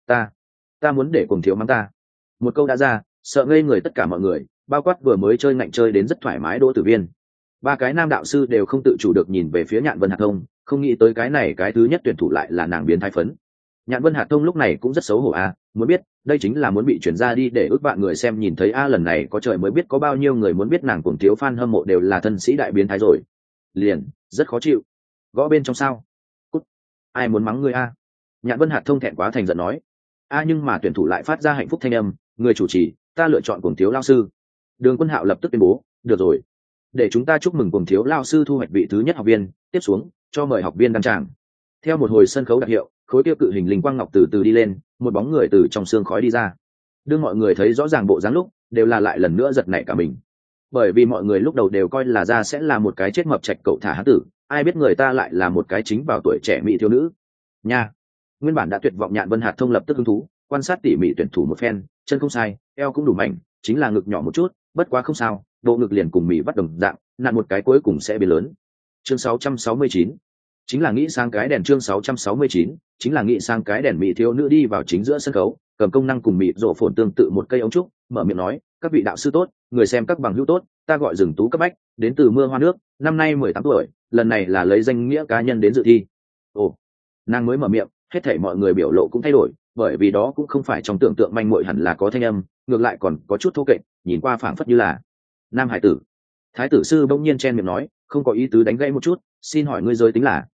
Ta muốn để Cuồng Thiếu mắng ta. Một câu đã ra, sợ ngây người tất cả mọi người, bao quát vừa mới chơi ngạnh chơi đến rất thoải mái Đỗ Tử Viên. 3 cái nam đạo sư đều không tự chủ được nhìn về phía Nhạn Vân Hạt Thông, không nghĩ tới cái này cái thứ nhất tuyển thủ lại là nàng biến thái phấn. Nhạn Vân Hạt Thông lúc này cũng rất xấu hổ muốn biết, đây chính là muốn bị chuyển ra đi để ước vạn người xem nhìn thấy lần này có trời mới biết có bao nhiêu người muốn biết nàng Cuồng Thiếu fan hâm mộ đều là thân sĩ đại biến thái rồi. Liền, rất khó chịu. Gõ bên trong sao? Cút. Ai muốn mắng ngươi Nhạn Vân Hạt Thông thẹn quá thành giận nói. Nhưng mà tuyển thủ lại phát ra hạnh phúc thanh âm, người chủ trì, ta lựa chọn Cuồng Thiếu lao sư. Đường Quân Hạo lập tức tuyên bố, được rồi, để chúng ta chúc mừng Cuồng Thiếu lao sư thu hoạch vị thứ nhất học viên, tiếp xuống cho mời học viên đăng tràng. Theo một hồi sân khấu đặc hiệu, khối tiêu cự hình linh quang ngọc từ từ đi lên, một bóng người từ trong xương khói đi ra. Đương mọi người thấy rõ ràng bộ dáng lúc, đều là lại lần nữa giật nảy cả mình. Bởi vì mọi người lúc đầu đều coi là ra sẽ là một cái chết mập trạch cậu thả hán tử, ai biết người ta lại là một cái chính vào tuổi trẻ mỹ thiếu nữ. Nha. Nguyên bản đã tuyệt vọng Nhạn Vân Hạt Thông lập tức hứng thú, quan sát tỉ mỉ tuyển thủ một phen, chân không sai, eo cũng đủ mạnh, chính là ngực nhỏ một chút, bất quá không sao, bộ ngực liền cùng mỉ bắt đồng dạng, nặn một cái cuối cùng sẽ biến lớn. Chương 669. Chính là nghĩ sang cái đèn. Chương 669, chính là nghĩ sang cái đèn. Mỹ thiếu nữ đi vào chính giữa sân khấu, cầm công năng cùng mịt rộ phồn tương tự một cây ống trúc, mở miệng nói, các vị đạo sư tốt, người xem các bằng hữu tốt, ta gọi Rừng Tú Cấp Bách, đến từ Mưa Hoa Nước, năm nay 18 tuổi, lần này là lấy danh nghĩa cá nhân đến dự thi. Ồ, nàng mới mở miệng, hết thảy mọi người biểu lộ cũng thay đổi, bởi vì đó cũng không phải trong tưởng tượng manh muội hẳn là có thanh âm, ngược lại còn có chút thô kệch, nhìn qua phảng phất như là nam hải tử. Thái tử sư bỗng nhiên chen miệng nói, không có ý tứ đánh gãy một chút, xin hỏi ngươi giới tính là?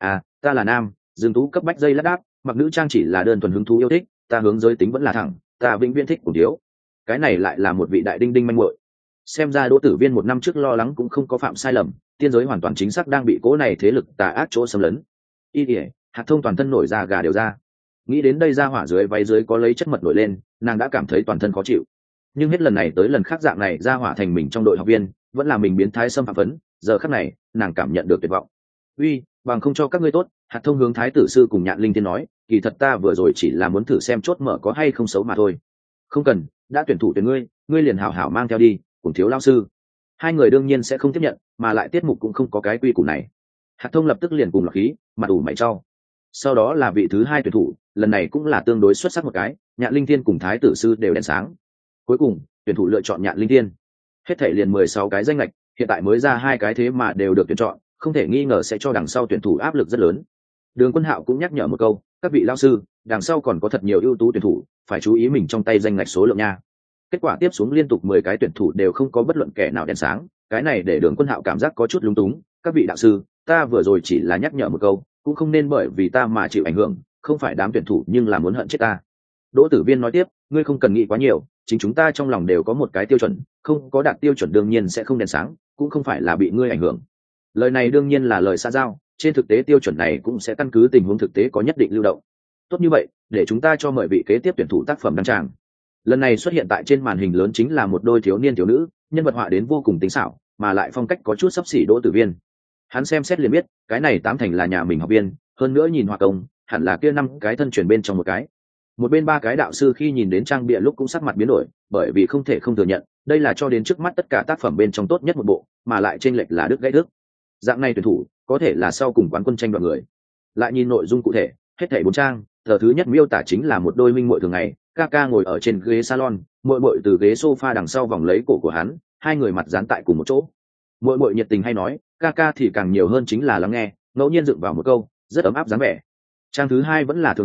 Ta là nam. Dương Tú Cấp Bách dây lát đáp, mặc nữ trang chỉ là đơn thuần hứng thú yêu thích, ta hướng giới tính vẫn là thẳng, ta vĩnh viễn thích Cuồng Thiếu. Cái này lại là một vị đại đinh đinh manh muội. Xem ra Đỗ Tử Viên 1 năm trước lo lắng cũng không có phạm sai lầm, tiên giới hoàn toàn chính xác đang bị cố này thế lực tà ác chỗ xâm lấn. Hạt Thông toàn thân nổi da gà đều ra. Nghĩ đến đây ra hỏa dưới váy dưới có lấy chất mật nổi lên, nàng đã cảm thấy toàn thân khó chịu. Nhưng hết lần này tới lần khác dạng này ra hỏa thành mình trong đội học viên, vẫn là mình biến thái xâm phạm phấn, giờ khắc này, nàng cảm nhận được tuyệt vọng. Bằng không cho các ngươi tốt. Hạt Thông hướng Thái tử sư cùng Nhạn Linh Thiên nói, kỳ thật ta vừa rồi chỉ là muốn thử xem chốt mở có hay không xấu mà thôi. Không cần, đã tuyển thủ tuyển ngươi liền hảo hảo mang theo đi, Cuồng Thiếu lao sư. Hai người đương nhiên sẽ không tiếp nhận, mà lại tiết mục cũng không có cái quy củ này. Hạt Thông lập tức liền cùng lọc khí, mặt ủ mày trao. Sau đó là vị thứ 2 tuyển thủ, lần này cũng là tương đối xuất sắc một cái, Nhạn Linh Thiên cùng Thái tử sư đều đèn sáng. Cuối cùng, tuyển thủ lựa chọn Nhạn Linh Thiên. Hết thảy liền 16 cái danh lệch, hiện tại mới ra 2 cái thế mà đều được tuyển chọn, không thể nghi ngờ sẽ cho đằng sau tuyển thủ áp lực rất lớn. Đường Quân Hạo cũng nhắc nhở một câu, các vị lao sư, đằng sau còn có thật nhiều ưu tú tuyển thủ, phải chú ý mình trong tay danh ngạch số lượng nha. Kết quả tiếp xuống liên tục 10 cái tuyển thủ đều không có bất luận kẻ nào đèn sáng, cái này để Đường Quân Hạo cảm giác có chút lúng túng. Các vị đạo sư, ta vừa rồi chỉ là nhắc nhở một câu, cũng không nên bởi vì ta mà chịu ảnh hưởng, không phải đám tuyển thủ nhưng là muốn hận chết ta. Đỗ Tử Viên nói tiếp, ngươi không cần nghĩ quá nhiều, chính chúng ta trong lòng đều có một cái tiêu chuẩn, không có đạt tiêu chuẩn đương nhiên sẽ không đèn sáng, cũng không phải là bị ngươi ảnh hưởng. Lời này đương nhiên là lời xã giao, trên thực tế tiêu chuẩn này cũng sẽ căn cứ tình huống thực tế có nhất định lưu động. Tốt như vậy, để chúng ta cho mời vị kế tiếp tuyển thủ tác phẩm đăng tràng. Lần này xuất hiện tại trên màn hình lớn chính là một đôi thiếu niên thiếu nữ, nhân vật họa đến vô cùng tinh xảo, mà lại phong cách có chút xấp xỉ Đỗ Tử Viên. Hắn xem xét liền biết, cái này tám thành là nhà mình học viên, hơn nữa nhìn họa công, hẳn là kia 5 cái thân truyền bên trong một cái. Một bên 3 cái đạo sư khi nhìn đến trang bìa lúc cũng sắc mặt biến đổi, bởi vì không thể không thừa nhận, đây là cho đến trước mắt tất cả tác phẩm bên trong tốt nhất một bộ, mà lại chênh lệch là đứt gãy đứt. Dạng này tuyển thủ, có thể là sau cùng quán quân tranh đoạt người. Lại nhìn nội dung cụ thể, hết thảy 4 trang, tờ thứ nhất miêu tả chính là một đôi minh muội thường ngày, ca ngồi ở trên ghế salon, muội muội từ ghế sofa đằng sau vòng lấy cổ của hắn, hai người mặt dán tại cùng một chỗ. Muội muội nhiệt tình hay nói, ca thì càng nhiều hơn chính là lắng nghe, ngẫu nhiên dựng vào một câu, rất ấm áp dáng vẻ. Trang thứ 2 vẫn là thường ngày,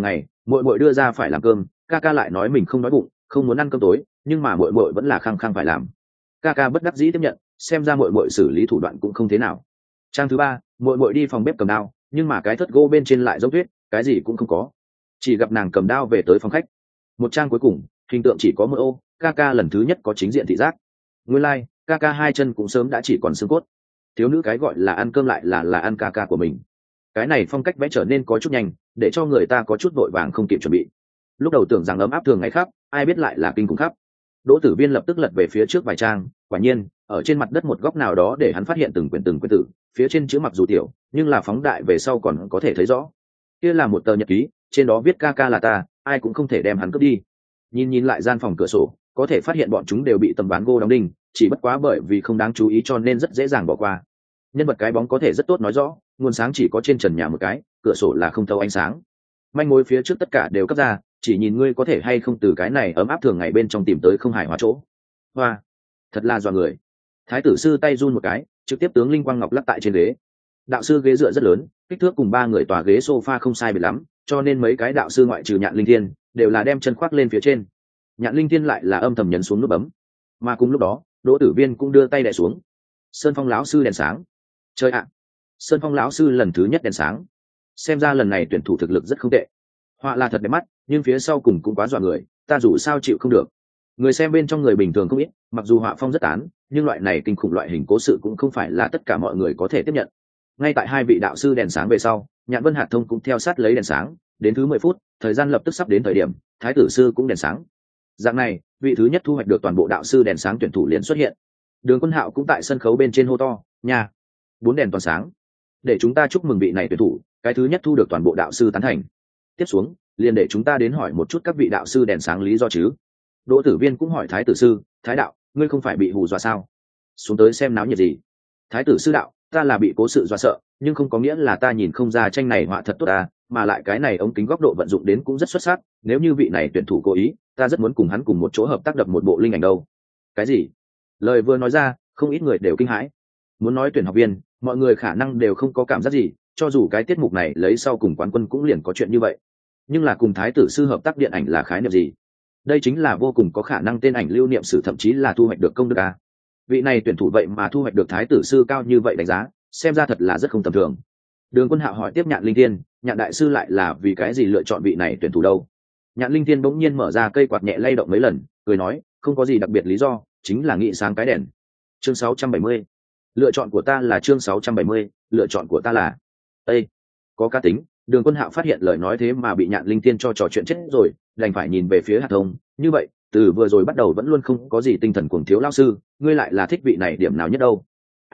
muội muội đưa ra phải làm cơm, ca ca lại nói mình không đói bụng, không muốn ăn cơm tối, nhưng mà muội muội vẫn là khăng khăng phải làm. Ca ca bất đắc dĩ tiếp nhận, xem ra muội muội xử lý thủ đoạn cũng không thế nào. Trang thứ ba, muội muội đi phòng bếp cầm đao, nhưng mà cái thất gỗ bên trên lại giống tuyết, cái gì cũng không có, chỉ gặp nàng cầm đao về tới phòng khách. Một trang cuối cùng, hình tượng chỉ có một ô, ca ca lần thứ nhất có chính diện thị giác. Nguyên lai, ca ca hai chân cũng sớm đã chỉ còn xương cốt. Thiếu nữ cái gọi là ăn cơm lại là ăn ca ca của mình. Cái này phong cách vẽ trở nên có chút nhanh, để cho người ta có chút vội vàng không kịp chuẩn bị. Lúc đầu tưởng rằng ấm áp thường ngày khắp, ai biết lại là kinh khủng khắp. Đỗ Tử Viên lập tức lật về phía trước vài trang, quả nhiên, ở trên mặt đất một góc nào đó để hắn phát hiện từng quyển tử, phía trên chữ mặc dù tiểu, nhưng là phóng đại về sau còn có thể thấy rõ. Kia là một tờ nhật ký, trên đó viết ca ca là ta, ai cũng không thể đem hắn cướp đi. Nhìn lại gian phòng cửa sổ, có thể phát hiện bọn chúng đều bị tấm ván gỗ đóng đinh, chỉ bất quá bởi vì không đáng chú ý cho nên rất dễ dàng bỏ qua. Nhân vật cái bóng có thể rất tốt nói rõ, nguồn sáng chỉ có trên trần nhà một cái, cửa sổ là không thấu ánh sáng. Manh mối phía trước tất cả đều cấp ra, chỉ nhìn ngươi có thể hay không từ cái này ấm áp thường ngày bên trong tìm tới không hài hòa chỗ. Hoa, thật là dọa người. Thái tử sư tay run một cái, trực tiếp tướng linh quang ngọc lắc tại trên ghế. Đạo sư ghế dựa rất lớn, kích thước cùng ba người tòa ghế sofa không sai biệt lắm, cho nên mấy cái đạo sư ngoại trừ Nhạn Linh Thiên đều là đem chân khoác lên phía trên. Nhạn Linh Thiên lại là âm thầm nhấn xuống nút bấm. Mà cùng lúc đó, Đỗ Tử Viên cũng đưa tay đè xuống. Sơn Phong lão sư đèn sáng. Trời ạ, Sơn Phong lão sư lần thứ nhất đèn sáng. Xem ra lần này tuyển thủ thực lực rất không tệ. Họa là thật đẹp mắt, nhưng phía sau cùng cũng quá dọa người, ta dù sao chịu không được. Người xem bên trong người bình thường không ít, mặc dù họa phong rất tán, nhưng loại này kinh khủng loại hình cố sự cũng không phải là tất cả mọi người có thể tiếp nhận. Ngay tại hai vị đạo sư đèn sáng về sau, Nhạn Vân Hạt Thông cũng theo sát lấy đèn sáng, đến thứ 10 phút, thời gian lập tức sắp đến thời điểm, Thái tử sư cũng đèn sáng. Dạng này, vị thứ nhất thu hoạch được toàn bộ đạo sư đèn sáng tuyển thủ liền xuất hiện. Đường Quân Hạo cũng tại sân khấu bên trên hô to, "Nhà, 4 đèn toàn sáng. Để chúng ta chúc mừng vị này tuyển thủ, cái thứ nhất thu được toàn bộ đạo sư tán thành. Tiếp xuống, liền để chúng ta đến hỏi một chút các vị đạo sư đèn sáng lý do chứ." Đỗ Tử Viên cũng hỏi Thái tử sư, "Thái đạo, ngươi không phải bị hù dọa sao? Xuống tới xem náo nhiệt gì?" Thái tử sư đạo, "Ta là bị cố sự dọa sợ, nhưng không có nghĩa là ta nhìn không ra tranh này họa thật tốt ta, mà lại cái này ống kính góc độ vận dụng đến cũng rất xuất sắc, nếu như vị này tuyển thủ cố ý, ta rất muốn cùng hắn cùng một chỗ hợp tác đập một bộ linh ảnh đâu." Cái gì? Lời vừa nói ra, không ít người đều kinh hãi. Muốn nói tuyển học viên, mọi người khả năng đều không có cảm giác gì, cho dù cái tiết mục này lấy sau cùng quán quân cũng liền có chuyện như vậy. Nhưng là cùng Thái tử sư hợp tác điện ảnh là khái niệm gì? Đây chính là vô cùng có khả năng tên ảnh lưu niệm sử, thậm chí là thu hoạch được công đức a. Vị này tuyển thủ vậy mà thu hoạch được Thái tử sư cao như vậy đánh giá, xem ra thật là rất không tầm thường. Đường Quân Hạo hỏi tiếp Nhạn Linh Thiên, Nhạn đại sư lại là vì cái gì lựa chọn vị này tuyển thủ đâu? Nhạn Linh Thiên bỗng nhiên mở ra cây quạt nhẹ lay động mấy lần, cười nói, không có gì đặc biệt lý do, chính là nghị sáng cái đèn. Chương 670. Lựa chọn của ta là chương 670, lựa chọn của ta là. Ê, có cá tính. Đường Quân Hạo phát hiện lời nói thế mà bị Nhạn Linh Thiên cho trò chuyện chết rồi, đành phải nhìn về phía Hạt Thông, như vậy, từ vừa rồi bắt đầu vẫn luôn không có gì tinh thần cuồng thiếu lão sư, ngươi lại là thích vị này điểm nào nhất đâu?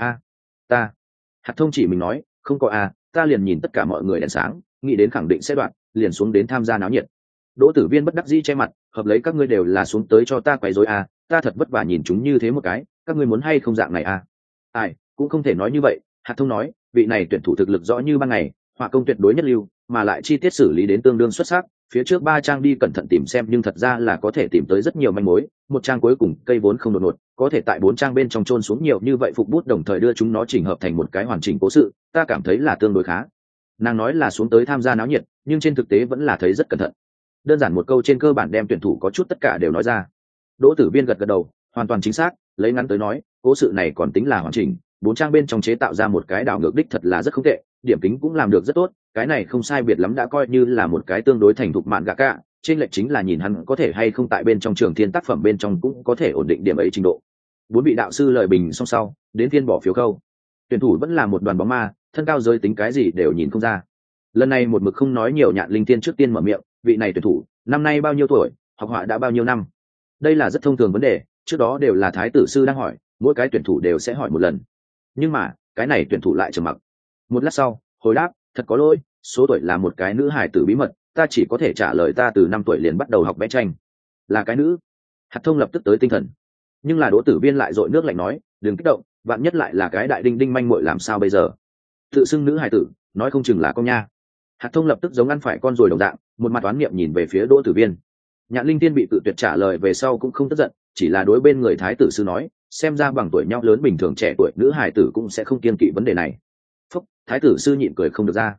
Ta. Hạt Thông chỉ mình nói, không có ta liền nhìn tất cả mọi người đèn sáng, nghĩ đến khẳng định sẽ đoạn, liền xuống đến tham gia náo nhiệt. Đỗ Tử Viên bất đắc dĩ che mặt, hợp lấy các ngươi đều là xuống tới cho ta quấy rối ta thật vất vả nhìn chúng như thế một cái, các ngươi muốn hay không dạng này Ai, cũng không thể nói như vậy. Hạt Thông nói, vị này tuyển thủ thực lực rõ như ban ngày, họa công tuyệt đối nhất lưu, mà lại chi tiết xử lý đến tương đương xuất sắc, phía trước 3 trang đi cẩn thận tìm xem nhưng thật ra là có thể tìm tới rất nhiều manh mối, một trang cuối cùng cây vốn không đột ngột, có thể tại 4 trang bên trong chôn xuống nhiều như vậy phục bút đồng thời đưa chúng nó chỉnh hợp thành một cái hoàn chỉnh cố sự, ta cảm thấy là tương đối khá. Nàng nói là xuống tới tham gia náo nhiệt, nhưng trên thực tế vẫn là thấy rất cẩn thận. Đơn giản một câu trên cơ bản đem tuyển thủ có chút tất cả đều nói ra. Đỗ Tử Viên gật gật đầu, hoàn toàn chính xác, lấy ngắn tới nói, cố sự này còn tính là hoàn chỉnh, 4 trang bên trong chế tạo ra một cái đảo ngược đích thật là rất không tệ, điểm kính cũng làm được rất tốt, cái này không sai biệt lắm đã coi như là một cái tương đối thành thục mạn gạ cả, trên lệch chính là nhìn hắn có thể hay không tại bên trong Trường Thiên tác phẩm bên trong cũng có thể ổn định điểm ấy trình độ. 4 vị đạo sư lời bình xong sau, đến phiên bỏ phiếu khâu. Tuyển thủ vẫn là một đoàn bóng ma, thân cao giới tính cái gì đều nhìn không ra. Lần này một mực không nói nhiều, Nhạn Linh Thiên trước tiên mở miệng, vị này tuyển thủ, năm nay bao nhiêu tuổi, học họa đã bao nhiêu năm? Đây là rất thông thường vấn đề, trước đó đều là Thái tử sư đang hỏi, mỗi cái tuyển thủ đều sẽ hỏi một lần. Nhưng mà, cái này tuyển thủ lại trầm mặc. Một lát sau, hồi đáp, thật có lỗi, số tuổi là một cái nữ hài tử bí mật, ta chỉ có thể trả lời ta từ 5 tuổi liền bắt đầu học vẽ tranh. Là cái nữ. Hạt Thông lập tức tới tinh thần. Nhưng là Đỗ Tử Viên lại dội nước lạnh nói, đừng kích động, vạn nhất lại là cái đại đinh đinh manh muội làm sao bây giờ? Tự xưng nữ hài tử, nói không chừng là con nha. Hạt Thông lập tức giống ăn phải con rồi đồng dạng, một mặt oán niệm nhìn về phía Đỗ Tử Viên. Nhạn Linh Tiên bị tự tuyệt trả lời về sau cũng không tức giận, chỉ là đối bên người Thái tử sư nói, xem ra bằng tuổi nhau lớn bình thường trẻ tuổi nữ hài tử cũng sẽ không kiêng kỵ vấn đề này. Phúc, Thái tử sư nhịn cười không được ra.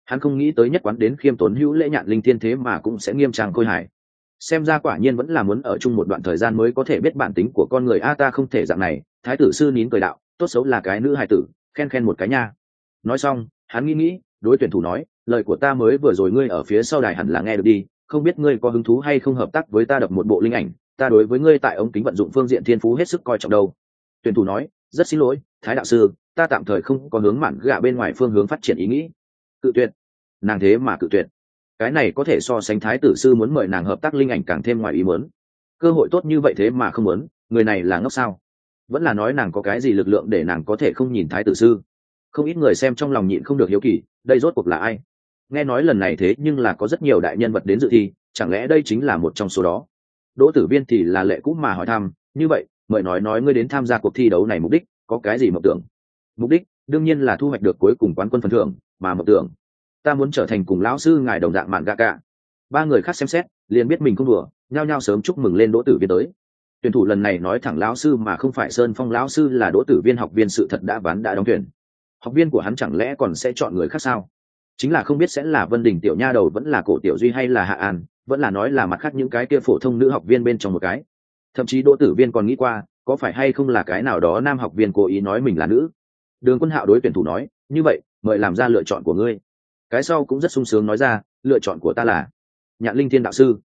Hắn không nghĩ tới nhất quán đến khiêm tốn hữu lễ Nhạn Linh Thiên thế mà cũng sẽ nghiêm trang khôi hài. Xem ra quả nhiên vẫn là muốn ở chung một đoạn thời gian mới có thể biết bản tính của con người. Ta không thể dạng này. Thái tử sư nín cười đạo, tốt xấu là cái nữ hài tử, khen khen một cái nha. Nói xong hắn nghĩ đối tuyển thủ nói, lời của ta mới vừa rồi ngươi ở phía sau đài hẳn là nghe được đi, không biết ngươi có hứng thú hay không hợp tác với ta đập một bộ linh ảnh, ta đối với ngươi tại ống kính vận dụng phương diện thiên phú hết sức coi trọng đâu. Tuyển thủ nói, rất xin lỗi Thái đạo sư, ta tạm thời không có hướng mạn gạ bên ngoài phương hướng phát triển ý nghĩ. Cự tuyệt. Nàng thế mà cự tuyệt. Cái này có thể so sánh Thái tử sư muốn mời nàng hợp tác linh ảnh càng thêm ngoài ý muốn. Cơ hội tốt như vậy thế mà không muốn, người này là ngốc sao? Vẫn là nói nàng có cái gì lực lượng để nàng có thể không nhìn Thái tử sư? Không ít người xem trong lòng nhịn không được hiếu kỳ, đây rốt cuộc là ai? Nghe nói lần này thế nhưng là có rất nhiều đại nhân vật đến dự thi, chẳng lẽ đây chính là một trong số đó? Đỗ Tử Viên thì là lệ cũ mà hỏi thăm, như vậy mời nói ngươi đến tham gia cuộc thi đấu này mục đích có cái gì mộng tưởng? Mục đích đương nhiên là thu hoạch được cuối cùng quán quân phần thưởng, mà mộng tưởng, ta muốn trở thành cùng lão sư ngài đồng dạng mạn gạ cả. Ba người khác xem xét liền biết mình không đùa, nhao nhao sớm chúc mừng lên Đỗ Tử Viên tới. Tuyển thủ lần này nói thẳng lão sư mà không phải Sơn Phong lão sư là Đỗ Tử Viên học viên, sự thật đã ván đã đóng thuyền. Học viên của hắn chẳng lẽ còn sẽ chọn người khác sao? Chính là không biết sẽ là Vân Đình tiểu nha đầu, vẫn là Cổ Tiểu Duy, hay là Hạ An, vẫn là nói là mặt khác những cái kia phổ thông nữ học viên bên trong một cái. Thậm chí Đỗ Tử Viên còn nghĩ qua có phải hay không là cái nào đó nam học viên cố ý nói mình là nữ. Đường Quân Hạo đối tuyển thủ nói, như vậy mời làm ra lựa chọn của ngươi. Cái sau cũng rất sung sướng nói ra, lựa chọn của ta là Nhạn Linh Thiên đạo sư.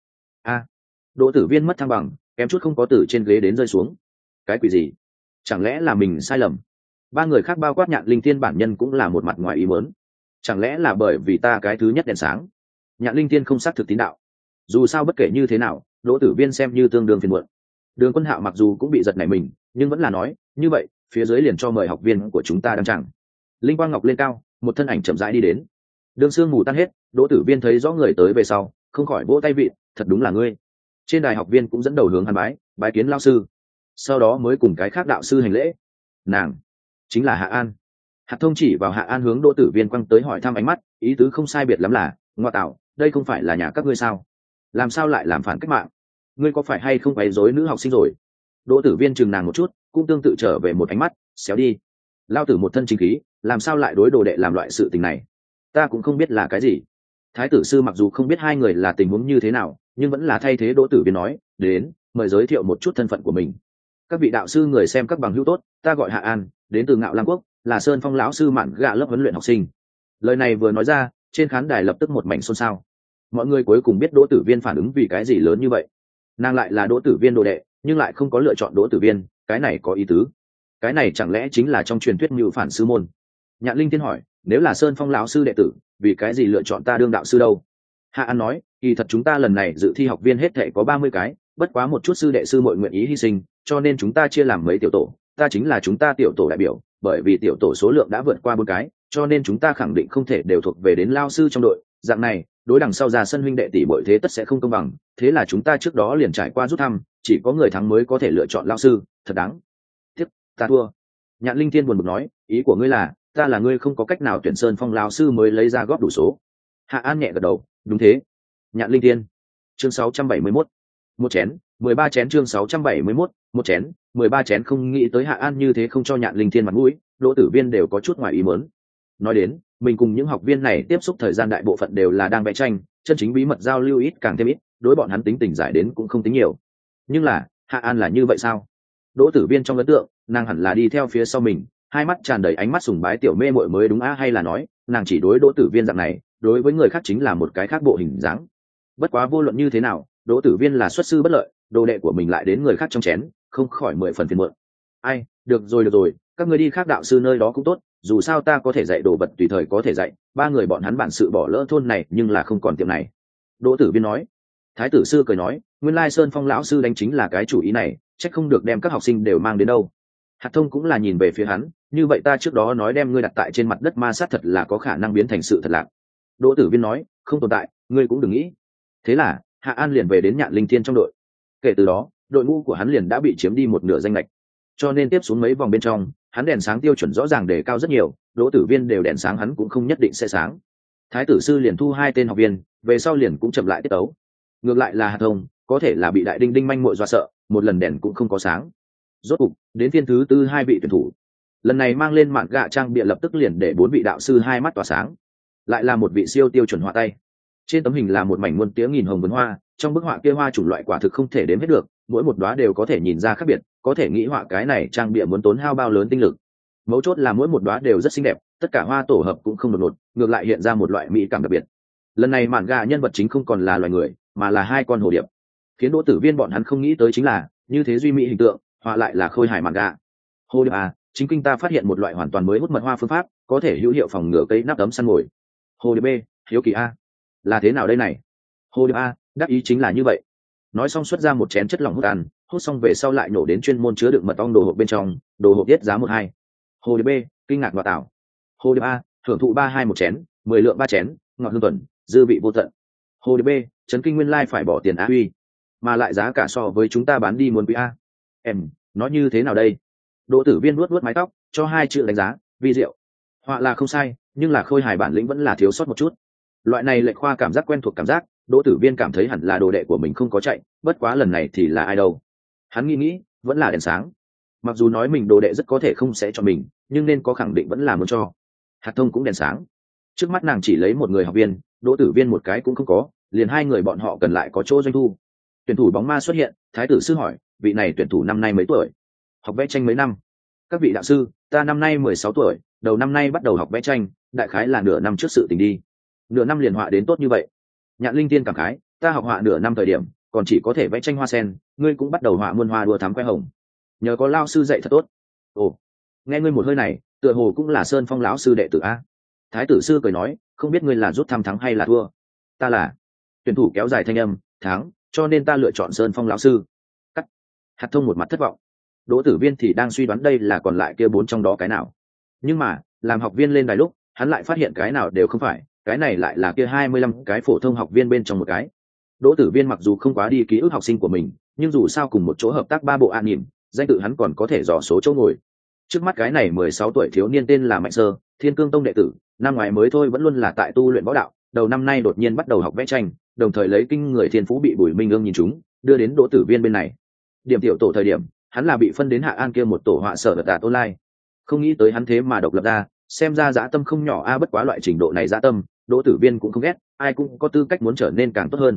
Đỗ Tử Viên mất thăng bằng, kém chút không có từ trên ghế đến rơi xuống. Cái quỷ gì? Chẳng lẽ là mình sai lầm? Ba người khác bao quát Nhạn Linh Thiên bản nhân cũng là một mặt ngoài ý muốn. Chẳng lẽ là bởi vì ta cái thứ nhất đèn sáng? Nhạn Linh Thiên không xác thực tín đạo. Dù sao bất kể như thế nào, Đỗ Tử Viên xem như tương đương phiền muộn. Đường Quân Hạo mặc dù cũng bị giật nảy mình, nhưng vẫn là nói, như vậy phía dưới liền cho mời học viên của chúng ta đăng tràng. Linh quang ngọc lên cao, một thân ảnh chậm rãi đi đến. Đường sương mù tan hết, Đỗ Tử Viên thấy rõ người tới về sau, không khỏi vỗ tay vị, thật đúng là ngươi. Trên đài học viên cũng dẫn đầu hướng hắn bái kiến lão sư. Sau đó mới cùng cái khác đạo sư hành lễ. Nàng chính là Hạ An. Hạt Thông chỉ vào Hạ An hướng Đỗ Tử Viên quăng tới hỏi thăm ánh mắt, ý tứ không sai biệt lắm là, ngoa tạo, đây không phải là nhà các ngươi sao? Làm sao lại làm phản cách mạng? Ngươi có phải hay không quấy rối nữ học sinh rồi? Đỗ Tử Viên chừng nàng một chút, cũng tương tự trở về một ánh mắt, xéo đi. Lao tử một thân chính khí, làm sao lại đối đồ đệ làm loại sự tình này? Ta cũng không biết là cái gì. Thái tử sư mặc dù không biết hai người là tình huống như thế nào, nhưng vẫn là thay thế Đỗ Tử Viên nói, đến, mời giới thiệu một chút thân phận của mình. Các vị đạo sư người xem các bằng hữu tốt, ta gọi Hạ An, đến từ Ngạo Lam Quốc, là Sơn Phong lão sư mạn gạ lớp huấn luyện học sinh. Lời này vừa nói ra, trên khán đài lập tức một mảnh xôn xao. Mọi người cuối cùng biết Đỗ Tử Viên phản ứng vì cái gì lớn như vậy. Nàng lại là Đỗ Tử Viên đồ đệ, nhưng lại không có lựa chọn Đỗ Tử Viên, cái này có ý tứ. Cái này chẳng lẽ chính là trong truyền thuyết mưu phản sư môn? Nhạn Linh Thiên hỏi, nếu là Sơn Phong lão sư đệ tử, vì cái gì lựa chọn ta đương đạo sư đâu? Hạ An nói, kỳ thật chúng ta lần này dự thi học viên hết thảy có 30 cái, bất quá một chút sư đệ sư muội nguyện ý hy sinh, cho nên chúng ta chia làm mấy tiểu tổ, ta chính là chúng ta tiểu tổ đại biểu, bởi vì tiểu tổ số lượng đã vượt qua 4 cái, cho nên chúng ta khẳng định không thể đều thuộc về đến lao sư trong đội, dạng này, đối đằng sau ra sân huynh đệ tỷ muội thế tất sẽ không công bằng, thế là chúng ta trước đó liền trải qua rút thăm, chỉ có người thắng mới có thể lựa chọn lao sư, thật đáng. Tiếp, ta thua. Nhạn Linh Thiên buồn bực nói, ý của ngươi là, ta là ngươi không có cách nào tuyển Sơn Phong lao sư mới lấy ra góp đủ số. Hạ An nhẹ gật đầu, đúng thế. Nhạn Linh Thiên. Chương 671. Một chén, 13 chén. Chương 671. Một chén, 13 chén. Không nghĩ tới Hạ An như thế không cho Nhạn Linh Thiên mặt mũi, Đỗ Tử Viên đều có chút ngoài ý muốn. Nói đến, mình cùng những học viên này tiếp xúc thời gian đại bộ phận đều là đang vẽ tranh, chân chính bí mật giao lưu ít càng thêm ít, đối bọn hắn tính tình giải đến cũng không tính nhiều. Nhưng là, Hạ An là như vậy sao? Đỗ Tử Viên trong ấn tượng, nàng hẳn là đi theo phía sau mình, hai mắt tràn đầy ánh mắt sùng bái tiểu mê muội mới đúng hay là nói, nàng chỉ đối Đỗ Tử Viên dạng này, đối với người khác chính là một cái khác bộ hình dáng. Bất quá vô luận như thế nào, Đỗ Tử Viên là xuất sư bất lợi, đồ đệ của mình lại đến người khác trong chén, không khỏi 10 phần phiền muộn. Ai, được rồi, các ngươi đi khác đạo sư nơi đó cũng tốt, dù sao ta có thể dạy đồ vật tùy thời có thể dạy, ba người bọn hắn bản sự bỏ lỡ thôn này nhưng là không còn tiệm này. Đỗ Tử Viên nói. Thái tử sư cười nói, nguyên lai Sơn Phong lão sư đánh chính là cái chủ ý này, chắc không được đem các học sinh đều mang đến đâu. Hạt Thông cũng là nhìn về phía hắn, như vậy ta trước đó nói đem ngươi đặt tại trên mặt đất ma sát thật là có khả năng biến thành sự thật lạc. Đỗ Tử Viên nói, không tồn tại, ngươi cũng đừng nghĩ. Thế là Hạ An liền về đến Nhạn Linh Thiên trong đội. Kể từ đó, đội ngũ của hắn liền đã bị chiếm đi một nửa danh lệch, cho nên tiếp xuống mấy vòng bên trong, hắn đèn sáng tiêu chuẩn rõ ràng đề cao rất nhiều, Đỗ Tử Viên đều đèn sáng hắn cũng không nhất định sẽ sáng. Thái tử sư liền thu 2 tên học viên, về sau liền cũng chậm lại tiết tấu. Ngược lại là Hạt Thông, có thể là bị đại đinh đinh manh muội dọa sợ, một lần đèn cũng không có sáng. Rốt cục, đến phiên thứ tư 2 vị tuyển thủ. Lần này mang lên mạn gạ trang bịa lập tức liền để 4 vị đạo sư hai mắt tỏa sáng. lại là một vị siêu tiêu chuẩn họa tay. Trên tấm hình là một mảnh muôn tiếng nghìn hồng vấn hoa, trong bức họa kia hoa chủng loại quả thực không thể đếm hết được, mỗi một đóa đều có thể nhìn ra khác biệt, có thể nghĩ họa cái này trang bìa muốn tốn hao bao lớn tinh lực. Mấu chốt là mỗi một đóa đều rất xinh đẹp, tất cả hoa tổ hợp cũng không đột ngột, ngược lại hiện ra một loại mỹ cảm đặc biệt. Lần này mạn gà nhân vật chính không còn là loài người, mà là hai con hồ điệp. Khiến Đỗ Tử Viên bọn hắn không nghĩ tới chính là, như thế duy mỹ hình tượng, họa lại là khôi hài mạn gà. Hồ điệp à, chính kinh ta phát hiện một loại hoàn toàn mới hút mật hoa phương pháp, có thể hữu hiệu phòng ngừa cây nắp ấm săn mồi. Hồ điệp B, hiếu kỳ a, là thế nào đây này? Hồ điệp A, đáp ý chính là như vậy. Nói xong xuất ra một chén chất lỏng hút ăn, hút xong về sau lại nổ đến chuyên môn chứa đựng mật ong đồ hộp bên trong, đồ hộp tiết giá 1-2. Hồ điệp B, kinh ngạc và tảo. Hồ điệp A, hưởng thụ 3-2 một chén, 10 lượng 3 chén, ngọt hương tuần, dư vị vô tận. Hồ điệp B, chấn kinh nguyên lai phải bỏ tiền á huy, mà lại giá cả so với chúng ta bán đi muốn quý a. Em, nói như thế nào đây? Đỗ Tử Viên vuốt mái tóc, cho 2 chữ đánh giá, vi diệu. Họa là không sai, nhưng là khôi hài bản lĩnh vẫn là thiếu sót một chút. Loại này lệch khoa cảm giác quen thuộc cảm giác, Đỗ Tử Viên cảm thấy hẳn là đồ đệ của mình không có chạy, bất quá lần này thì là ai đâu. Hắn nghĩ vẫn là đèn sáng. Mặc dù nói mình đồ đệ rất có thể không sẽ cho mình, nhưng nên có khẳng định vẫn là muốn cho. Hạt Thông cũng đèn sáng. Trước mắt nàng chỉ lấy một người học viên, Đỗ Tử Viên một cái cũng không có, liền 2 người bọn họ cần lại có chỗ doanh thu. Tuyển thủ bóng ma xuất hiện, Thái tử sư hỏi, vị này tuyển thủ năm nay mấy tuổi? Học vẽ tranh mấy năm? Các vị đạo sư, ta năm nay 16 tuổi, đầu năm nay bắt đầu học vẽ tranh, đại khái là nửa năm trước sự tình đi. Nửa năm liền họa đến tốt như vậy. Nhạn Linh Tiên cảm khái, ta học họa nửa năm thời điểm còn chỉ có thể vẽ tranh hoa sen, ngươi cũng bắt đầu họa muôn hoa đua thắm que hồng, nhờ có lao sư dạy thật tốt. Ồ, nghe ngươi một hơi này tựa hồ cũng là Sơn Phong lão sư đệ tử a. Thái tử sư cười nói, không biết ngươi là rút thăm thắng hay là thua? Ta là. Tuyển thủ kéo dài thanh âm, thắng, cho nên ta lựa chọn Sơn Phong lão sư. Cắt. Hạt Thông một mặt thất vọng. Đỗ Tử Viên thì đang suy đoán đây là còn lại kia 4 trong đó cái nào, nhưng mà làm học viên lên đài lúc hắn lại phát hiện cái nào đều không phải, cái này lại là kia 25 cái phổ thông học viên bên trong một cái. Đỗ Tử Viên mặc dù không quá đi ký ức học sinh của mình, nhưng dù sao cùng một chỗ hợp tác 3 bộ an nhỉm, danh tự hắn còn có thể dò số chỗ ngồi. Trước mắt cái này 16 tuổi thiếu niên tên là Mạnh Sơ, Thiên Cương Tông đệ tử, năm ngoái mới thôi vẫn luôn là tại tu luyện võ đạo, đầu năm nay đột nhiên bắt đầu học vẽ tranh, đồng thời lấy kinh người thiên phú bị Bùi Minh Ương nhìn trúng, đưa đến Đỗ Tử Viên bên này. Điểm tiểu tổ thời điểm, hắn là bị phân đến Hạ An kia một tổ họa sở ở Tạt Online. Không nghĩ tới hắn thế mà độc lập ra, xem ra dã tâm không nhỏ a, bất quá loại trình độ này dã tâm, Đỗ Tử Viên cũng không ghét, ai cũng có tư cách muốn trở nên càng tốt hơn.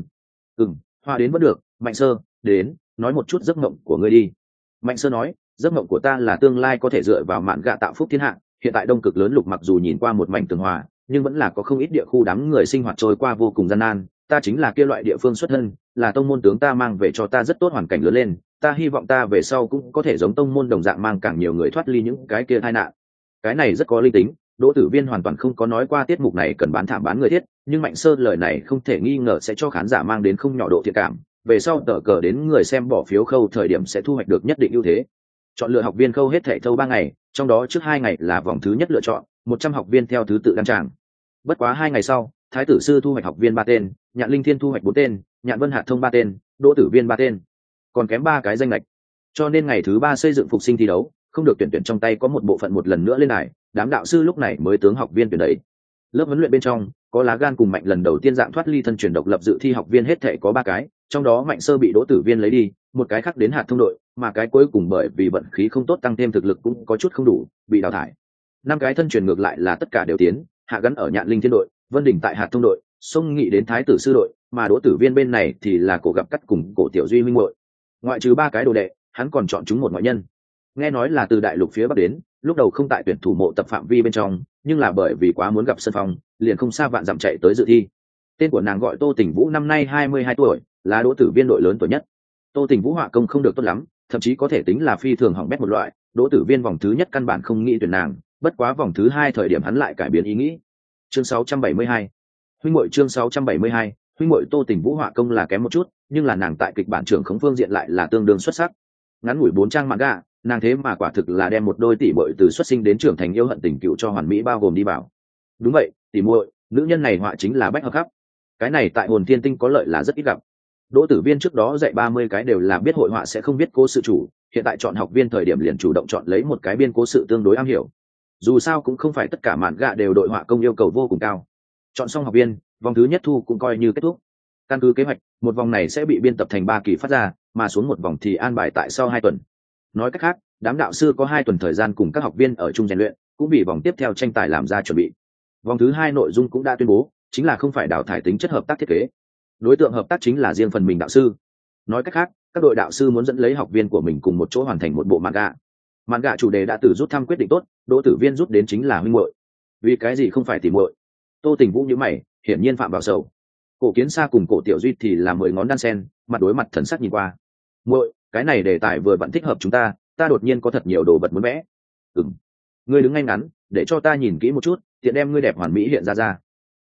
Hoa đến vẫn được. Mạnh Sơ, đến nói một chút giấc mộng của ngươi đi. Mạnh Sơ nói, giấc mộng của ta là tương lai có thể dựa vào mạn gạ tạo phúc thiên hạ. Hiện tại Đông Cực lớn lục mặc dù nhìn qua một mảnh tường hòa, nhưng vẫn là có không ít địa khu đám người sinh hoạt trôi qua vô cùng gian nan. Ta chính là kia loại địa phương xuất thân, là tông môn tướng ta mang về cho ta rất tốt hoàn cảnh lớn lên. Ta hy vọng ta về sau cũng có thể giống tông môn đồng dạng mang càng nhiều người thoát ly những cái kia tai nạn. Cái này rất có linh tính. Đỗ Tử Viên hoàn toàn không có nói qua tiết mục này cần bán thảm bán người thiết, nhưng Mạnh Sơ lời này không thể nghi ngờ sẽ cho khán giả mang đến không nhỏ độ thiện cảm, về sau tờ cờ đến người xem bỏ phiếu khâu thời điểm sẽ thu hoạch được nhất định ưu thế. Chọn lựa học viên khâu hết thảy thâu 3 ngày, trong đó trước 2 ngày là vòng thứ nhất lựa chọn, 100 học viên theo thứ tự đăng tràng. Bất quá 2 ngày sau, Thái tử sư thu hoạch học viên 3 tên, Nhạn Linh Thiên thu hoạch 4 tên, Nhạn Vân Hạt Thông 3 tên, Đỗ Tử Viên 3 tên, còn kém 3 cái danh lệch. Cho nên ngày thứ 3 xây dựng phục sinh thi đấu, không được tuyển trong tay có một bộ phận một lần nữa lên đài, đám đạo sư lúc này mới tướng học viên tuyển đấy. Lớp huấn luyện bên trong có lá gan cùng Mạnh lần đầu tiên dạng thoát ly thân truyền độc lập dự thi học viên hết thể có 3 cái, trong đó Mạnh Sơ bị Đỗ Tử Viên lấy đi, một cái khác đến Hạt Thông đội, mà cái cuối cùng bởi vì vận khí không tốt tăng thêm thực lực cũng có chút không đủ, bị đào thải. 5 cái thân truyền ngược lại là tất cả đều tiến, hạ gắn ở Nhạn Linh Thiên đội, Vân Đỉnh tại Hạt Thông đội, Sông Nghị đến Thái tử sư đội, mà Đỗ Tử Viên bên này thì là cổ gặp cắt cùng cổ Tiểu Duy minh muội. Ngoại trừ 3 cái đồ đệ, hắn còn chọn chúng một ngoại nhân. Nghe nói là từ đại lục phía bắc đến, lúc đầu không tại tuyển thủ mộ tập phạm vi bên trong, nhưng là bởi vì quá muốn gặp sân phong, liền không xa vạn dặm chạy tới dự thi. Tên của nàng gọi Tô Tình Vũ, năm nay 22 tuổi, là Đỗ Tử Viên đội lớn tuổi nhất. Tô Tình Vũ họa công không được tốt lắm, thậm chí có thể tính là phi thường hỏng bét một loại, Đỗ Tử Viên vòng thứ nhất căn bản không nghĩ tuyển nàng, bất quá vòng thứ 2 thời điểm hắn lại cải biến ý nghĩ. Chương 672. Huynh muội chương 672, huynh muội Tô Tình Vũ họa công là kém một chút, nhưng là nàng tại kịch bản trưởng khống phương diện lại là tương đương xuất sắc. Ngắn ngủi 4 trang manga, nàng thế mà quả thực là đem một đôi tỷ muội từ xuất sinh đến trưởng thành yêu hận tình cựu cho hoàn mỹ bao gồm đi vào. Đúng vậy, tỷ muội, nữ nhân này họa chính là bách hợp khắp. Cái này tại Hồn Thiên Tinh có lợi là rất ít gặp. Đỗ Tử Viên trước đó dạy 30 cái đều là biết hội họa sẽ không biết cố sự chủ, hiện tại chọn học viên thời điểm liền chủ động chọn lấy một cái biên cố sự tương đối am hiểu. Dù sao cũng không phải tất cả manga đều đội họa công yêu cầu vô cùng cao. Chọn xong học viên, vòng thứ nhất thu cũng coi như kết thúc. Căn cứ kế hoạch, một vòng này sẽ bị biên tập thành 3 kỳ phát ra, mà xuống một vòng thì an bài tại sau 2 tuần. Nói cách khác, đám đạo sư có 2 tuần thời gian cùng các học viên ở chung rèn luyện, cũng vì vòng tiếp theo tranh tài làm ra chuẩn bị. Vòng thứ 2 nội dung cũng đã tuyên bố, chính là không phải đào thải tính chất hợp tác thiết kế. Đối tượng hợp tác chính là riêng phần mình đạo sư. Nói cách khác, các đội đạo sư muốn dẫn lấy học viên của mình cùng một chỗ hoàn thành một bộ manga. Manga chủ đề đã từ rút thăm quyết định tốt, Đỗ Tử Viên rút đến chính là huynh muội. Vì cái gì không phải tỉ muội? Tô Tình Vũ nhíu mày, hiển nhiên phạm vào sầu. Cổ Kiến Sa cùng Cổ Tiểu Duy thì là 10 ngón đan sen, mặt đối mặt thần sắc nhìn qua. Muội, cái này đề tài vừa vặn thích hợp chúng ta đột nhiên có thật nhiều đồ vật muốn vẽ. Ngươi đứng ngay ngắn, để cho ta nhìn kỹ một chút, tiện đem ngươi đẹp hoàn mỹ hiện ra.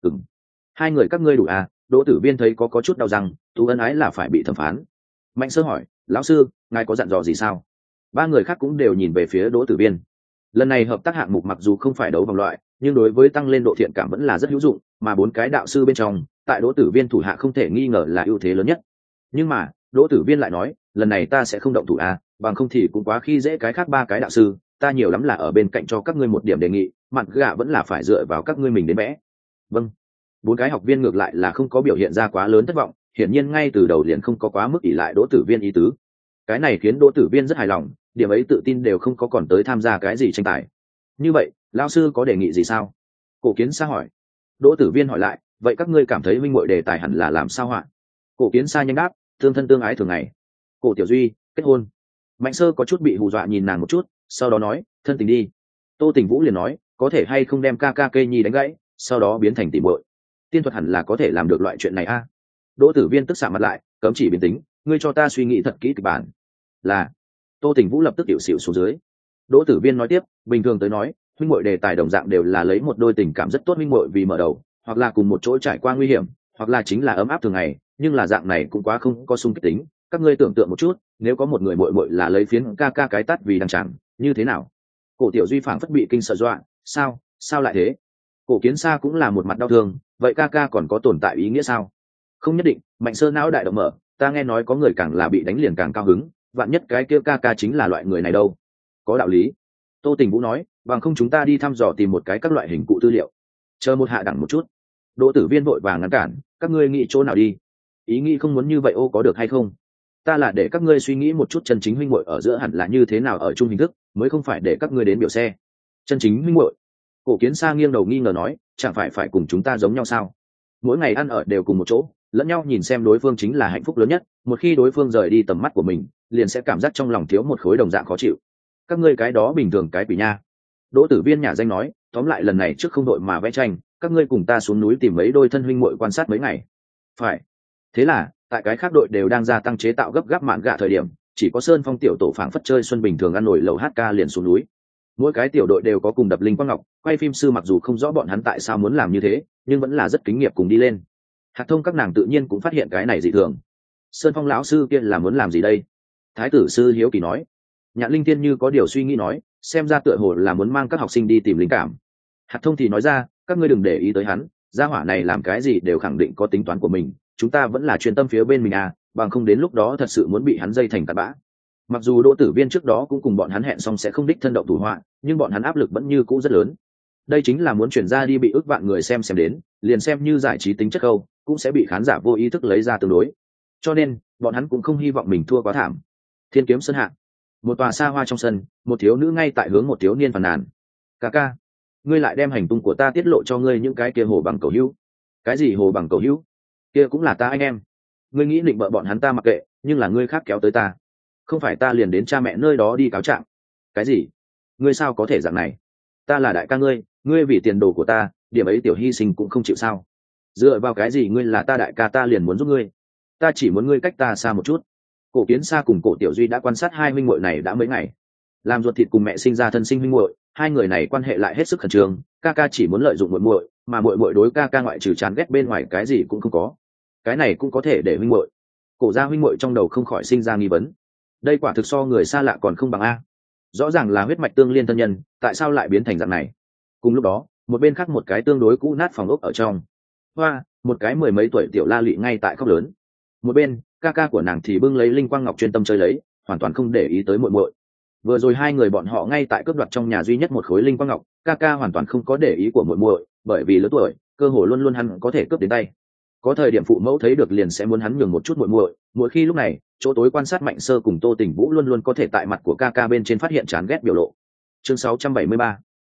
Hai người các ngươi đủ à? Đỗ Tử Viên thấy có chút đau răng, tú ân ái là phải bị thẩm phán. Mạnh Sơ hỏi, lão sư, ngài có dặn dò gì sao? Ba người khác cũng đều nhìn về phía Đỗ Tử Viên. Lần này hợp tác hạng mục mặc dù không phải đấu vòng loại, nhưng đối với tăng lên độ thiện cảm vẫn là rất hữu dụng, mà 4 cái đạo sư bên trong, tại Đỗ Tử Viên thủ hạ không thể nghi ngờ là ưu thế lớn nhất. Nhưng mà, Đỗ Tử Viên lại nói, lần này ta sẽ không động thủ à, bằng không thì cũng quá khi dễ cái khác 3 cái đạo sư, ta nhiều lắm là ở bên cạnh cho các ngươi một điểm đề nghị, mặt gạ vẫn là phải dựa vào các ngươi mình đến vẽ. Vâng. 4 cái học viên ngược lại là không có biểu hiện ra quá lớn thất vọng, hiển nhiên ngay từ đầu liền không có quá mức ỷ lại Đỗ Tử Viên ý tứ. Cái này khiến Đỗ Tử Viên rất hài lòng, điểm ấy tự tin đều không có còn tới tham gia cái gì tranh tài. Như vậy, lão sư có đề nghị gì sao? Cổ Kiến Sa hỏi. Đỗ Tử Viên hỏi lại, vậy các ngươi cảm thấy huynh muội đề tài hẳn là làm sao họa? Cổ Kiến Sa nhanh đáp, tương thân tương ái thường ngày. Cổ Tiểu Duy, kết hôn. Mạnh Sơ có chút bị hù dọa nhìn nàng một chút, sau đó nói, thân tình đi. Tô Tình Vũ liền nói, có thể hay không đem ca ca Kê Nhi đánh gãy, sau đó biến thành tỷ muội. Tiên thuật hẳn là có thể làm được loại chuyện này a. Đỗ Tử Viên tức xạ mặt lại, cấm chỉ biến tính, ngươi cho ta suy nghĩ thật kỹ kịch bản. Là. Tô Tình Vũ lập tức hiểu xỉu xuống dưới. Đỗ Tử Viên nói tiếp, bình thường tới nói, huynh muội đề tài đồng dạng đều là lấy một đôi tình cảm rất tốt huynh muội vì mở đầu, hoặc là cùng một chỗ trải qua nguy hiểm, hoặc là chính là ấm áp thường ngày, nhưng là dạng này cũng quá không có xung kích tính. Các ngươi tưởng tượng một chút, nếu có một người muội muội là lấy phiến ca ca cái tát vì đăng chẳng, như thế nào? Cổ Tiểu Duy phảng phất bị kinh sợ dọa, sao lại thế? Cổ Kiến Sa cũng là một mặt đau thương, vậy ca ca còn có tồn tại ý nghĩa sao? Không nhất định. Mạnh Sơ não đại động mở, ta nghe nói có người càng là bị đánh liền càng cao hứng, vạn nhất cái kia ca ca chính là loại người này đâu. Có đạo lý. Tô Tình Vũ nói, bằng không chúng ta đi thăm dò tìm một cái các loại hình cụ tư liệu. Chờ một hạ đẳng một chút. Đỗ Tử Viên vội vàng ngăn cản, các ngươi nghĩ chỗ nào đi? Ý nghĩ không muốn như vậy ô có được hay không? Ta là để các ngươi suy nghĩ một chút chân chính huynh muội ở giữa hẳn là như thế nào ở chung hình thức, mới không phải để các ngươi đến biểu xe. Chân chính huynh muội. Cổ Kiến Sa nghiêng đầu nghi ngờ nói, chẳng phải cùng chúng ta giống nhau sao? Mỗi ngày ăn ở đều cùng một chỗ, lẫn nhau nhìn xem đối phương chính là hạnh phúc lớn nhất, một khi đối phương rời đi tầm mắt của mình, liền sẽ cảm giác trong lòng thiếu một khối đồng dạng khó chịu. Các ngươi cái đó bình thường cái quỷ nha. Đỗ Tử Viên nhả danh nói, tóm lại lần này trước không đội mà vẽ tranh, các ngươi cùng ta xuống núi tìm mấy đôi thân huynh muội quan sát mấy ngày. Phải. Thế là, tại cái khác đội đều đang gia tăng chế tạo gấp gáp mạn gạ thời điểm, chỉ có Sơn Phong tiểu tổ phảng phất chơi xuân bình thường ăn nổi lẩu hát ca liền xuống núi. Mỗi cái tiểu đội đều có cùng đập linh quang ngọc, quay phim sư mặc dù không rõ bọn hắn tại sao muốn làm như thế, nhưng vẫn là rất kính nghiệp cùng đi lên. Hạc Thông các nàng tự nhiên cũng phát hiện cái này dị thường. Sơn Phong lão sư kia là muốn làm gì đây? Thái tử sư hiếu kỳ nói. Nhạn Linh Tiên như có điều suy nghĩ nói, xem ra tựa hồ là muốn mang các học sinh đi tìm linh cảm. Hạc Thông thì nói ra, các ngươi đừng để ý tới hắn, gia hỏa này làm cái gì đều khẳng định có tính toán của mình, chúng ta vẫn là chuyên tâm phía bên mình à, bằng không đến lúc đó thật sự muốn bị hắn dây thành tạt bã. Mặc dù Đỗ Tử Viên trước đó cũng cùng bọn hắn hẹn xong sẽ không đích thân động thủ họa, nhưng bọn hắn áp lực vẫn như cũ rất lớn. Đây chính là muốn chuyển ra đi bị ức vạn người xem đến, liền xem như giải trí tính chất câu, cũng sẽ bị khán giả vô ý thức lấy ra tương đối. Cho nên, bọn hắn cũng không hy vọng mình thua quá thảm. Thiên Kiếm Sơn hạ, một tòa xa hoa trong sân, một thiếu nữ ngay tại hướng một thiếu niên phàn nàn. Ca ca, ngươi lại đem hành tung của ta tiết lộ cho ngươi những cái kia hồ bằng cầu hữu. Cái gì hồ bằng cầu hữu? Kia cũng là ta anh em. Ngươi nghĩ định bợ bọn hắn ta mặc kệ, nhưng là ngươi khác kéo tới ta. Không phải ta liền đến cha mẹ nơi đó đi cáo trạng. Cái gì? Ngươi sao có thể dạng này? Ta là đại ca ngươi, ngươi vì tiền đồ của ta, điểm ấy tiểu hy sinh cũng không chịu sao? Dựa vào cái gì ngươi là ta đại ca ta liền muốn giúp ngươi? Ta chỉ muốn ngươi cách ta xa một chút. Cổ Kiến Sa cùng Cổ Tiểu Duy đã quan sát hai huynh muội này đã mấy ngày, làm ruột thịt cùng mẹ sinh ra thân sinh huynh muội, hai người này quan hệ lại hết sức khẩn trương. Ca ca chỉ muốn lợi dụng muội muội, mà muội muội đối ca ca ngoại trừ chán ghét bên ngoài cái gì cũng không có. Cái này cũng có thể để huynh muội. Cổ gia huynh muội trong đầu không khỏi sinh ra nghi vấn. Đây quả thực so người xa lạ còn không bằng a. Rõ ràng là huyết mạch tương liên thân nhân, tại sao lại biến thành dạng này? Cùng lúc đó, một bên khác một cái tương đối cũ nát phòng ốc ở trong. Hoa, một cái mười mấy tuổi tiểu la lị ngay tại khóc lớn. Một bên, ca ca của nàng thì bưng lấy linh quang ngọc chuyên tâm chơi lấy, hoàn toàn không để ý tới muội muội. Vừa rồi hai người bọn họ ngay tại cướp đoạt trong nhà duy nhất một khối linh quang ngọc, ca ca hoàn toàn không có để ý của muội muội, bởi vì lớn tuổi, cơ hội luôn luôn hắn có thể cướp đến tay. Có thời điểm phụ mẫu thấy được liền sẽ muốn hắn nhường một chút muội muội, mỗi khi lúc này, chỗ tối quan sát Mạnh Sơ cùng Tô Tình Vũ luôn luôn có thể tại mặt của ca ca bên trên phát hiện chán ghét biểu lộ. Chương 673.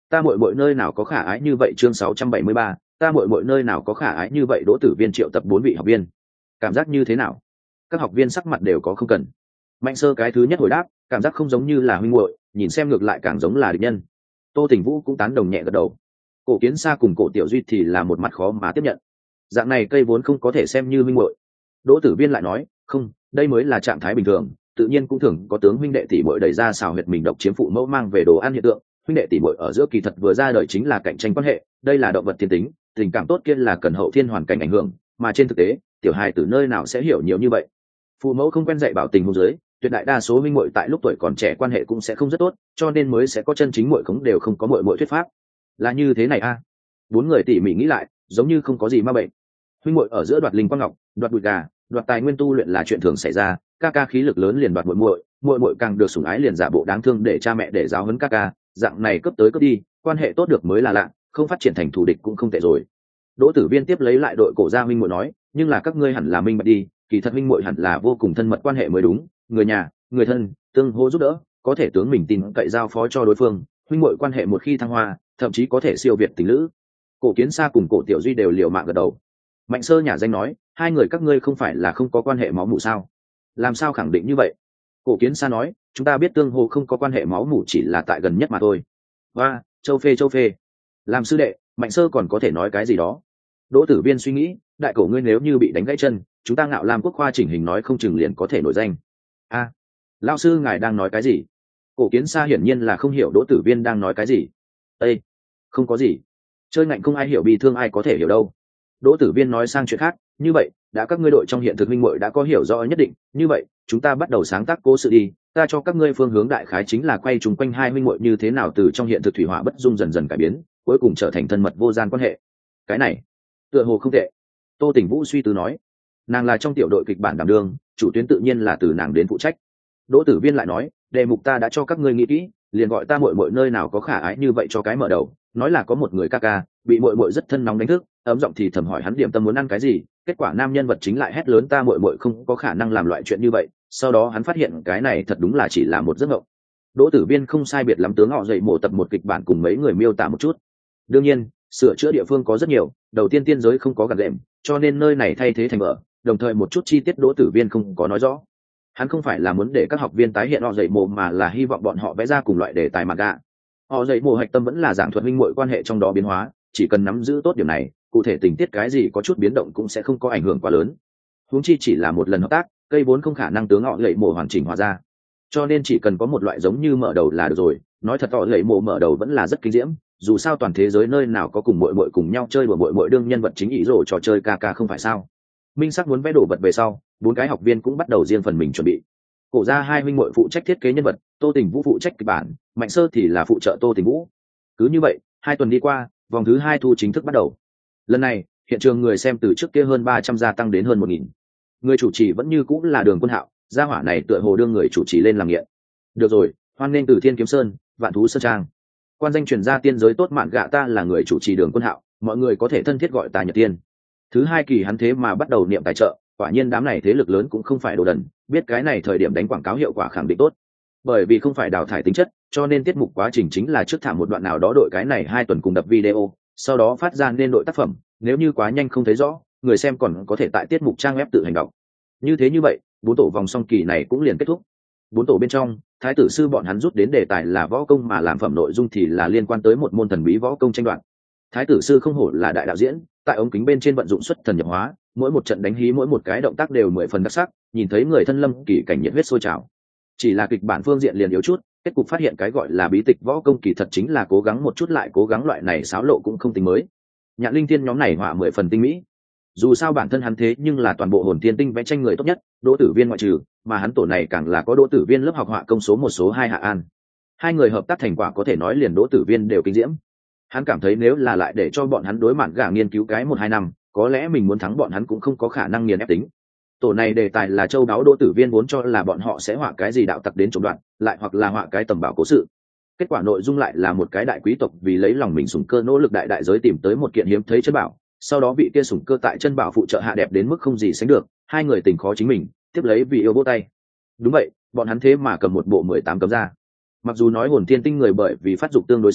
ta muội muội nơi nào có khả ái như vậy. Chương 673, ta muội muội nơi nào có khả ái như vậy. Đỗ Tử Viên triệu tập 4 vị học viên, cảm giác như thế nào? Các học viên sắc mặt đều có không cần. Mạnh Sơ cái thứ nhất hồi đáp, cảm giác không giống như là huynh muội, nhìn xem ngược lại càng giống là địch nhân. Tô Tình Vũ cũng tán đồng nhẹ gật đầu. Cổ Kiến Sa cùng Cổ Tiểu Duy thì là một mặt khó mà tiếp nhận. Dạng này cây vốn không có thể xem như huynh muội. Đỗ Tử Viên lại nói, không, đây mới là trạng thái bình thường, tự nhiên cũng thường có tướng huynh đệ tỷ muội đẩy ra xào huyệt mình độc chiếm phụ mẫu mang về đồ ăn hiện tượng. Huynh đệ tỷ muội ở giữa kỳ thật vừa ra đời chính là cạnh tranh quan hệ, đây là động vật thiên tính, tình cảm tốt kia là cần hậu thiên hoàn cảnh ảnh hưởng, mà trên thực tế, tiểu hài từ nơi nào sẽ hiểu nhiều như vậy. Phụ mẫu không quen dạy bảo tình huống dưới, tuyệt đại đa số huynh muội tại lúc tuổi còn trẻ quan hệ cũng sẽ không rất tốt, cho nên mới sẽ có chân chính muội khống đều không có muội muội thuyết pháp. Là như thế này a. 4 người tỉ mỉ nghĩ lại, giống như không có gì ma bệnh. Huynh muội ở giữa đoạt linh quang ngọc, đoạt bụi gà, đoạt tài nguyên tu luyện là chuyện thường xảy ra, ca ca khí lực lớn liền đoạt muội muội, muội muội càng được sủng ái liền giả bộ đáng thương để cha mẹ để giáo huấn ca ca, dạng này cấp tới cấp đi, quan hệ tốt được mới là lạ, không phát triển thành thù địch cũng không tệ rồi. Đỗ Tử Viên tiếp lấy lại đội cổ gia huynh muội nói, nhưng là các ngươi hẳn là minh bạch đi, kỳ thật huynh muội hẳn là vô cùng thân mật quan hệ mới đúng, người nhà, người thân, tương hỗ giúp đỡ, có thể tướng mình tin cậy giao phó cho đối phương, huynh muội quan hệ một khi thăng hoa, thậm chí có thể siêu việt tình lữ. Cổ Kiến Sa cùng Cổ Tiểu Duy đều liều mạng gật đầu. Mạnh Sơ nhà danh nói, hai người các ngươi không phải là không có quan hệ máu mủ sao? Làm sao khẳng định như vậy? Cổ Kiến Sa nói, chúng ta biết tương hô không có quan hệ máu mủ chỉ là tại gần nhất mà thôi. Và châu phê, làm sư đệ, Mạnh Sơ còn có thể nói cái gì đó? Đỗ Tử Viên suy nghĩ, đại cổ ngươi nếu như bị đánh gãy chân, chúng ta Ngạo Lam Quốc khoa chỉnh hình nói không chừng liền có thể nổi danh. A, lão sư ngài đang nói cái gì? Cổ Kiến Sa hiển nhiên là không hiểu Đỗ Tử Viên đang nói cái gì. Ê, không có gì, chơi ngạnh không ai hiểu bị thương ai có thể hiểu đâu. Đỗ Tử Viên nói sang chuyện khác, như vậy đã các ngươi đội trong hiện thực minh muội đã có hiểu rõ nhất định, như vậy chúng ta bắt đầu sáng tác cố sự đi, ta cho các ngươi phương hướng đại khái chính là quay trùng quanh hai minh muội như thế nào từ trong hiện thực thủy hỏa bất dung dần dần cải biến, cuối cùng trở thành thân mật vô gian quan hệ. Cái này tựa hồ không tệ. Tô Tình Vũ suy tư nói, nàng là trong tiểu đội kịch bản đảm đương, chủ tuyến tự nhiên là từ nàng đến phụ trách. Đỗ Tử Viên lại nói, đề mục ta đã cho các ngươi nghĩ kỹ, liền gọi ta muội muội nơi nào có khả ái như vậy cho cái mở đầu, nói là có một người ca ca bị muội muội rất thân nóng đánh thức, ấm giọng thì thầm hỏi hắn điểm tâm muốn ăn cái gì, kết quả nam nhân vật chính lại hét lớn ta muội muội không có khả năng làm loại chuyện như vậy, sau đó hắn phát hiện cái này thật đúng là chỉ là một giấc mộng. Đỗ Tử Viên không sai biệt lắm tướng họ dậy mổ tập một kịch bản cùng mấy người miêu tả một chút. Đương nhiên, sửa chữa địa phương có rất nhiều, đầu tiên tiên giới không có gạt đệm, cho nên nơi này thay thế thành vợ, đồng thời một chút chi tiết Đỗ Tử Viên không có nói rõ. Hắn không phải là muốn để các học viên tái hiện họ dậy mổ mà là hy vọng bọn họ vẽ ra cùng loại đề tài manga. Họ dậy mổ hạch tâm vẫn là giảng thuật huynh muội quan hệ trong đó biến hóa, chỉ cần nắm giữ tốt điểm này, cụ thể tình tiết cái gì có chút biến động cũng sẽ không có ảnh hưởng quá lớn. Huống chi chỉ là một lần hợp tác, cây vốn không khả năng tướng họ dậy mổ hoàn chỉnh hóa ra, cho nên chỉ cần có một loại giống như mở đầu là được rồi. Nói thật họ dậy mổ mở đầu vẫn là rất kinh diễm, dù sao toàn thế giới nơi nào có cùng muội muội cùng nhau chơi đùa muội muội đương nhân vật chính ý rồ trò chơi ca ca không phải sao? Minh Sắc muốn vẽ đồ vật về sau, 4 cái học viên cũng bắt đầu riêng phần mình chuẩn bị. Cổ ra hai huynh muội phụ trách thiết kế nhân vật, Tô Tình Vũ phụ trách kịch bản, Mạnh Sơ thì là phụ trợ Tô Tình Vũ. Cứ như vậy, 2 tuần đi qua, vòng thứ 2 thu chính thức bắt đầu. Lần này, hiện trường người xem từ trước kia hơn 300 gia tăng đến hơn 1000. Người chủ trì vẫn như cũ là Đường Quân Hạo, gia hỏa này tựa hồ đương người chủ trì lên làm nghiện. Được rồi, hoan nên từ Thiên Kiếm Sơn, Vạn Thú Sơn Trang. Quan danh truyền ra tiên giới tốt mạn gạ ta là người chủ trì Đường Quân Hạo, mọi người có thể thân thiết gọi ta Nhật Tiên. Thứ 2 kỳ hắn thế mà bắt đầu niệm tài trợ, quả nhiên đám này thế lực lớn cũng không phải đồ đần, biết cái này thời điểm đánh quảng cáo hiệu quả khẳng định tốt. Bởi vì không phải đào thải tính chất, cho nên tiết mục quá trình chính là trước thả một đoạn nào đó đội cái này 2 tuần cùng đập video, sau đó phát ra nên đội tác phẩm, nếu như quá nhanh không thấy rõ, người xem còn có thể tại tiết mục trang web tự hành đọc. Như vậy, 4 tổ vòng song kỳ này cũng liền kết thúc. 4 tổ bên trong, thái tử sư bọn hắn rút đến đề tài là võ công mà làm phẩm nội dung thì là liên quan tới một môn thần bí võ công tranh đoạt. Thái tử sư không hổ là đại đạo diễn, tại ống kính bên trên vận dụng xuất thần nhập hóa, mỗi một trận đánh hí mỗi một cái động tác đều 10 phần đặc sắc, nhìn thấy người thân lâm kỳ cảnh nhiệt huyết sôi trào. Chỉ là kịch bản phương diện liền yếu chút, kết cục phát hiện cái gọi là bí tịch võ công kỳ thật chính là cố gắng một chút lại cố gắng loại này xáo lộ cũng không tính mới. Nhạn Linh Thiên nhóm này họa 10 phần tinh mỹ. Dù sao bản thân hắn thế nhưng là toàn bộ hồn thiên tinh vẽ tranh người tốt nhất, Đỗ Tử Viên ngoại trừ, mà hắn tổ này càng là có Đỗ Tử Viên lớp học họa công số 1 số 2 Hạ An. Hai người hợp tác thành quả có thể nói liền Đỗ Tử Viên đều kinh diễm. Hắn cảm thấy nếu là lại để cho bọn hắn đối mạn gà nghiên cứu cái 1-2 năm, có lẽ mình muốn thắng bọn hắn cũng không có khả năng nghiền ép tính. Tổ này đề tài là châu đáo Đỗ Tử Viên vốn cho là bọn họ sẽ họa cái gì đạo tặc đến trộm đoạn, lại hoặc là họa cái tầm bảo cố sự. Kết quả nội dung lại là một cái đại quý tộc vì lấy lòng mình sủng cơ nỗ lực đại đại giới tìm tới một kiện hiếm thấy chân bảo, sau đó bị kia sủng cơ tại chân bảo phụ trợ hạ đẹp đến mức không gì sánh được, hai người tình khó chính mình, tiếp lấy vì yêu vỗ tay. Đúng vậy, bọn hắn thế mà cầm một bộ 18 cấm ra. Mặc dù nói hồn thiên tinh người bởi vì phát dục tương đối sớm,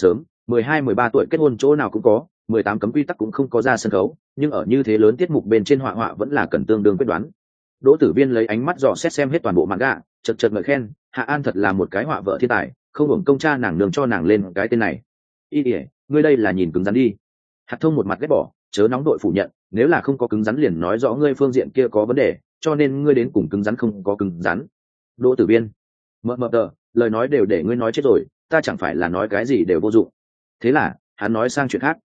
12-13 tuổi kết hôn chỗ nào cũng có, 18 cấm quy tắc cũng không có ra sân khấu, nhưng ở như thế lớn tiết mục bên trên họa họa vẫn là cần tương đương quyết đoán. Đỗ Tử Viên lấy ánh mắt dò xét xem hết toàn bộ manga, chật chật ngợi khen, Hạ An thật là một cái họa vợ thiên tài, không hưởng công cha nàng nương cho nàng lên cái tên này. Ngươi đây là nhìn cứng rắn đi. Hạt Thông một mặt ghét bỏ, chớ nóng đội phủ nhận, nếu là không có cứng rắn liền nói rõ ngươi phương diện kia có vấn đề, cho nên ngươi đến cùng cứng rắn không có cứng rắn. Đỗ Tử Viên, mờ tờ, lời nói đều để ngươi nói chết rồi, ta chẳng phải là nói cái gì đều vô dụng. Thế là hắn nói sang chuyện khác.